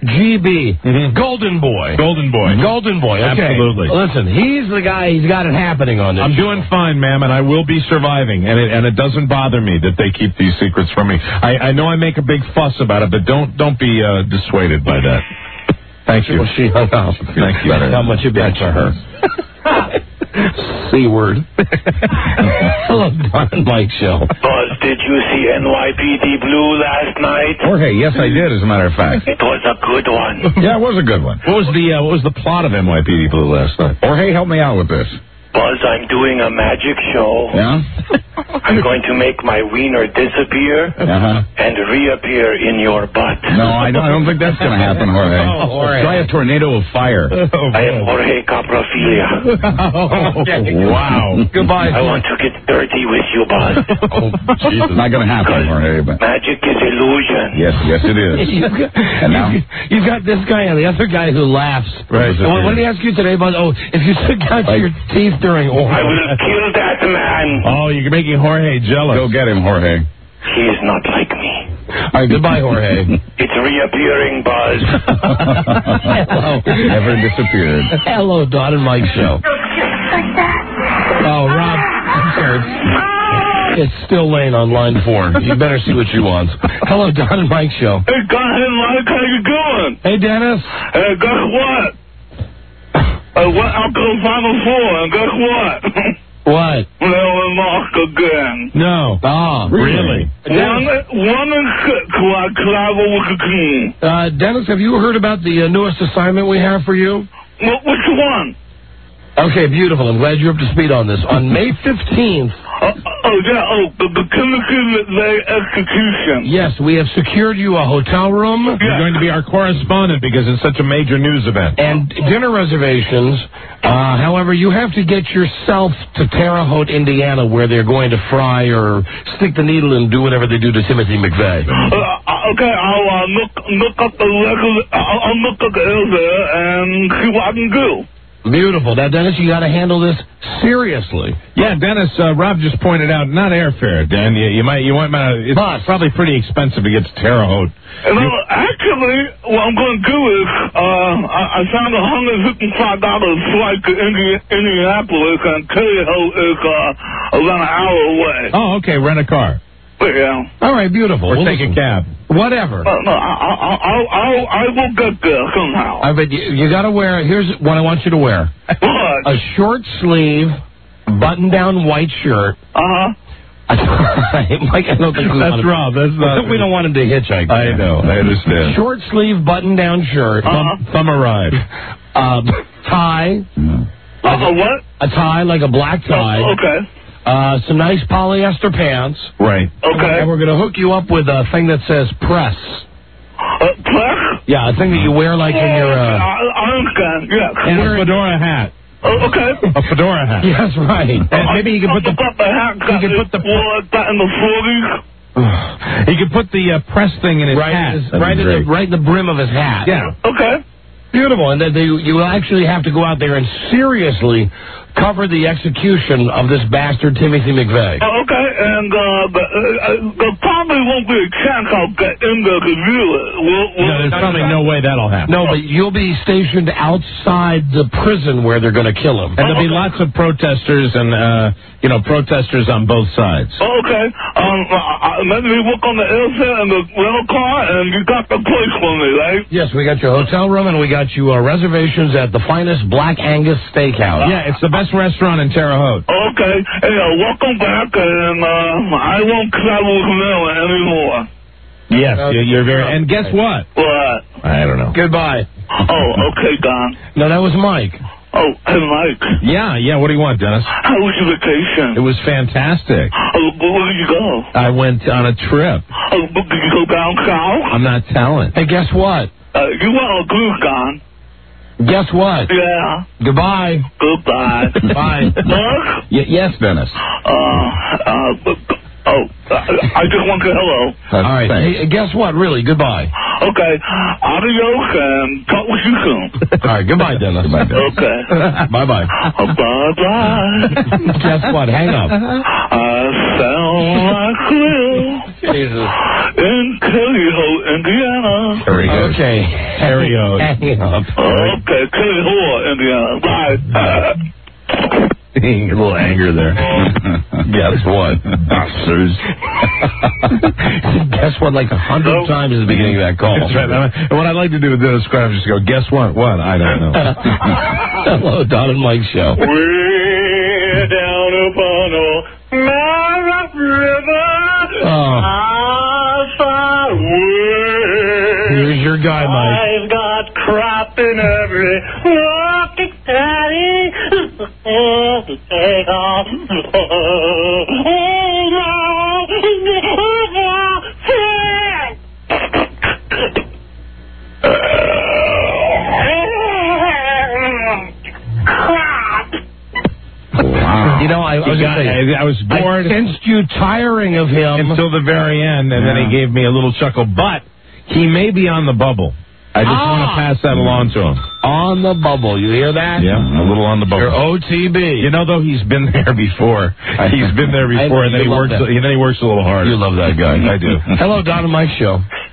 Speaker 9: GB. Golden Boy.
Speaker 6: Golden Boy.
Speaker 9: Golden Boy. Okay.
Speaker 6: Absolutely.
Speaker 9: Listen, he's the guy. He's got it happening on this.
Speaker 6: I'm doing fine, ma'am, and I will be surviving. And it doesn't bother me that they keep these secrets from me. I know I make a big fuss about it, but don't be dissuaded by that. Thank you.
Speaker 9: Well, she hung up.
Speaker 6: Thank you.
Speaker 9: How much you bet to her? C-word. Hello, Don and Mike Show.
Speaker 12: Buzz, did you see NYPD Blue last night?
Speaker 10: Jorge, yes, I did, as a matter of fact.
Speaker 12: It was a good one.
Speaker 10: Yeah, it was a good one.
Speaker 6: What was the plot of NYPD Blue last night?
Speaker 10: Jorge, help me out with this.
Speaker 12: Buzz, I'm doing a magic show.
Speaker 10: Yeah?
Speaker 12: I'm going to make my wiener disappear and reappear in your butt.
Speaker 10: No, I don't think that's going to happen, Jorge.
Speaker 9: Oh, Jorge.
Speaker 10: Try a tornado of fire.
Speaker 12: I am Jorge Caprophilia.
Speaker 6: Wow.
Speaker 9: Goodbye.
Speaker 12: I want to get dirty with you, Buzz.
Speaker 10: Jesus. Not going to happen, Jorge. But...
Speaker 12: magic is illusion.
Speaker 10: Yes, it is. And now?
Speaker 9: You've got this guy and the other guy who laughs.
Speaker 6: Right.
Speaker 9: What did he ask you today, Buzz? Oh, if you took out your teeth during oral.
Speaker 12: I will kill that man.
Speaker 6: Oh, you're making Jorge jealous.
Speaker 10: Go get him, Jorge.
Speaker 12: He is not like me.
Speaker 9: All right, goodbye, Jorge.
Speaker 12: It's reappearing, Buzz.
Speaker 10: Hello. Never disappeared.
Speaker 9: Hello, Don and Mike Show.
Speaker 4: like that.
Speaker 9: Oh, Rob, I'm sorry. It's still Lane on line 4. You better see what she wants. Hello, Don and Mike Show.
Speaker 1: Hey, Don and Mike, how you doing?
Speaker 9: Hey, Dennis.
Speaker 1: Hey, guess what? Went out to the Final Four, and guess what?
Speaker 9: What?
Speaker 1: They were lost again.
Speaker 6: No.
Speaker 9: Oh,
Speaker 6: really?
Speaker 1: 1-6 when I travel with the team.
Speaker 9: Dennis, have you heard about the newest assignment we have for you?
Speaker 1: Which one?
Speaker 9: Okay, beautiful. I'm glad you're up to speed on this. On May 15th...
Speaker 1: the Timothy McVeigh execution.
Speaker 9: Yes, we have secured you a hotel room.
Speaker 6: You're going to be our correspondent because it's such a major news event.
Speaker 9: And dinner reservations. However, you have to get yourself to Terre Haute, Indiana, where they're going to fry or stick the needle and do whatever they do to Timothy McVeigh.
Speaker 1: Okay, I'll look up the record. I'll look up the air and see what I can do.
Speaker 9: Beautiful. Now, Dennis, you got to handle this seriously.
Speaker 6: Yeah, Dennis, Rob just pointed out, not airfare, Dan. You might, it's probably pretty expensive to get to Terre Haute.
Speaker 1: Actually, what I'm going to do is, I found $155 flight to Indianapolis, and Terre Haute is around an hour away.
Speaker 6: Oh, okay, rent a car.
Speaker 1: Yeah.
Speaker 9: All right, beautiful.
Speaker 6: Or take a cab.
Speaker 9: Whatever.
Speaker 1: No, I will get there somehow.
Speaker 9: I bet you got to wear. Here's what I want you to wear:
Speaker 1: What?
Speaker 9: a short sleeve, button-down white shirt. Mike, I don't think we
Speaker 6: that's Rob. That's not.
Speaker 9: We don't want him to hitchhike.
Speaker 6: I know. I understand.
Speaker 9: Short sleeve, button-down shirt.
Speaker 6: Thumb arrived.
Speaker 9: Tie.
Speaker 1: What?
Speaker 9: A tie, like a black tie.
Speaker 1: Okay.
Speaker 9: Some nice polyester pants.
Speaker 6: Right.
Speaker 1: Okay.
Speaker 9: And we're going to hook you up with a thing that says press.
Speaker 1: Press?
Speaker 9: Yeah, a thing that you wear like in your...
Speaker 1: I understand, yeah.
Speaker 6: And a fedora hat.
Speaker 1: Okay.
Speaker 6: A fedora hat.
Speaker 9: Yes, right. And maybe you can put the...
Speaker 1: hat.
Speaker 9: You can put the...
Speaker 1: That in the 40s?
Speaker 6: He could put the press thing in his hat.
Speaker 9: Right in the brim of his hat.
Speaker 6: Yeah.
Speaker 1: Okay.
Speaker 9: Beautiful. And then you will actually have to go out there and seriously cover the execution of this bastard Timothy McVeigh.
Speaker 1: Okay, and there probably won't be a chance I'll get in there to view it.
Speaker 6: No, there's probably no way that'll happen.
Speaker 9: No, but you'll be stationed outside the prison where they're going to kill him.
Speaker 6: And there'll be lots of protesters and, protesters on both sides.
Speaker 1: Okay. Let me work on the airfare and the rental car, and you got the place for me, right?
Speaker 9: Yes, we got your hotel room, and we got you reservations at the finest Black Angus Steakhouse.
Speaker 6: Yeah, it's the best restaurant in Terre Haute.
Speaker 1: Okay. Hey, welcome back, and I won't travel with Miller anymore.
Speaker 6: Yes, you're very... And guess what?
Speaker 1: What?
Speaker 6: I don't know.
Speaker 9: Goodbye.
Speaker 1: Oh, okay, Don.
Speaker 9: No, that was Mike.
Speaker 1: Oh, hey, Mike.
Speaker 6: Yeah, what do you want, Dennis?
Speaker 1: How was your vacation?
Speaker 6: It was fantastic.
Speaker 1: Where did you go?
Speaker 6: I went on a trip.
Speaker 1: Did you go down south?
Speaker 6: I'm not telling.
Speaker 9: Hey, guess what?
Speaker 1: You went on a cruise, Don.
Speaker 9: Guess what?
Speaker 1: Yeah.
Speaker 9: Goodbye.
Speaker 1: Goodbye.
Speaker 9: Bye.
Speaker 1: Mark?
Speaker 6: Yes, Dennis.
Speaker 1: I just want to hello.
Speaker 9: All right. Hey, guess what? Really, goodbye.
Speaker 1: Okay. Adios and talk with you soon.
Speaker 9: All right. Goodbye, Dennis.
Speaker 1: Okay.
Speaker 9: Bye-bye.
Speaker 1: Bye-bye.
Speaker 9: Guess what? Hang up.
Speaker 1: I sound like Will
Speaker 9: Jesus.
Speaker 1: in Terre Haute, Indiana.
Speaker 9: Okay.
Speaker 6: Terre Haute.
Speaker 9: Hang up.
Speaker 1: Okay. Terre Haute, Indiana. Bye.
Speaker 6: A little anger there.
Speaker 9: Guess what? Bastards. Guess what? Like 100 times at the beginning of that call.
Speaker 6: That's right. And what I'd like to do with Dennis Scrap is just go, guess what? What? I don't know.
Speaker 9: Hello, Don and Mike Show.
Speaker 1: We're down upon a Mara River.
Speaker 9: Here's your guy, Mike.
Speaker 1: I've got crop in every rocky daddy to take off.
Speaker 6: Wow.
Speaker 9: You know, I
Speaker 6: was bored.
Speaker 9: I sensed you tiring of him
Speaker 6: until the very end, and then he gave me a little chuckle. But he may be on the bubble. I just want to pass that along to him.
Speaker 9: On the bubble. You hear that?
Speaker 6: Yeah, a little on the bubble.
Speaker 9: Your OTB.
Speaker 6: You know, though, he's been there before. He's been there before, and then he works a little harder.
Speaker 9: You love that guy.
Speaker 6: I do.
Speaker 9: Hello, Don and Mike Show.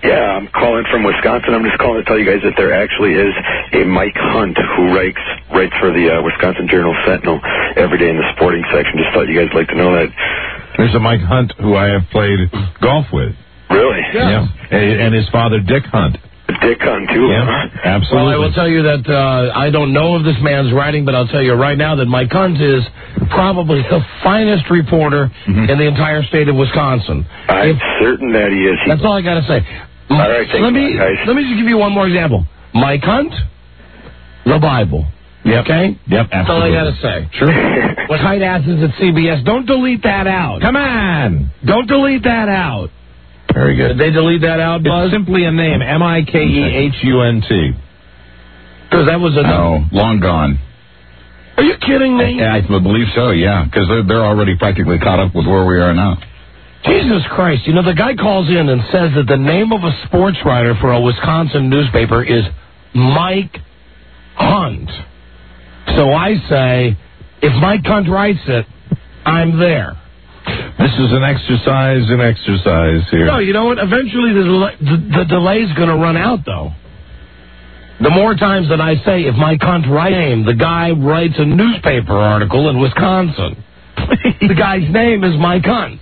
Speaker 18: Yeah, I'm calling from Wisconsin. I'm just calling to tell you guys that there actually is a Mike Hunt who writes for the Wisconsin Journal-Sentinel every day in the sporting section. Just thought you guys would like to know that.
Speaker 6: There's a Mike Hunt who I have played golf with.
Speaker 18: Really?
Speaker 6: Yeah. And his father, Dick Hunt.
Speaker 18: Dick Hunt, too.
Speaker 6: Yeah, absolutely.
Speaker 9: Well, I will tell you that I don't know of this man's writing, but I'll tell you right now that Mike Hunt is probably the finest reporter in the entire state of Wisconsin.
Speaker 18: I'm certain that he is.
Speaker 9: That's all I got to say.
Speaker 18: All right, thank you, guys.
Speaker 9: Let me just give you one more example. Mike Hunt, the Bible.
Speaker 6: Yep.
Speaker 9: Okay?
Speaker 6: Yep,
Speaker 9: That's all I got to say.
Speaker 6: Sure.
Speaker 9: With tight asses at CBS. Don't delete that out.
Speaker 6: Come on.
Speaker 9: Don't delete that out.
Speaker 6: Very good.
Speaker 9: Did they delete that out, Buzz?
Speaker 6: It's simply a name, Mikehunt.
Speaker 9: Because that was a...
Speaker 10: No, long gone.
Speaker 9: Are you kidding me?
Speaker 10: I believe so, yeah, because they're already practically caught up with where we are now.
Speaker 9: Jesus Christ. You know, the guy calls in and says that the name of a sports writer for a Wisconsin newspaper is Mike Hunt. So I say, if Mike Hunt writes it, I'm there.
Speaker 6: This is an exercise here.
Speaker 9: No, you know what? Eventually the delay's going to run out, though. The more times that I say, if Mike Hunt writes, the guy writes a newspaper article in Wisconsin. The guy's name is Mike Hunt.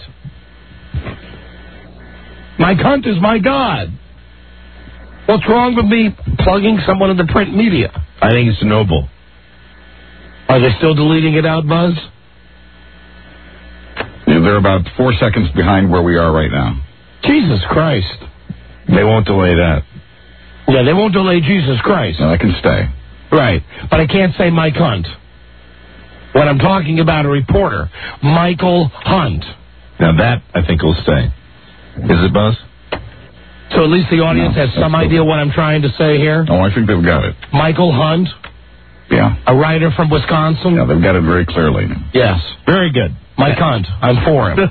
Speaker 9: Mike Hunt is my God. What's wrong with me plugging someone in the print media?
Speaker 6: I think it's noble.
Speaker 9: Are they still deleting it out, Buzz?
Speaker 10: Yeah, they're about 4 seconds behind where we are right now.
Speaker 9: Jesus Christ.
Speaker 6: They won't delay that.
Speaker 9: Yeah, they won't delay Jesus Christ.
Speaker 10: No, I can stay.
Speaker 9: Right, but I can't say Mike Hunt. When I'm talking about a reporter, Michael Hunt.
Speaker 6: Now that, I think, will stay. Is it, Buzz?
Speaker 9: So at least the audience has some idea what I'm trying to say here?
Speaker 10: Oh, I think they've got it.
Speaker 9: Michael Hunt?
Speaker 10: Yeah.
Speaker 9: A writer from Wisconsin?
Speaker 10: Yeah, they've got it very clearly.
Speaker 9: Yes. Very good. Mike Hunt. I'm for him.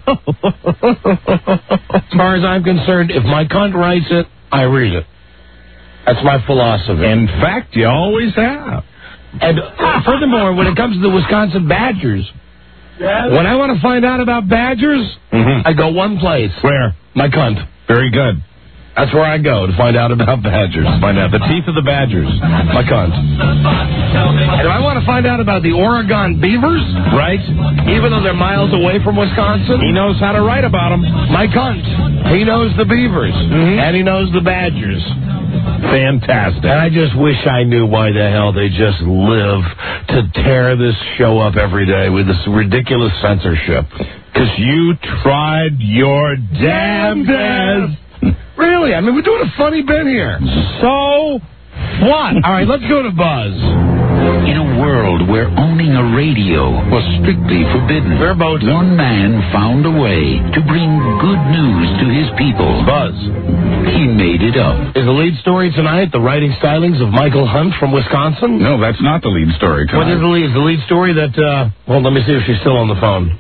Speaker 9: As far as I'm concerned, if Mike Hunt writes it, I read it. That's my philosophy.
Speaker 6: In fact, you always have.
Speaker 9: And furthermore, when it comes to the Wisconsin Badgers, when I want to find out about Badgers, I go one place.
Speaker 6: Where?
Speaker 9: Mike Hunt.
Speaker 6: Very good.
Speaker 9: That's where I go to find out about Badgers.
Speaker 6: Find out the teeth of the Badgers.
Speaker 9: Mike Hunt. And I want to find out about the Oregon Beavers,
Speaker 6: right?
Speaker 9: Even though they're miles away from Wisconsin.
Speaker 6: He knows how to write about them.
Speaker 9: Mike Hunt. He knows the Beavers. And he knows the Badgers.
Speaker 6: Fantastic.
Speaker 9: And I just wish I knew why the hell they just live to tear this show up every day with this ridiculous censorship.
Speaker 6: Because you tried your damnedest.
Speaker 9: Really? I mean, we're doing a funny bit here.
Speaker 6: So what?
Speaker 9: All right, let's go to Buzz.
Speaker 2: In a world where owning a radio was strictly forbidden, one man found a way to bring good news to his people.
Speaker 9: Buzz.
Speaker 2: He made it up.
Speaker 9: Is the lead story tonight the writing stylings of Michael Hunt from Wisconsin?
Speaker 10: No, that's not the lead story tonight.
Speaker 9: What is the lead story that, well, let me see if she's still on the phone.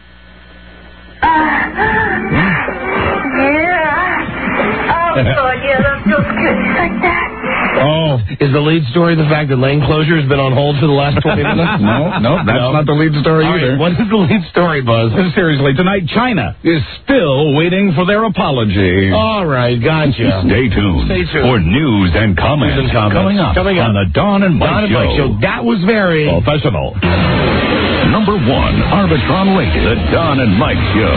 Speaker 17: Oh, yeah, that feels good. Like that.
Speaker 9: Oh, is the lead story the fact that lane closure has been on hold for the last 20 minutes?
Speaker 10: No, that's not the lead story either.
Speaker 9: What is the lead story, Buzz?
Speaker 10: Seriously, tonight China is still waiting for their apology.
Speaker 9: All right, gotcha.
Speaker 2: Stay tuned for news and comments. Coming up on the Don and Mike Show.
Speaker 9: That was very
Speaker 2: professional. Number 1, Arbitron Lincoln, the Don and Mike Show.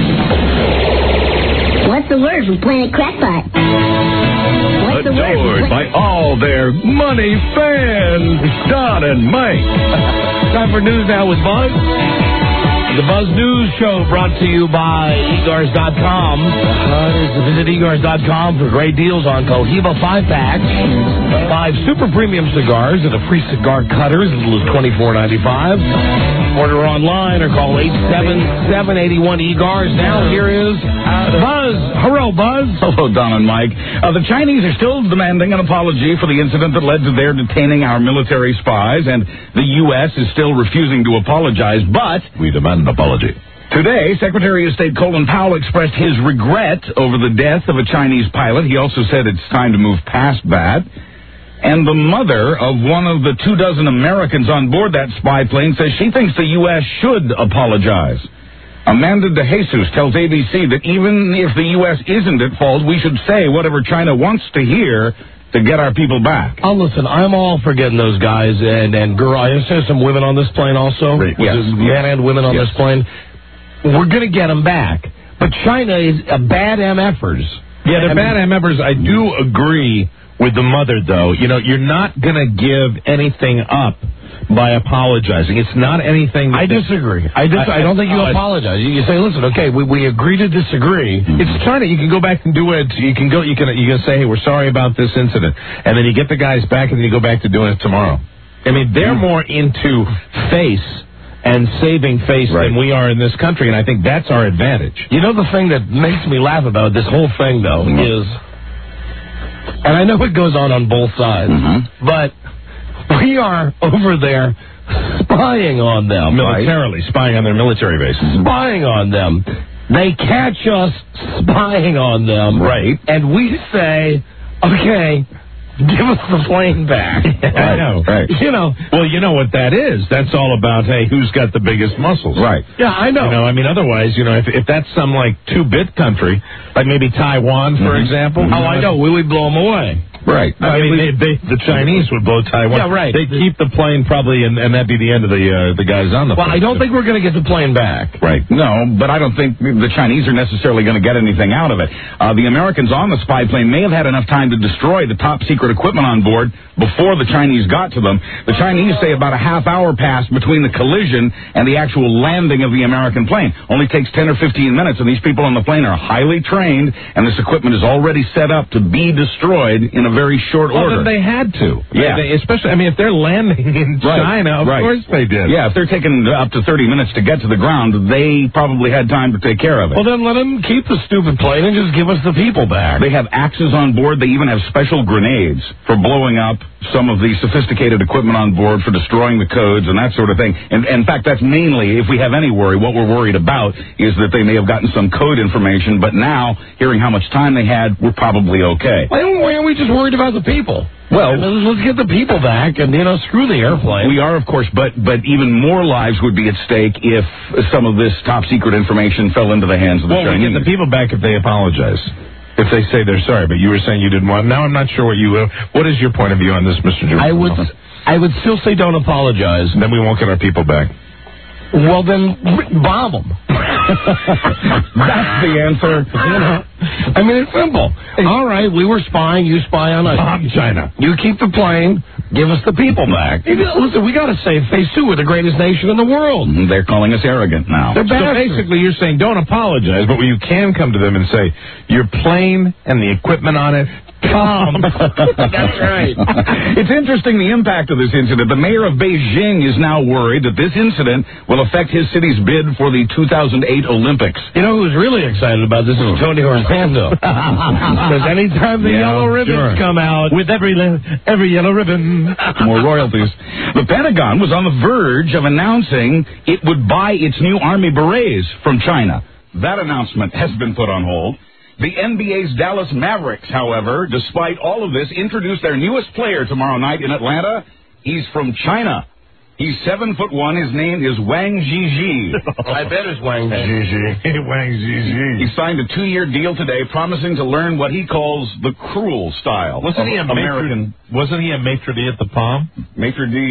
Speaker 17: What's the word from Planet Crackpot?
Speaker 2: Adored by all their money fans, Don and Mike.
Speaker 9: Time for news now with Buzz. The Buzz News Show brought to you by Egars.com. Visit Egars.com for great deals on Cohiba 5-packs, 5 super premium cigars, and a free cigar cutter as little as $24.95. Order online or call 877-81-EGARS. Now here is Buzz. Hello, Buzz.
Speaker 10: Hello, Don and Mike. The Chinese are still demanding an apology for the incident that led to their detaining our military spies, and the U.S. is still refusing to apologize, but
Speaker 2: we demand an apology.
Speaker 10: Today, Secretary of State Colin Powell expressed his regret over the death of a Chinese pilot. He also said it's time to move past that. And the mother of one of the 24 Americans on board that spy plane says she thinks the U.S. should apologize. Amanda De Jesus tells ABC that even if the U.S. isn't at fault, we should say whatever China wants to hear to get our people back.
Speaker 9: Oh, listen, I'm all for getting those guys and girl. I understand some women on this plane also.
Speaker 10: Right. Yes.
Speaker 9: Men and women on this plane. We're going to get them back. But China is a bad MFers.
Speaker 6: Yeah, they're bad MFers. I do agree with the mother, though. You know, you're not going to give anything up by apologizing. It's not anything.
Speaker 9: I disagree. I don't think you apologize. You say, listen, okay, we agree to disagree.
Speaker 6: It's China. You can go back and do it. You can say, hey, we're sorry about this incident, and then you get the guys back, and then you go back to doing it tomorrow. I mean, they're more into face and saving face than we are in this country, and I think that's our advantage.
Speaker 9: You know, the thing that makes me laugh about this whole thing, though, is, and I know it goes on both sides, but we are over there spying on them.
Speaker 6: Militarily, spying on their military bases.
Speaker 9: Spying on them. They catch us spying on them.
Speaker 6: Right.
Speaker 9: And we say, okay, give us the plane back.
Speaker 6: I know. Right.
Speaker 9: You know.
Speaker 6: Well, you know what that is. That's all about, hey, who's got the biggest muscles?
Speaker 10: Right.
Speaker 9: Yeah, I know.
Speaker 6: You know, I mean, otherwise, you know, if that's some, like, 2-bit country, like maybe Taiwan, for example.
Speaker 9: Oh, I know. We would blow them away.
Speaker 6: Right. I mean, the Chinese would blow Taiwan.
Speaker 9: Yeah, right.
Speaker 6: They'd keep the plane probably, and that'd be the end of the guys on the plane.
Speaker 9: Well, I don't think we're going to get the plane back.
Speaker 10: Right. No, but I don't think the Chinese are necessarily going to get anything out of it. The Americans on the spy plane may have had enough time to destroy the top secret equipment on board before the Chinese got to them. The Chinese say about a half hour passed between the collision and the actual landing of the American plane. Only takes 10 or 15 minutes, and these people on the plane are highly trained, and this equipment is already set up to be destroyed in a very short order.
Speaker 6: Well, then they had to.
Speaker 10: Yeah.
Speaker 6: Especially, I mean, if they're landing in China, of course they did.
Speaker 10: Yeah, if they're taking up to 30 minutes to get to the ground, they probably had time to take care of it.
Speaker 9: Well, then let them keep the stupid plane and just give us the people back.
Speaker 10: They have axes on board. They even have special grenades for blowing up some of the sophisticated equipment on board, for destroying the codes and that sort of thing. And in fact, that's mainly, if we have any worry, what we're worried about is that they may have gotten some code information, but now, hearing how much time they had, we're probably okay.
Speaker 9: Why aren't we just worried about the people?
Speaker 10: Well,
Speaker 9: let's get the people back and, you know, screw the airplane.
Speaker 10: We are, of course, but even more lives would be at stake if some of this top secret information fell into the hands of the Chinese.
Speaker 6: Well, we get the people back if they apologize. If they say they're sorry, but you were saying you didn't want. Now I'm not sure what is your point of view on this, Mr. Jones?
Speaker 9: I would still say don't apologize.
Speaker 6: Then we won't get our people back.
Speaker 9: Well, then bomb them.
Speaker 10: That's the answer.
Speaker 9: You know, I mean, it's simple. All right, we were spying. You spy on us.
Speaker 6: Bomb China.
Speaker 9: You keep the plane. Give us the people back. Listen, we got to save face, too. We're the greatest nation in the world.
Speaker 10: They're calling us arrogant now.
Speaker 6: So basically, you're saying don't apologize, but you can come to them and say, your plane and the equipment on it, come.
Speaker 9: That's right.
Speaker 10: It's interesting, the impact of this incident. The mayor of Beijing is now worried that this incident will affect his city's bid for the 2008 Olympics.
Speaker 9: You know who's really excited about this is Tony Orlando. Because anytime the yellow ribbons come out, with every yellow ribbon,
Speaker 10: more royalties. The Pentagon was on the verge of announcing it would buy its new Army berets from China. That announcement has been put on hold. The NBA's Dallas Mavericks, however, despite all of this, introduced their newest player tomorrow night in Atlanta. He's from China. He's 7'1". His name is Wang Zhizhi.
Speaker 9: I bet it's Wang Zhizhi.
Speaker 6: Wang Zhizhi.
Speaker 10: He signed a 2-year deal today, promising to learn what he calls the cruel style.
Speaker 6: Wasn't he a American? Wasn't he a maitre d' at the Palm?
Speaker 10: Maitre d'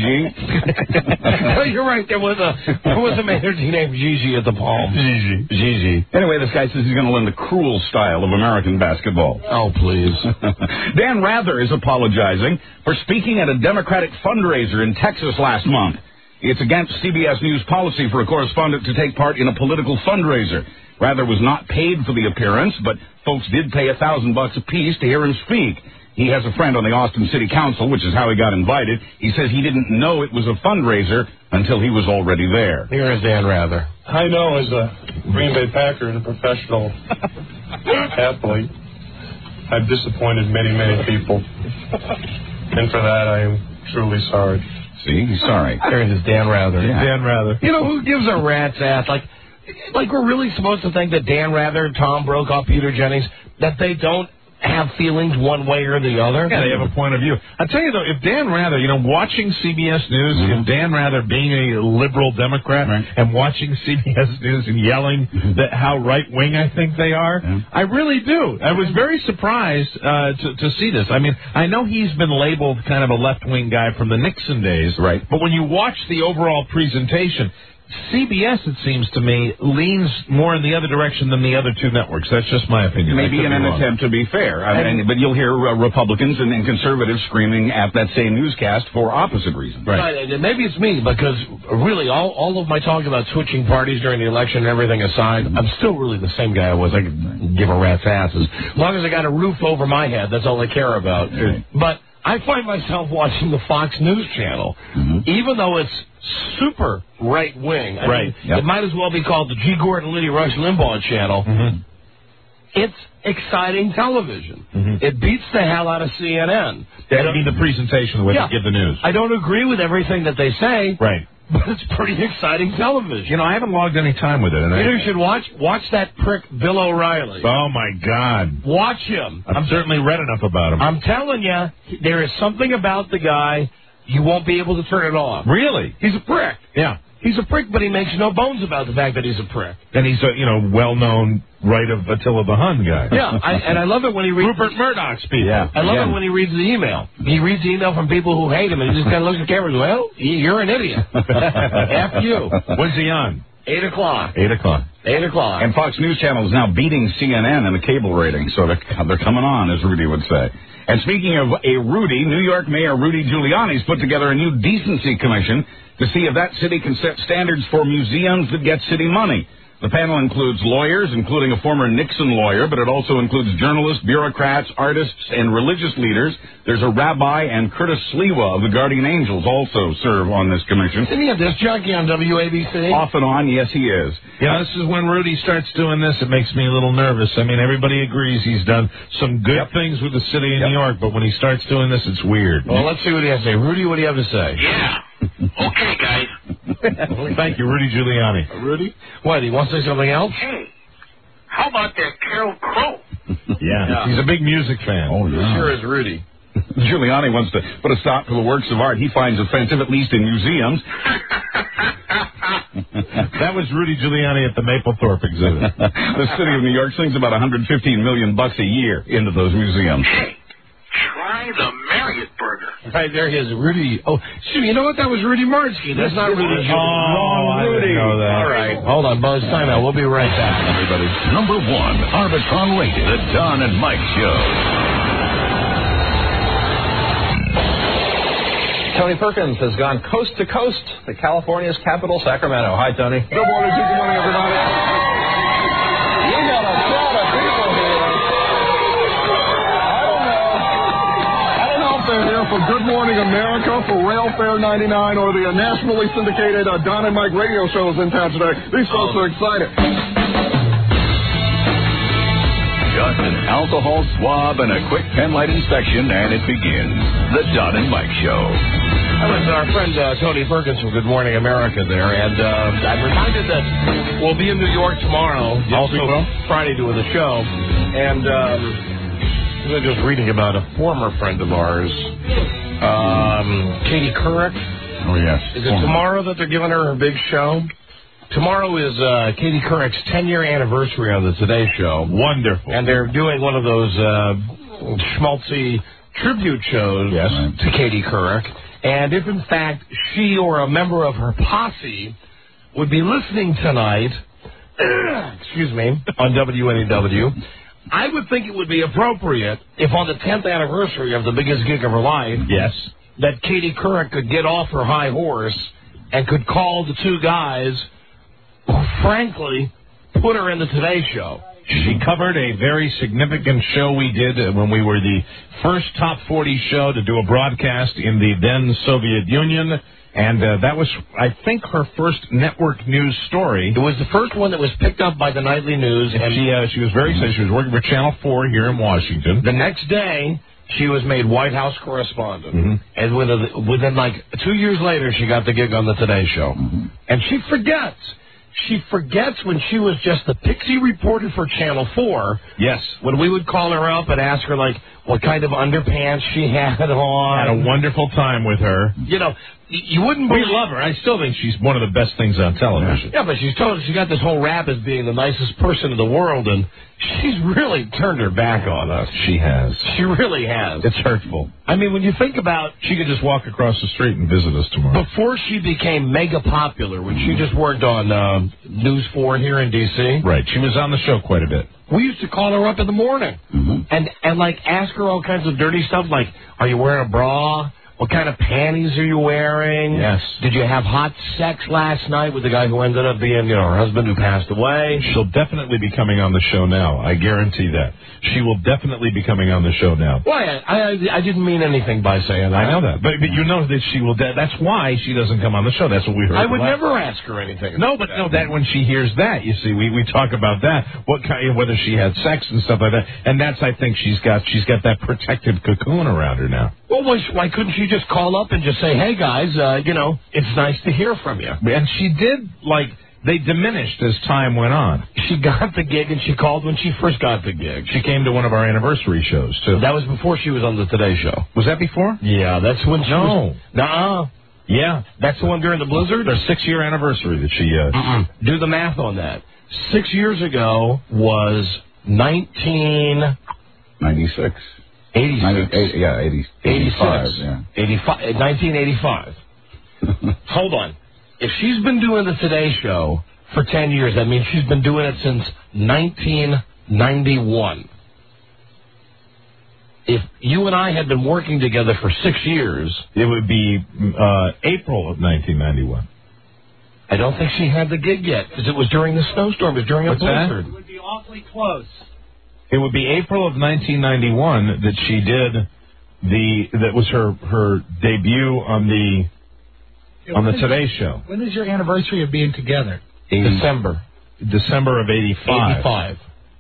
Speaker 10: Zhizhi?
Speaker 9: No, you're right. There was a maitre d' named Zhizhi at the Palm.
Speaker 10: Zhizhi. Anyway, this guy says he's going to learn the cruel style of American basketball.
Speaker 9: Oh, please.
Speaker 10: Dan Rather is apologizing for speaking at a Democratic fundraiser in Texas last month. It's against CBS News policy for a correspondent to take part in a political fundraiser. Rather was not paid for the appearance, but folks did pay $1,000 apiece to hear him speak. He has a friend on the Austin City Council, which is how he got invited. He says he didn't know it was a fundraiser until he was already there.
Speaker 9: Here is Dan Rather.
Speaker 13: I know as a Green Bay Packer and a professional athlete, I've disappointed many, many people. And for that, I am truly sorry.
Speaker 10: See, he's sorry.
Speaker 9: There it is, Dan Rather.
Speaker 6: Yeah. Dan Rather.
Speaker 9: You know, who gives a rat's ass? Like we're really supposed to think that Dan Rather, Tom Brokaw, Peter Jennings, that they don't have feelings one way or the other.
Speaker 6: Yeah, they have a point of view. I tell you though, if Dan Rather, watching CBS News, if Dan Rather being a liberal Democrat and watching CBS News and yelling that how right wing I think they are, I really do. I was very surprised to see this. I mean, I know he's been labeled kind of a left wing guy from the Nixon days, right? But when you watch the overall presentation, CBS, it seems to me, leans more in the other direction than the other two networks. That's just my opinion.
Speaker 10: Maybe in an attempt to be fair. But you'll hear Republicans and conservatives screaming at that same newscast for opposite reasons.
Speaker 9: Right. And maybe it's me, because really all of my talk about switching parties during the election and everything aside, I'm still really the same guy I was. I could give a rat's ass. As long as I got a roof over my head, that's all I care about. But I find myself watching the Fox News channel, even though it's super right-wing. I mean, it might as well be called the G. Gordon Liddy Rush Limbaugh channel. It's exciting television. It beats the hell out of CNN.
Speaker 6: I mean, the presentation, the way they give the news.
Speaker 9: I don't agree with everything that they say.
Speaker 6: Right.
Speaker 9: But it's pretty exciting television.
Speaker 6: I haven't logged any time with it. And
Speaker 9: you should watch that prick Bill O'Reilly.
Speaker 6: Oh, my God.
Speaker 9: Watch him.
Speaker 6: I've certainly read enough about him.
Speaker 9: I'm telling you, there is something about the guy, you won't be able to turn it off.
Speaker 6: Really?
Speaker 9: He's a prick.
Speaker 6: Yeah.
Speaker 9: He's a prick, but he makes no bones about the fact that he's a prick.
Speaker 6: And he's a, well-known Right of Attila the Hun guy.
Speaker 9: Yeah, and I love it when he reads...
Speaker 6: Rupert Murdoch's people.
Speaker 9: Yeah. I love it when he reads the email. He reads the email from people who hate him, and he just kind of looks at the camera and goes, well, you're an idiot. F you.
Speaker 6: When's he on?
Speaker 9: 8 o'clock.
Speaker 6: 8 o'clock.
Speaker 9: 8 o'clock.
Speaker 10: And Fox News Channel is now beating CNN in the cable rating, so they're coming on, as Rudy would say. And speaking of a Rudy, New York Mayor Rudy Giuliani's put together a new decency commission to see if that city can set standards for museums that get city money. The panel includes lawyers, including a former Nixon lawyer, but it also includes journalists, bureaucrats, artists, and religious leaders. There's a rabbi, and Curtis Sliwa of the Guardian Angels also serve on this commission.
Speaker 9: Isn't he a disc jockey on WABC?
Speaker 10: Off and on, yes, he is.
Speaker 6: Yeah, this is when Rudy starts doing this, it makes me a little nervous. I mean, everybody agrees he's done some good things with the city of New York, but when he starts doing this, it's weird.
Speaker 9: Well, let's see what he has to say. Rudy, what do you have to say?
Speaker 12: Yeah. Okay, guys.
Speaker 6: Thank you, Rudy Giuliani.
Speaker 9: Rudy? What, do you want to say something else?
Speaker 12: Hey, how about that Carol Crow?
Speaker 6: Yeah. He's a big music fan.
Speaker 10: Oh, yeah.
Speaker 9: Sure is Rudy.
Speaker 10: Giuliani wants to put a stop to the works of art he finds offensive, at least in museums.
Speaker 6: That was Rudy Giuliani at the Mapplethorpe exhibit.
Speaker 10: The city of New York slings about $115 million a year into those museums.
Speaker 12: Hey, try the Marriott burger.
Speaker 9: Right there he is, Rudy. Oh, shoot, you know what? That was Rudy Marski. That's not Rudy.
Speaker 6: I didn't know that.
Speaker 9: All right. Hold on, Buzz. Time out. We'll be right back, everybody.
Speaker 2: Number 1, Arbitron rated, The Don and Mike Show.
Speaker 3: Tony Perkins has gone coast to coast to California's capital, Sacramento. Hi, Tony.
Speaker 21: Good morning, Good morning, everybody. We got a crowd of people here. I don't know if they're here for Good Morning America, for Railfare 99, or the nationally syndicated Don and Mike radio shows in town today. These folks are excited.
Speaker 2: Just an alcohol swab and a quick pen light inspection, and it begins. The Don and Mike Show.
Speaker 9: That was our friend Tony Perkins from Good Morning America there, and I'm reminded that we'll be in New York tomorrow, also Friday doing the show, and we're just reading about a former friend of ours, Katie Couric.
Speaker 10: Oh, yes.
Speaker 9: Is it tomorrow that they're giving her big show? Tomorrow is Katie Couric's 10-year anniversary on the Today Show.
Speaker 6: Wonderful.
Speaker 9: And they're doing one of those schmaltzy tribute shows to Katie Couric. And if, in fact, she or a member of her posse would be listening tonight, excuse me, on WNEW, I would think it would be appropriate if on the 10th anniversary of the biggest gig of her life, that Katie Couric could get off her high horse and could call the two guys who, frankly, put her in the Today Show.
Speaker 6: She covered a very significant show we did when we were the first Top 40 show to do a broadcast in the then Soviet Union. And that was, I think, her first network news story.
Speaker 9: It was the first one that was picked up by the Nightly News. And
Speaker 6: she was very excited. She was working for Channel 4 here in Washington.
Speaker 9: The next day, she was made White House correspondent. And within like 2 years later, she got the gig on the Today Show. And she forgets she forgets when she was just the pixie reporter for Channel 4.
Speaker 6: Yes.
Speaker 9: When we would call her up and ask her, like, what kind of underpants she had on.
Speaker 6: Had a wonderful time with her.
Speaker 9: You know, you wouldn't
Speaker 6: We
Speaker 9: believe...
Speaker 6: love her. I still think she's one of the best things on television.
Speaker 9: Yeah, but she got this whole rap as being the nicest person in the world, and she's really turned her back on us.
Speaker 6: She has.
Speaker 9: She really has.
Speaker 6: It's hurtful.
Speaker 9: I mean, when you think about...
Speaker 6: She could just walk across the street and visit us tomorrow.
Speaker 9: Before she became mega popular, when she just worked on News 4 here in D.C.
Speaker 6: Right. She was on the show quite a bit.
Speaker 9: We used to call her up in the morning and like ask her all kinds of dirty stuff, like, are you wearing a bra? What kind of panties are you wearing?
Speaker 6: Yes.
Speaker 9: Did you have hot sex last night with the guy who ended up being, her husband who passed away?
Speaker 6: She'll definitely be coming on the show now. I guarantee that. She will definitely be coming on the show now.
Speaker 9: Well, I didn't mean anything by saying that.
Speaker 6: I know that. But you know that she will... That's why she doesn't come on the show. That's what we heard.
Speaker 9: I would never ask her anything.
Speaker 6: That when she hears that, you see, we talk about that, what kind, whether she had sex and stuff like that. And that's, I think, she's got that protective cocoon around her now.
Speaker 9: Well, why couldn't she just call up and just say, hey, guys, it's nice to hear from you?
Speaker 6: And she did, they diminished as time went on.
Speaker 9: She got the gig, and she called when she first got the gig.
Speaker 6: She came to one of our anniversary shows, too.
Speaker 9: That was before she was on the Today Show.
Speaker 6: Was that before?
Speaker 9: Yeah, that's when she was...
Speaker 6: No. Yeah.
Speaker 9: That's the one during the blizzard?
Speaker 6: Their 6-year anniversary that she...
Speaker 9: Do the math on that. 6 years ago was
Speaker 10: 96.
Speaker 9: 86.
Speaker 10: 85. Yeah.
Speaker 9: 1985. Hold on. If she's been doing the Today Show for 10 years, that means she's been doing it since 1991. If you and I had been working together for 6 years...
Speaker 6: It would be April of 1991.
Speaker 9: I don't think she had the gig yet, because it was during the snowstorm. It was during a blizzard.
Speaker 8: It would be awfully close.
Speaker 6: It would be April of 1991 that she did that was her debut on the Today Show.
Speaker 8: When is your anniversary of being together?
Speaker 9: December
Speaker 6: of 85.
Speaker 9: 85.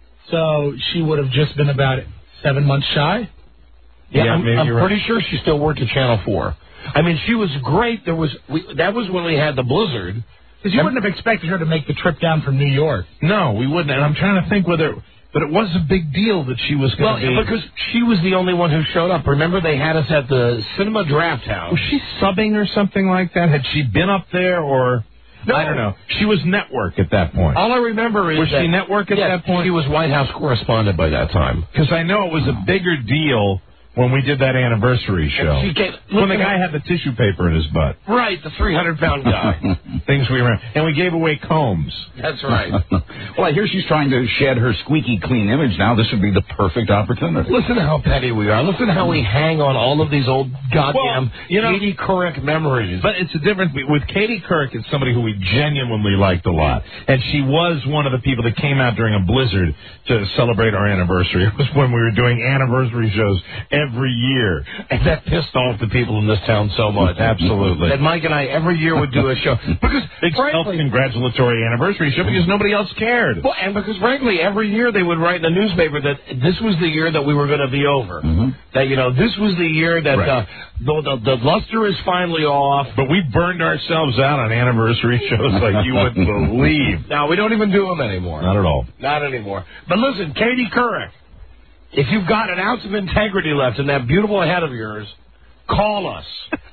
Speaker 8: So she would have just been about 7 months shy?
Speaker 9: Yeah, I'm pretty sure she still worked at Channel 4. I mean, she was great. That was when we had the blizzard.
Speaker 8: Because you wouldn't have expected her to make the trip down from New York.
Speaker 6: No, we wouldn't. And I'm trying to think whether... But it was a big deal that she was going to be...
Speaker 9: Well, because she was the only one who showed up. Remember, they had us at the Cinema Draft House.
Speaker 6: Was she subbing or something like that? Had she been up there or...
Speaker 9: No.
Speaker 6: I don't know. She was network at that point.
Speaker 9: All I remember is
Speaker 6: was she network at that point?
Speaker 9: She was White House correspondent by that time.
Speaker 6: Because I know it was a bigger deal when we did that anniversary show. When the guy had the tissue paper in his butt.
Speaker 9: Right, the 300-pound guy.
Speaker 6: Things we ran. And we gave away combs.
Speaker 9: That's right.
Speaker 10: Well, I hear she's trying to shed her squeaky clean image now. This would be the perfect opportunity.
Speaker 9: Listen to how petty we are. Listen to how we hang on all of these old goddamn Katie Couric memories.
Speaker 6: But it's a difference. With Katie Couric, it's somebody who we genuinely liked a lot. And she was one of the people that came out during a blizzard to celebrate our anniversary. It was when we were doing anniversary shows every year.
Speaker 9: And that pissed off the people in this town so much.
Speaker 6: Absolutely.
Speaker 9: That Mike and I every year would do a show. Because
Speaker 6: big self-congratulatory anniversary show because nobody else cared.
Speaker 9: Well, and because frankly, every year they would write in the newspaper that this was the year that we were going to be over. That, this was the year that the luster is finally off.
Speaker 6: But we burned ourselves out on anniversary shows like you wouldn't believe.
Speaker 9: Now, we don't even do them anymore.
Speaker 6: Not at all.
Speaker 9: Not anymore. But listen, Katie Couric, if you've got an ounce of integrity left in that beautiful head of yours, call us.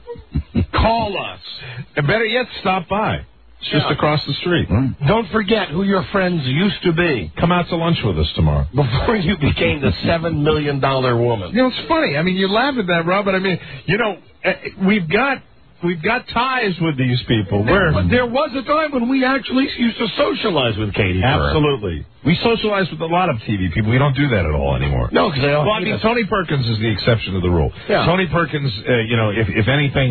Speaker 9: Call us.
Speaker 6: And better yet, stop by. It's just across the street.
Speaker 9: Don't forget who your friends used to be.
Speaker 6: Come out to lunch with us tomorrow.
Speaker 9: Before you became the $7 million woman.
Speaker 6: It's funny. I mean, you laugh at that, Rob, but I mean, we've got ties with these people.
Speaker 9: There was a time when we actually used to socialize with Katie Couric.
Speaker 6: Absolutely. We socialize with a lot of TV people. We don't do that at all anymore.
Speaker 9: No, because they don't.
Speaker 6: Well, I mean, Tony Perkins is the exception to the rule.
Speaker 9: Yeah.
Speaker 6: Tony Perkins, if anything,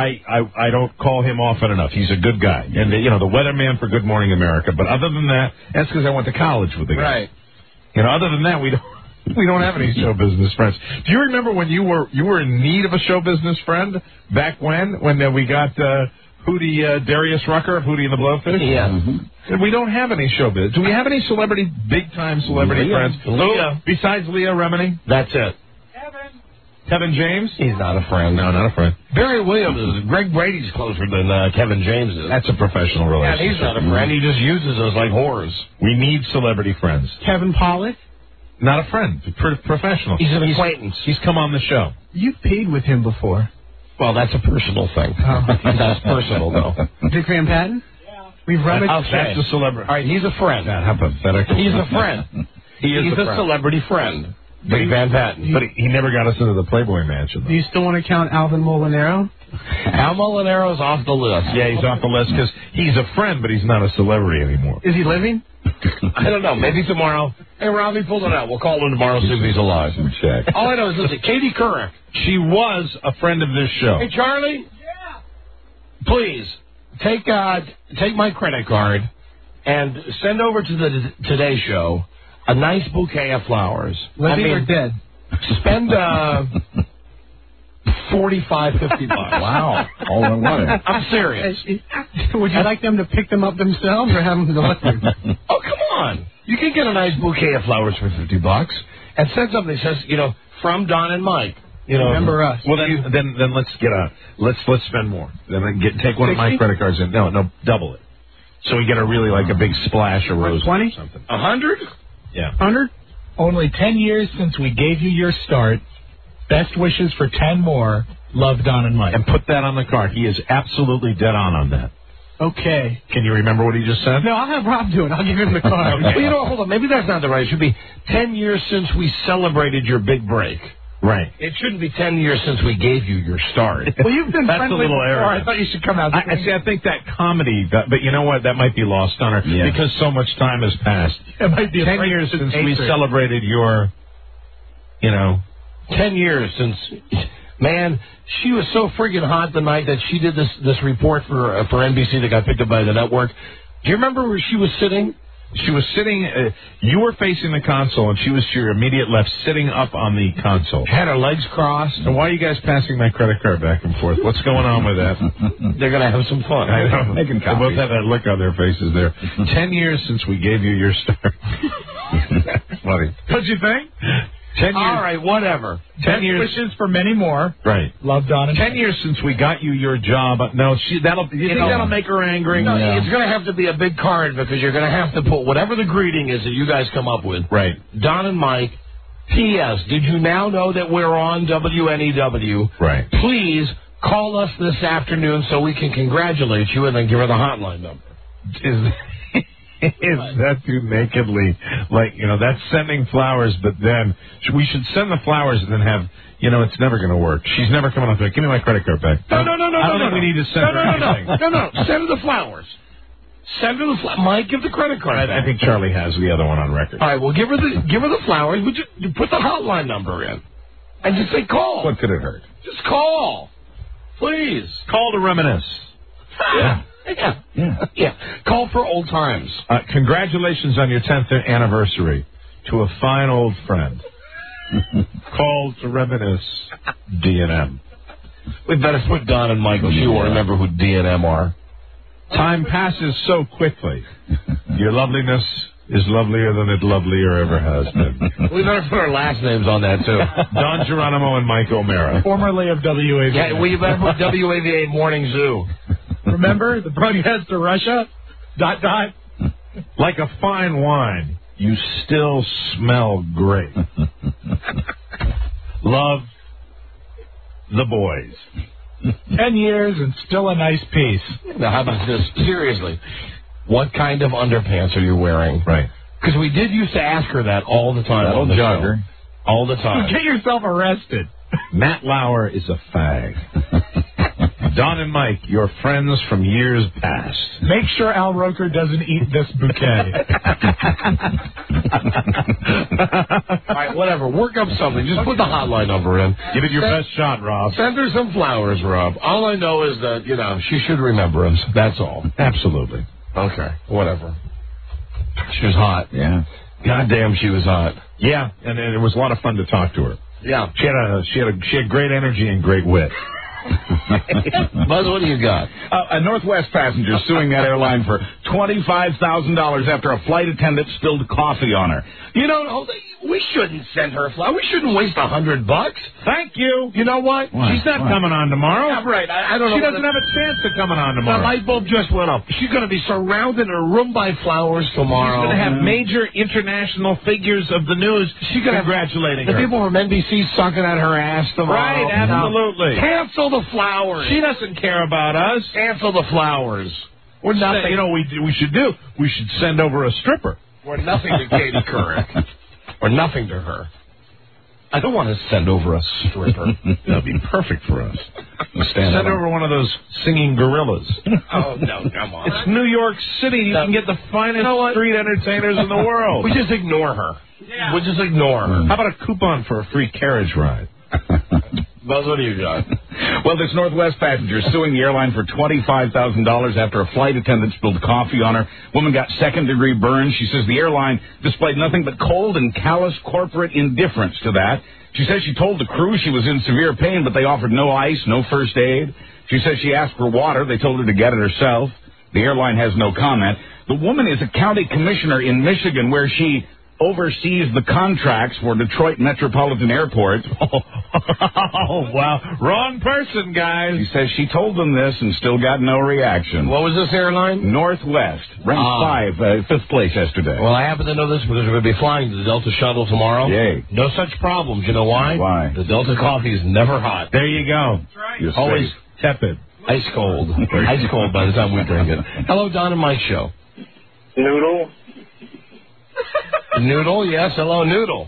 Speaker 6: I don't call him often enough. He's a good guy. And, the weatherman for Good Morning America. But other than that, that's because I went to college with the guy.
Speaker 9: Right.
Speaker 6: Other than that, we don't have any show business friends. Do you remember when you were in need of a show business friend back when we got Hootie Darius Rucker of Hootie and the Blowfish?
Speaker 9: Yeah.
Speaker 6: We don't have any show business. Do we have any big time celebrity friends?
Speaker 9: Leah.
Speaker 6: Besides Leah Remini?
Speaker 9: That's it.
Speaker 6: Kevin James?
Speaker 9: He's not a friend.
Speaker 6: No, not a friend.
Speaker 9: Barry Williams, Greg Brady's closer than Kevin James is.
Speaker 6: That's a professional
Speaker 9: Yeah,
Speaker 6: relationship.
Speaker 9: he's not a friend. He just uses us like whores.
Speaker 6: We need celebrity friends.
Speaker 8: Kevin Pollak?
Speaker 6: Not a friend. Professional.
Speaker 9: He's an acquaintance.
Speaker 6: He's come on the show.
Speaker 8: You've peed with him before.
Speaker 9: Well, that's a personal thing. That's personal, though.
Speaker 8: Dick Van Patten? We've run
Speaker 9: Okay.
Speaker 6: That's a celebrity.
Speaker 9: All right, he's a friend.
Speaker 6: How pathetic.
Speaker 9: He's a friend. He's a celebrity friend. Big Van Patten.
Speaker 6: But he never got us into the Playboy Mansion.
Speaker 8: Do you still want to count Alvin Molinaro?
Speaker 9: Al Molinaro's off the list.
Speaker 6: Yeah, he's off the list because he's a friend, but he's not a celebrity anymore.
Speaker 8: Is he living?
Speaker 9: I don't know. Maybe tomorrow. Hey, Robbie, pull it out. We'll call him tomorrow, see if he's alive.
Speaker 6: Check.
Speaker 9: All I know is, listen, Katie Couric.
Speaker 6: She was a friend of this show.
Speaker 9: Hey, Charlie? Yeah. Please, take my credit card and send over to the Today Show a nice bouquet of flowers.
Speaker 8: Living or dead?
Speaker 9: Spend $45, $50.
Speaker 6: Wow. All in one.
Speaker 9: I'm serious.
Speaker 8: Would you like them to pick them up themselves or have them delivered?
Speaker 9: Oh, come on. You can get a nice bouquet of flowers for $50 and send something that says, from Don and Mike.
Speaker 8: Remember us.
Speaker 6: Well, then let's let's spend more. Then take one of my
Speaker 8: 60?
Speaker 6: credit cards and no, double it. So we get a really like a big splash of roses.
Speaker 8: 20?
Speaker 6: Or something.
Speaker 9: 100?
Speaker 6: Yeah.
Speaker 8: 100?
Speaker 15: Only 10 years since we gave you your start. Best wishes for 10 more. Love, Don and Mike.
Speaker 6: And put that on the card. He is absolutely dead on that.
Speaker 8: Okay.
Speaker 6: Can you remember what he just said?
Speaker 8: No, I'll have Rob do it. I'll give him the card.
Speaker 9: Well, hold on. Maybe that's not the right. It should be 10 years since we celebrated your big break.
Speaker 6: Right.
Speaker 9: It shouldn't be 10 years since we gave you your start.
Speaker 8: Well, you've been
Speaker 6: That's a
Speaker 8: friendly
Speaker 6: little
Speaker 8: before.
Speaker 6: arrogant.
Speaker 8: I thought you should come out.
Speaker 6: I think that comedy, but you know what? That might be lost on her because so much time has passed.
Speaker 8: It might be
Speaker 6: 10 years since we celebrated your,
Speaker 9: 10 years since, man, she was so friggin' hot the night that she did this report for NBC that got picked up by the network. Do you remember where she was sitting?
Speaker 6: She was sitting, you were facing the console, and she was to your immediate left, sitting up on the console.
Speaker 9: Had her legs crossed.
Speaker 6: And why are you guys passing my credit card back and forth? What's going on with that?
Speaker 9: They're going to have some fun.
Speaker 6: I know.
Speaker 10: Making
Speaker 6: They both have that look on their faces there. 10 years since we gave you your start. Funny. What'd you think? 10 years.
Speaker 9: All right, whatever.
Speaker 6: 10 years.
Speaker 15: Wishes for many more.
Speaker 6: Right.
Speaker 15: Love, Don and
Speaker 6: 10 years since we got you your job. No, you think that'll make her angry?
Speaker 9: No, it's going to have to be a big card because you're going to have to put whatever the greeting is that you guys come up with.
Speaker 6: Right.
Speaker 9: Don and Mike, P.S. Did you now know that we're on WNEW?
Speaker 6: Right.
Speaker 9: Please call us this afternoon so we can congratulate you and then give her the hotline number.
Speaker 6: Is that too nakedly, that's sending flowers, but then we should send the flowers and then have, it's never going to work. She's never coming up to it. Give me my credit card back.
Speaker 9: No.
Speaker 6: I don't think we need to send her anything.
Speaker 9: No. Send her the flowers. Send her the flowers. Mike, give the credit card back.
Speaker 6: I think Charlie has the other one on record.
Speaker 9: All right, well, give her the flowers, but you put the hotline number in. And just say call.
Speaker 6: What could it hurt?
Speaker 9: Just call. Please.
Speaker 6: Call to reminisce.
Speaker 9: Yeah. Call for old times.
Speaker 6: Congratulations on your 10th anniversary to a fine old friend. Call to reminisce D&M.
Speaker 9: We better put Don and Mike so you won't remember who D&M are.
Speaker 6: Time passes so quickly. Your loveliness is lovelier than it lovelier ever has been.
Speaker 9: We better put our last names on that, too.
Speaker 6: Don Geronimo and Mike O'Mara.
Speaker 15: formerly of WAVA.
Speaker 9: Yeah, we better put WAVA Morning Zoo.
Speaker 15: Remember the broadcast to Russia? ...
Speaker 6: Like a fine wine, you still smell great. Love, the boys.
Speaker 15: 10 years and still a nice piece.
Speaker 9: Now, how about this? Seriously, what kind of underpants are you wearing?
Speaker 6: Right.
Speaker 9: Because we did used to ask her that all the time.
Speaker 10: Old jogger.
Speaker 9: Show. All the time.
Speaker 15: Get yourself arrested.
Speaker 6: Matt Lauer is a fag. Don and Mike, your friends from years past.
Speaker 15: Make sure Al Roker doesn't eat this bouquet.
Speaker 9: All right, whatever. Work up something. Just put the hotline number in.
Speaker 6: Give it your best shot, Rob.
Speaker 9: Send her some flowers, Rob. All I know is that, she should remember us. That's all.
Speaker 6: Absolutely.
Speaker 9: Okay, whatever. She was hot.
Speaker 10: Yeah.
Speaker 9: God damn, she was hot.
Speaker 6: Yeah, and it was a lot of fun to talk to her.
Speaker 9: Yeah.
Speaker 6: She had great energy and great wit.
Speaker 9: Buzz, what do you got?
Speaker 10: A Northwest passenger suing that airline for $25,000 after a flight attendant spilled coffee on her.
Speaker 9: You know, we shouldn't send her a flight. We shouldn't waste $100.
Speaker 6: Thank you.
Speaker 9: You know what?
Speaker 6: She's not coming on tomorrow.
Speaker 9: Yeah, right. I don't know.
Speaker 6: She doesn't have a chance of coming on tomorrow.
Speaker 9: The light bulb just went up. She's going to be surrounded in a room by flowers tomorrow.
Speaker 6: She's going to have major international figures of the news congratulating her.
Speaker 9: The people from NBC sucking at her ass tomorrow.
Speaker 6: Right, absolutely.
Speaker 9: Cancel the flowers.
Speaker 6: She doesn't care about us.
Speaker 9: Cancel the flowers.
Speaker 6: We're nothing. You know what we should do? We should send over a stripper.
Speaker 9: We're nothing to Katie Couric. We're nothing to her. I don't want to send over a stripper.
Speaker 6: That'd be perfect for us. Send over one of those singing gorillas.
Speaker 9: Oh, no, come on.
Speaker 6: It's New York City. You can get the finest street entertainers in the world.
Speaker 9: We just ignore her. Yeah. We just ignore her.
Speaker 6: How about a coupon for a free carriage ride?
Speaker 9: Buzz, what do you got?
Speaker 10: Well, this Northwest passenger is suing the airline for $25,000 after a flight attendant spilled coffee on her. Woman got second-degree burns. She says the airline displayed nothing but cold and callous corporate indifference to that. She says she told the crew she was in severe pain, but they offered no ice, no first aid. She says she asked for water. They told her to get it herself. The airline has no comment. The woman is a county commissioner in Michigan where she oversees the contracts for Detroit Metropolitan Airport.
Speaker 6: Oh, wow. Wrong person, guys.
Speaker 10: She says she told them this and still got no reaction.
Speaker 9: What was this airline?
Speaker 10: Northwest. Ranked fifth place yesterday.
Speaker 9: Well, I happen to know this because we're going to be flying the Delta Shuttle tomorrow.
Speaker 10: Yay.
Speaker 9: No such problems. You know why?
Speaker 10: Why?
Speaker 9: The Delta coffee is never hot.
Speaker 6: There you go.
Speaker 10: That's right.
Speaker 6: Always tepid.
Speaker 9: Ice cold. Ice cold by the time we drink it. Hello, Don and Mike Show.
Speaker 7: Noodle.
Speaker 9: Noodle, yes. Hello, Noodle.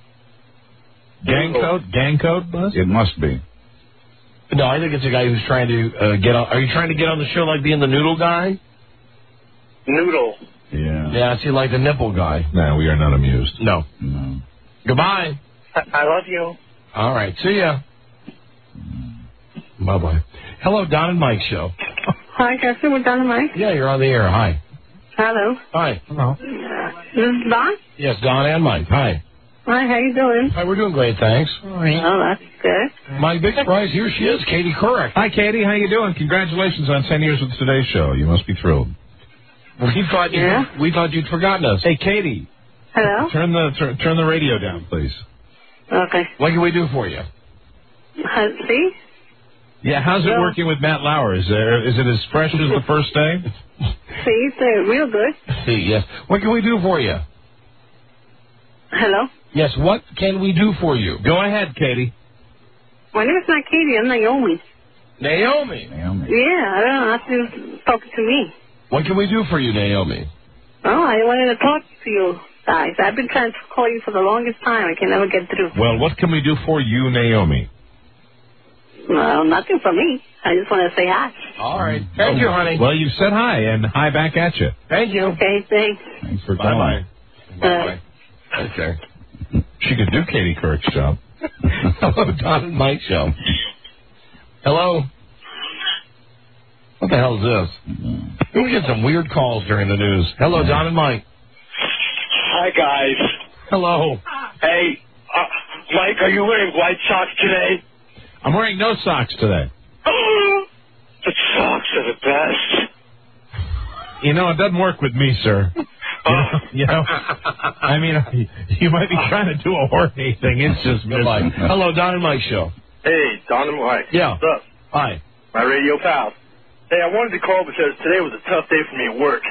Speaker 6: Gang code, Buzz?
Speaker 10: It must be.
Speaker 9: No, I think it's a guy who's trying to get on. Are you trying to get on the show like being the noodle guy?
Speaker 7: Noodle.
Speaker 10: Yeah.
Speaker 9: Yeah, is he like the nipple guy?
Speaker 6: No, we are not amused.
Speaker 9: No. Goodbye.
Speaker 7: I love you.
Speaker 9: All right, see ya. Bye-bye. Hello, Don and Mike Show.
Speaker 4: Hi, can I speak with Don and Mike?
Speaker 9: Yeah, you're on the air. Hi.
Speaker 4: Hello.
Speaker 9: Hi.
Speaker 6: Hello.
Speaker 4: This is Don?
Speaker 9: Yes, Don and Mike. Hi.
Speaker 4: Hi, how you doing?
Speaker 9: Hi, we're doing great, thanks.
Speaker 4: Oh, that's good.
Speaker 9: My big surprise, here she is, Katie Couric.
Speaker 6: Hi, Katie. How you doing? Congratulations on 10 years with the Today Show. You must be thrilled.
Speaker 9: We thought you'd forgotten us.
Speaker 6: Hey, Katie.
Speaker 4: Hello?
Speaker 6: Turn the radio down, please.
Speaker 4: Okay.
Speaker 9: What can we do for you?
Speaker 4: See?
Speaker 6: Yeah, how's it working with Matt Lauer? Is it as fresh as the first day?
Speaker 4: See, it's real good.
Speaker 9: See, yes. What can we do for you?
Speaker 4: Hello?
Speaker 9: Yes, what can we do for you?
Speaker 6: Go ahead, Katie.
Speaker 4: My name is not Katie, I'm Naomi.
Speaker 9: Naomi?
Speaker 4: Yeah, I don't know, that's talking to me.
Speaker 9: What can we do for you, Naomi?
Speaker 4: Oh, I wanted to talk to you guys. I've been trying to call you for the longest time. I can never get through.
Speaker 6: Well, what can we do for you, Naomi?
Speaker 4: Well, nothing for me. I just want to say hi.
Speaker 9: All right. Thank you, honey.
Speaker 6: Well, you said hi, and hi back at you.
Speaker 9: Thank you.
Speaker 4: Okay, thanks.
Speaker 10: Thanks for calling.
Speaker 9: Bye-bye. Okay.
Speaker 6: She could do Katie Couric's job.
Speaker 9: Hello, Don and Mike Show. Hello. What the hell is this? We get some weird calls during the news. Hello, Don and Mike.
Speaker 12: Hi, guys.
Speaker 9: Hello.
Speaker 12: Hey, Mike, are you wearing white socks today?
Speaker 6: I'm wearing no socks today.
Speaker 12: The socks are the best.
Speaker 6: You know, it doesn't work with me, sir. You know, I mean, you might be trying to do a Jorge thing. It's just
Speaker 9: like, hello, Don and Mike Show.
Speaker 7: Hey, Don and Mike.
Speaker 9: Yeah.
Speaker 7: What's up?
Speaker 9: Hi.
Speaker 7: My radio pal. Hey, I wanted to call because today was a tough day for me at work.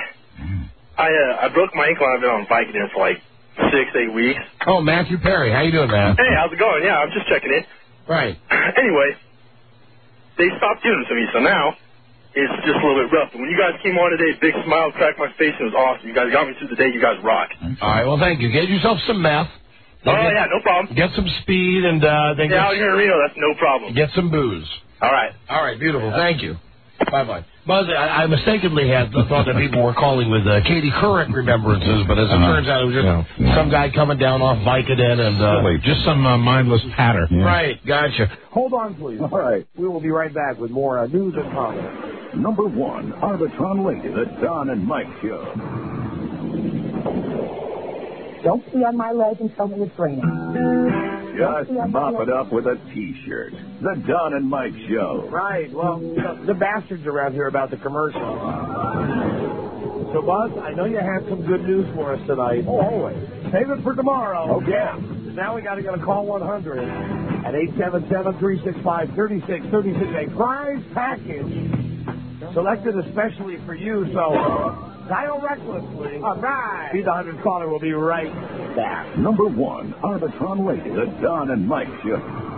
Speaker 7: I broke my ankle and I've been on Vicodin for like 6-8 weeks.
Speaker 9: Oh, Matthew Perry. How you doing, man?
Speaker 7: Hey, how's it going? Yeah, I'm just checking in.
Speaker 9: Right.
Speaker 7: Anyway, they stopped giving them to me, so now it's just a little bit rough. But when you guys came on today, big smile cracked my face, and it was awesome. You guys got me through the day. You guys rock.
Speaker 9: All right, well, thank you. Get yourself some meth.
Speaker 7: Yeah, no problem.
Speaker 9: Get some speed and then
Speaker 7: out here in Reno, that's no problem.
Speaker 9: Get some booze.
Speaker 7: All right.
Speaker 9: All right, beautiful. Thank you. Bye-bye. Buzz, I mistakenly had thought that people were calling with Katie Couric remembrances, but as it turns out, it was just some guy coming down off Vicodin and
Speaker 6: just some mindless patter.
Speaker 9: Yeah. Right, gotcha.
Speaker 11: Hold on, please. All right. We will be right back with more news and comments.
Speaker 22: Number 1, Arbitron Lady, the Don and Mike Show.
Speaker 23: Don't pee on my leg and tell me it's raining.
Speaker 22: Just mop it up with a T-shirt. The Don and Mike Show.
Speaker 11: Right. Well, the bastards around here about the commercial. So, Buzz, I know you had some good news for us tonight.
Speaker 22: Oh, always.
Speaker 11: Save it for tomorrow.
Speaker 22: Oh, yeah.
Speaker 11: Now we got to get a call 100 at 877-365-3636. A prize package selected especially for you. So dial recklessly. All right. Be the 100 caller. We'll be right back.
Speaker 22: Number 1, Arbitron Radio, the Don and Mike Show.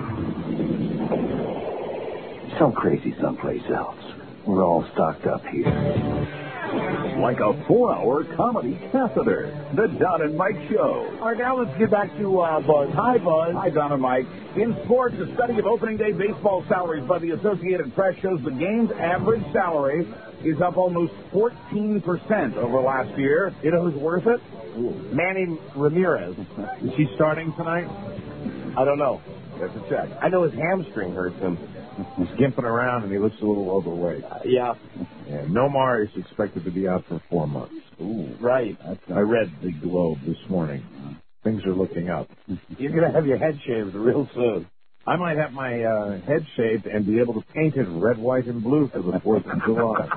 Speaker 22: So crazy someplace else. We're all stocked up here. Like a 4-hour comedy catheter. The Don and Mike Show.
Speaker 11: All right, now let's get back to Buzz. Hi, Buzz.
Speaker 14: Hi, Don and Mike. In sports, a study of opening day baseball salaries by the Associated Press shows the game's average salary is up almost 14% over last year.
Speaker 11: You know who's worth it? Manny Ramirez.
Speaker 14: Is he starting tonight?
Speaker 11: I don't know.
Speaker 14: Have to check.
Speaker 11: I know his hamstring hurts him.
Speaker 14: He's gimping around and he looks a little overweight.
Speaker 11: Yeah.
Speaker 14: And Nomar is expected to be out for 4 months.
Speaker 11: Ooh, right.
Speaker 14: I read the Globe this morning. Things are looking up.
Speaker 11: You're going to have your head shaved real soon.
Speaker 14: I might have my head shaved and be able to paint it red, white, and blue for the 4th of July.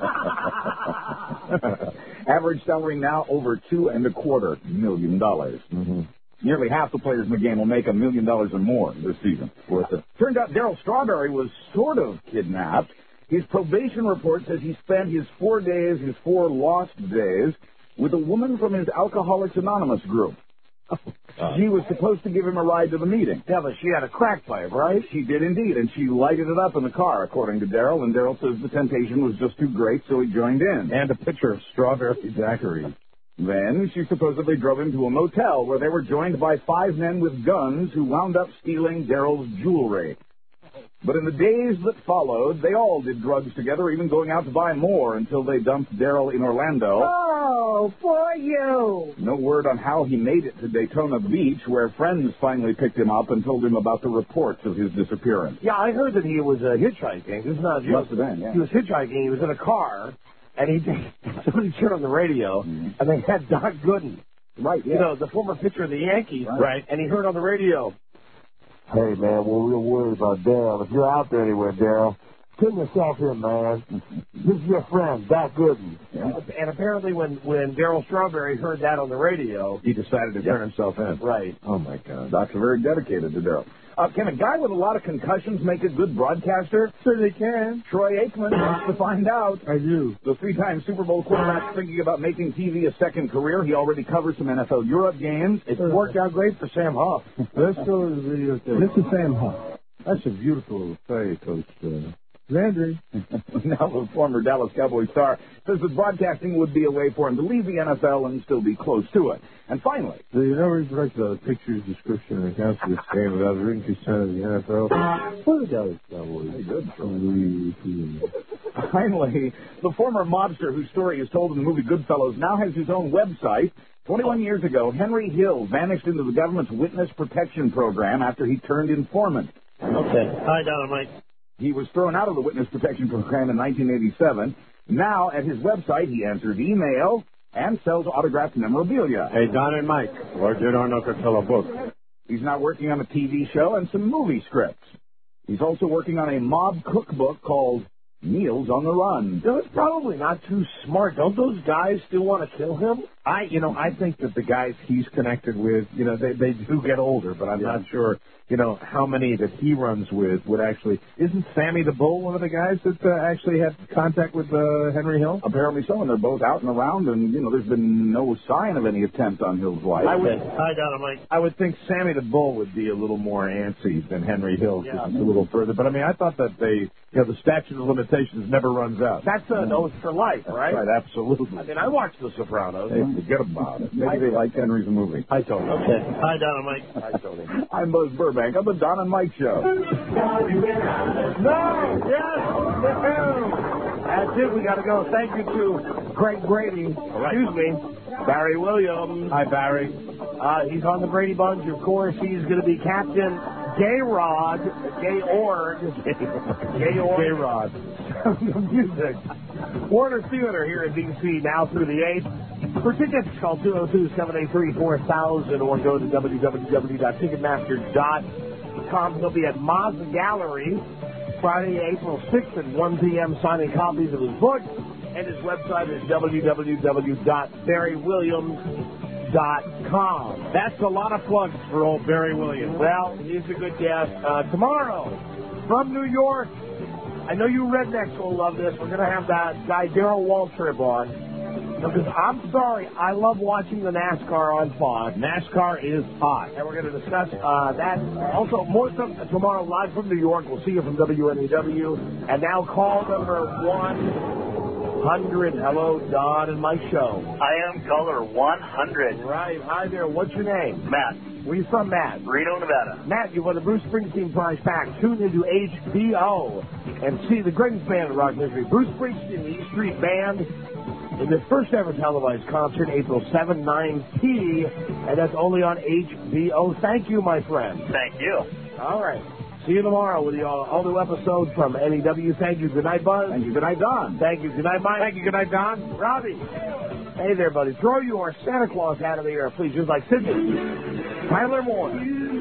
Speaker 14: Average salary now over $2.25 million. Mm-hmm. Nearly half the players in the game will make $1 million or more this season. Worth it. Turned out Darryl Strawberry was sort of kidnapped. His probation report says he spent his 4 lost days, with a woman from his Alcoholics Anonymous group. She was supposed to give him a ride to the meeting.
Speaker 11: Yeah, but she had a crack pipe, right?
Speaker 14: She did indeed, and she lighted it up in the car, according to Darryl, and Darryl says the temptation was just too great, so he joined in.
Speaker 21: And a picture of strawberry daiquiris.
Speaker 14: Then she supposedly drove him to a motel where they were joined by 5 men with guns who wound up stealing Darryl's jewelry. But in the days that followed, they all did drugs together, even going out to buy more until they dumped Darryl in Orlando.
Speaker 11: Oh, for you.
Speaker 14: No word on how he made it to Daytona Beach, where friends finally picked him up and told him about the reports of his disappearance.
Speaker 11: Yeah, I heard that he was hitchhiking. This is not just.
Speaker 14: Must have been, yeah.
Speaker 11: He was hitchhiking. He was in a car, and somebody turned on the radio, and they had Doc Gooden.
Speaker 14: Right, yeah.
Speaker 11: You know, the former pitcher of the Yankees.
Speaker 14: Right.
Speaker 11: And he heard on the radio,
Speaker 19: "Hey, man, we're real worried about Darryl. If you're out there anywhere, Darryl, send yourself in, man. This is your friend, Doc Gooden."
Speaker 11: Yeah. And apparently when Darryl Strawberry heard that on the radio,
Speaker 14: he decided to turn himself in.
Speaker 11: Right.
Speaker 14: Oh, my God. Doc's very dedicated to Darryl. Can a guy with a lot of concussions make a good broadcaster?
Speaker 11: Sure they can.
Speaker 14: Troy Aikman wants to find out.
Speaker 11: I do.
Speaker 14: The 3-time Super Bowl quarterback's thinking about making TV a second career. He already covers some NFL Europe games.
Speaker 11: It's worked out great for Sam Huff.
Speaker 19: Let's go to the video thing. This is Sam Huff. That's a beautiful play, Coach Landry.
Speaker 14: Now the former Dallas Cowboy star says that broadcasting would be a way for him to leave the NFL and still be close to it. And finally,
Speaker 19: do you never write the pictures, description, and accounts of this game without the written consent of the NFL? What the Dallas Cowboys?
Speaker 14: Finally, the former mobster whose story is told in the movie Goodfellas now has his own website. 21 years ago, Henry Hill vanished into the government's witness protection program after he turned informant.
Speaker 11: Okay. Hi, Don and Mike.
Speaker 14: He was thrown out of the witness protection program in 1987. Now, at his website, he answers email and sells autographed memorabilia.
Speaker 19: Hey, Don and Mike, where'd you learn to tell a book?
Speaker 14: He's now working on a TV show and some movie scripts. He's also working on a mob cookbook called Meals on the Run.
Speaker 11: No, it's probably not too smart. Don't those guys still want to kill him?
Speaker 14: I think that the guys he's connected with, they do get older, but I'm not sure, how many that he runs with would actually. Isn't Sammy the Bull one of the guys that actually had contact with Henry Hill? Apparently so, and they're both out and around, and, there's been no sign of any attempt on Hill's life.
Speaker 11: Hi, Don and Mike.
Speaker 14: I would think Sammy the Bull would be a little more antsy than Henry Hill, because it's a little further. But, I thought that the statute of limitations never runs out.
Speaker 11: That's an oath for life, right?
Speaker 14: Right, absolutely.
Speaker 11: I watched The Sopranos.
Speaker 14: Hey, forget about it. Maybe they like Henry's movie.
Speaker 11: Hi, Tony. Okay. Hi, Don and Mike. Hi, Tony.
Speaker 14: I'm Buzz Burbank on the Don and Mike Show.
Speaker 11: No! Yes! That's it. We got to go. Thank you to Craig Brady. Excuse me. Barry Williams.
Speaker 14: Hi, Barry.
Speaker 11: He's on the Brady Bunch. Of course, he's going to be Captain Gayrod. Gayorg. Music. Warner Theater here in D.C. now through the 8th. For tickets, call 202-783-4000 or go to www.ticketmaster.com. He'll be at Mazda Gallery Friday, April 6th at 1 p.m. signing copies of his book. And his website is www.barrywilliams.com. That's a lot of plugs for old Barry Williams. Well, he's a good guest. Tomorrow, from New York, I know you rednecks will love this. We're going to have that guy Darrell Waltrip on. Because I'm sorry, I love watching the NASCAR on Fox. NASCAR is hot. And we're going to discuss that. Also, more stuff tomorrow live from New York. We'll see you from WNEW. And now call number 100. Hello, Don and Mike Show.
Speaker 5: I am caller 100.
Speaker 11: Right. Hi there. What's your name?
Speaker 5: Matt.
Speaker 11: Where you from, Matt?
Speaker 5: Reno, Nevada.
Speaker 11: Matt, you won the Bruce Springsteen prize pack. Tune into HBO and see the greatest band in rock history, Bruce Springsteen, the E Street Band, in the first ever televised concert, April 7, 9P, and that's only on HBO. Thank you, my friend.
Speaker 5: Thank you.
Speaker 11: All right. See you tomorrow with the all-new episode from NEW. Thank you. Good night, Buzz.
Speaker 14: Thank you. Good night, Don.
Speaker 11: Thank you. Good night, Mike. Thank you. Good night, Don. Robbie. Hey there, buddy. Throw your Santa Claus hat in the air, please, just like Sidney. Tyler Moore.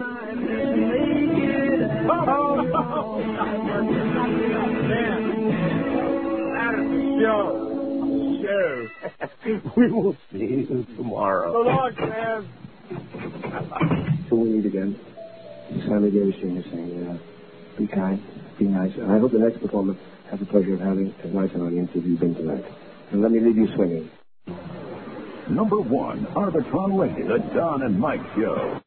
Speaker 11: That is the show. We will see you tomorrow. So long, man.
Speaker 20: So we meet again. Sammy Davis Jr. saying, be kind, be nice. And I hope the next performance has the pleasure of having as nice an audience as you've been tonight. And let me leave you swinging.
Speaker 22: Number 1, Arbitron Radio, the Don and Mike Show.